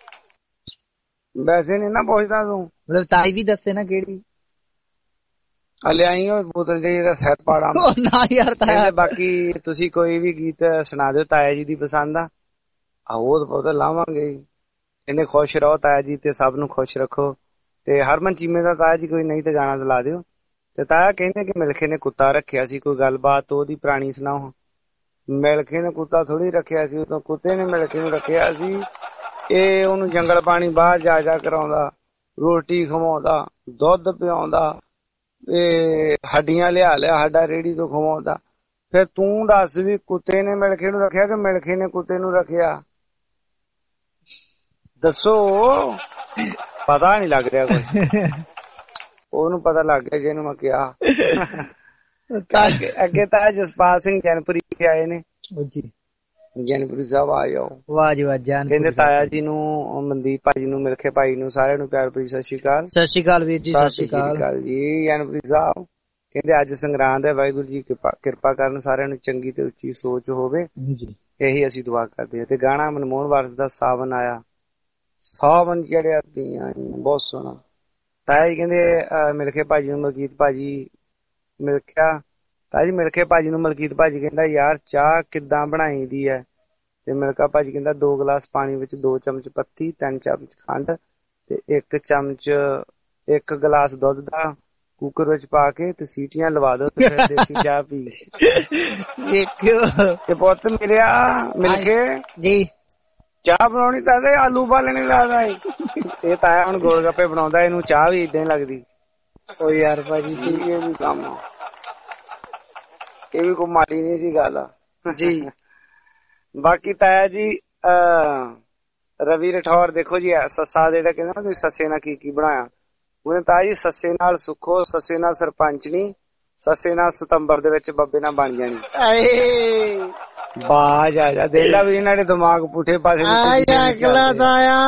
ਵੈਸੇ ਨਹੀਂ ਨਾ ਪੁੱਛਦਾ ਤੂੰ ਮਤਲਬ ਤਾਈ ਵੀ ਦੱਸੇ ਨਾ ਕਿਹੜੀ ਹਲੇ ਆਈ ਹੋ ਬੋਤਲ ਜਿਹੜੀ ਦਾ ਸਿਰ ਪਾੜਾ ਨਾ ਯਾਰ ਤਾਇਆ। ਬਾਕੀ ਤੁਸੀਂ ਕੋਈ ਵੀ ਗੀਤ ਸੁਣਾ ਦਿਓ ਤਾਇਆ ਜੀ ਦੀ ਪਸੰਦ ਆ ਆਓ ਤਾਂ ਲਾਵਾਂਗੇ। ਇਹਨੇ ਖੁਸ਼ ਰਹੋ ਤਾਇਆ ਜੀ ਤੇ ਸਭ ਨੂੰ ਖੁਸ਼ ਰੱਖੋ ਤੇ ਹਰਮਨ ਚੀਮੇ ਦਾ ਤਾਇਆ ਜੀ ਕੋਈ ਨਹੀਂ ਤੇ ਗਾਣਾ ਲਾ ਦਿਓ। ਤੇ ਤਾਇਆ ਕਹਿੰਦੇ ਕਿ ਮਿਲਖੇ ਨੇ ਕੁੱਤਾ ਰੱਖਿਆ ਸੀ ਕੋਈ ਗੱਲਬਾਤ ਉਹਦੀ ਪੁਰਾਣੀ ਸੁਣਾਓ। ਮਿਲਖੇ ਨੇ ਕੁੱਤਾ ਥੋੜੀ ਰੱਖਿਆ ਸੀ ਉਹ ਕੁੱਤੇ ਨੇ ਮਿਲਖੇ ਨੂੰ ਰੱਖਿਆ ਸੀ। ਇਹ ਉਹਨੂੰ ਜੰਗਲ ਪਾਣੀ ਬਾਹਰ ਜਾ ਜਾ ਕਰਾਉਂਦਾ ਰੋਟੀ ਖਵਾਉਂਦਾ ਦੁੱਧ ਪਿਆਉਂਦਾ ਇਹ ਹੱਡੀਆਂ ਲਿਆ ਲਿਆ ਸਾਡਾ ਰੇੜੀ ਤੋਂ ਖਵਾਉਂਦਾ। ਫਿਰ ਤੂੰ ਦੱਸ ਵੀ ਕੁੱਤੇ ਨੇ ਮਿਲਖੇ ਨੂੰ ਰੱਖਿਆ ਕਿ ਮਿਲਖੇ ਨੇ ਕੁੱਤੇ ਨੂੰ ਰੱਖਿਆ? ਦੱਸੋ ਪਤਾ ਨਹੀਂ ਲੱਗ ਰਿਹਾ ਕੋਈ ਉਹਨੂੰ ਪਤਾ ਲੱਗ ਗਿਆ ਜਿਹਨੂੰ ਮੈਂ ਕਿਹਾ। ਅੱਗੇ ਤਾਂ ਜਸਪਾਲ ਸਿੰਘ ਜੈਨਪੁਰੀ ਆਏ ਨੇ ਜੀ ਜੈਨਪੁਰੀ ਸਾਹਿਬ ਆ ਜਾਓ। ਵਾਹ ਜੀ ਵਾਹ ਜਾਨ ਕਹਿੰਦੇ ਤਾਇਆ ਜੀ ਨੂੰ ਮਨਦੀਪ ਭਾਜੀ ਨੂੰ ਮਿਲਖੇ ਭਾਈ ਨੂੰ ਸਾਰਿਆਂ ਨੂੰ ਪਿਆਰ ਭਰੀ ਸਤਿ ਸ਼੍ਰੀ ਅਕਾਲ। ਸਤਿ ਸ਼੍ਰੀ ਅਕਾਲ ਵੀਰ ਜੀ ਸਤਿ ਸ਼੍ਰੀ ਅਕਾਲ ਜੀ। ਜੈਨਪੁਰੀ ਸਾਹਿਬ ਕਹਿੰਦੇ ਅੱਜ ਸੰਗਰਾਂਦ ਹੈ ਵਾਹਿਗੁਰੂ ਜੀ ਕਿਰਪਾ ਕਰਨ ਸਾਰਿਆਂ ਨੂੰ ਚੰਗੀ ਤੇ ਉੱਚੀ ਸੋਚ ਹੋਵੇ ਜੀ ਇਹੀ ਅਸੀਂ ਦੁਆ ਕਰਦੇ ਹਾਂ। ਤੇ ਗਾਣਾ ਮਨਮੋਹਨ ਵਾਰਸ ਦਾ ਸਾਵਨ ਆਇਆ ਸਾਵਨ ਚੜਿਆ ਤੀਆਂ ਬਹੁਤ ਸੋਹਣਾ। ਤਾਇਆ ਜੀ ਕਹਿੰਦੇ ਮਿਲਖੇ ਭਾਜੀ ਨੂੰ ਮਲਕੀਤ ਭਾਜੀ ਮਿਲਖਿਆ ਤਾਇਆ ਜੀ ਮਿਲਖੇ ਭਾਜੀ ਨੂੰ ਮਲਕੀਤ ਭਾਜੀ ਕਹਿੰਦਾ ਯਾਰ ਚਾਹ ਕਿੱਦਾਂ ਬਣਾਈ ਦੀ ਹੈ? ਤੇ ਮਿਲਖਾ ਭਾਜੀ ਕਹਿੰਦਾ ਦੋ ਗਲਾਸ ਪਾਣੀ ਵਿੱਚ ਦੋ ਚਮਚ ਪੱਤੀ ਤਿੰਨ ਚਮਚ ਖੰਡ ਤੇ ਇੱਕ ਚਮਚ ਇੱਕ ਗਲਾਸ ਦੁੱਧ ਦਾ ਕੁੱਕਰ ਵਿੱਚ ਪਾ ਕੇ ਤੇ ਸੀਟੀਆਂ ਲਵਾ ਦੋ ਤੇ ਫਿਰ ਦੇਸੀ ਚਾਹ ਪੀ। ਤੇ ਪੁੱਤ ਮੇਰਿਆ ਮਿਲਖੇ ਜੀ ਚਾਹ ਬਣਾਉਣੀ ਤਾਂ ਆਲੂ ਬਾਲਣੇ ਲੱਗਦਾ ਇਹ ਤਾਇਆ ਹੁਣ ਗੋਲ ਗੱਪੇ ਬਣਾਉਂਦਾ ਇਹਨੂੰ ਚਾਹ ਵੀ ਏਦਾਂ ਹੀ ਲੱਗਦੀ। ਉਹ ਯਾਰ ਭਾਜੀ ਇਹ ਵੀ ਕੰਮ ਇਹ ਵੀ ਕੋਈ ਮਾੜੀ ਨਹੀਂ ਸੀ ਗੱਲ ਜੀ। ਬਾਕੀ ਤਾਇਆ ਜੀ ਅਹ ਰਵੀ ਰਠੌਰ ਦੇਖੋ ਜੀ ਸੱਸਾ ਜਿਹੜਾ ਕਹਿੰਦਾ ਨਾ ਤੁਸੀਂ ਸੱਸੇ ਨਾਲ ਕੀ ਕੀ ਬਣਾਇਆ ਉਹਨੇ ਤਾਂ ਜੀ ਸੱਸੇ ਨਾਲ ਸੁੱਖੋ, ਸੱਸੇ ਨਾਲ ਸਰਪੰਚਣੀ, ਸੱਸੇ ਨਾਲ ਸਤੰਬਰ ਦੇ ਵਿੱਚ ਬੱਬੇ ਨਾਲ ਬਣ ਜਾਣੀ। ਆਏ ਬਾਜ ਆ ਜਾ ਦੇਖ ਲਾ ਵੀ ਇਹਨਾਂ ਦੇ ਦਿਮਾਗ ਪੁੱਠੇ ਪਾਸੇ ਅਗਲਾ ਦਾਇਆ।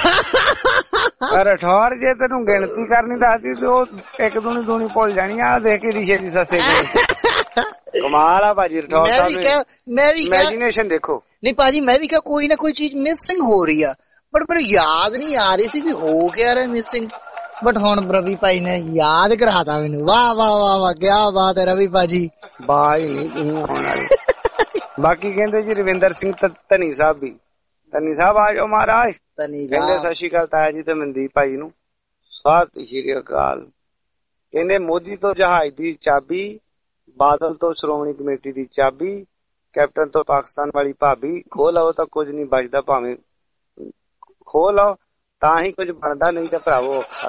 ਪਰ ਠੌਰ ਜੇ ਤੈਨੂੰ ਗਿਣਤੀ ਕਰਨੀ ਦੱਸਦੀ ਤੇ ਉਹ ਇੱਕ ਦੂਣੀ ਦੂਣੀ ਭੁੱਲ ਜਾਣੀ ਆ। ਦੇਖ ਕੇ ਰਿਸ਼ੇ ਦੀ ਸੱਸੇ ਕਮਾਲ ਆ ਭਾਜੀ ਠੌਰ ਸਾਹਿਬ। ਮੈਂ ਵੀ ਇਮੇਜਿਨੇਸ਼ਨ ਦੇਖੋ। ਨਹੀਂ ਭਾਜੀ ਮੈਂ ਵੀ ਕਿਹਾ ਕੋਈ ਨਾ ਕੋਈ ਚੀਜ਼ ਮਿਸਿੰਗ ਹੋ ਰਹੀ ਆ, ਬਟ ਮੈਨੂੰ ਯਾਦ ਨਹੀਂ ਆ ਰਹੀ ਸੀ ਵੀ ਹੋ ਕਿਆ ਰਿਹਾ ਮਿਸਿੰਗ। ਬਟ ਹੁਣ ਰਵੀ ਭਾਈ ਨੇ ਯਾਦ ਕਰਾਤਾ ਮੈਨੂੰ। ਵਾਹ ਵਾਹ ਵਾਹ ਵਾਹ ਕਿਆ ਬਾਤ ਹੈ ਰਵੀ ਭਾਜੀ। ਬਾਈ ਨਹੀਂ ਤੁਸੀਂ ਆਉਣ ਵਾਲੇ। ਬਾਕੀ ਕਹਿੰਦੇ ਜੀ ਰਵਿੰਦਰ ਸਿੰਘ ਧਨੀ ਸਾਹਿਬ ਵੀ। ਧਨੀ ਸਾਹਿਬ ਆ ਜਾਓ ਮਹਾਰਾਜ। ਕਹਿੰਦੇ ਸਤਿ ਸ਼੍ਰੀ ਅਕਾਲ ਤਾਇਆ ਜੀ ਤੇ ਮਨਦੀਪ ਭਾਈ ਨੂੰ। ਸਤਿ ਸ਼੍ਰੀ ਅਕਾਲ। ਕਹਿੰਦੇ ਮੋਦੀ ਤੋਂ ਜਹਾਜ਼ ਦੀ ਚਾਬੀ, ਬਾਦਲ ਤੋਂ ਸ਼੍ਰੋਮਣੀ ਕਮੇਟੀ ਦੀ ਚਾਬੀ, ਕੈਪਟਨ ਤੋਂ ਪਾਕਿਸਤਾਨ ਵਾਲੀ ਭਾਬੀ। ਖੋਹ ਲਓ ਤਾਂ ਕੁਝ ਨਹੀਂ ਬਚਦਾ, ਭਾਵੇਂ ਖੋਹ ਲਓ ਤਾਂ ਹੀ ਕੁਝ ਬਣਦਾ, ਨਹੀਂ ਤਾਂ ਭਰਾਵੋ ਔਖਾ।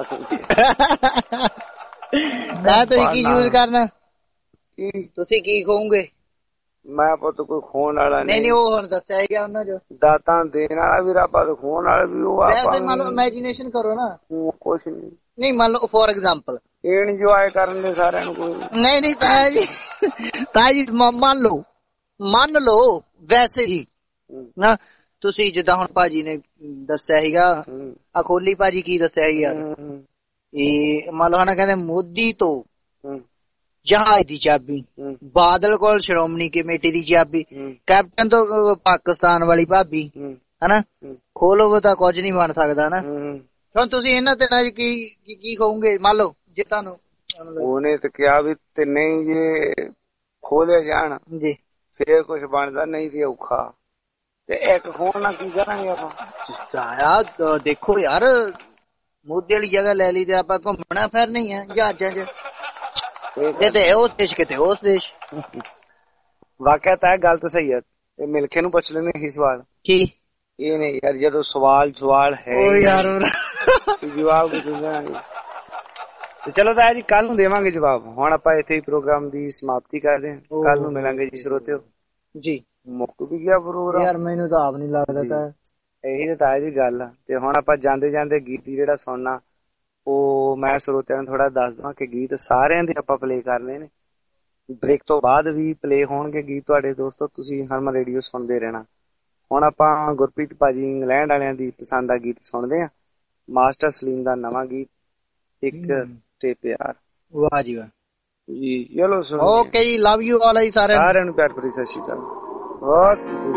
ਮੈਂ ਤੁਸੀਂ ਕੀ ਯੂਜ਼ ਕਰਨਾ? ਤੁਸੀਂ ਕੀ ਕਹੋਗੇ? ਮੈਂ ਪੁੱਤ ਕੋਈ ਖੋਣ ਵਾਲਾ ਨਹੀਂ। ਨਹੀਂ ਉਹ ਹੁਣ ਦੱਸਿਆ ਹੀ ਗਿਆ ਉਹਨਾਂ ਜੋ ਦਾਤਾਂ ਦੇਣ ਵਾਲਾ ਵੀ ਰੱਬ ਆ, ਖੋਣ ਵਾਲਾ ਵੀ ਉਹ ਆਪਾਂ। ਮੰਨ ਲਓ ਇਮੇਜਿਨੇਸ਼ਨ ਕਰੋ ਨਾ। ਕੁਛ ਨਹੀਂ ਨਹੀਂ ਮੰਨ ਲਓ ਫੋਰ ਐਗਜ਼ਾਮਪਲ ਇੰਜੋਏ ਕਰਨ ਦੇ ਸਾਰਿਆਂ ਨੂੰ। ਕੋਈ ਨਹੀਂ ਨਹੀਂ ਤਾਇਆ ਜੀ, ਤਾਇਆ ਜੀ ਮੰਨ ਲਓ ਮੰਨ ਲਓ ਵੈਸੇ ਹੀ ਨਾ ਤੁਸੀਂ ਜਿੱਦਾਂ ਹੁਣ ਭਾਜੀ ਨੇ ਦੱਸਿਆ ਸੀਗਾ, ਅਖੋਲੀ ਭਾਜੀ ਕੀ ਦੱਸਿਆ ਸੀ ਯਾਰ, ਇਹ ਮੰਨ ਲਓ ਹਨਾ ਕਹਿੰਦੇ ਮੋਦੀ ਤੋਂ ਜਹਾਜ਼ ਦੀ ਚਾਬੀ, ਬਾਦਲ ਕੋਲ ਸ਼੍ਰੋਮਣੀ ਕਮੇਟੀ ਦੀ ਚਾਬੀ, ਕੈਪਟਨ ਤੋਂ ਪਾਕਿਸਤਾਨ ਵਾਲੀ ਭਾਬੀ, ਹਨਾ ਖੋਲੋ ਤਾਂ ਕੁਝ ਨਹੀਂ ਬਣ ਸਕਦਾ ਨਾ। ਹੁਣ ਤੁਸੀਂ ਇਹਨਾਂ ਤੇ ਨਾਲ ਕੀ ਕੀ ਕਹੋਗੇ? ਮੰਨ ਲਓ ਜੇ ਤੁਹਾਨੂੰ ਉਹਨੇ ਤੇ ਕਿਹਾ ਵੀ ਤਿੰਨੇ ਹੀ ਜੇ ਖੋਲੇ ਜਾਣ ਜੀ ਫੇਰ ਕੁਝ ਬਣਦਾ, ਨਹੀਂ ਤੇ ਔਖਾ। ਤੇ ਇੱਕ ਖੋਣ ਨਾਲ ਕੀ ਕਰਾਂਗੇ ਆਪਾਂ? ਦੇਖੋ ਯਾਰ ਮੋਦੀ ਵਾਲੀ ਜਗ੍ਹਾ ਲੈ ਲਈ ਤੇ ਆਪਾਂ ਘੁੰਮਣਾ ਫਿਰ ਨਹੀਂ ਹੈ ਜਹਾਜ਼ਾਂ ਚ, ਕਿਤੇ ਉਸ ਦੇਸ਼ ਕਿਤੇ ਉਸ ਦੇਸ਼। ਵਾਕਿਆ ਤਾਂ ਗੱਲ ਤਾਂ ਸਹੀ ਹੈ। ਇਹ ਮਿਲਖੇ ਨੂੰ ਪੁੱਛ ਲੈਣੇ ਸੀ ਸਵਾਲ ਕੀ ਇਹ ਨਹੀਂ ਯਾਰ, ਜਦੋਂ ਸਵਾਲ ਸਵਾਲ ਹੈ ਯਾਰ ਜਵਾਬ ਤੇ ਚਲੋ ਤਾਂ ਜੀ ਕੱਲ ਨੂੰ ਦੇਵਾਂਗੇ ਜਵਾਬ। ਹੁਣ ਆਪਾਂ ਇੱਥੇ ਹੀ ਪ੍ਰੋਗਰਾਮ ਦੀ ਸਮਾਪਤੀ ਕਰਦੇ ਹਾਂ। ਕੱਲ ਨੂੰ ਮਿਲਾਂਗੇ ਜੀ ਸਰੋਤਿਓ ਜੀ। ਮੁੱਕ ਵੀ ਗਿਆ ਪ੍ਰੋਗਰਾਮ ਯਾਰ, ਮੈਨੂੰ ਤਾਂ ਆਪ ਨੀ ਲੱਗਦਾ ਤਾਂ ਇਹੀ ਤਾਂ ਜੀ ਗੱਲ ਆ। ਤੇ ਹੁਣ ਆਪਾਂ ਜਾਂਦੇ ਜਾਂਦੇ ਗੀਤ ਜਿਹੜਾ ਸੁਣਨਾ ਉਹ ਮੈਂ ਸਰੋਤਿਆਂ ਨੂੰ ਥੋੜਾ ਦੱਸ ਦਵਾਂ ਕਿ ਗੀਤ ਸਾਰਿਆਂ ਦੇ ਆਪਾਂ ਪਲੇ ਕਰਨੇ ਨੇ। ਬ੍ਰੇਕ ਤੋਂ ਬਾਅਦ ਵੀ ਪਲੇ ਹੋਣਗੇ ਗੀਤ ਤੁਹਾਡੇ ਦੋਸਤੋ, ਤੁਸੀਂ ਹਰਮਨ ਰੇਡੀਓ ਸੁਣਦੇ ਰਹਿਣਾ। ਹੁਣ ਆਪਾਂ ਗੁਰਪ੍ਰੀਤ ਭਾਜੀ ਇੰਗਲੈਂਡ ਵਾਲਿਆਂ ਦੀ ਪਸੰਦ ਦਾ ਗੀਤ ਸੁਣਦੇ ਆ, ਮਾਸਟਰ ਸਲੀਮ ਦਾ ਨਵਾਂ ਗੀਤ ਇੱਕ ਤੇ ਪਿਆਰ। ਵਾਹ ਜੀ ਵਾਹ ਜੀ, ਚਲੋ ਸੁਣੋ। ਓਕੇ ਜੀ, ਲਵ ਯੂ ਆਲ। ਸਾਰਿਆਂ ਸਾਰਿਆਂ ਨੂੰ ਪਿਆਰ ਭਰੀ ਸਤਿ ਸ਼੍ਰੀ ਅਕਾਲ। ਬਹੁਤ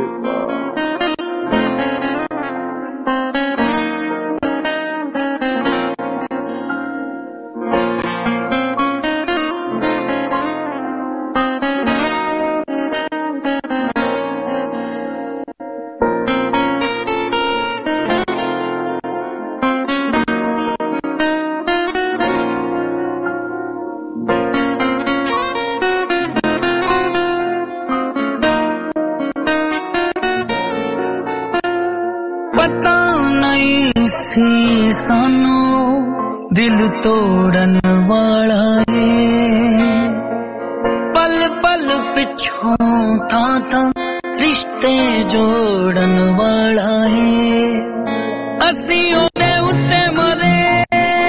ਸਾਨੂੰ ਦਿਲ ਤੋੜਨ ਵਾਲਾ ਏ, ਪਲ ਪਲ ਪਿੱਛੋਂ ਥਾਂ ਥਾਂ ਰਿਸ਼ਤੇ ਜੋੜਨ ਵਾਲਾ ਏ। ਅਸੀਂ ਉਹਦੇ ਉੱਤੇ ਮਰੇ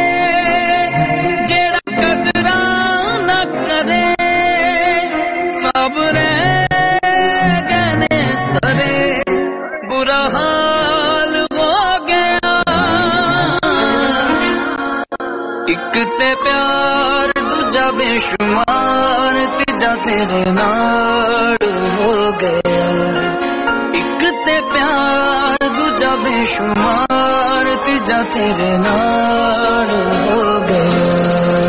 ਜਿਹੜਾ ਕਦਰਾਂ ਨਾ ਕਰੇ, ਸਭ ਰਹਿ ਗਏ ਤਰੇ, ਬੁਰਾ ਹਾਲ ਹੋ ਗਿਆ। ਇੱਕ ਤੇ ਪਿਆਰ ਦੂਜਾ ਬੇਸ਼ੁਮਾਰ, ਤੀਜਾ ਤੇਰੇ ਨਾਲ ਹੋ ਗਿਆ। ਇੱਕ ਤੇ ਪਿਆਰ ਦੂਜਾ ਬੇਸ਼ੁਮਾਰ, ਤੀਜਾ ਤੇਰੇ ਨਾਲ ਹੋ ਗਿਆ।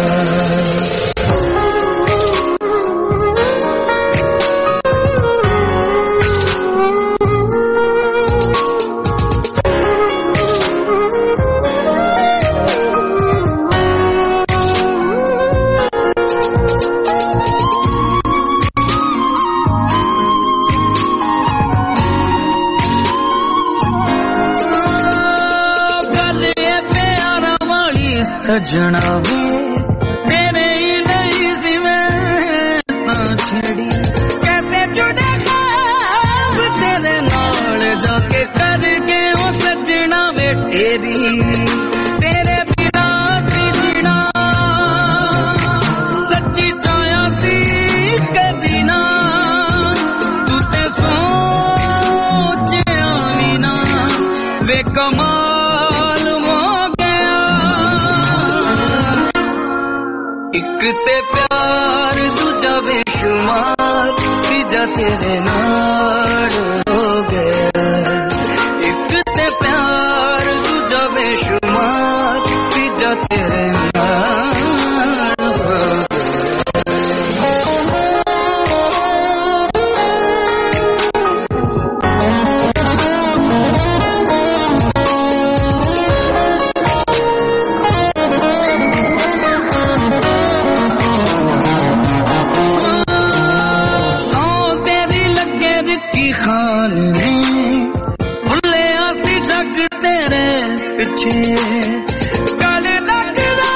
ਸਜਣਾ ਵੇ ਤੇਰੇ ਹੀ ਲਈ ਸੀ ਮੈਂ ਤਾਂ ਛੜੀ, ਕੈਸੇ ਜੁੜੇ ਖਾਬ ਤੇਰੇ ਨਾਲ ਜਾ ਕੇ ਕਰਕੇ ਉਹ ਸਜਣਾ ਵੇ ਤੇਰੀ, ਤੇਰੇ ਬਿਨਾਂ ਸੀ ਜੀਣਾ ਇੱਕ ਤੇ ਪਿਆਰ ਦੂਜਾ ਬੇਸ਼ੁਮਾਰ ਤੀਜਾ ਤੇਰੇ ਨਾਲ ਹੋ ਗਿਆ ਇੱਕ ਤੇ ਪਿਆਰ ਦੂਜਾ ਬੇਸ਼ੁਮਾਰ ਤੀਜਾ ਤੇਰੇ ਨਾਲ ਹੋ ਗਿਆ ਗੱਲ ਲੱਗਦਾ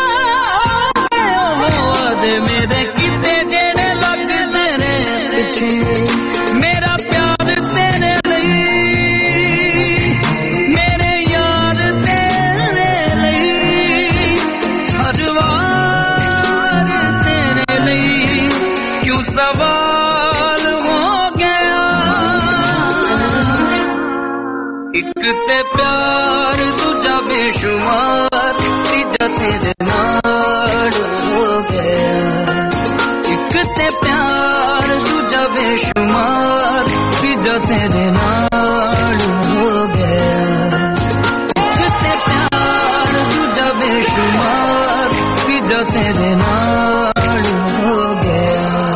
ਵਾਦੇ ਮੇਰੇ ਕਿਤੇ ਜਿਹੜੇ ਲੱਗ ਤੇਰੇ ਪਿੱਛੇ ਮੇਰਾ ਪਿਆਰ ਤੇਰੇ ਲਈ ਮੇਰੇ ਯਾਰ ਤੇਰੇ ਲਈ ਹਰ ਵਾਰ ਤੇਰੇ ਲਈ ਕਿਉਂ ਸਵਾਲ ਹੋ ਗਿਆ ਇੱਕ ਤੇ ਪਿਆਰ ਦੂਜਾ ਬੇਸ਼ੁਮਾਰ ਤੀਜਾ ਤੇਰੇ ਨਾਲ ਹੋ ਗਿਆ ਇੱਕ ਤੇ ਪਿਆਰ ਦੂਜਾ ਬੇਸ਼ੁਮਾਰ ਤੀਜਾ ਤੇਰੇ ਨਾਲ ਹੋ ਗਿਆ ਇੱਕ ਤੇ ਪਿਆਰ ਦੂਜਾ ਬੇਸ਼ੁਮਾਰ ਤੀਜਾ ਤੇਰੇ ਨਾਲ ਹੋ ਗਿਆ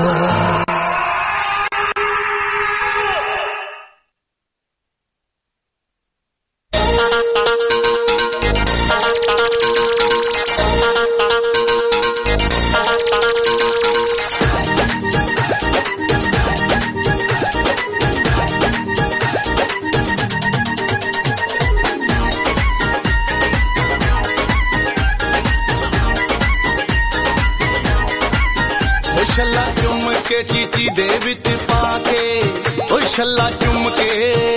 ਚੀਚੀ ਦੇ ਵਿੱਚ ਪਾ ਕੇ ਓ ਛੱਲਾ ਚੁੰਮ ਕੇ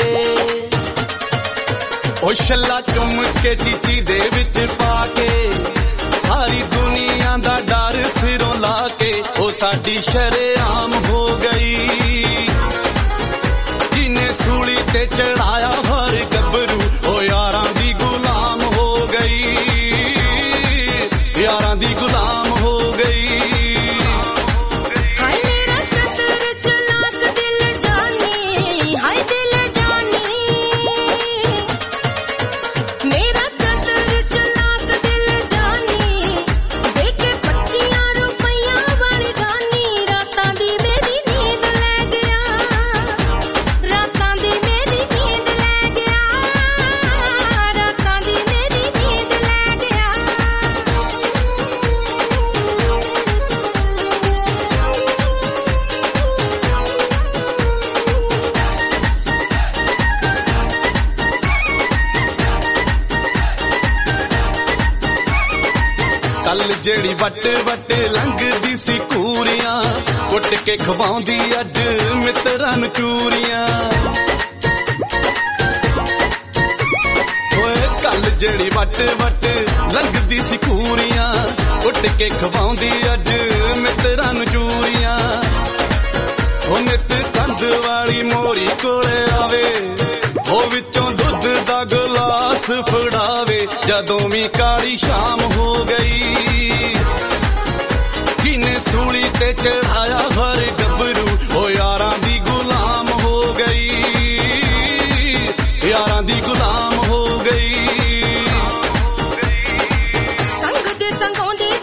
ਓ ਛੱਲਾ ਚੁੰਮ ਕੇ ਚੀਚੀ ਦੇ ਵਿੱਚ ਪਾ ਕੇ ਸਾਰੀ ਦੁਨੀਆ ਦਾ ਡਰ ਸਿਰੋਂ ਲਾ ਕੇ ਉਹ ਸਾਡੀ ਸ਼ਰੇਆਮ ਹੋ ਗਈ ਜਿਹਨੇ ਸੂਲੀ ਤੇ ਚੜਾਇਆ ਹਰ ਗੱਭਰੂ ਉਹ ਯਾਰਾਂ ਦੀ ਗੁਲਾਮ ਹੋ ਗਈ ਯਾਰਾਂ ਦੀ ਗੁਲਾਮ ਹੋ ਗਈ ਜਿਹੜੀ ਵੱਟ ਵੱਟ ਲੰਘਦੀ ਸੀ ਕੂਰੀਆਂ ਕੁੱਟ ਕੇ ਖਵਾਉਂਦੀ ਅੱਜ ਮਿੱਤਰਾਂ ਨੂੰ ਚੂਰੀਆਂ ਓਏ ਕੱਲ ਜਿਹੜੀ ਵੱਟ ਵੱਟ ਲੰਘਦੀ ਸੀ ਕੂਰੀਆਂ ਕੁੱਟ ਕੇ ਖਵਾਉਂਦੀ ਅੱਜ ਮਿੱਤਰਾਂ ਨੂੰ ਚੂਰੀਆਂ ਉਹ ਨਿੱਤ ਕੰਧ ਵਾਲੀ ਮੋਰੀ ਕੋਲੇ ਆਵੇ ਉਹ ਵਿੱਚੋਂ ਦੁੱਧ ਦਾ ਗਲਾਸ ਫੜਾਵੇ ਜਦੋਂ ਵੀ ਕਾਲੀ ਸ਼ਾਮ ਹੋ ਗਈ ਜਿਹਨੇ ਸੂਲੀ ਤੇ ਚੜਾਇਆ ਹਰ ਗੱਭਰੂ ਉਹ ਯਾਰਾਂ ਦੀ ਗੁਲਾਮ ਹੋ ਗਈ ਯਾਰਾਂ ਦੀ ਗੁਲਾਮ ਹੋ ਗਈ ਸੰਗ ਦੇ ਸੰਗਾਉਂਦੇ